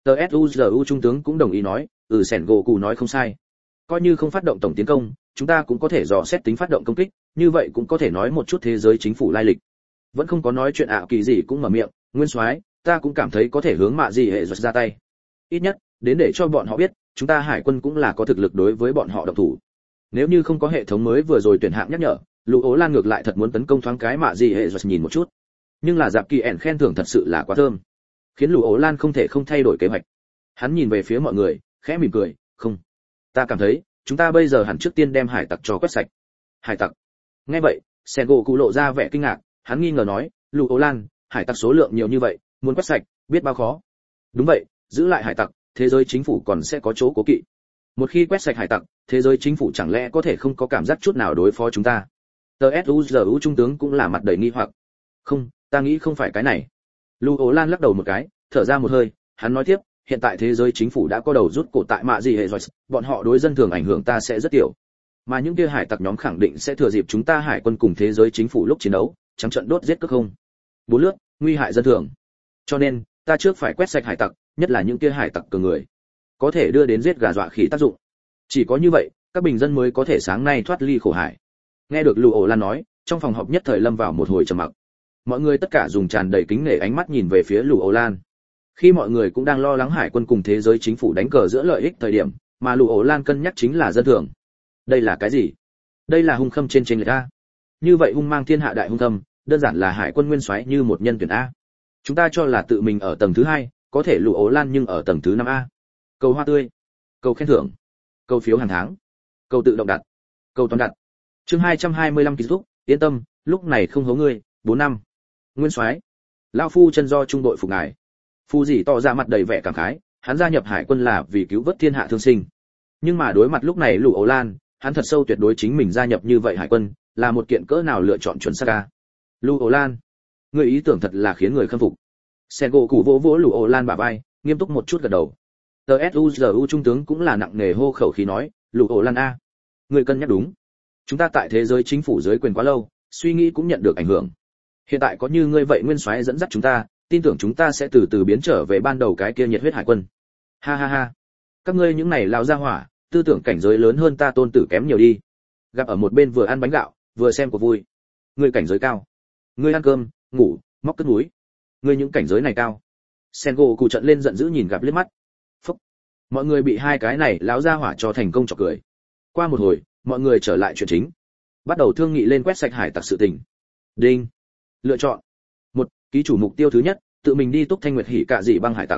TSUZU trung tướng cũng đồng ý nói, Sengoku nói không sai. Coi như không phát động tổng tiến công, chúng ta cũng có thể dò xét tính phát động công kích, như vậy cũng có thể nói một chút thế giới chính phủ lai lịch. Vẫn không có nói chuyện ảo kỳ gì cũng mở miệng, nguyên soái, ta cũng cảm thấy có thể hướng Mạ Dĩ hệ ra tay. Ít nhất, đến để cho bọn họ biết, chúng ta hải quân cũng là có thực lực đối với bọn họ động thủ. Nếu như không có hệ thống mới vừa rồi tuyển hạng nhắc nhở, Lưu Ố Lan ngược lại thật muốn tấn công thoáng cái Mạ Dĩ hệ nhìn một chút. Nhưng là giáp kỳ ẻn khen thưởng thật sự là quá thơm, khiến Lưu Ố Lan không thể không thay đổi kế hoạch. Hắn nhìn về phía mọi người, khẽ mỉm cười, không, ta cảm thấy chúng ta bây giờ hẳn trước tiên đem hải tặc cho quét sạch. Hải tặc? Nghe vậy, Sengoku lộ ra vẻ kinh ngạc, hắn nghi ngờ nói, Lưu Ố Lan, hải tặc số lượng nhiều như vậy, muốn quét sạch, biết bao khó. Đúng vậy, giữ lại hải tặc, thế giới chính phủ còn sẽ có chỗ cố kỵ. Một khi quét sạch hải tặc, thế giới chính phủ chẳng lẽ có thể không có cảm giác chút nào đối phó chúng ta? TSUZU trung tướng cũng là mặt đầy nghi hoặc. Không, ta nghĩ không phải cái này. Lưu Ố Lan lắc đầu một cái, thở ra một hơi, hắn nói tiếp, hiện tại thế giới chính phủ đã có đầu rút cổ tại mạ gì hệ rồi, bọn họ đối dân thường ảnh hưởng ta sẽ rất tiểu. Mà những kia hải tặc nhóm khẳng định sẽ thừa dịp chúng ta hải quân cùng thế giới chính phủ lúc chiến đấu, trắng trận đốt giết cướp không. Bốn lướt, nguy hại dân thường. Cho nên, ta trước phải quét sạch hải tặc, nhất là những kia hải tặc cường người, có thể đưa đến giết gà dọa khỉ tác dụng. Chỉ có như vậy, các bình dân mới có thể sáng nay thoát ly khổ hải. Nghe được Lưu Ổ Lan nói, trong phòng họp nhất thời lâm vào một hồi trầm mặc. Mọi người tất cả dùng tràn đầy kính nể ánh mắt nhìn về phía Lưu Ổ Lan. Khi mọi người cũng đang lo lắng hải quân cùng thế giới chính phủ đánh cờ giữa lợi ích thời điểm, mà Lưu Ổ Lan cân nhắc chính là dân thường. Đây là cái gì? Đây là hung khâm trên lệch a. Như vậy hung mang thiên hạ đại hung khâm, đơn giản là hải quân nguyên soái như một nhân tuyển a. Chúng ta cho là tự mình ở tầng thứ 2, có thể Lưu Ổ Lan nhưng ở tầng thứ 5A. Cầu hoa tươi, cầu khen thưởng, cầu phiếu hàng tháng, cầu tự động đặt, cầu toàn đặt. Chương 225 kết thúc, yên tâm, lúc này không hố ngươi, 4 năm. Nguyên soái, lão phu chân do trung đội phục ngài. Phu dĩ tỏ ra mặt đầy vẻ cảm khái, hắn gia nhập hải quân là vì cứu vớt thiên hạ thương sinh. Nhưng mà đối mặt lúc này Lưu Ổ Lan, hắn thật sâu tuyệt đối chính mình gia nhập như vậy hải quân, là một kiện cỡ nào lựa chọn chuẩn xác a. Lưu Ổ Lan, người ý tưởng thật là khiến người khâm phục. Sengo Cụ vỗ vỗ Lưu Ổ Lan bả vai, nghiêm túc một chút gật đầu. TSUZU trung tướng cũng là nặng nề hô khẩu khí nói, Lưu Ổ Lan a, người cân nhắc đúng. Chúng ta tại thế giới chính phủ dưới quyền quá lâu, suy nghĩ cũng nhận được ảnh hưởng. Hiện tại có như ngươi vậy nguyên soái dẫn dắt chúng ta, tin tưởng chúng ta sẽ từ từ biến trở về ban đầu cái kia nhiệt huyết hải quân. Ha ha ha, các ngươi những này lao ra hỏa, tư tưởng cảnh giới lớn hơn ta tôn tử kém nhiều đi. Gặp ở một bên vừa ăn bánh gạo, vừa xem của vui. Ngươi cảnh giới cao, ngươi ăn cơm, ngủ, móc cất núi. Ngươi những cảnh giới này cao. Sengo Cụ trận lên giận dữ nhìn gặp liếc mắt. Phúc. Mọi người bị hai cái này lão ra hỏa cho thành công chọc cười. Qua một hồi, mọi người trở lại chuyện chính, bắt đầu thương nghị lên quét sạch hải tặc sự tình. Đinh. Lựa chọn. 1. Ký chủ mục tiêu thứ nhất, tự mình đi túc thanh nguyệt hỉ cạ dị băng hải tặc.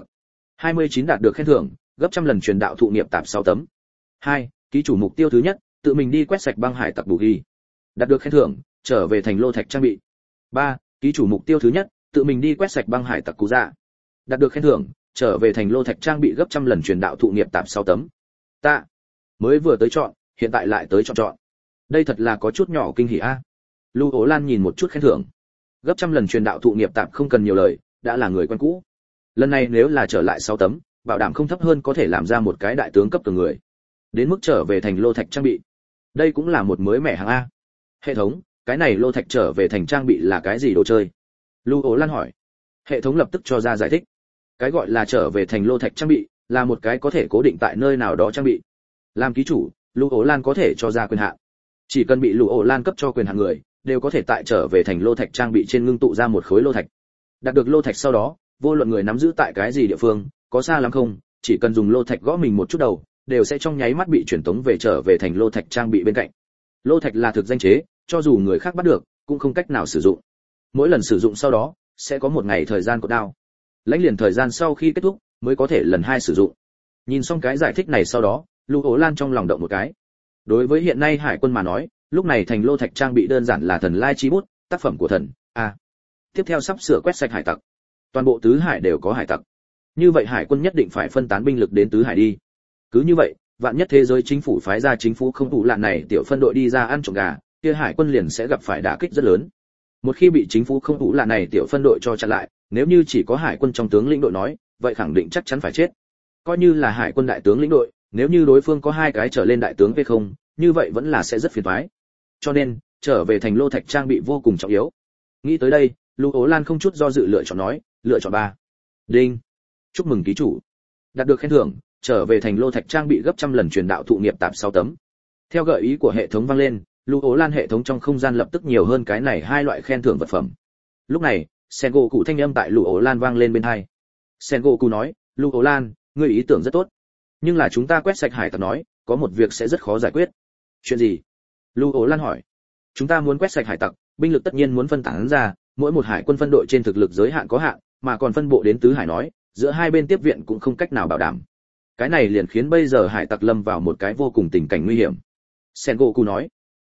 29 đạt được khen thưởng, gấp trăm lần truyền đạo thụ nghiệp tạp 6 tấm. 2. Ký chủ mục tiêu thứ nhất, tự mình đi quét sạch băng hải tặc bù ghi. Đạt được khen thưởng, trở về thành lô thạch trang bị. 3. Ký chủ mục tiêu thứ nhất, tự mình đi quét sạch băng hải tặc cú dạ. Đạt được khen thưởng, trở về thành lô thạch trang bị gấp trăm lần truyền đạo thụ nghiệp tạp 6 tấm. Ta mới vừa tới chọn, hiện tại lại tới chọn. Đây thật là có chút nhỏ kinh hỉ a. Lưu Ố Lan nhìn một chút khen thưởng. Gấp trăm lần truyền đạo thụ nghiệp tạp không cần nhiều lời, đã là người quen cũ. Lần này nếu là trở lại 6 tấm, bảo đảm không thấp hơn có thể làm ra một cái đại tướng cấp từng người. Đến mức trở về thành lô thạch trang bị. Đây cũng là một mới mẻ hàng a. Hệ thống, cái này lô thạch trở về thành trang bị là cái gì đồ chơi? Lưu Ố Lan hỏi. Hệ thống lập tức cho ra giải thích. Cái gọi là trở về thành lô thạch trang bị, là một cái có thể cố định tại nơi nào đó trang bị. Làm ký chủ, Lưu Ố Lan có thể cho ra quyền hạn. Chỉ cần bị Lưu Ố Lan cấp cho quyền hạn người, đều có thể tại trở về thành lô thạch trang bị trên ngưng tụ ra một khối lô thạch. Đạt được lô thạch sau đó, vô luận người nắm giữ tại cái gì địa phương, có xa lắm không, chỉ cần dùng lô thạch gõ mình một chút đầu, đều sẽ trong nháy mắt bị chuyển tống về trở về thành lô thạch trang bị bên cạnh. Lô thạch là thực danh chế, cho dù người khác bắt được, cũng không cách nào sử dụng. Mỗi lần sử dụng sau đó, sẽ có một ngày thời gian cột đao. Lãnh liền thời gian sau khi kết thúc, mới có thể lần 2 sử dụng. Nhìn xong cái giải thích này sau đó, Lưu Ố Lan trong lòng động một cái. Đối với hiện nay hải quân mà nói, lúc này thành lô thạch trang bị đơn giản là thần lai chi bút, tác phẩm của thần. Tiếp theo sắp sửa quét sạch hải tặc. Toàn bộ tứ hải đều có hải tặc. Như vậy hải quân nhất định phải phân tán binh lực đến tứ hải đi. Cứ như vậy, vạn nhất thế giới chính phủ phái ra chính phủ không đủ lạn này tiểu phân đội đi ra ăn trộm gà, kia hải quân liền sẽ gặp phải đả kích rất lớn. Một khi bị chính phủ không đủ lạn này tiểu phân đội cho chặn lại, nếu như chỉ có hải quân trong tướng lĩnh đội nói, vậy khẳng định chắc chắn phải chết. Coi như là hải quân đại tướng lĩnh đội, nếu như đối phương có 2 cái trở lên đại tướng về không, như vậy vẫn là sẽ rất phiền toái. Cho nên, trở về thành lô thạch trang bị vô cùng trọng yếu. Nghĩ tới đây, Lưu Ố Lan không chút do dự lựa chọn nói, lựa chọn 3. Đinh. Chúc mừng ký chủ. Đạt được khen thưởng, trở về thành lô thạch trang bị gấp trăm lần truyền đạo thụ nghiệp tạp 6 tấm. Theo gợi ý của hệ thống vang lên, Lưu Ố Lan hệ thống trong không gian lập tức nhiều hơn cái này 2 loại khen thưởng vật phẩm. Lúc này, Sengo Cụ thanh âm tại Lưu Ố Lan vang lên bên tai. Sengo Cụ nói, Lưu Ố Lan, ngươi ý tưởng rất tốt, nhưng là chúng ta quét sạch hải tặc nói, có một việc sẽ rất khó giải quyết. Chuyện gì? Lưu Ố Lan hỏi. Chúng ta muốn quét sạch hải tặc, binh lực tất nhiên muốn phân tán ra, mỗi một hải quân phân đội trên thực lực giới hạn có hạn, mà còn phân bộ đến tứ hải nói, giữa hai bên tiếp viện cũng không cách nào bảo đảm. Cái này liền khiến bây giờ hải tặc lâm vào một cái vô cùng tình cảnh nguy hiểm. Sengoku nói.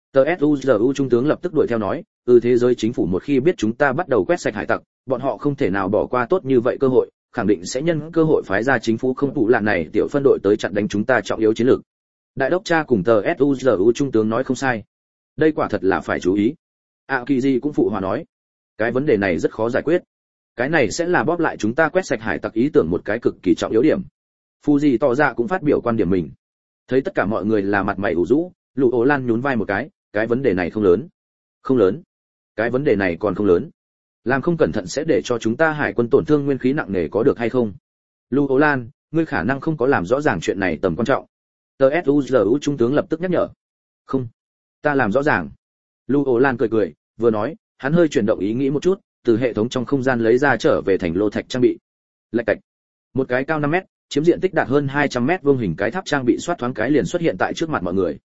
TSUZU trung tướng lập tức đuổi theo nói, thế giới chính phủ một khi biết chúng ta bắt đầu quét sạch hải tặc, bọn họ không thể nào bỏ qua tốt như vậy cơ hội, khẳng định sẽ nhân cơ hội phái ra chính phủ không đủ lạn này tiểu phân đội tới chặn đánh chúng ta trọng yếu chiến lược. Đại đốc cha cùng TSUZU trung tướng nói không sai. Đây quả thật là phải chú ý. Akiji cũng phụ hòa nói, cái vấn đề này rất khó giải quyết. Cái này sẽ là bóp lại chúng ta quét sạch hải tặc ý tưởng một cái cực kỳ trọng yếu điểm. Fuji tỏ ra cũng phát biểu quan điểm mình. Thấy tất cả mọi người là mặt mày ủ rũ, Lũ Ố Lan nhún vai một cái vấn đề này không lớn. Không lớn? Cái vấn đề này còn không lớn. Làm không cẩn thận sẽ để cho chúng ta hải quân tổn thương nguyên khí nặng nề có được hay không? Lũ Ố Lan, ngươi khả năng không có làm rõ ràng chuyện này tầm quan trọng. TSUZU trung tướng lập tức nhắc nhở. Không, ta làm rõ ràng. Lũ Ố Lan cười, vừa nói, hắn hơi chuyển động ý nghĩ một chút, từ hệ thống trong không gian lấy ra trở về thành lô thạch trang bị. Lạch cạch. Một cái cao 5 mét, chiếm diện tích đạt hơn 200 mét vuông hình cái tháp trang bị xoát thoáng cái liền xuất hiện tại trước mặt mọi người.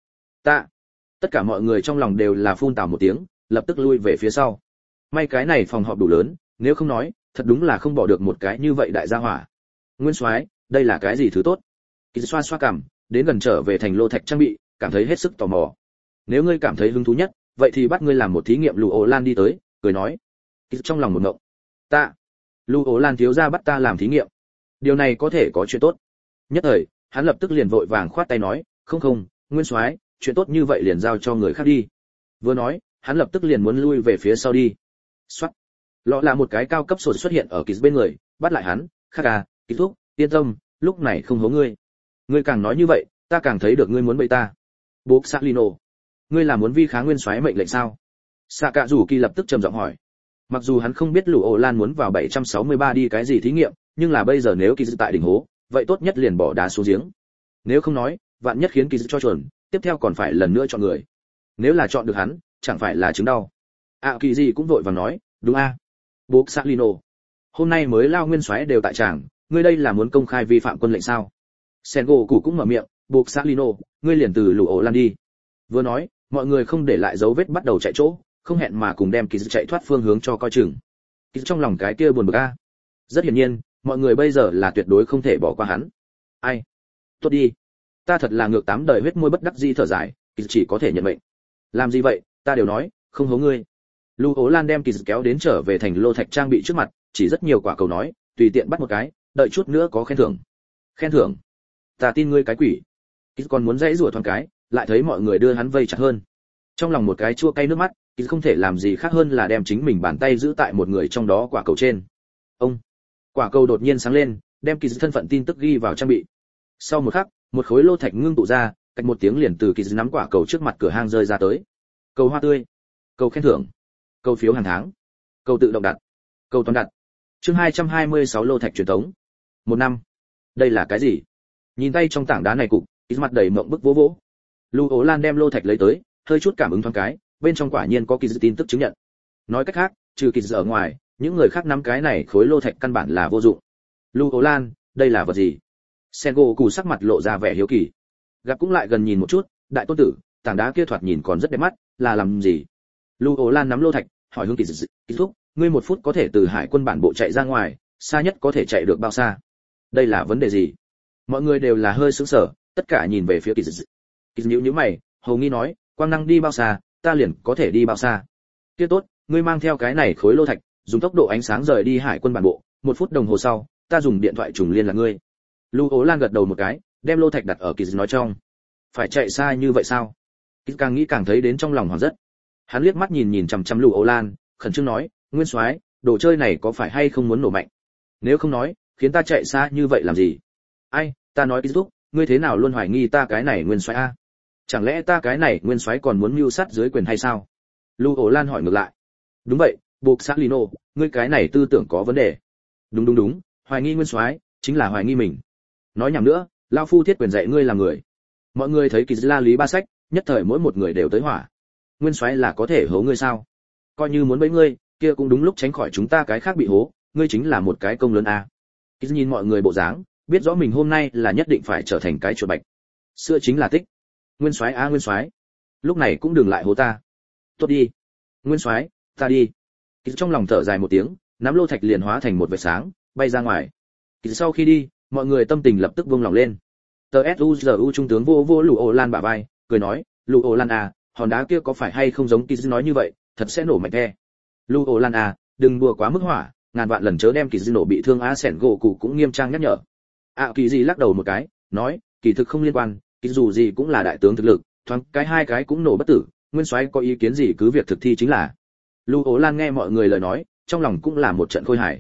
Tất cả mọi người trong lòng đều là phun tào một tiếng, lập tức lui về phía sau. May cái này phòng họp đủ lớn, nếu không nói, thật đúng là không bỏ được một cái như vậy đại gia hỏa. Nguyên soái, đây là cái gì thứ tốt? Kỳ xoa xoa cằm, đến gần trở về thành lô thạch trang bị, cảm thấy hết sức tò mò. Nếu ngươi cảm thấy hứng thú nhất, vậy thì bắt ngươi làm một thí nghiệm. Lũ Ố Lan đi tới, cười nói. Kỳ trong lòng một ngộng. Lũ Ố Lan thiếu gia bắt ta làm thí nghiệm. Điều này có thể có chuyện tốt. Nhất thời, hắn lập tức liền vội vàng khoát tay nói, không, Nguyên soái, chuyện tốt như vậy liền giao cho người khác đi. Vừa nói, hắn lập tức liền muốn lui về phía sau đi. Soát. Lọ là một cái cao cấp sột xuất hiện ở Kỳ bên người, bắt lại hắn, "Khác à, Kỳ thúc, yên tâm, lúc này không hố ngươi. Ngươi càng nói như vậy, ta càng thấy được ngươi muốn bẫy ta." "Bố Salino, ngươi là muốn vi kháng Nguyên soái mệnh lệnh sao?" Sạ Cạ Rủ Kỳ lập tức trầm giọng hỏi. Mặc dù hắn không biết Lũ Ố Lan muốn vào 763 đi cái gì thí nghiệm, nhưng là bây giờ nếu Kỳ tại đỉnh hố, vậy tốt nhất liền bỏ đá xuống giếng. Nếu không nói, vạn nhất khiến Kỳ cho chuẩn, tiếp theo còn phải lần nữa chọn người. Nếu là chọn được hắn, chẳng phải là chứng đau. Kỳ gì cũng vội vàng nói, "Đúng a, Bố Salino. Hôm nay mới lao Nguyên soái đều tại tràng, ngươi đây là muốn công khai vi phạm quân lệnh sao?" Sengoku cũng mở miệng, "Bố Salino, ngươi liền từ Lũ Ố Lan đi." Vừa nói, mọi người không để lại dấu vết bắt đầu chạy chỗ, không hẹn mà cùng đem Kỳ chạy thoát phương hướng cho coi chừng. Kỳ trong lòng cái kia buồn bực a. Rất hiển nhiên, mọi người bây giờ là tuyệt đối không thể bỏ qua hắn. Ai? Tốt đi. Ta thật là ngược 8 đời huyết môi bất đắc dĩ thở dài, Kỳ chỉ có thể nhận mệnh. Làm gì vậy, ta đều nói, không hố ngươi. Lũ Ố Lan đem Kỳ kéo đến trở về thành lô thạch trang bị trước mặt, chỉ rất nhiều quả cầu nói, tùy tiện bắt một cái, đợi chút nữa có khen thưởng. Khen thưởng? Ta tin ngươi cái quỷ. Kỳ còn muốn dãy rủa thoáng cái, lại thấy mọi người đưa hắn vây chặt hơn. Trong lòng một cái chua cay nước mắt, Kỳ không thể làm gì khác hơn là đem chính mình bàn tay giữ tại một người trong đó quả cầu trên. Ông. Quả cầu đột nhiên sáng lên, đem Kỳ thân phận tin tức ghi vào trang bị. Sau một khắc, một khối lô thạch ngưng tụ ra, cách một tiếng liền từ Kỳ nắm quả cầu trước mặt cửa hang rơi ra tới. Cầu hoa tươi, cầu khen thưởng, cầu phiếu hàng tháng, cầu tự động đặt, cầu toàn đặt. Chương 226 lô thạch truyền thống. 1 năm. Đây là cái gì? Nhìn tay trong tảng đá này cục, Kỳ mặt đầy mộng bức vỗ. Lũ Ố Lan đem lô thạch lấy tới, hơi chút cảm ứng thoáng cái, bên trong quả nhiên có Kỳ tin tức chứng nhận. Nói cách khác, trừ Kỳ ở ngoài, những người khác nắm cái này khối lô thạch căn bản là vô dụng. Lũ Ố Lan, đây là vật gì? Sengoku sắc mặt lộ ra vẻ hiếu kỳ. Gặp cũng lại gần nhìn một chút, đại tôn tử, tảng đá kia thoạt nhìn còn rất đẹp mắt, là làm gì? Lũ Ố Lan nắm lô thạch, hỏi hướng Kỳ thúc, ngươi 1 phút có thể từ hải quân bản bộ chạy ra ngoài, xa nhất có thể chạy được bao xa? Đây là vấn đề gì? Mọi người đều là hơi sững sờ, tất cả nhìn về phía Kỳ. Kỳ nhíu mày, hầu nghi nói, quang năng đi bao xa, ta liền có thể đi bao xa. Kia tốt, ngươi mang theo cái này khối lô thạch, dùng tốc độ ánh sáng rời đi hải quân bản bộ, 1 phút đồng hồ sau, ta dùng điện thoại trùng liên lạc ngươi. Lũ Ố Lan gật đầu một cái, đem lô thạch đặt ở Kỳ nói trong. Phải chạy xa như vậy sao? Kỳ càng nghĩ càng thấy đến trong lòng hoảng rất. Hắn liếc mắt nhìn chằm chằm Lũ Ố Lan, khẩn trương nói, Nguyên soái, đồ chơi này có phải hay không muốn nổ mạnh? Nếu không nói, khiến ta chạy xa như vậy làm gì? Ai, ta nói Kỳ thúc, ngươi thế nào luôn hoài nghi ta cái này Nguyên soái a? Chẳng lẽ ta cái này Nguyên soái còn muốn mưu sát dưới quyền hay sao? Lũ Ố Lan hỏi ngược lại. Đúng vậy, Bộc Salino, ngươi cái này tư tưởng có vấn đề. Đúng, hoài nghi Nguyên soái chính là hoài nghi mình. Nói nhảm nữa, lão phu thiết quyền dạy ngươi làm người. Mọi người thấy Kỳ la lý ba sách, nhất thời mỗi một người đều tới hỏa. Nguyên soái là có thể hố ngươi sao? Coi như muốn bẫy ngươi, kia cũng đúng lúc tránh khỏi chúng ta cái khác bị hố, ngươi chính là một cái công lớn a. Kỳ nhìn mọi người bộ dáng, biết rõ mình hôm nay là nhất định phải trở thành cái chuột bạch. Xưa chính là tích. Nguyên soái a Nguyên soái, lúc này cũng đừng lại hố ta. Tốt đi. Nguyên soái, ta đi. Kỳ trong lòng thở dài một tiếng, nắm lô thạch liền hóa thành một vệt sáng, bay ra ngoài. Kỳ sau khi đi, mọi người tâm tình lập tức buông lỏng lên. TSUZU trung tướng vô Lũ Ố Lan bả vai, cười nói, Lũ Ố Lan à, hòn đá kia có phải hay không giống Kỳ nói như vậy, thật sẽ nổ mạnh the. Lũ Ố Lan à, đừng đùa quá mức hỏa, ngàn vạn lần chớ đem Kỳ nổ bị thương. Sengoku cũng nghiêm trang nhắc nhở. Kỳ gì lắc đầu một cái, nói, kỳ thực không liên quan, Kỳ dù gì cũng là đại tướng thực lực, thoáng cái hai cái cũng nổ bất tử, Nguyên soái có ý kiến gì cứ việc thực thi chính là. Lũ Ố Lan nghe mọi người lời nói, trong lòng cũng là một trận khôi hài.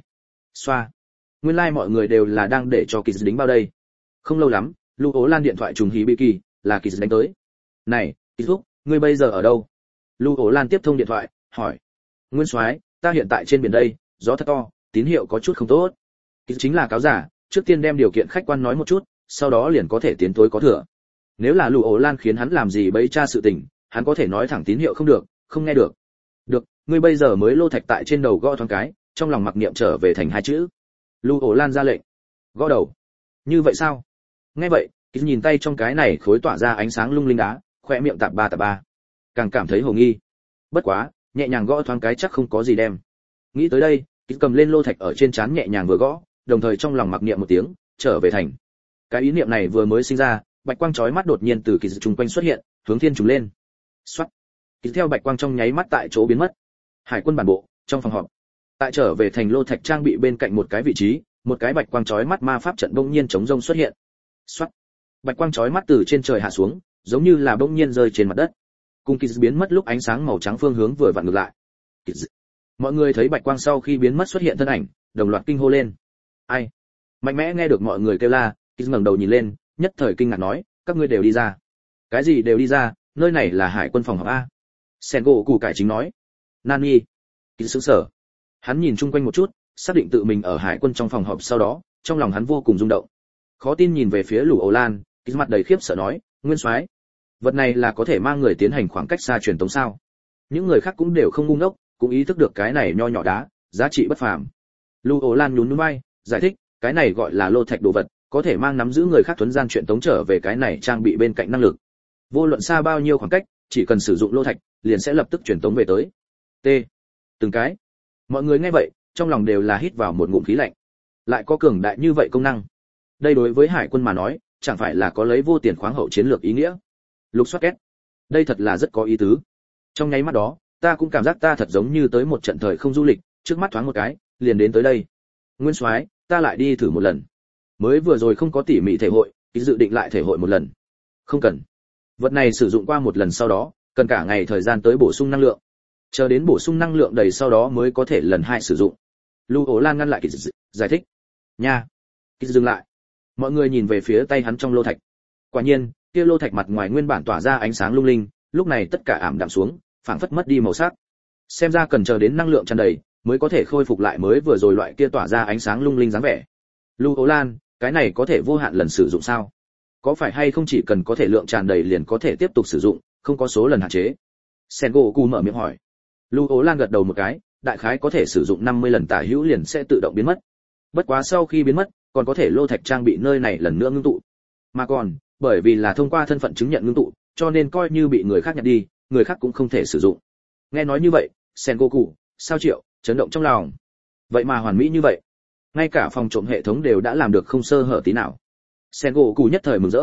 Xoa. Nguyên lai mọi người đều là đang để cho Kiz đính bao đây. Không lâu lắm, Lưu Ố Lan điện thoại trùng hí bị kỳ, là Kiz đánh tới. Này, Kiz thúc, ngươi bây giờ ở đâu? Lưu Ố Lan tiếp thông điện thoại, hỏi. Nguyên soái, ta hiện tại trên biển đây, gió thật to, tín hiệu có chút không tốt. Kiz chính là cáo giả, trước tiên đem điều kiện khách quan nói một chút, sau đó liền có thể tiến tối có thừa. Nếu là Lưu Ố Lan khiến hắn làm gì bấy tra sự tình, hắn có thể nói thẳng tín hiệu không được, không nghe được. Được, ngươi bây giờ mới lô thạch tại trên đầu gõ thoáng cái, trong lòng mặc niệm trở về thành hai chữ. Lưu Ổ Lan ra lệnh. Gõ đầu. Như vậy sao? Nghe vậy, Kiz nhìn tay trong cái này khối tỏa ra ánh sáng lung linh đá, khóe miệng tạp ba. Càng cảm thấy hồ nghi. Bất quá, nhẹ nhàng gõ thoáng cái chắc không có gì đem. Nghĩ tới đây, Kiz cầm lên lô thạch ở trên trán nhẹ nhàng vừa gõ, đồng thời trong lòng mặc niệm một tiếng, trở về thành. Cái ý niệm này vừa mới sinh ra, bạch quang chói mắt đột nhiên từ Kiz chung quanh xuất hiện, hướng thiên trùng lên. Xoát. Kiz theo bạch quang trong nháy mắt tại chỗ biến mất. Hải quân bản bộ, trong phòng họp. Tại trở về thành lô thạch trang bị bên cạnh một cái vị trí, một cái bạch quang chói mắt ma pháp trận bỗng nhiên chống rông xuất hiện. Xoát. Bạch quang chói mắt từ trên trời hạ xuống, giống như là bỗng nhiên rơi trên mặt đất. Cùng Kiz biến mất lúc ánh sáng màu trắng phương hướng vừa vặn ngược lại. Kiz. Mọi người thấy bạch quang sau khi biến mất xuất hiện thân ảnh, đồng loạt kinh hô lên. Ai? Mạnh mẽ nghe được mọi người kêu la, Kiz ngẩng đầu nhìn lên, nhất thời kinh ngạc nói, các ngươi đều đi ra. Cái gì đều đi ra? Nơi này là hải quân phòng họp a. Sengo củ cải chính nói. Nani. Kiz sững sờ. Hắn nhìn chung quanh một chút, xác định tự mình ở hải quân trong phòng họp sau đó, trong lòng hắn vô cùng rung động. Khó tin nhìn về phía Lưu Ổ Lan, Kiz mặt đầy khiếp sợ nói, Nguyên soái, vật này là có thể mang người tiến hành khoảng cách xa truyền tống sao? Những người khác cũng đều không ngu ngốc, cũng ý thức được cái này nho nhỏ đá, giá trị bất phàm. Lưu Ổ Lan nhún nhún vai, giải thích, cái này gọi là lô thạch đồ vật, có thể mang nắm giữ người khác thuần gian truyền tống trở về cái này trang bị bên cạnh năng lực. Vô luận xa bao nhiêu khoảng cách, chỉ cần sử dụng lô thạch, liền sẽ lập tức truyền tống về tới. T. Từng cái. Mọi người nghe vậy, trong lòng đều là hít vào một ngụm khí lạnh. Lại có cường đại như vậy công năng. Đây đối với hải quân mà nói, chẳng phải là có lấy vô tiền khoáng hậu chiến lược ý nghĩa. Lục soát két. Đây thật là rất có ý tứ. Trong nháy mắt đó, ta cũng cảm giác ta thật giống như tới một trận thời không du lịch, trước mắt thoáng một cái, liền đến tới đây. Nguyên soái, ta lại đi thử một lần. Mới vừa rồi không có tỉ mỉ thể hội, ý dự định lại thể hội một lần. Không cần. Vật này sử dụng qua một lần sau đó, cần cả ngày thời gian tới bổ sung năng lượng. Chờ đến bổ sung năng lượng đầy sau đó mới có thể lần hai sử dụng. Lưu Ổ Lan ngăn lại Kiz, giải thích. Nha. Kiz dừng lại. Mọi người nhìn về phía tay hắn trong lô thạch. Quả nhiên, kia lô thạch mặt ngoài nguyên bản tỏa ra ánh sáng lung linh, lúc này tất cả ảm đạm xuống, phảng phất mất đi màu sắc. Xem ra cần chờ đến năng lượng tràn đầy, mới có thể khôi phục lại mới vừa rồi loại kia tỏa ra ánh sáng lung linh dáng vẻ. Lưu Ổ Lan, cái này có thể vô hạn lần sử dụng sao? Có phải hay không chỉ cần có thể lượng tràn đầy liền có thể tiếp tục sử dụng, không có số lần hạn chế? Sengoku mở miệng hỏi. Lưu Ố Lan gật đầu một cái, đại khái có thể sử dụng 50 lần tả hữu liền sẽ tự động biến mất. Bất quá sau khi biến mất, còn có thể lô thạch trang bị nơi này lần nữa ngưng tụ. Mà còn, bởi vì là thông qua thân phận chứng nhận ngưng tụ, cho nên coi như bị người khác nhặt đi, người khác cũng không thể sử dụng. Nghe nói như vậy, Sengoku, sao Triệu, chấn động trong lòng. Vậy mà hoàn mỹ như vậy, ngay cả phòng trộm hệ thống đều đã làm được không sơ hở tí nào. Sengoku nhất thời mừng rỡ,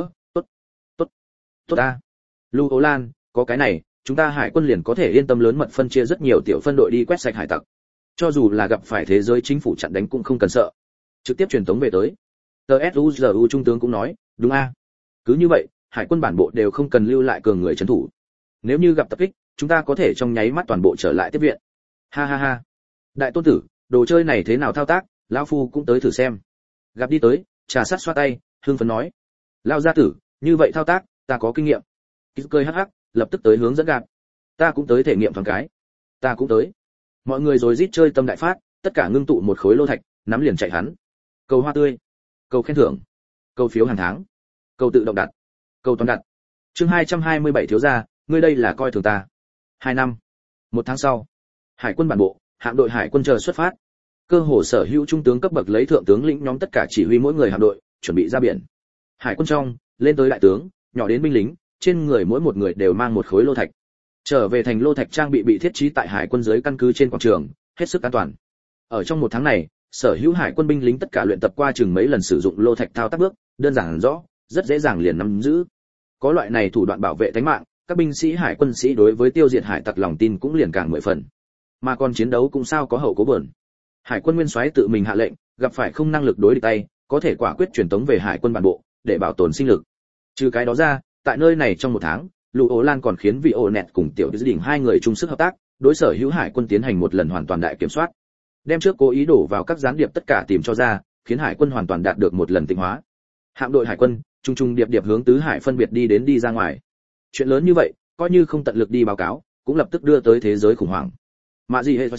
tốt a. Lưu Ố Lan, có cái này, chúng ta hải quân liền có thể yên tâm lớn mật phân chia rất nhiều tiểu phân đội đi quét sạch hải tặc. Cho dù là gặp phải thế giới chính phủ chặn đánh cũng không cần sợ, trực tiếp truyền tống về tới. TSUZU trung tướng cũng nói, đúng a. Cứ như vậy, hải quân bản bộ đều không cần lưu lại cường người trấn thủ. Nếu như gặp tập kích, chúng ta có thể trong nháy mắt toàn bộ trở lại tiếp viện. Ha ha ha. Đại tôn tử, đồ chơi này thế nào thao tác, lão phu cũng tới thử xem. Gặp đi tới, trà sát xoa tay, hương phấn nói. Lão gia tử, như vậy thao tác, ta có kinh nghiệm. Kiz cười hắc hắc, lập tức tới hướng dẫn Gặp. Ta cũng tới thể nghiệm thoáng cái. Ta cũng tới. Mọi người rồi rít chơi tâm đại phát, tất cả ngưng tụ một khối lô thạch, nắm liền chạy hắn. Cầu hoa tươi, cầu khen thưởng, cầu phiếu hàng tháng, cầu tự động đặt, cầu toàn đặt. Chương 227 thiếu gia, ngươi đây là coi thường ta. 2 năm. 1 tháng sau, hải quân bản bộ, hạm đội hải quân chờ xuất phát. Cơ hồ sở hữu trung tướng cấp bậc lấy thượng tướng lĩnh nhóm tất cả chỉ huy mỗi người hạm đội, chuẩn bị ra biển. Hải quân trong, lên tới đại tướng, nhỏ đến binh lính, trên người mỗi một người đều mang một khối lô thạch. Trở về thành lô thạch trang bị thiết trí tại hải quân dưới căn cứ trên quảng trường, hết sức an toàn. Ở trong 1 tháng này, sở hữu hải quân binh lính tất cả luyện tập qua chừng mấy lần sử dụng lô thạch thao tác bước, đơn giản rõ, rất dễ dàng liền nắm giữ. Có loại này thủ đoạn bảo vệ tính mạng, các binh sĩ hải quân sĩ đối với tiêu diệt hải tặc lòng tin cũng liền càng 10 phần. Mà còn chiến đấu cũng sao có hậu cố bờn. Hải quân nguyên soái tự mình hạ lệnh, gặp phải không năng lực đối địch tay, có thể quả quyết truyền tống về hải quân bản bộ, để bảo tồn sinh lực. Trừ cái đó ra, tại nơi này trong 1 tháng, Lưu Ố Lan còn khiến vị ổ nẹt cùng tiểu dự định 2 người chung sức hợp tác, đối sở hữu hải quân tiến hành một lần hoàn toàn đại kiểm soát. đem trước cố ý đổ vào các gián điệp tất cả tìm cho ra, khiến hải quân hoàn toàn đạt được một lần tịnh hóa. Hạm đội hải quân trung trung điệp điệp hướng tứ hải phân biệt đi ra ngoài. Chuyện lớn như vậy, coi như không tận lực đi báo cáo, cũng lập tức đưa tới thế giới khủng hoảng. Mạ gì hết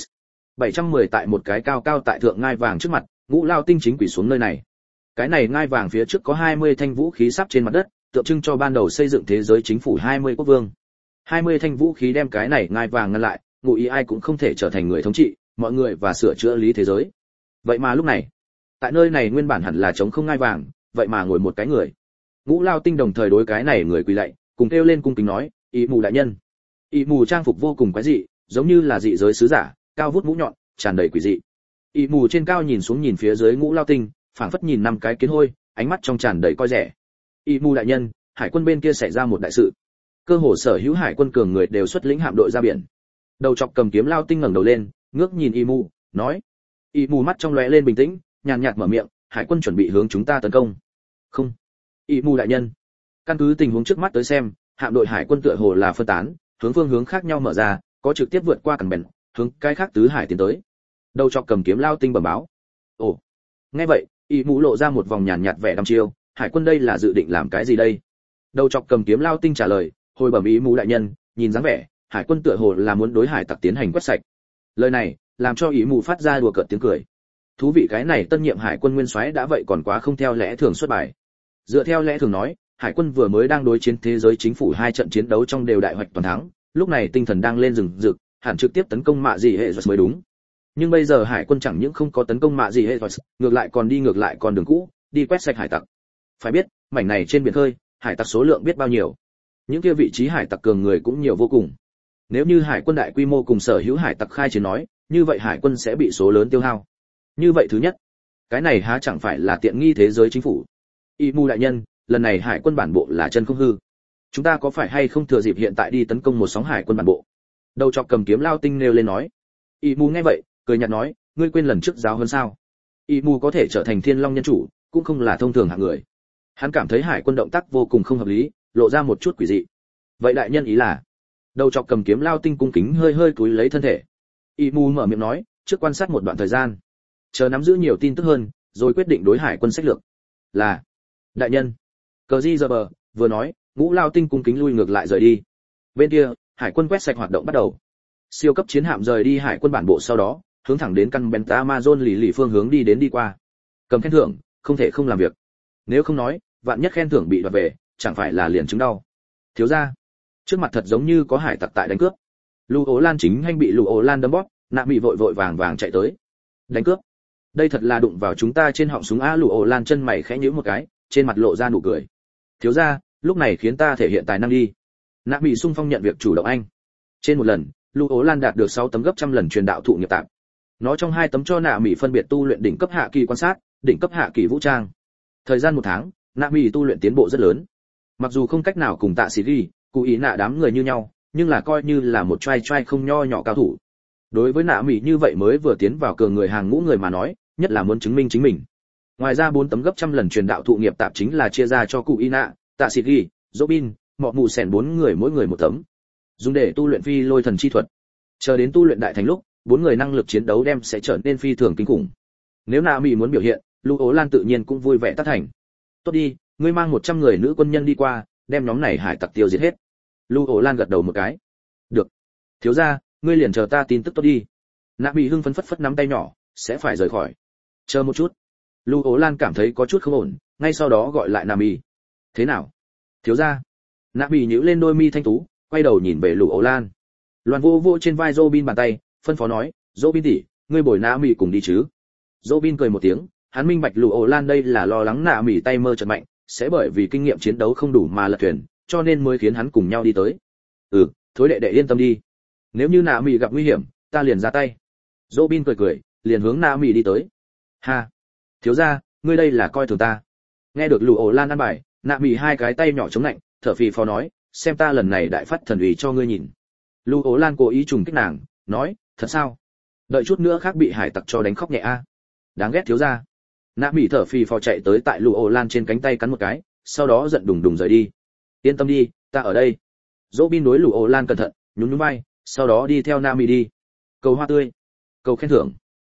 710 tại một cái cao cao tại thượng ngai vàng trước mặt, Ngũ Lao Tinh chính quỳ xuống nơi này. Cái này ngai vàng phía trước có 20 thanh vũ khí sắp trên mặt đất, tượng trưng cho ban đầu xây dựng thế giới chính phủ 20 quốc vương. 20 thanh vũ khí đem cái này ngai vàng ngăn lại, ngụ ý ai cũng không thể trở thành người thống trị, mọi người và sửa chữa lý thế giới. Vậy mà lúc này, tại nơi này nguyên bản hẳn là trống không ngai vàng, vậy mà ngồi một cái người. Ngũ Lao Tinh đồng thời đối cái này người quỳ lạy, cùng kêu lên cung kính nói, "Ý mù đại nhân." Ý mù trang phục vô cùng quái dị, giống như là dị giới sứ giả, cao vút mũ nhọn, tràn đầy quỷ dị. Ý mù trên cao nhìn xuống nhìn phía dưới Ngũ Lao Tinh, phảng phất nhìn năm cái kiến hôi, ánh mắt trong tràn đầy coi rẻ. "Ý mù đại nhân, hải quân bên kia xảy ra một đại sự." Cơ hồ sở hữu hải quân cường người đều xuất lĩnh hạm đội ra biển. Đầu chọc cầm kiếm Lao Tinh ngẩng đầu lên, ngước nhìn Ý mù, nói. Ý mù mắt trong lóe lên bình tĩnh, nhàn nhạt mở miệng, "Hải quân chuẩn bị hướng chúng ta tấn công." "Không." Ý mù đại nhân, căn cứ tình huống trước mắt tới xem, hạm đội hải quân tựa hồ là phân tán, hướng phương hướng khác nhau mở ra, có trực tiếp vượt qua cằn bèn, hướng cái khác tứ hải tiến tới. Đầu chọc cầm kiếm Lao Tinh bẩm báo. Ồ. Nghe vậy, Ý mù lộ ra một vòng nhàn nhạt vẻ đăm chiêu, hải quân đây là dự định làm cái gì đây? Đầu chọc cầm kiếm Lao Tinh trả lời, hồi bẩm Ý mù đại nhân, nhìn dáng vẻ, hải quân tựa hồ là muốn đối hải tặc tiến hành quét sạch. Lời này làm cho Ý mù phát ra đùa cợt tiếng cười. Thú vị, cái này tân nhiệm hải quân nguyên soái đã vậy còn quá không theo lẽ thường xuất bài. Dựa theo lẽ thường nói, hải quân vừa mới đang đối chiến thế giới chính phủ 2 trận chiến đấu trong đều đại hoạch toàn thắng, lúc này tinh thần đang lên rừng rực, hẳn trực tiếp tấn công mạ gì hệ mới đúng. Nhưng bây giờ hải quân chẳng những không có tấn công mạ gì hệ, ngược lại còn đi ngược lại con đường cũ, đi quét sạch hải tặc. Phải biết, mảnh này trên biển khơi, hải tặc số lượng biết bao nhiêu. Những kia vị trí hải tặc cường người cũng nhiều vô cùng. Nếu như hải quân đại quy mô cùng sở hữu hải tặc khai chiến nói, như vậy hải quân sẽ bị số lớn tiêu hao. Như vậy thứ nhất, cái này há chẳng phải là tiện nghi thế giới chính phủ. Y Mu đại nhân, lần này hải quân bản bộ là chân không hư. Chúng ta có phải hay không thừa dịp hiện tại đi tấn công một sóng hải quân bản bộ? Đầu chọc cầm kiếm Lao Tinh nêu lên nói. Y Mu nghe vậy, cười nhạt nói, ngươi quên lần trước giáo hơn sao? Y Mu có thể trở thành Thiên Long nhân chủ, cũng không là thông thường hạng người. Hắn cảm thấy hải quân động tác vô cùng không hợp lý, lộ ra một chút quỷ dị. Vậy đại nhân ý là? Đầu chọc cầm kiếm Lao Tinh cung kính hơi hơi cúi lấy thân thể. Y Mu mở miệng nói, trước quan sát một đoạn thời gian, chờ nắm giữ nhiều tin tức hơn, rồi quyết định đối hải quân sách lược. Là đại nhân. Cờ Di giờ bờ vừa nói, Ngũ Lao Tinh cung kính lui ngược lại rời đi. Bên kia, hải quân quét sạch hoạt động bắt đầu. Siêu cấp chiến hạm rời đi hải quân bản bộ sau đó, hướng thẳng đến căn Benta Amazon lì phương hướng đi qua. Cầm khen thưởng, không thể không làm việc. Nếu không nói, vạn nhất khen thưởng bị đoạt về, chẳng phải là liền chứng đau. Thiếu gia, trước mặt thật giống như có hải tặc tại đánh cướp. Lù Ố Lan chính hành bị Lù Ố Lan đâm bóp, nạ bị vội vàng chạy tới. Đánh cướp? Đây thật là đụng vào chúng ta trên họng súng a. Lù Ố Lan chân mày khẽ nhíu một cái, trên mặt lộ ra nụ cười. Thiếu gia, lúc này khiến ta thể hiện tài năng đi. Nạ bị sung phong nhận việc chủ động anh. Trên một lần, Lù Ố Lan đạt được 6 tấm gấp trăm lần truyền đạo thụ nghiệp tạm. Nó trong 2 tấm cho nạ mỹ phân biệt tu luyện đỉnh cấp hạ kỳ quan sát, đỉnh cấp hạ kỳ vũ trang. Thời gian 1 tháng, nạ mỹ tu luyện tiến bộ rất lớn. Mặc dù không cách nào cùng Tạ Sĩ Ghi, Cụ Ý Nạ đám người như nhau, nhưng là coi như là một trai không nho nhỏ cao thủ. Đối với nạ mỹ như vậy mới vừa tiến vào cường người hàng ngũ người mà nói, nhất là muốn chứng minh chính mình. Ngoài ra 4 tấm gấp trăm lần truyền đạo thụ nghiệp tạp chính là chia ra cho Cụ Ý Nạ, Tạ Sĩ Ghi, Robin, Mọ Mù Sèn 4 người mỗi người 1 tấm, dùng để tu luyện phi lôi thần chi thuật. Chờ đến tu luyện đại thành lúc, 4 người năng lực chiến đấu đem sẽ trở nên phi thường kinh khủng. Nếu nạ mỹ muốn biểu hiện, Lù Ố Lan tự nhiên cũng vui vẻ tác thành. Tốt đi, ngươi mang 100 người nữ quân nhân đi qua, đem nhóm này hải tặc tiêu diệt hết. Lù Ố Lan gật đầu một cái. Được. Thiếu gia, ngươi liền chờ ta tin tức tốt đi. Nạ mỹ hưng phấn phất nắm tay nhỏ, sẽ phải rời khỏi. Chờ một chút. Lù Ố Lan cảm thấy có chút không ổn, ngay sau đó gọi lại nạ mỹ. Thế nào? Thiếu gia. Nạ mỹ nhíu lên đôi mi thanh tú, quay đầu nhìn về Lù Ố Lan. Loan vô trên vai Robin bàn tay, phân phó nói, Robin tỷ, ngươi bồi nạ mỹ cùng đi chứ? Robin cười một tiếng, hắn minh bạch Lù Ố Lan đây là lo lắng nạ mỹ tay mơ chật mạnh, sẽ bởi vì kinh nghiệm chiến đấu không đủ mà lật thuyền, cho nên mới khiến hắn cùng nhau đi tới. Ừ, thối đệ đệ yên tâm đi. Nếu như nạ mỹ gặp nguy hiểm, ta liền ra tay. Robin cười, liền hướng nạ mỹ đi tới. Ha, thiếu gia, ngươi đây là coi thường ta. Nghe được Lù Ố Lan ăn bài, nạ mỹ 2 cái tay nhỏ chống lạnh, thở phì phò nói, xem ta lần này đại phát thần uy cho ngươi nhìn. Lù Ố Lan cố ý trùng kích nàng, nói, thật sao? Đợi chút nữa khác bị hải tặc cho đánh khóc nhẹ a. Đáng ghét thiếu gia. Nạ mỹ thở phì phò chạy tới tại Lù Ố Lan trên cánh tay cắn một cái, sau đó giận đùng rời đi. Yên tâm đi, ta ở đây. Robin đối Lù Ố Lan cẩn thận, nhún vai, sau đó đi theo Nạ mỹ đi. Cầu hoa tươi, cầu khen thưởng.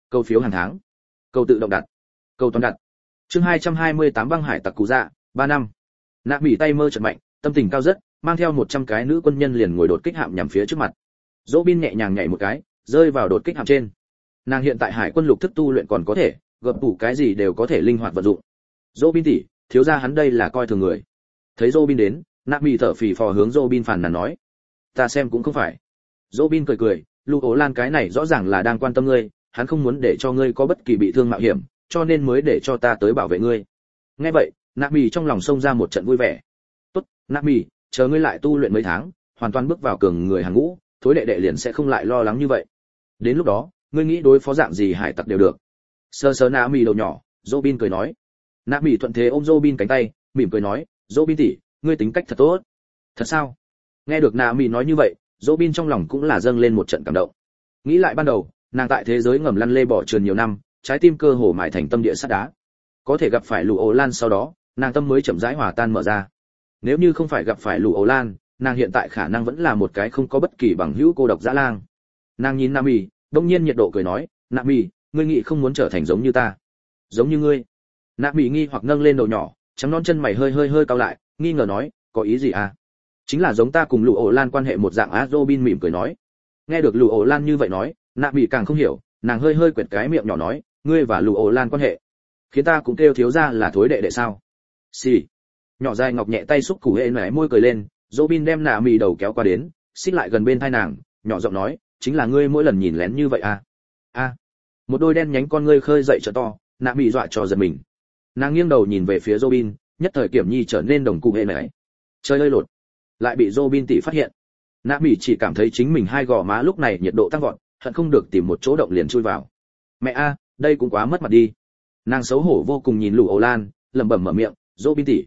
Câu phiếu hàng tháng, câu tự động đặt, câu toàn đặt. Chương 228 băng hải tặc cú dạ, 3 năm. Nạ Mỹ tay mơ chợt mạnh, tâm tình cao rất, mang theo 100 cái nữ quân nhân liền ngồi đột kích hạm nhằm phía trước mặt. Robin nhẹ nhàng nhảy một cái, rơi vào đột kích hạm trên. Nàng hiện tại hải quân lục thức tu luyện còn có thể, gập tủ cái gì đều có thể linh hoạt vận dụng. Robin tỷ, thiếu gia hắn đây là coi thường người. Thấy Robin đến, Nạ Mỹ thở phì phò hướng Robin phàn nàn nói, ta xem cũng không phải. Robin cười cười, Lục Ố Lan cái này rõ ràng là đang quan tâm ngươi, hắn không muốn để cho ngươi có bất kỳ bị thương mạo hiểm, cho nên mới để cho ta tới bảo vệ ngươi. Nghe vậy, Nạ Mỹ trong lòng xông ra một trận vui vẻ. Tốt, Nạ Mỹ, chờ ngươi lại tu luyện mấy tháng, hoàn toàn bước vào cường người hàng ngũ, thối đệ đệ liền sẽ không lại lo lắng như vậy. Đến lúc đó, ngươi nghĩ đối phó dạng gì hải tặc đều được. Sờ sờ Nạ Mỹ đầu nhỏ, Robin cười nói. Nạ Mỹ thuận thế ôm Robin cánh tay, mỉm cười nói, Robin tỷ, ngươi tính cách thật tốt. Thật sao? Nghe được Nạ Mỹ nói như vậy, Robin trong lòng cũng là dâng lên một trận cảm động. Nghĩ lại ban đầu, nàng tại thế giới ngầm lăn lê bỏ trườn nhiều năm, trái tim cơ hồ mài thành tâm địa sắt đá. Có thể gặp phải Lục Ố Lan sau đó, nàng tâm mới chậm rãi hòa tan mở ra. Nếu như không phải gặp phải Lục Ố Lan, nàng hiện tại khả năng vẫn là một cái không có bất kỳ bằng hữu cô độc dã lang. Nàng nhìn Nam Mỹ, đông nhiên nhiệt độ cười nói, Nam Mỹ, ngươi nghĩ không muốn trở thành giống như ta? Giống như ngươi? Nam Mỹ nghi hoặc nâng lên đầu nhỏ, trắng non chân mày hơi cau lại, nghi ngờ nói, có ý gì à? Chính là giống ta cùng Lục Ố Lan quan hệ một dạng á. Robin mỉm cười nói. Nghe được Lục Ố Lan như vậy nói, Nam Mỹ càng không hiểu, nàng hơi quẹt cái miệng nhỏ nói, ngươi và Lục Ố Lan quan hệ, khiến ta cũng kêu thiếu gia là thối đệ đệ sao? Xì. Nhỏ dài ngọc nhẹ tay xúc củ hệ nẻ môi cười lên, Robin đem Nạ Mỹ đầu kéo qua đến, xích lại gần bên tai nàng, nhỏ giọng nói, chính là ngươi mỗi lần nhìn lén như vậy à? A. Một đôi đen nhánh con ngươi khơi dậy trợ to, Nạ Mỹ dọa cho giật mình. Nàng nghiêng đầu nhìn về phía Robin, nhất thời Kiểm Nhi trở nên đồng cụ hệ nẻ. Trời ơi lột, lại bị Robin tỷ phát hiện. Nạ Mỹ chỉ cảm thấy chính mình hai gò má lúc này nhiệt độ tăng vọt, hận không được tìm một chỗ động liền chui vào. Mẹ a, đây cũng quá mất mặt đi. Nàng xấu hổ vô cùng nhìn Lục Ố Lan, lẩm bẩm mở miệng, Robin tỷ,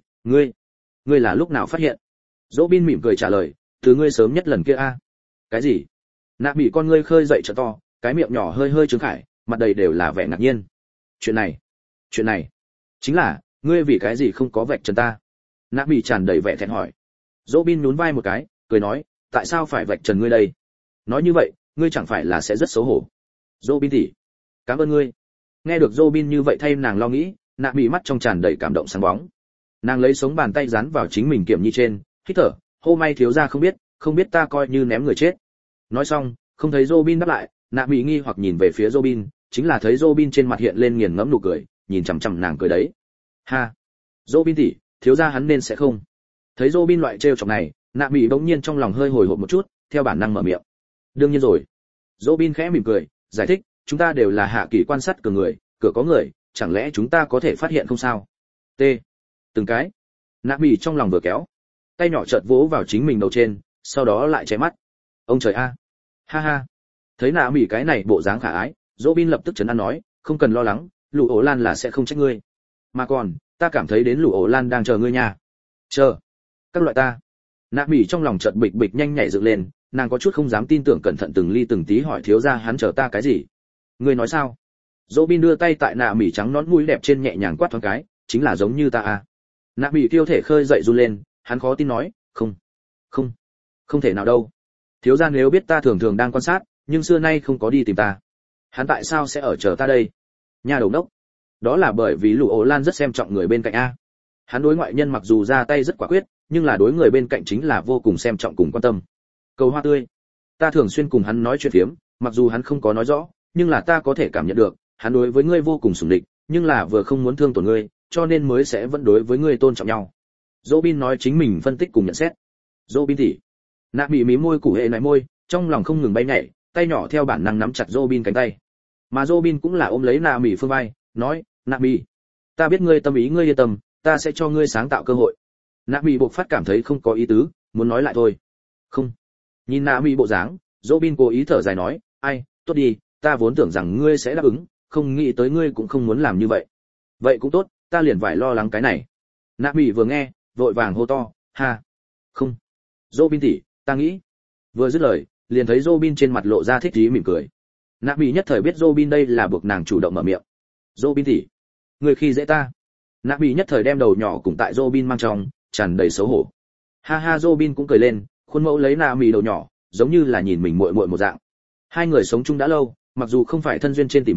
ngươi là lúc nào phát hiện? Robin mỉm cười trả lời, từ ngươi sớm nhất lần kia a. Cái gì? Nạ Mỹ con ngươi khơi dậy trợ to, cái miệng nhỏ hơi trướng khải, mặt đầy đều là vẻ ngạc nhiên. Chuyện này, chính là, ngươi vì cái gì không có vạch trần ta? Nạ Mỹ tràn đầy vẻ thẹn hỏi. Robin nhún vai một cái, cười nói, tại sao phải vạch trần ngươi đây? Nói như vậy, ngươi chẳng phải là sẽ rất xấu hổ. Robin tỷ, cảm ơn ngươi. Nghe được Robin như vậy thay nàng lo nghĩ, Nạ Mỹ mắt trong tràn đầy cảm động sáng bóng. Nàng lấy sống bàn tay dán vào chính mình Kiểm Nhi trên, hít thở, hô may thiếu gia không biết ta coi như ném người chết. Nói xong, không thấy Robin đáp lại, Nạ Mỹ nghi hoặc nhìn về phía Robin, chính là thấy Robin trên mặt hiện lên nghiền ngẫm nụ cười, nhìn chằm chằm nàng cười đấy. Ha, Robin tỷ, thiếu gia hắn nên sẽ không. Thấy Robin loại trêu chọc này, Nạ Mỹ bỗng nhiên trong lòng hơi hồi hộp một chút, theo bản năng mở miệng. Đương nhiên rồi. Robin khẽ mỉm cười, giải thích, chúng ta đều là hạ kỳ quan sát cửa người, cửa có người, chẳng lẽ chúng ta có thể phát hiện không sao? T. Từng cái. Nạ Mỹ trong lòng vừa kéo, tay nhỏ chợt vỗ vào chính mình đầu trên, sau đó lại che mắt. Ông trời a. Ha ha. Thấy Nạ Mỹ cái này bộ dáng khả ái, Robin lập tức trấn an nói, không cần lo lắng, Lục Ố Lan là sẽ không trách ngươi. Mà còn, ta cảm thấy đến Lục Ố Lan đang chờ ngươi nha. Chờ. Các loại ta. Nạ Mỹ trong lòng chợt bịch bịch nhanh nhảy dựng lên, nàng có chút không dám tin tưởng, cẩn thận từng ly từng tí hỏi thiếu gia hắn chờ ta cái gì? Ngươi nói sao? Robin đưa tay tại Nạ Mỹ trắng nõn mũi đẹp trên nhẹ nhàng quát thoáng cái, chính là giống như ta à? Nạ Mỹ tiêu thể khơi dậy run lên, hắn khó tin nói, không thể nào đâu. Thiếu gia nếu biết ta thường thường đang quan sát, nhưng xưa nay không có đi tìm ta, hắn tại sao sẽ ở chờ ta đây? Nhà đầu đốc, đó là bởi vì Lục Ố Lan rất xem trọng người bên cạnh a. Hắn đối ngoại nhân mặc dù ra tay rất quả quyết, nhưng là đối người bên cạnh chính là vô cùng xem trọng cùng quan tâm. Cầu hoa tươi, ta thường xuyên cùng hắn nói chuyện phiếm, mặc dù hắn không có nói rõ, nhưng là ta có thể cảm nhận được, hắn đối với ngươi vô cùng sủng địch, nhưng là vừa không muốn thương tổn ngươi, cho nên mới sẽ vẫn đối với ngươi tôn trọng nhau. Robin nói chính mình phân tích cùng nhận xét. Robin tỷ. Nạ Mỹ mím môi củ hệ nảy môi, trong lòng không ngừng bay nhảy, tay nhỏ theo bản năng nắm chặt Robin cánh tay. Mà Robin cũng là ôm lấy Nạ Mỹ phương vai, nói, Nạ Mỹ, ta biết ngươi tâm ý, ngươi yên tâm, ta sẽ cho ngươi sáng tạo cơ hội. Nạ Mỹ bộc phát cảm thấy không có ý tứ, muốn nói lại thôi. Không. Nhìn Nạ Mỹ bộ dáng, Robin cố ý thở dài nói, ai, tốt đi, ta vốn tưởng rằng ngươi sẽ đáp ứng, không nghĩ tới ngươi cũng không muốn làm như vậy. Vậy cũng tốt, ta liền phải lo lắng cái này. Nạ Mỹ vừa nghe, vội vàng hô to, ha, không. Robin tỷ, ta nghĩ. Vừa dứt lời, liền thấy Robin trên mặt lộ ra thích ý mỉm cười. Nạ Mỹ nhất thời biết Robin đây là buộc nàng chủ động mở miệng. Robin tỷ, người khi dễ ta. Nạ Mỹ nhất thời đem đầu nhỏ cùng tại Robin mang trong, tràn đầy xấu hổ. Ha ha, Robin cũng cười lên, khuôn mẫu lấy Nạ Mỹ đầu nhỏ, giống như là nhìn mình muội muội một dạng. Hai người sống chung đã lâu, mặc dù không phải thân duyên trên tỉ muội,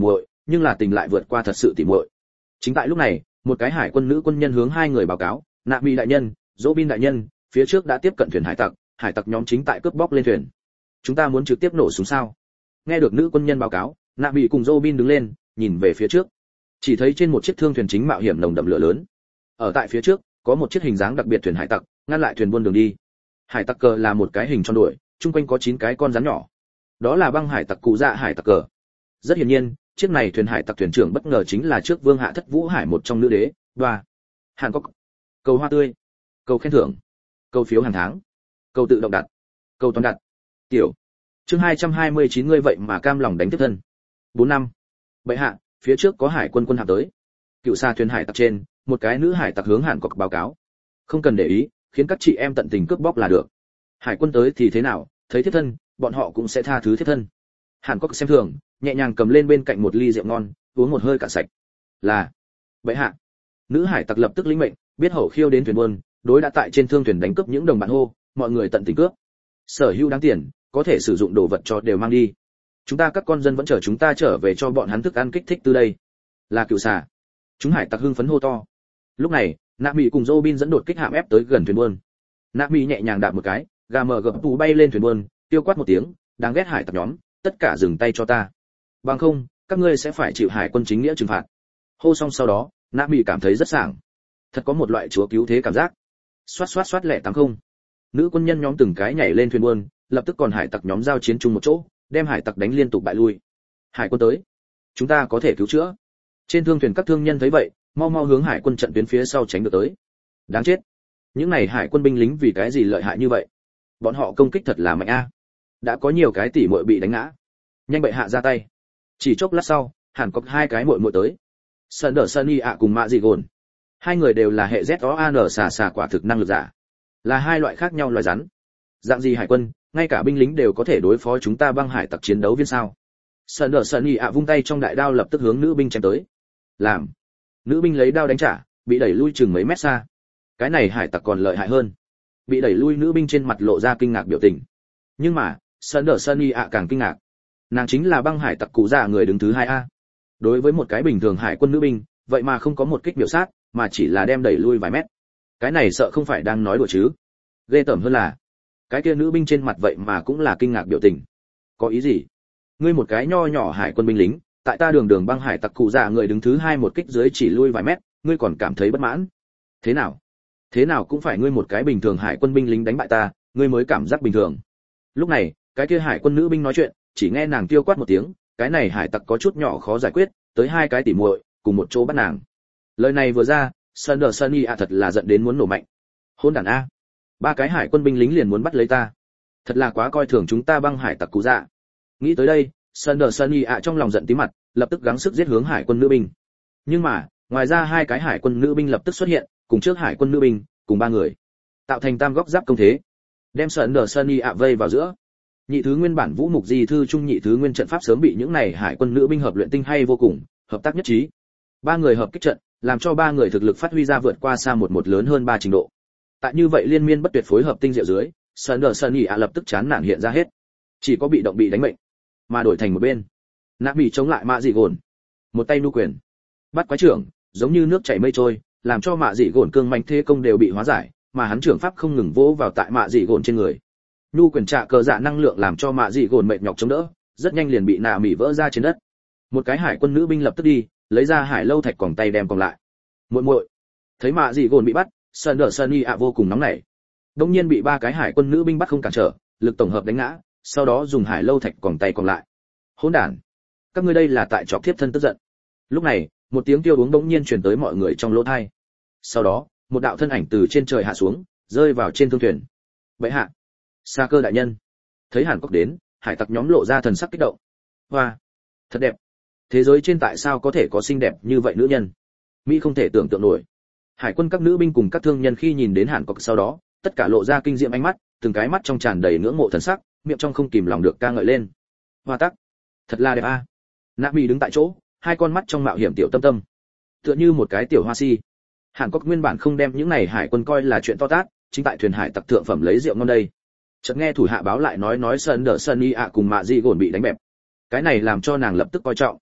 nhưng là tình lại vượt qua thật sự tỉ muội. Chính tại lúc này, một cái hải quân nữ quân nhân hướng hai người báo cáo, nạ mỹ đại nhân, dỗ bin đại nhân, phía trước đã tiếp cận thuyền hải tặc nhóm chính tại cướp bóc lên thuyền. Chúng ta muốn trực tiếp nổ súng sao? Nghe được nữ quân nhân báo cáo, nạ mỹ cùng dỗ bin đứng lên, nhìn về phía trước. Chỉ thấy trên một chiếc thương thuyền chính mạo hiểm nồng đậm lửa lớn. Ở tại phía trước, có một chiếc hình dáng đặc biệt thuyền hải tặc, ngăn lại thuyền buôn đường đi. Hải tặc cờ là một cái hình tròn đuổi, chung quanh có 9 cái con rắn nhỏ. Đó là băng hải tặc cụ dạ hải tặc cờ. Rất hiển nhiên, chiếc này thuyền hải tặc thuyền trưởng bất ngờ chính là trước vương hạ thất vũ hải một trong nữ đế, Đoa. Hàn Quốc. Cầu hoa tươi, cầu khen thưởng, cầu phiếu hàng tháng, cầu tự động đặt, cầu toàn đặt. Tiểu. Chương 229 ngươi vậy mà cam lòng đánh tiếp thân. 4 năm. Bệ hạ, phía trước có hải quân quân hạm tới. Cựu xa thuyền hải tặc trên, một cái nữ hải tặc hướng Hàn Quốc báo cáo. Không cần để ý, khiến các chị em tận tình cướp bóc là được. Hải quân tới thì thế nào, thấy thiếp thân, bọn họ cũng sẽ tha thứ thiếp thân. Hàn Quốc xem thường, nhẹ nhàng cầm lên bên cạnh một ly rượu ngon, uống một hơi cạn sạch. Là, bệ hạ. Nữ hải tặc lập tức lĩnh mệnh, biết hậu khiêu đến thuyền buôn, đối đã tại trên thương thuyền đánh cướp những đồng bạn hô, mọi người tận tình cướp. Sở hữu đáng tiền, có thể sử dụng đồ vật cho đều mang đi. Chúng ta các con dân vẫn chờ chúng ta trở về cho bọn hắn thức ăn kích thích từ đây. Là cựu xà. Chúng hải tặc hưng phấn hô to. Lúc này, nạ mỹ cùng Robin dẫn đột kích hạm ép tới gần thuyền buôn. Nạ mỹ nhẹ nhàng đạp một cái, gà mờ gập tù bay lên thuyền buôn, tiêu quát một tiếng, đáng ghét hải tặc nhóm, tất cả dừng tay cho ta. Bằng không, các ngươi sẽ phải chịu hải quân chính nghĩa trừng phạt. Hô xong sau đó, nạ mỹ cảm thấy rất sảng. Thật có một loại chúa cứu thế cảm giác. Xoát xoát xoát lẹ tám không. Nữ quân nhân nhóm từng cái nhảy lên thuyền buôn, lập tức còn hải tặc nhóm giao chiến chung một chỗ, đem hải tặc đánh liên tục bại lui. Hải quân tới, chúng ta có thể cứu chữa. Trên thương thuyền các thương nhân thấy vậy, mau mau hướng hải quân trận tuyến phía sau tránh được tới. Đáng chết, những này hải quân binh lính vì cái gì lợi hại như vậy? Bọn họ công kích thật là mạnh a. Đã có nhiều cái tỷ muội bị đánh ngã. Nhanh bệ hạ ra tay. Chỉ chốc lát sau, Hàn Quốc hai cái muội muội tới. Sơn Đở Sunny ạ cùng Mạ Dị Gồn. Hai người đều là hệ ZOAN xà quả thực năng lực giả. Là hai loại khác nhau loài rắn. Dạng gì hải quân, ngay cả binh lính đều có thể đối phó chúng ta băng hải tặc chiến đấu viên sao? Sơn Đở Sunny ạ vung tay trong đại đao lập tức hướng nữ binh chém tới. Làm. Nữ binh lấy đao đánh trả, bị đẩy lui chừng mấy mét xa. Cái này hải tặc còn lợi hại hơn. Bị đẩy lui nữ binh trên mặt lộ ra kinh ngạc biểu tình. Nhưng mà, Sơn Đở Sunny ạ càng kinh ngạc. Nàng chính là băng hải tặc cụ già người đứng thứ 2A. Đối với một cái bình thường hải quân nữ binh, vậy mà không có một kích biểu sát, mà chỉ là đem đẩy lui vài mét. Cái này sợ không phải đang nói đùa chứ? Ghê tởm hơn là, cái kia nữ binh trên mặt vậy mà cũng là kinh ngạc biểu tình. Có ý gì? Ngươi một cái nho nhỏ hải quân binh lính, tại ta đường băng hải tặc cụ già người đứng thứ 2 một kích dưới chỉ lui vài mét, ngươi còn cảm thấy bất mãn? Thế nào? Thế nào cũng phải ngươi một cái bình thường hải quân binh lính đánh bại ta, ngươi mới cảm giác bình thường. Lúc này, cái kia hải quân nữ binh nói chuyện, chỉ nghe nàng kêu quát một tiếng, cái này hải tặc có chút nhỏ khó giải quyết, tới hai cái tỉ muội cùng một chỗ bắt nàng. Lời này vừa ra, Thunder Sunny thật là giận đến muốn nổ mạnh. Hôn đàn a, ba cái hải quân binh lính liền muốn bắt lấy ta, thật là quá coi thường chúng ta băng hải tặc cụ dạ. Nghĩ tới đây, Thunder Sunny trong lòng giận tím mặt, lập tức gắng sức giết hướng hải quân nữ binh. Nhưng mà, ngoài ra hai cái hải quân nữ binh lập tức xuất hiện, cùng trước hải quân nữ binh, cùng ba người, tạo thành tam góc giáp công thế, đem Thunder Sunny vây vào giữa. Nhị thứ nguyên bản vũ mục di thư trung nhị thứ nguyên trận pháp sớm bị những này hải quân nữ binh hợp luyện tinh hay vô cùng, hợp tác nhất trí. Ba người hợp kích trận, làm cho ba người thực lực phát huy ra vượt qua xa một lớn hơn 3 trình độ. Tại như vậy liên miên bất tuyệt phối hợp tinh diệu dưới, Thunder Sunny lập tức chán nản hiện ra hết, chỉ có bị động bị đánh mệnh, mà đổi thành một bên. Nạ bị chống lại Mạ Dị Gồn, một tay nu quyền, bắt quái trưởng, giống như nước chảy mây trôi, làm cho Mạ Dị Gồn cương mạnh thế công đều bị hóa giải, mà hắn trưởng pháp không ngừng vỗ vào tại Mạ Dị Gồn trên người. Nhu quyền trạ cờ dạ năng lượng làm cho Mạ Dị Gồn mệt nhọc chống đỡ, rất nhanh liền bị Nạ Mỉ vỡ ra trên đất. Một cái hải quân nữ binh lập tức đi, lấy ra hải lâu thạch còng tay đem còn lại. Muội muội, thấy Mạ Dị Gồn bị bắt, Thunder Sunny vô cùng nóng nảy. Đột nhiên bị ba cái hải quân nữ binh bắt không cản trở, lực tổng hợp đánh ngã, sau đó dùng hải lâu thạch còng tay còn lại. Hỗn đản, các ngươi đây là tại chọc thiếp thân tức giận. Lúc này, một tiếng kêu uống bỗng nhiên truyền tới mọi người trong lỗ tai. Sau đó, một đạo thân ảnh từ trên trời hạ xuống, rơi vào trên thương thuyền. Bệ hạ, Sa Cơ đại nhân. Thấy Hàn Quốc đến, hải tặc nhóm lộ ra thần sắc kích động. Hoa, thật đẹp. Thế giới trên tại sao có thể có xinh đẹp như vậy nữ nhân? Mỹ không thể tưởng tượng nổi. Hải quân các nữ binh cùng các thương nhân khi nhìn đến Hàn Quốc sau đó, tất cả lộ ra kinh diệm ánh mắt, từng cái mắt trong tràn đầy ngưỡng mộ thần sắc, miệng trong không kìm lòng được ca ngợi lên. Hoa tắc, thật là đẹp a. Nạ Mỹ đứng tại chỗ, hai con mắt trong mạo hiểm tiểu tâm tâm, tựa như một cái tiểu hoa si. Hàn Quốc nguyên bản không đem những này hải quân coi là chuyện to tát, chính tại thuyền hải tặc thượng phẩm lấy rượu ngon đây. Chợt nghe thủ hạ báo lại nói Thunder Sunny cùng Mạ Dị Gồn bị đánh bẹp. Cái này làm cho nàng lập tức coi trọng.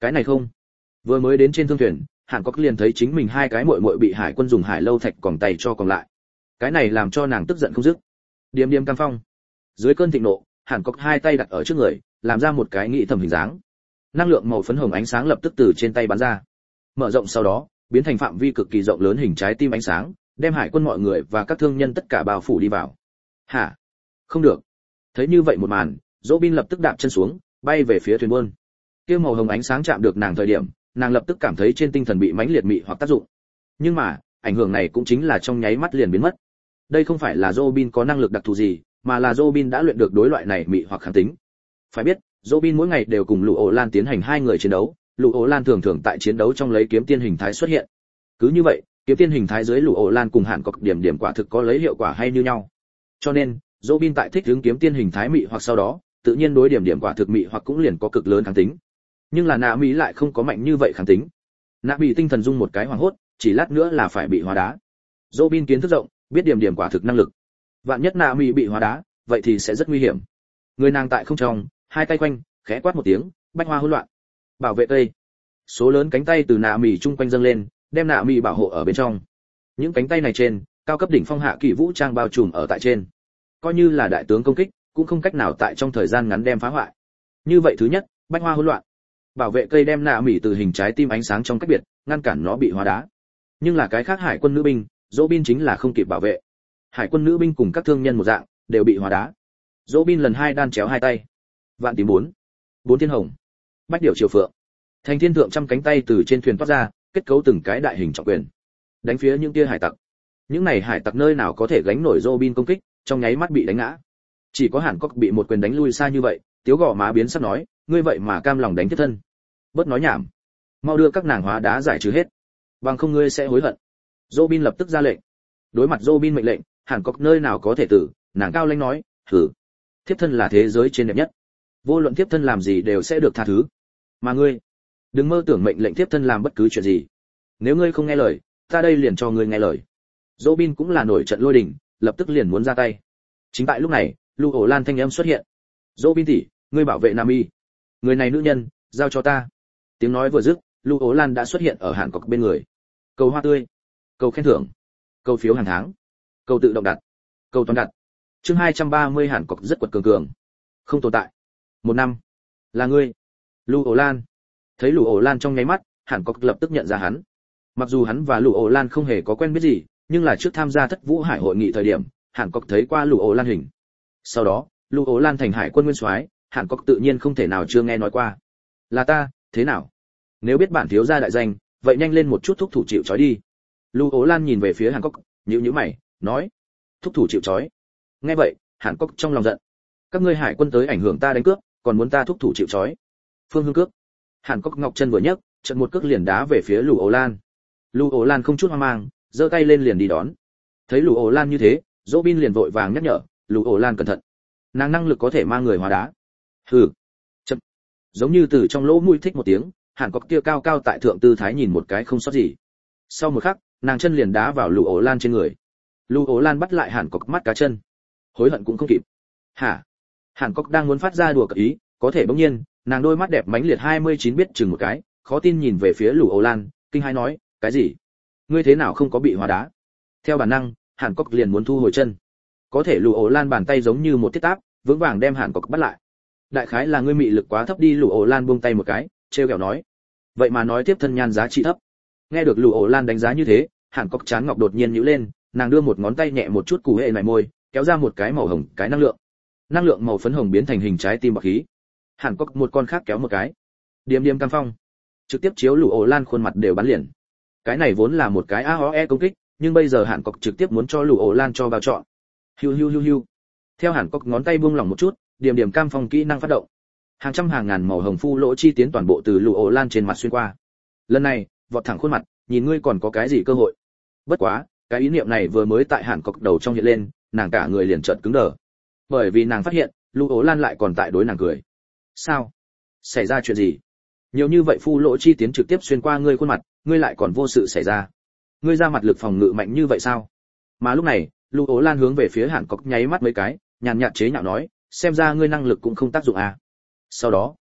Cái này không. Vừa mới đến trên thương thuyền, Hàn Cốc liền thấy chính mình hai cái muội muội bị hải quân dùng hải lâu thạch còng tay cho còng lại. Cái này làm cho nàng tức giận không dứt. Điềm điềm cam phong. Dưới cơn thịnh nộ, Hàn Cốc hai tay đặt ở trước người, làm ra một cái nghĩ thầm hình dáng. Năng lượng màu phấn hồng ánh sáng lập tức từ trên tay bắn ra. Mở rộng sau đó, biến thành phạm vi cực kỳ rộng lớn hình trái tim ánh sáng, đem hải quân mọi người và các thương nhân tất cả bao phủ đi vào. Hả? Không được. Thấy như vậy một màn, Robin lập tức đạp chân xuống, bay về phía thuyền buôn. Kia màu hồng ánh sáng chạm được nàng thời điểm, nàng lập tức cảm thấy trên tinh thần bị mãnh liệt mị hoặc tác dụng. Nhưng mà, ảnh hưởng này cũng chính là trong nháy mắt liền biến mất. Đây không phải là Robin có năng lực đặc thù gì, mà là Robin đã luyện được đối loại này mị hoặc kháng tính. Phải biết, Robin mỗi ngày đều cùng Lũ Ổ Lan tiến hành hai người chiến đấu, Lũ Ổ Lan thường thường tại chiến đấu trong lấy kiếm tiên hình thái xuất hiện. Cứ như vậy, kiếm tiên hình thái dưới Lũ Ổ Lan cùng Hàn Cốc điểm điểm quả thực có lấy hiệu quả hay như nhau. Cho nên, Robin tại thích ứng kiếm tiên hình thái mị hoặc sau đó, tự nhiên đối điểm điểm quả thực mị hoặc cũng liền có cực lớn kháng tính. Nhưng là Nạ Mỹ lại không có mạnh như vậy kháng tính. Nạ Mỹ tinh thần dung một cái hoảng hốt, chỉ lát nữa là phải bị hóa đá. Robin kiến thức rộng, biết điểm điểm quả thực năng lực. Vạn nhất Nạ Mỹ bị hóa đá, vậy thì sẽ rất nguy hiểm. Người nàng tại không trong, hai tay quanh, khẽ quát một tiếng, bách hoa hỗn loạn. Bảo vệ cây. Số lớn cánh tay từ Nạ Mỹ chung quanh dâng lên, đem Nạ Mỹ bảo hộ ở bên trong. Những cánh tay này trên, cao cấp đỉnh phong hạ kỳ vũ trang bao trùm ở tại trên. Coi như là đại tướng công kích, cũng không cách nào tại trong thời gian ngắn đem phá hoại. Như vậy thứ nhất, bách hoa hỗn loạn. Bảo vệ cây đem Nạ Mỹ từ hình trái tim ánh sáng trong cách biệt, ngăn cản nó bị hóa đá. Nhưng là cái khác hải quân nữ binh, Robin chính là không kịp bảo vệ. Hải quân nữ binh cùng các thương nhân một dạng, đều bị hóa đá. Robin lần hai đan chéo hai tay. Vạn tím bốn thiên hồng, bách điểu triều phượng. Thành thiên thượng trăm cánh tay từ trên thuyền toát ra, kết cấu từng cái đại hình trọng quyền, đánh phía những tia hải tặc. Những này hải tặc nơi nào có thể gánh nổi Robin công kích, trong nháy mắt bị đánh ngã. Chỉ có Hàn Cốc bị một quyền đánh lui xa như vậy, tiếu gò má biến sắc nói, ngươi vậy mà cam lòng đánh thiết thân. Bớt nói nhảm, mau đưa các nàng hóa đá giải trừ hết, bằng không ngươi sẽ hối hận. Robin lập tức ra lệnh. Đối mặt Robin mệnh lệnh, Hàn Cốc nơi nào có thể tử, nàng cao lãnh nói, thử. Thiếp thân là thế giới trên đẹp nhất, vô luận thiếp thân làm gì đều sẽ được tha thứ. Mà ngươi, đừng mơ tưởng mệnh lệnh thiếp thân làm bất cứ chuyện gì. Nếu ngươi không nghe lời, ta đây liền cho ngươi nghe lời. Robin cũng là nổi trận lôi đình, lập tức liền muốn ra tay. Chính tại lúc này, Lũ Ổ Lan thanh âm xuất hiện. Robin tỷ, ngươi bảo vệ Nam Y. Người này nữ nhân, giao cho ta. Tiếng nói vừa dứt, Lũ Ổ Lan đã xuất hiện ở Hàn Cốc bên người. Cầu hoa tươi, cầu khen thưởng, cầu phiếu hàng tháng, cầu tự động đặt, cầu toàn đặt. Chương 230 Hàn Cốc rất quật cường cường. Không tồn tại. Một năm. Là ngươi. Lũ Ổ Lan. Thấy Lũ Ổ Lan trong nháy mắt, Hàn Cốc lập tức nhận ra hắn. Mặc dù hắn và Lũ Ổ Lan không hề có quen biết gì, nhưng là trước tham gia Thất Vũ Hải hội nghị thời điểm, Hàn Cốc thấy qua Lũ Ổ Lan hình. Sau đó, Lũ Ổ Lan thành hải quân nguyên soái, Hàn Cốc tự nhiên không thể nào chưa nghe nói qua. Là ta, thế nào? Nếu biết bản thiếu gia đại danh, vậy nhanh lên một chút thúc thủ chịu trói đi. Lũ Ổ Lan nhìn về phía Hàn Cốc, nhíu mày, nói: Thúc thủ chịu trói. Nghe vậy, Hàn Cốc trong lòng giận. Các ngươi hải quân tới ảnh hưởng ta đánh cướp, còn muốn ta thúc thủ chịu trói. Phương Hương cước. Hàn Cốc ngọc chân vừa nhấc, chợt một cước liền đá về phía Lũ Ổ Lan. Lũ Ổ Lan không chút hoang mang, giơ tay lên liền đi đón. Thấy Lũ Ổ Lan như thế, Robin liền vội vàng nhắc nhở, Lũ Ổ Lan cẩn thận. Nàng năng lực có thể mang người hóa đá. Hừ. Chậm. Giống như từ trong lỗ mũi thích một tiếng, Hàn Cốc kia cao cao tại thượng tư thái nhìn một cái không sót gì. Sau một khắc, nàng chân liền đá vào Lũ Ổ Lan trên người. Lũ Ổ Lan bắt lại Hàn Cốc mắt cá chân. Hối hận cũng không kịp. Hả? Hàn Cốc đang muốn phát ra đùa cợt ý, có thể bỗng nhiên, nàng đôi mắt đẹp mánh liệt 29 biết chừng một cái, khó tin nhìn về phía Lũ Ổ Lan, kinh hãi nói, cái gì? Ngươi thế nào không có bị hóa đá? Theo bản năng, Hàn Cốc liền muốn thu hồi chân. Có thể Lũ Ổ Lan bàn tay giống như một thiết táp, vững vàng đem Hàn Cốc bắt lại. Đại khái là ngươi mị lực quá thấp đi. Lũ Ổ Lan buông tay một cái, trêu ghẹo nói. Vậy mà nói tiếp thân nhan giá trị thấp. Nghe được Lũ Ổ Lan đánh giá như thế, Hàn Cốc chán ngọc đột nhiên nhíu lên, nàng đưa một ngón tay nhẹ một chút củ hệ này môi, kéo ra một cái màu hồng, cái năng lượng màu phấn hồng biến thành hình trái tim bạc khí. Hàn Cốc một con khác kéo một cái, điềm điềm cam phong, trực tiếp chiếu Lũ Ổ Lan khuôn mặt đều bắn liền. Cái này vốn là một cái AOE công kích, nhưng bây giờ Hàn Cốc trực tiếp muốn cho Lũ Ổ Lan cho bao chọn. Hiu hiu hiu hiu. Theo Hàn Cốc ngón tay buông lỏng một chút, điềm điềm cam phong kỹ năng phát động. Hàng trăm hàng ngàn màu hồng phu lỗ chi tiến toàn bộ từ Lũ Ổ Lan trên mặt xuyên qua. Lần này, vọt thẳng khuôn mặt, nhìn ngươi còn có cái gì cơ hội. Bất quá, cái ý niệm này vừa mới tại Hàn Cốc đầu trong hiện lên, nàng cả người liền chợt cứng đờ. Bởi vì nàng phát hiện, Lũ Ổ Lan lại còn tại đối nàng cười. Sao? Xảy ra chuyện gì? Nhiều như vậy phu lỗ chi tiến trực tiếp xuyên qua ngươi khuôn mặt, ngươi lại còn vô sự xảy ra. Ngươi ra mặt lực phòng ngự mạnh như vậy sao? Mà lúc này, Lũ Ổ Lan hướng về phía Hàn Cốc nháy mắt mấy cái, nhàn nhạt chế nhạo nói, xem ra ngươi năng lực cũng không tác dụng à. Sau đó,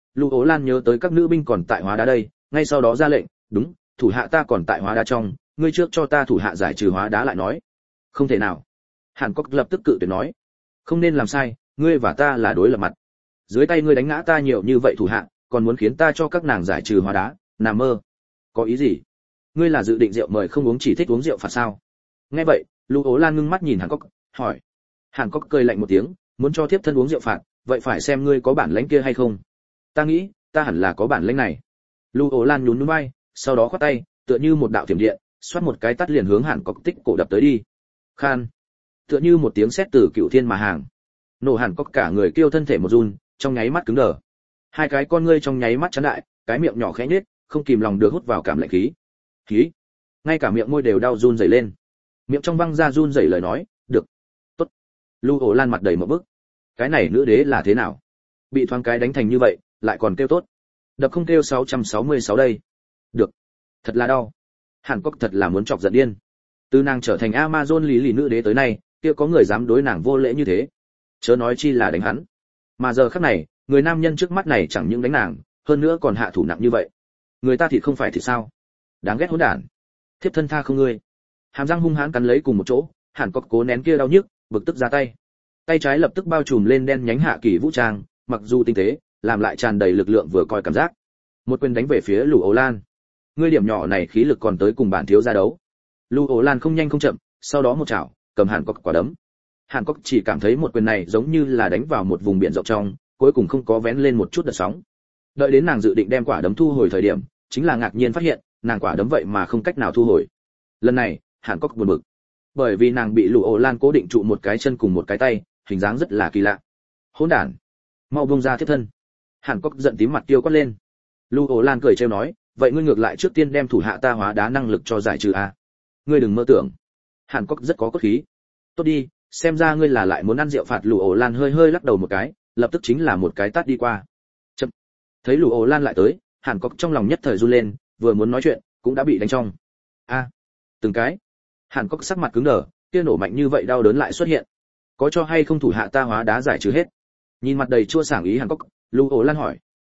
Lưu Ố Lan nhớ tới các nữ binh còn tại hóa đá đây, ngay sau đó ra lệnh, đúng, thủ hạ ta còn tại hóa đá trong, ngươi trước cho ta thủ hạ giải trừ hóa đá lại nói. Không thể nào. Hàn Quốc lập tức cự tuyệt nói, không nên làm sai, ngươi và ta là đối lập mặt. Dưới tay ngươi đánh ngã ta nhiều như vậy thủ hạ, còn muốn khiến ta cho các nàng giải trừ hóa đá, nằm mơ. Có ý gì? Ngươi là dự định rượu mời không uống chỉ thích uống rượu phạt sao? Nghe vậy, Lưu Ố Lan ngưng mắt nhìn Hàn Quốc, hỏi. Hàn Quốc cười lạnh một tiếng, muốn cho thiếp thân uống rượu phạt, vậy phải xem ngươi có bản lĩnh kia hay không. Ta nghĩ, ta hẳn là có bản lĩnh này. Lưu Ố Lan nhún nhún vai, sau đó khoát tay, tựa như một đạo thiểm điện, xoát một cái tát liền hướng Hàn Quốc tích cổ đập tới đi. Khan. Tựa như một tiếng sét từ cựu thiên mà hàng. Nổ Hàn Quốc cả người kêu thân thể một run, trong nháy mắt cứng đờ. Hai cái con ngươi trong nháy mắt chắn đại, cái miệng nhỏ khẽ nhếch, không kìm lòng được hút vào cảm lạnh khí. Khí. Ngay cả miệng môi đều đau run rẩy lên. Miệng trong băng ra run rẩy lời nói, "Được, tốt." Lưu Ổ Lan mặt đầy một bức. Cái này nữ đế là thế nào? Bị thoáng cái đánh thành như vậy, lại còn kêu tốt. Đập không kêu 666 đây. Được. Thật là đau. Hàn Quốc thật là muốn chọc giận điên. Từ nàng trở thành Amazon lý lì nữ đế tới nay, kia có người dám đối nàng vô lễ như thế. Chớ nói chi là đánh hắn. Mà giờ khắc này, người nam nhân trước mắt này chẳng những đánh nàng, hơn nữa còn hạ thủ nặng như vậy. Người ta thì không phải thì sao? Đáng ghét hỗn đản. Thiếp thân tha không ngươi. Hàm răng hung hãn cắn lấy cùng một chỗ, Hàn Quốc cố nén kia đau nhức, bực tức ra tay. Tay trái lập tức bao trùm lên đen nhánh hạ kỳ vũ trang, mặc dù tinh tế, làm lại tràn đầy lực lượng vừa coi cảm giác. Một quyền đánh về phía Lưu Ố Lan. Ngươi điểm nhỏ này khí lực còn tới cùng bản thiếu gia đấu. Lưu Ố Lan không nhanh không chậm, sau đó một chảo, cầm Hàn Quốc quả đấm. Hàn Quốc chỉ cảm thấy một quyền này giống như là đánh vào một vùng biển rộng trong, cuối cùng không có vén lên một chút đợt sóng. Đợi đến nàng dự định đem quả đấm thu hồi thời điểm, chính là ngạc nhiên phát hiện, nàng quả đấm vậy mà không cách nào thu hồi. Lần này, Hàn Quốc buồn bực, bởi vì nàng bị Lưu Ố Lan cố định trụ một cái chân cùng một cái tay, hình dáng rất là kỳ lạ. Hỗn đản, mau buông ra thiếp thân. Hàn Quốc giận tím mặt tiêu quát lên. Lưu Ố Lan cười trêu nói, vậy ngươi ngược lại trước tiên đem thủ hạ ta hóa đá năng lực cho giải trừ a. Ngươi đừng mơ tưởng. Hàn Quốc rất có cốt khí. Tốt đi, xem ra ngươi là lại muốn ăn rượu phạt. Lưu Ố Lan hơi hơi lắc đầu một cái, lập tức chính là một cái tát đi qua. Chậm. Thấy Lưu Ố Lan lại tới, Hàn Quốc trong lòng nhất thời run lên, vừa muốn nói chuyện, cũng đã bị đánh trong. A, từng cái. Hàn Quốc sắc mặt cứng đờ, kia nổ mạnh như vậy đau đớn lại xuất hiện. Có cho hay không thủ hạ ta hóa đá giải trừ hết? Nhìn mặt đầy chua sảng ý Hàn Quốc, Lưu Ố Lan hỏi.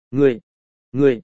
Ngươi,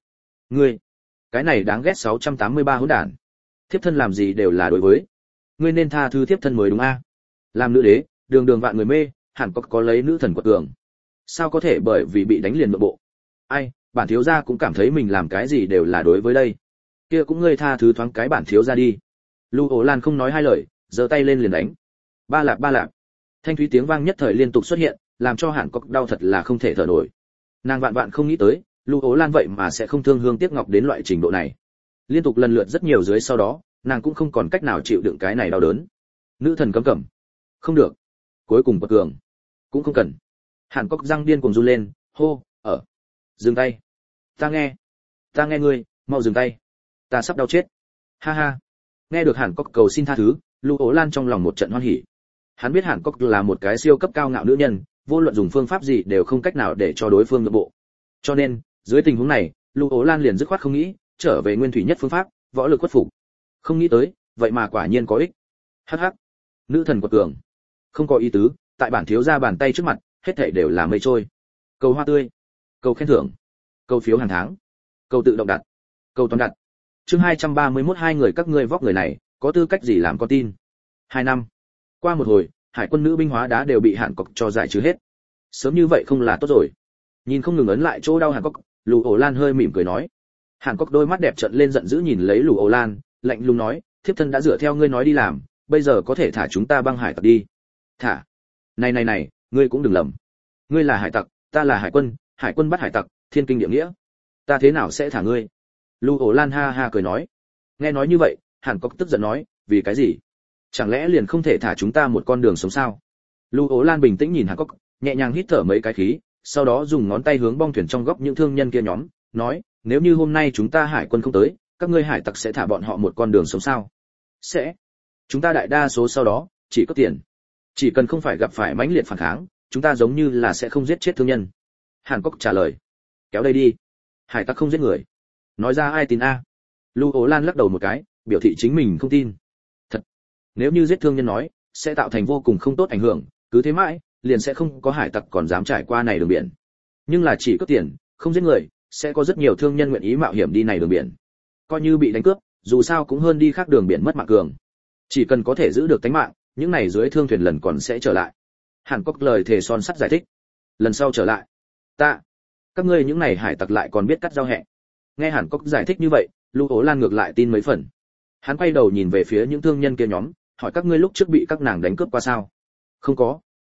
cái này đáng ghét 683 hỗn đản. Thiếp thân làm gì đều là đối với. Ngươi nên tha thứ thiếp thân mới đúng a. Làm nữ đế, đường đường vạn người mê, Hàn Quốc có lấy nữ thần quật cường. Sao có thể bởi vì bị đánh liền nội bộ? Ai, bản thiếu gia cũng cảm thấy mình làm cái gì đều là đối với đây. Kia cũng ngươi tha thứ thoáng cái bản thiếu gia đi. Lưu Ố Lan không nói hai lời, giơ tay lên liền đánh. Ba lạp. Thanh thúy tiếng vang nhất thời liên tục xuất hiện, làm cho Hàn Quốc đau thật là không thể thở nổi. Nàng vạn vạn không nghĩ tới, Lưu Ố Lan vậy mà sẽ không thương hương tiếc ngọc đến loại trình độ này. Liên tục lần lượt rất nhiều dưới sau đó, nàng cũng không còn cách nào chịu đựng cái này đau đớn. Nữ thần cấm cẩm. Không được. Cuối cùng bật cường. Cũng không cần. Hàn Quốc răng điên cuồng run lên, hô, dừng tay. Ta nghe ngươi, mau dừng tay. Ta sắp đau chết. Ha ha. Nghe được Hàn Quốc cầu xin tha thứ, Lưu Ố Lan trong lòng một trận hoan hỉ. Hắn biết Hàn Quốc là một cái siêu cấp cao ngạo nữ nhân, vô luận dùng phương pháp gì đều không cách nào để cho đối phương nhượng bộ. Cho nên, dưới tình huống này, Lưu Ố Lan liền dứt khoát không nghĩ, trở về nguyên thủy nhất phương pháp, võ lực khuất phục. Không nghĩ tới, vậy mà quả nhiên có ích. Hắc hắc. Nữ thần quật cường. Không có ý tứ, tại bản thiếu gia bàn tay trước mặt, hết thảy đều là mây trôi. Cầu hoa tươi, cầu khen thưởng, cầu phiếu hàng tháng, cầu tự động đặt, cầu toàn đặt. Chương 231 hai người các ngươi vóc người này, có tư cách gì làm con tin. 2 năm. Qua một hồi, hải quân nữ binh hóa đá đều bị Hàn Quốc cho giải trừ hết. Sớm như vậy không là tốt rồi. Nhìn không ngừng ấn lại chỗ đau Hàn Quốc, Lưu Ố Lan hơi mỉm cười nói. Hàn Quốc đôi mắt đẹp trợn lên giận dữ nhìn lấy Lưu Ố Lan, lạnh lùng nói, thiếp thân đã dựa theo ngươi nói đi làm, bây giờ có thể thả chúng ta băng hải tặc đi. Thả? Này, ngươi cũng đừng lầm. Ngươi là hải tặc, ta là hải quân bắt hải tặc, thiên kinh địa nghĩa. Ta thế nào sẽ thả ngươi? Lưu Ố Lan ha ha cười nói. Nghe nói như vậy, Hàn Quốc tức giận nói, vì cái gì? Chẳng lẽ liền không thể thả chúng ta một con đường sống sao? Lưu Ố Lan bình tĩnh nhìn Hàn Quốc, nhẹ nhàng hít thở mấy cái khí, sau đó dùng ngón tay hướng bong thuyền trong góc những thương nhân kia nhóm, nói, nếu như hôm nay chúng ta hải quân không tới, các ngươi hải tặc sẽ thả bọn họ một con đường sống sao? Sẽ. Chúng ta đại đa số sau đó chỉ có tiền. Chỉ cần không phải gặp phải mãnh liệt phản kháng, chúng ta giống như là sẽ không giết chết thương nhân. Hàn Quốc trả lời. Kéo đây đi. Hải tặc không giết người. Nói ra ai tin a? Lưu Ố Lan lắc đầu một cái, biểu thị chính mình không tin. Thật. Nếu như giết thương nhân nói, sẽ tạo thành vô cùng không tốt ảnh hưởng, cứ thế mãi, liền sẽ không có hải tặc còn dám trải qua này đường biển. Nhưng là chỉ có tiền, không giết người, sẽ có rất nhiều thương nhân nguyện ý mạo hiểm đi này đường biển. Coi như bị đánh cướp, dù sao cũng hơn đi khác đường biển mất mạng cường. Chỉ cần có thể giữ được tính mạng, những này dưới thương thuyền lần còn sẽ trở lại. Hàn Quốc lời thề son sắt giải thích. Lần sau trở lại, các ngươi những này hải tặc lại còn biết cắt giao hẹ. Nghe Hàn Quốc giải thích như vậy, Lưu Ố Lan ngược lại tin mấy phần. Hắn quay đầu nhìn về phía những thương nhân kia nhóm, hỏi các ngươi lúc trước bị các nàng đánh cướp qua sao? Không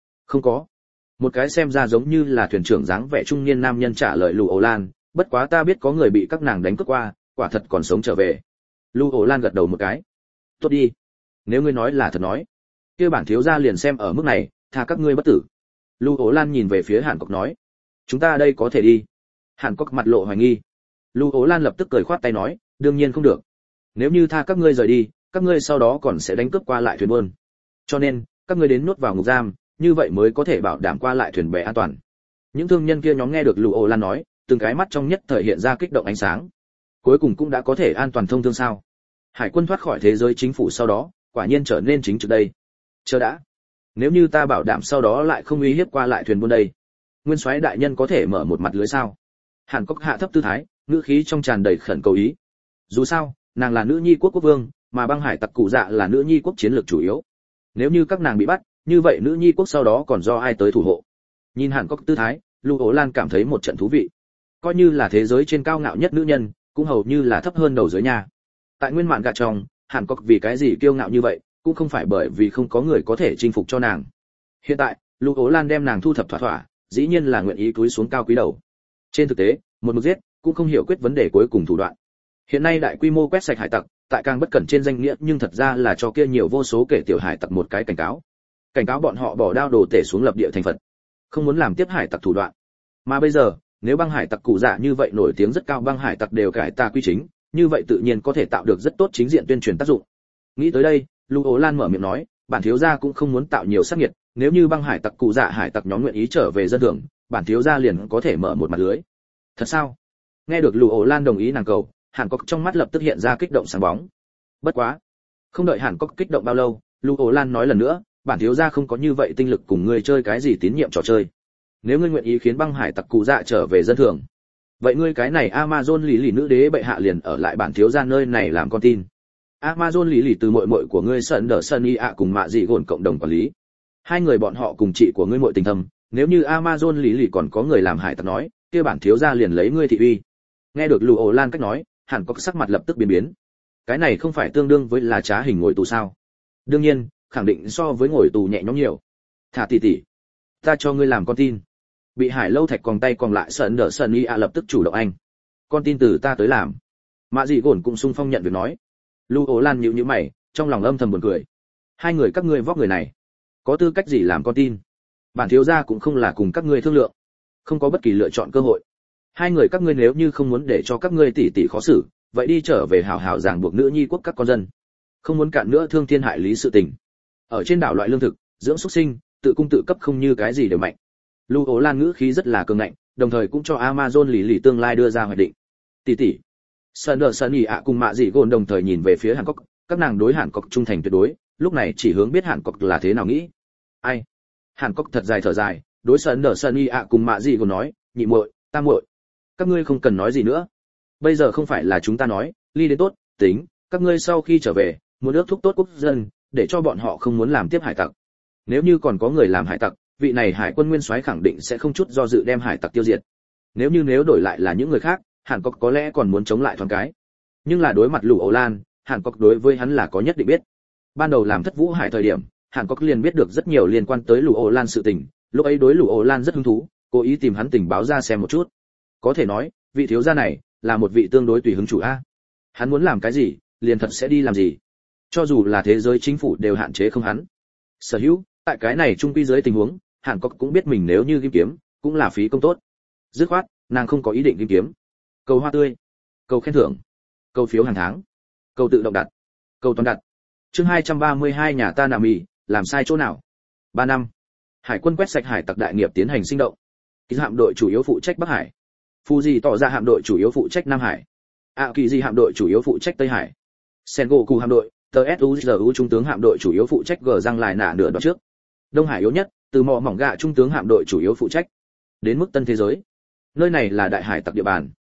có. Một cái xem ra giống như là thuyền trưởng dáng vẻ trung niên nam nhân trả lời Lưu Ố Lan, bất quá ta biết có người bị các nàng đánh cướp qua, quả thật còn sống trở về. Lưu Ố Lan gật đầu một cái. Tốt đi, nếu ngươi nói là thật nói, kia bản thiếu gia liền xem ở mức này, tha các ngươi bất tử. Lưu Ố Lan nhìn về phía Hàn Quốc nói, chúng ta đây có thể đi. Hàn Quốc mặt lộ hoài nghi. Lưu Ố Lan lập tức cười khoát tay nói, đương nhiên không được. Nếu như tha các ngươi rời đi, các ngươi sau đó còn sẽ đánh cướp qua lại thuyền buôn. Cho nên, các ngươi đến nuốt vào ngục giam, như vậy mới có thể bảo đảm qua lại thuyền bè an toàn. Những thương nhân kia nhóm nghe được Lưu Ố Lan nói, từng cái mắt trong nhất thời hiện ra kích động ánh sáng. Cuối cùng cũng đã có thể an toàn thông thương sao? Hải quân thoát khỏi thế giới chính phủ sau đó, quả nhiên trở nên chính trực đây. Chờ đã, nếu như ta bảo đảm sau đó lại không uy hiếp qua lại thuyền buôn đây, Nguyên Soái đại nhân có thể mở một mặt lưới sao? Hàn Quốc hạ thấp tư thái, ngữ khí trong tràn đầy khẩn cầu ý. Dù sao, nàng là nữ nhi quốc quốc vương, mà băng hải tặc cụ dạ là nữ nhi quốc chiến lược chủ yếu. Nếu như các nàng bị bắt, như vậy nữ nhi quốc sau đó còn do ai tới thủ hộ? Nhìn Hàn Quốc tư thái, Lưu Ố Lan cảm thấy một trận thú vị. Coi như là thế giới trên cao ngạo nhất nữ nhân, cũng hầu như là thấp hơn đầu dưới nhà. Tại nguyên mạn gạ trong, Hàn Quốc vì cái gì kiêu ngạo như vậy, cũng không phải bởi vì không có người có thể chinh phục cho nàng. Hiện tại, Lưu Ố Lan đem nàng thu thập thỏa thỏa, dĩ nhiên là nguyện ý cúi xuống cao quý đầu. Trên thực tế, một mực giết cũng không hiểu quyết vấn đề cuối cùng thủ đoạn. Hiện nay đại quy mô quét sạch hải tặc, tại càng bất cẩn trên danh nghĩa, nhưng thật ra là cho kia nhiều vô số kẻ tiểu hải tặc một cái cảnh cáo bọn họ bỏ đao đồ tể xuống lập địa thành Phật, không muốn làm tiếp hải tặc thủ đoạn. Mà bây giờ, nếu băng hải tặc cụ dạ như vậy nổi tiếng rất cao băng hải tặc đều cải tà quy chính, như vậy tự nhiên có thể tạo được rất tốt chính diện tuyên truyền tác dụng. Nghĩ tới đây, Lưu Ố Lan mở miệng nói, bản thiếu gia cũng không muốn tạo nhiều sát nhiệt, nếu như băng hải tặc cụ dạ hải tặc nhóm nguyện ý trở về dân thường, bản thiếu gia liền có thể mở một mặt lưới. Thật sao? Nghe được Lưu Ố Lan đồng ý nàng cầu, Hàn Quốc trong mắt lập tức hiện ra kích động sáng bóng. Bất quá, không đợi Hàn Quốc kích động bao lâu, Lưu Ố Lan nói lần nữa, bản thiếu gia không có như vậy tinh lực cùng ngươi chơi cái gì tín nhiệm trò chơi. Nếu ngươi nguyện ý khiến băng hải tặc cụ dạ trở về dân thường, vậy ngươi cái này Amazon lý lì nữ đế bệ hạ liền ở lại bản thiếu gia nơi này làm con tin. Amazon lý lì từ muội muội của ngươi Sơn Đở Sơn Y ạ cùng Mạ Dị Gồn cộng đồng quản lý. Hai người bọn họ cùng chị của ngươi muội tình thâm, nếu như Amazon lý lì còn có người làm hải tặc nói, kia bản thiếu gia liền lấy ngươi thị uy. Nghe được Lưu Ố Lan cách nói, Hàn Quốc sắc mặt lập tức biến biến. Cái này không phải tương đương với là trá hình ngồi tù sao? Đương nhiên, khẳng định so với ngồi tù nhẹ nhõm nhiều. Thả tỷ tỷ, ta cho ngươi làm con tin. Bị Hải Lâu Thạch còn tay còn lại Sơn Đở Sơn Y ạ lập tức chủ động anh. Con tin từ ta tới làm. Mạ Dị Gồn cũng xung phong nhận việc nói. Lưu Ố Lan nhíu nhíu mày, trong lòng âm thầm buồn cười. Hai người các ngươi vóc người này, có tư cách gì làm con tin? Bản thiếu gia cũng không là cùng các ngươi thương lượng, không có bất kỳ lựa chọn cơ hội. Hai người các ngươi nếu như không muốn để cho các ngươi tỷ tỷ khó xử, vậy đi trở về hảo hảo giảng buộc nữ nhi quốc các con dân. Không muốn cạn nữa thương thiên hại lý sự tình. Ở trên đảo loại lương thực, dưỡng xuất sinh, tự cung tự cấp không như cái gì đều mạnh. Lưu Ố Lan ngữ khí rất là cường ngạnh, đồng thời cũng cho Amazon lý lì tương lai đưa ra hoạch định. Tỷ tỷ, Sơn Đở Sơn Y ạ cùng Mạ Dị Gồn đồng thời nhìn về phía Hàn Quốc, các nàng đối Hàn Quốc trung thành tuyệt đối, lúc này chỉ hướng biết Hàn Quốc là thế nào nghĩ. Ai? Hàn Quốc thật dài thở dài, đối Sơn Đở Sơn Y ạ cùng Mạ Dị Gồn nói, nhị muội, tam muội, các ngươi không cần nói gì nữa. Bây giờ không phải là chúng ta nói, ly đến tốt, tính, các ngươi sau khi trở về, muốn ước thúc tốt quốc dân, để cho bọn họ không muốn làm tiếp hải tặc. Nếu như còn có người làm hải tặc, vị này hải quân nguyên soái khẳng định sẽ không chút do dự đem hải tặc tiêu diệt. Nếu đổi lại là những người khác, Hàn Quốc có lẽ còn muốn chống lại thoáng cái. Nhưng là đối mặt Lưu Ố Lan, Hàn Quốc đối với hắn là có nhất định biết. Ban đầu làm Thất Vũ Hải thời điểm, Hàn Quốc liền biết được rất nhiều liên quan tới Lưu Ố Lan sự tình, lúc ấy đối Lưu Ố Lan rất hứng thú, cố ý tìm hắn tình báo ra xem một chút. Có thể nói, vị thiếu gia này là một vị tương đối tùy hứng chủ a. Hắn muốn làm cái gì, liền thật sẽ đi làm gì. Cho dù là thế giới chính phủ đều hạn chế không hắn. Sở hữu, tại cái này trung quy dưới tình huống, Hàn Quốc cũng biết mình nếu như kim kiếm, cũng là phí công tốt. Dứt khoát, nàng không có ý định kim kiếm. Cầu hoa tươi, cầu khen thưởng, cầu phiếu hàng tháng, cầu tự động đặt, cầu toàn đặt. Chương 232 nhà ta nằm mì, làm sai chỗ nào? 3 năm. Hải quân quét sạch hải tặc đại nghiệp tiến hành sinh động. Kỳ hạm đội chủ yếu phụ trách Bắc Hải. Fuji tỏ ra hạm đội chủ yếu phụ trách Nam Hải. Kỳ hạm đội chủ yếu phụ trách Tây Hải. Sengoku hạm đội, TSUZU trung tướng hạm đội chủ yếu phụ trách gờ răng lại nạ nửa đoạn trước. Đông Hải yếu nhất, từ mỏ mỏng gạ trung tướng hạm đội chủ yếu phụ trách. Đến mức Tân Thế Giới. Nơi này là đại hải tặc địa bàn.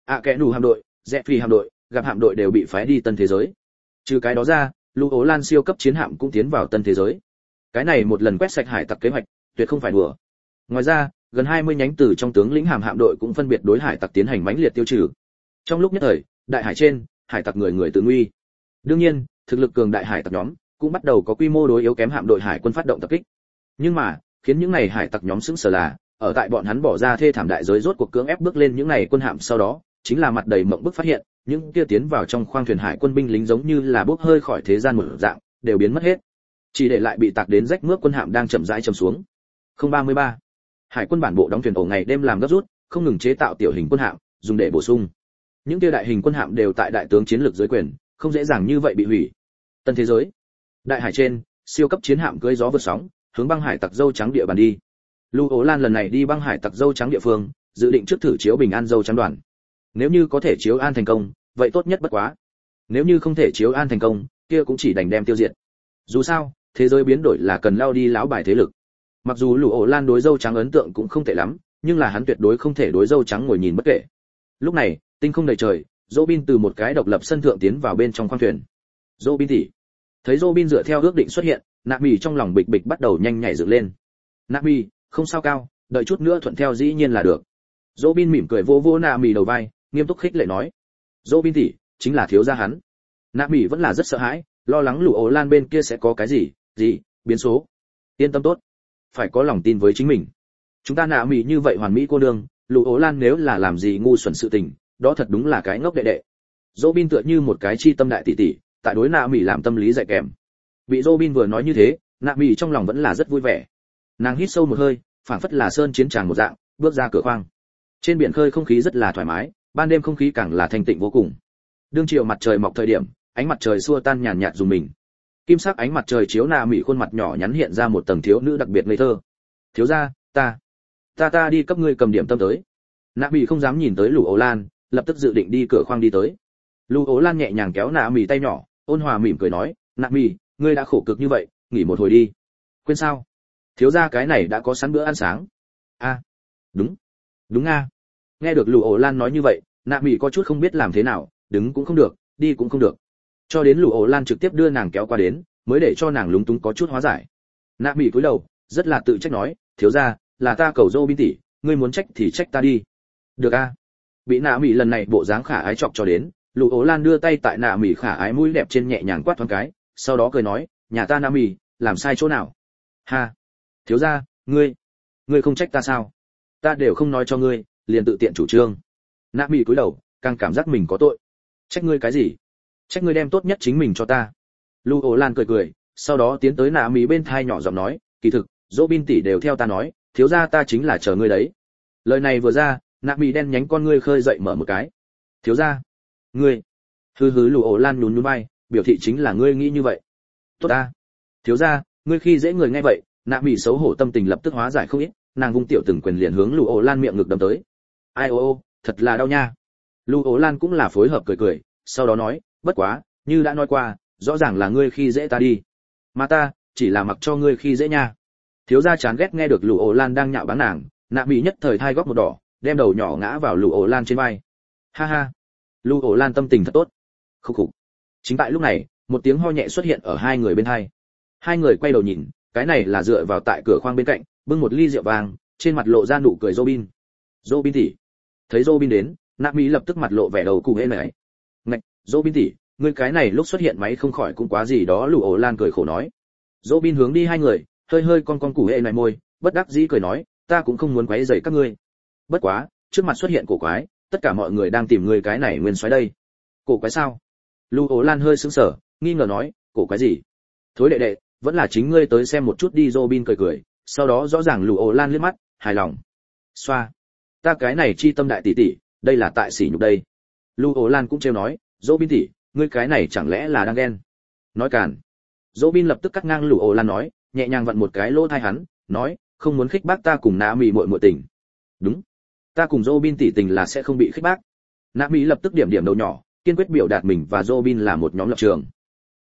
kẽ nù hạm đội, rẽ phi hạm đội, gặp hạm đội đều bị phái đi tân thế giới. Trừ cái đó ra, Lưu Ố Lan siêu cấp chiến hạm cũng tiến vào tân thế giới. Cái này một lần quét sạch hải tặc kế hoạch, tuyệt không phải đùa. Ngoài ra, gần 20 nhánh từ trong tướng lĩnh hạm đội cũng phân biệt đối hải tặc tiến hành mãnh liệt tiêu trừ. Trong lúc nhất thời, đại hải trên, hải tặc người người tự nguy. Đương nhiên, thực lực cường đại hải tặc nhóm cũng bắt đầu có quy mô đối yếu kém hạm đội hải quân phát động tập kích. Nhưng mà, khiến những này hải tặc nhóm sững sờ là, ở tại bọn hắn bỏ ra thê thảm đại giới rốt cuộc cưỡng ép bước lên những này quân hạm sau đó, chính là mặt đầy mộng bức phát hiện, những kia tiến vào trong khoang thuyền hải quân binh lính giống như là bốc hơi khỏi thế gian một dạng, đều biến mất hết. Chỉ để lại bị tạc đến rách mướp quân hạm đang chậm rãi chầm xuống. 033. Hải quân bản bộ đóng thuyền ổ ngày đêm làm gấp rút, không ngừng chế tạo tiểu hình quân hạm, dùng để bổ sung. Những kia đại hình quân hạm đều tại đại tướng chiến lược dưới quyền, không dễ dàng như vậy bị hủy. Tân thế giới, đại hải trên, siêu cấp chiến hạm cưỡi gió vượt sóng, hướng băng hải tặc dâu trắng địa bàn đi. Lưu Ố Lan lần này đi băng hải tặc dâu trắng địa phương, dự định trước thử chiếu bình an dâu trắng đoàn. Nếu như có thể chiếu an thành công, vậy tốt nhất bất quá. Nếu như không thể chiếu an thành công, kia cũng chỉ đành đem tiêu diệt. Dù sao, thế giới biến đổi là cần lao đi lão bài thế lực. Mặc dù Lưu Ố Lan đối dâu trắng ấn tượng cũng không tệ lắm, nhưng là hắn tuyệt đối không thể đối dâu trắng ngồi nhìn bất kể. Lúc này, tinh không đầy trời, Robin từ một cái độc lập sân thượng tiến vào bên trong khoang thuyền. Robin tỷ. Thấy Robin dựa theo ước định xuất hiện, Nạp Bì trong lòng bịch bịch bắt đầu nhanh nhảy dựng lên. Nạp Bì, không sao cao, đợi chút nữa thuận theo dĩ nhiên là được. Robin mỉm cười vỗ vỗ Nạp Bì đầu vai, nghiêm túc khích lệ nói. Robin tỷ, chính là thiếu gia hắn. Nạp Bì vẫn là rất sợ hãi, lo lắng Lưu Ố Lan bên kia sẽ có cái gì, biến số. Yên tâm tốt, phải có lòng tin với chính mình. Chúng ta Nạp Bì như vậy hoàn mỹ cô nương, Lưu Ố Lan nếu là làm gì ngu xuẩn sự tình, đó thật đúng là cái ngốc đệ đệ. Robin tựa như một cái chi tâm đại tỷ tỷ, tại đối Nạp Bì làm tâm lý dạy kèm. Bị Robin vừa nói như thế, Nạp Bì trong lòng vẫn là rất vui vẻ. Nàng hít sâu một hơi, phảng phất là sơn chiến tràng một dạng, bước ra cửa khoang. Trên biển khơi không khí rất là thoải mái, ban đêm không khí càng là thanh tịnh vô cùng. Đương chiều mặt trời mọc thời điểm, ánh mặt trời xua tan nhàn nhạt dùng mình. Kim sắc ánh mặt trời chiếu Nạp Bì khuôn mặt nhỏ nhắn hiện ra một tầng thiếu nữ đặc biệt ngây thơ. Thiếu gia, ta đi cấp ngươi cầm điểm tâm tới. Nạp Bì không dám nhìn tới Lưu Ố Lan, lập tức dự định đi cửa khoang đi tới. Lưu Ố Lan nhẹ nhàng kéo Nạp Bì tay nhỏ, ôn hòa mỉm cười nói, Nạp Bì, ngươi đã khổ cực như vậy, nghỉ một hồi đi. Quên sao? Thiếu gia cái này đã có sẵn bữa ăn sáng. Đúng a. Nghe được Lưu Ố Lan nói như vậy, Nạp Bì có chút không biết làm thế nào, đứng cũng không được, đi cũng không được. Cho đến Lưu Ố Lan trực tiếp đưa nàng kéo qua đến, mới để cho nàng lúng túng có chút hóa giải. Nạp Bì cúi đầu, rất là tự trách nói, thiếu gia, là ta cầu Robin tỷ, ngươi muốn trách thì trách ta đi. Được a. Bị Nạp Bì lần này bộ dáng khả ái chọc cho đến, Lưu Ố Lan đưa tay tại Nạp Bì khả ái mũi đẹp trên nhẹ nhàng quát thoáng cái, sau đó cười nói, nhà ta Nạp Bì, làm sai chỗ nào? Ha, thiếu gia, ngươi không trách ta sao? Ta đều không nói cho ngươi, liền tự tiện chủ trương. Nạp Bì cúi đầu, càng cảm giác mình có tội. Trách ngươi cái gì? Trách ngươi đem tốt nhất chính mình cho ta. Lưu Ố Lan cười cười, sau đó tiến tới Nạp Bì bên thai nhỏ giọng nói, kỳ thực, Robin tỷ đều theo ta nói, thiếu gia ta chính là chờ ngươi đấy. Lời này vừa ra, Nạp Bì đen nhánh con ngươi khơi dậy mở một cái. Thiếu gia, ngươi? Hừ hừ. Lưu Ố Lan nhún nhún vai, biểu thị chính là ngươi nghĩ như vậy. Tốt ta. Thiếu gia, ngươi khi dễ người nghe vậy, Nạp Bì xấu hổ tâm tình lập tức hóa giải không ít, nàng vung tiểu từng quyền liền hướng Lưu Ố Lan miệng ngực đâm tới. Ai ô, thật là đau nha. Lưu Ố Lan cũng là phối hợp cười cười, sau đó nói, bất quá, như đã nói qua, rõ ràng là ngươi khi dễ ta đi, mà ta chỉ là mặc cho ngươi khi dễ nha. Thiếu gia chán ghét nghe được Lưu Ố Lan đang nhạo báng nàng, Nạp Bì nhất thời thai góc một đỏ, đem đầu nhỏ ngã vào Lưu Ố Lan trên vai. Ha ha. Lưu Ố Lan tâm tình thật tốt. Khục khục. Chính tại lúc này, một tiếng ho nhẹ xuất hiện ở hai người bên hai. Hai người quay đầu nhìn, cái này là dựa vào tại cửa khoang bên cạnh, bưng một ly rượu vàng, trên mặt lộ ra nụ cười Robin. Robin tỷ. Thấy Robin đến, Nạp Bì lập tức mặt lộ vẻ đầu cụ hễ này. Ngạch, Robin tỷ, ngươi cái này lúc xuất hiện máy không khỏi cũng quá gì đó. Lưu Ố Lan cười khổ nói. Robin hướng đi hai người, hơi hơi con cụ hễ này môi, bất đắc dĩ cười nói, ta cũng không muốn quấy rầy các ngươi. Bất quá, trước mặt xuất hiện cổ quái, tất cả mọi người đang tìm ngươi cái này nguyên soái đây. Cổ quái sao? Lưu Ố Lan hơi sững sờ, nghi ngờ nói, cổ quái gì? Thối đệ đệ, vẫn là chính ngươi tới xem một chút đi. Robin cười cười, sau đó rõ ràng Lưu Ố Lan liếc mắt, hài lòng. Xoa, ta cái này chi tâm đại tỷ tỷ, đây là tại sỉ nhục đây. Lưu Ố Lan cũng trêu nói, Robin tỷ, ngươi cái này chẳng lẽ là đang ghen? Nói càn. Robin lập tức cắt ngang Lưu Ố Lan nói, nhẹ nhàng vặn một cái lỗ tai hắn, nói, không muốn khích bác ta cùng Nạp Bì muội muội tình. Đúng, ta cùng Robin tỷ tình là sẽ không bị khích bác. Nạp Bì lập tức điểm đầu nhỏ, kiên quyết biểu đạt mình và Robin là một nhóm lập trường.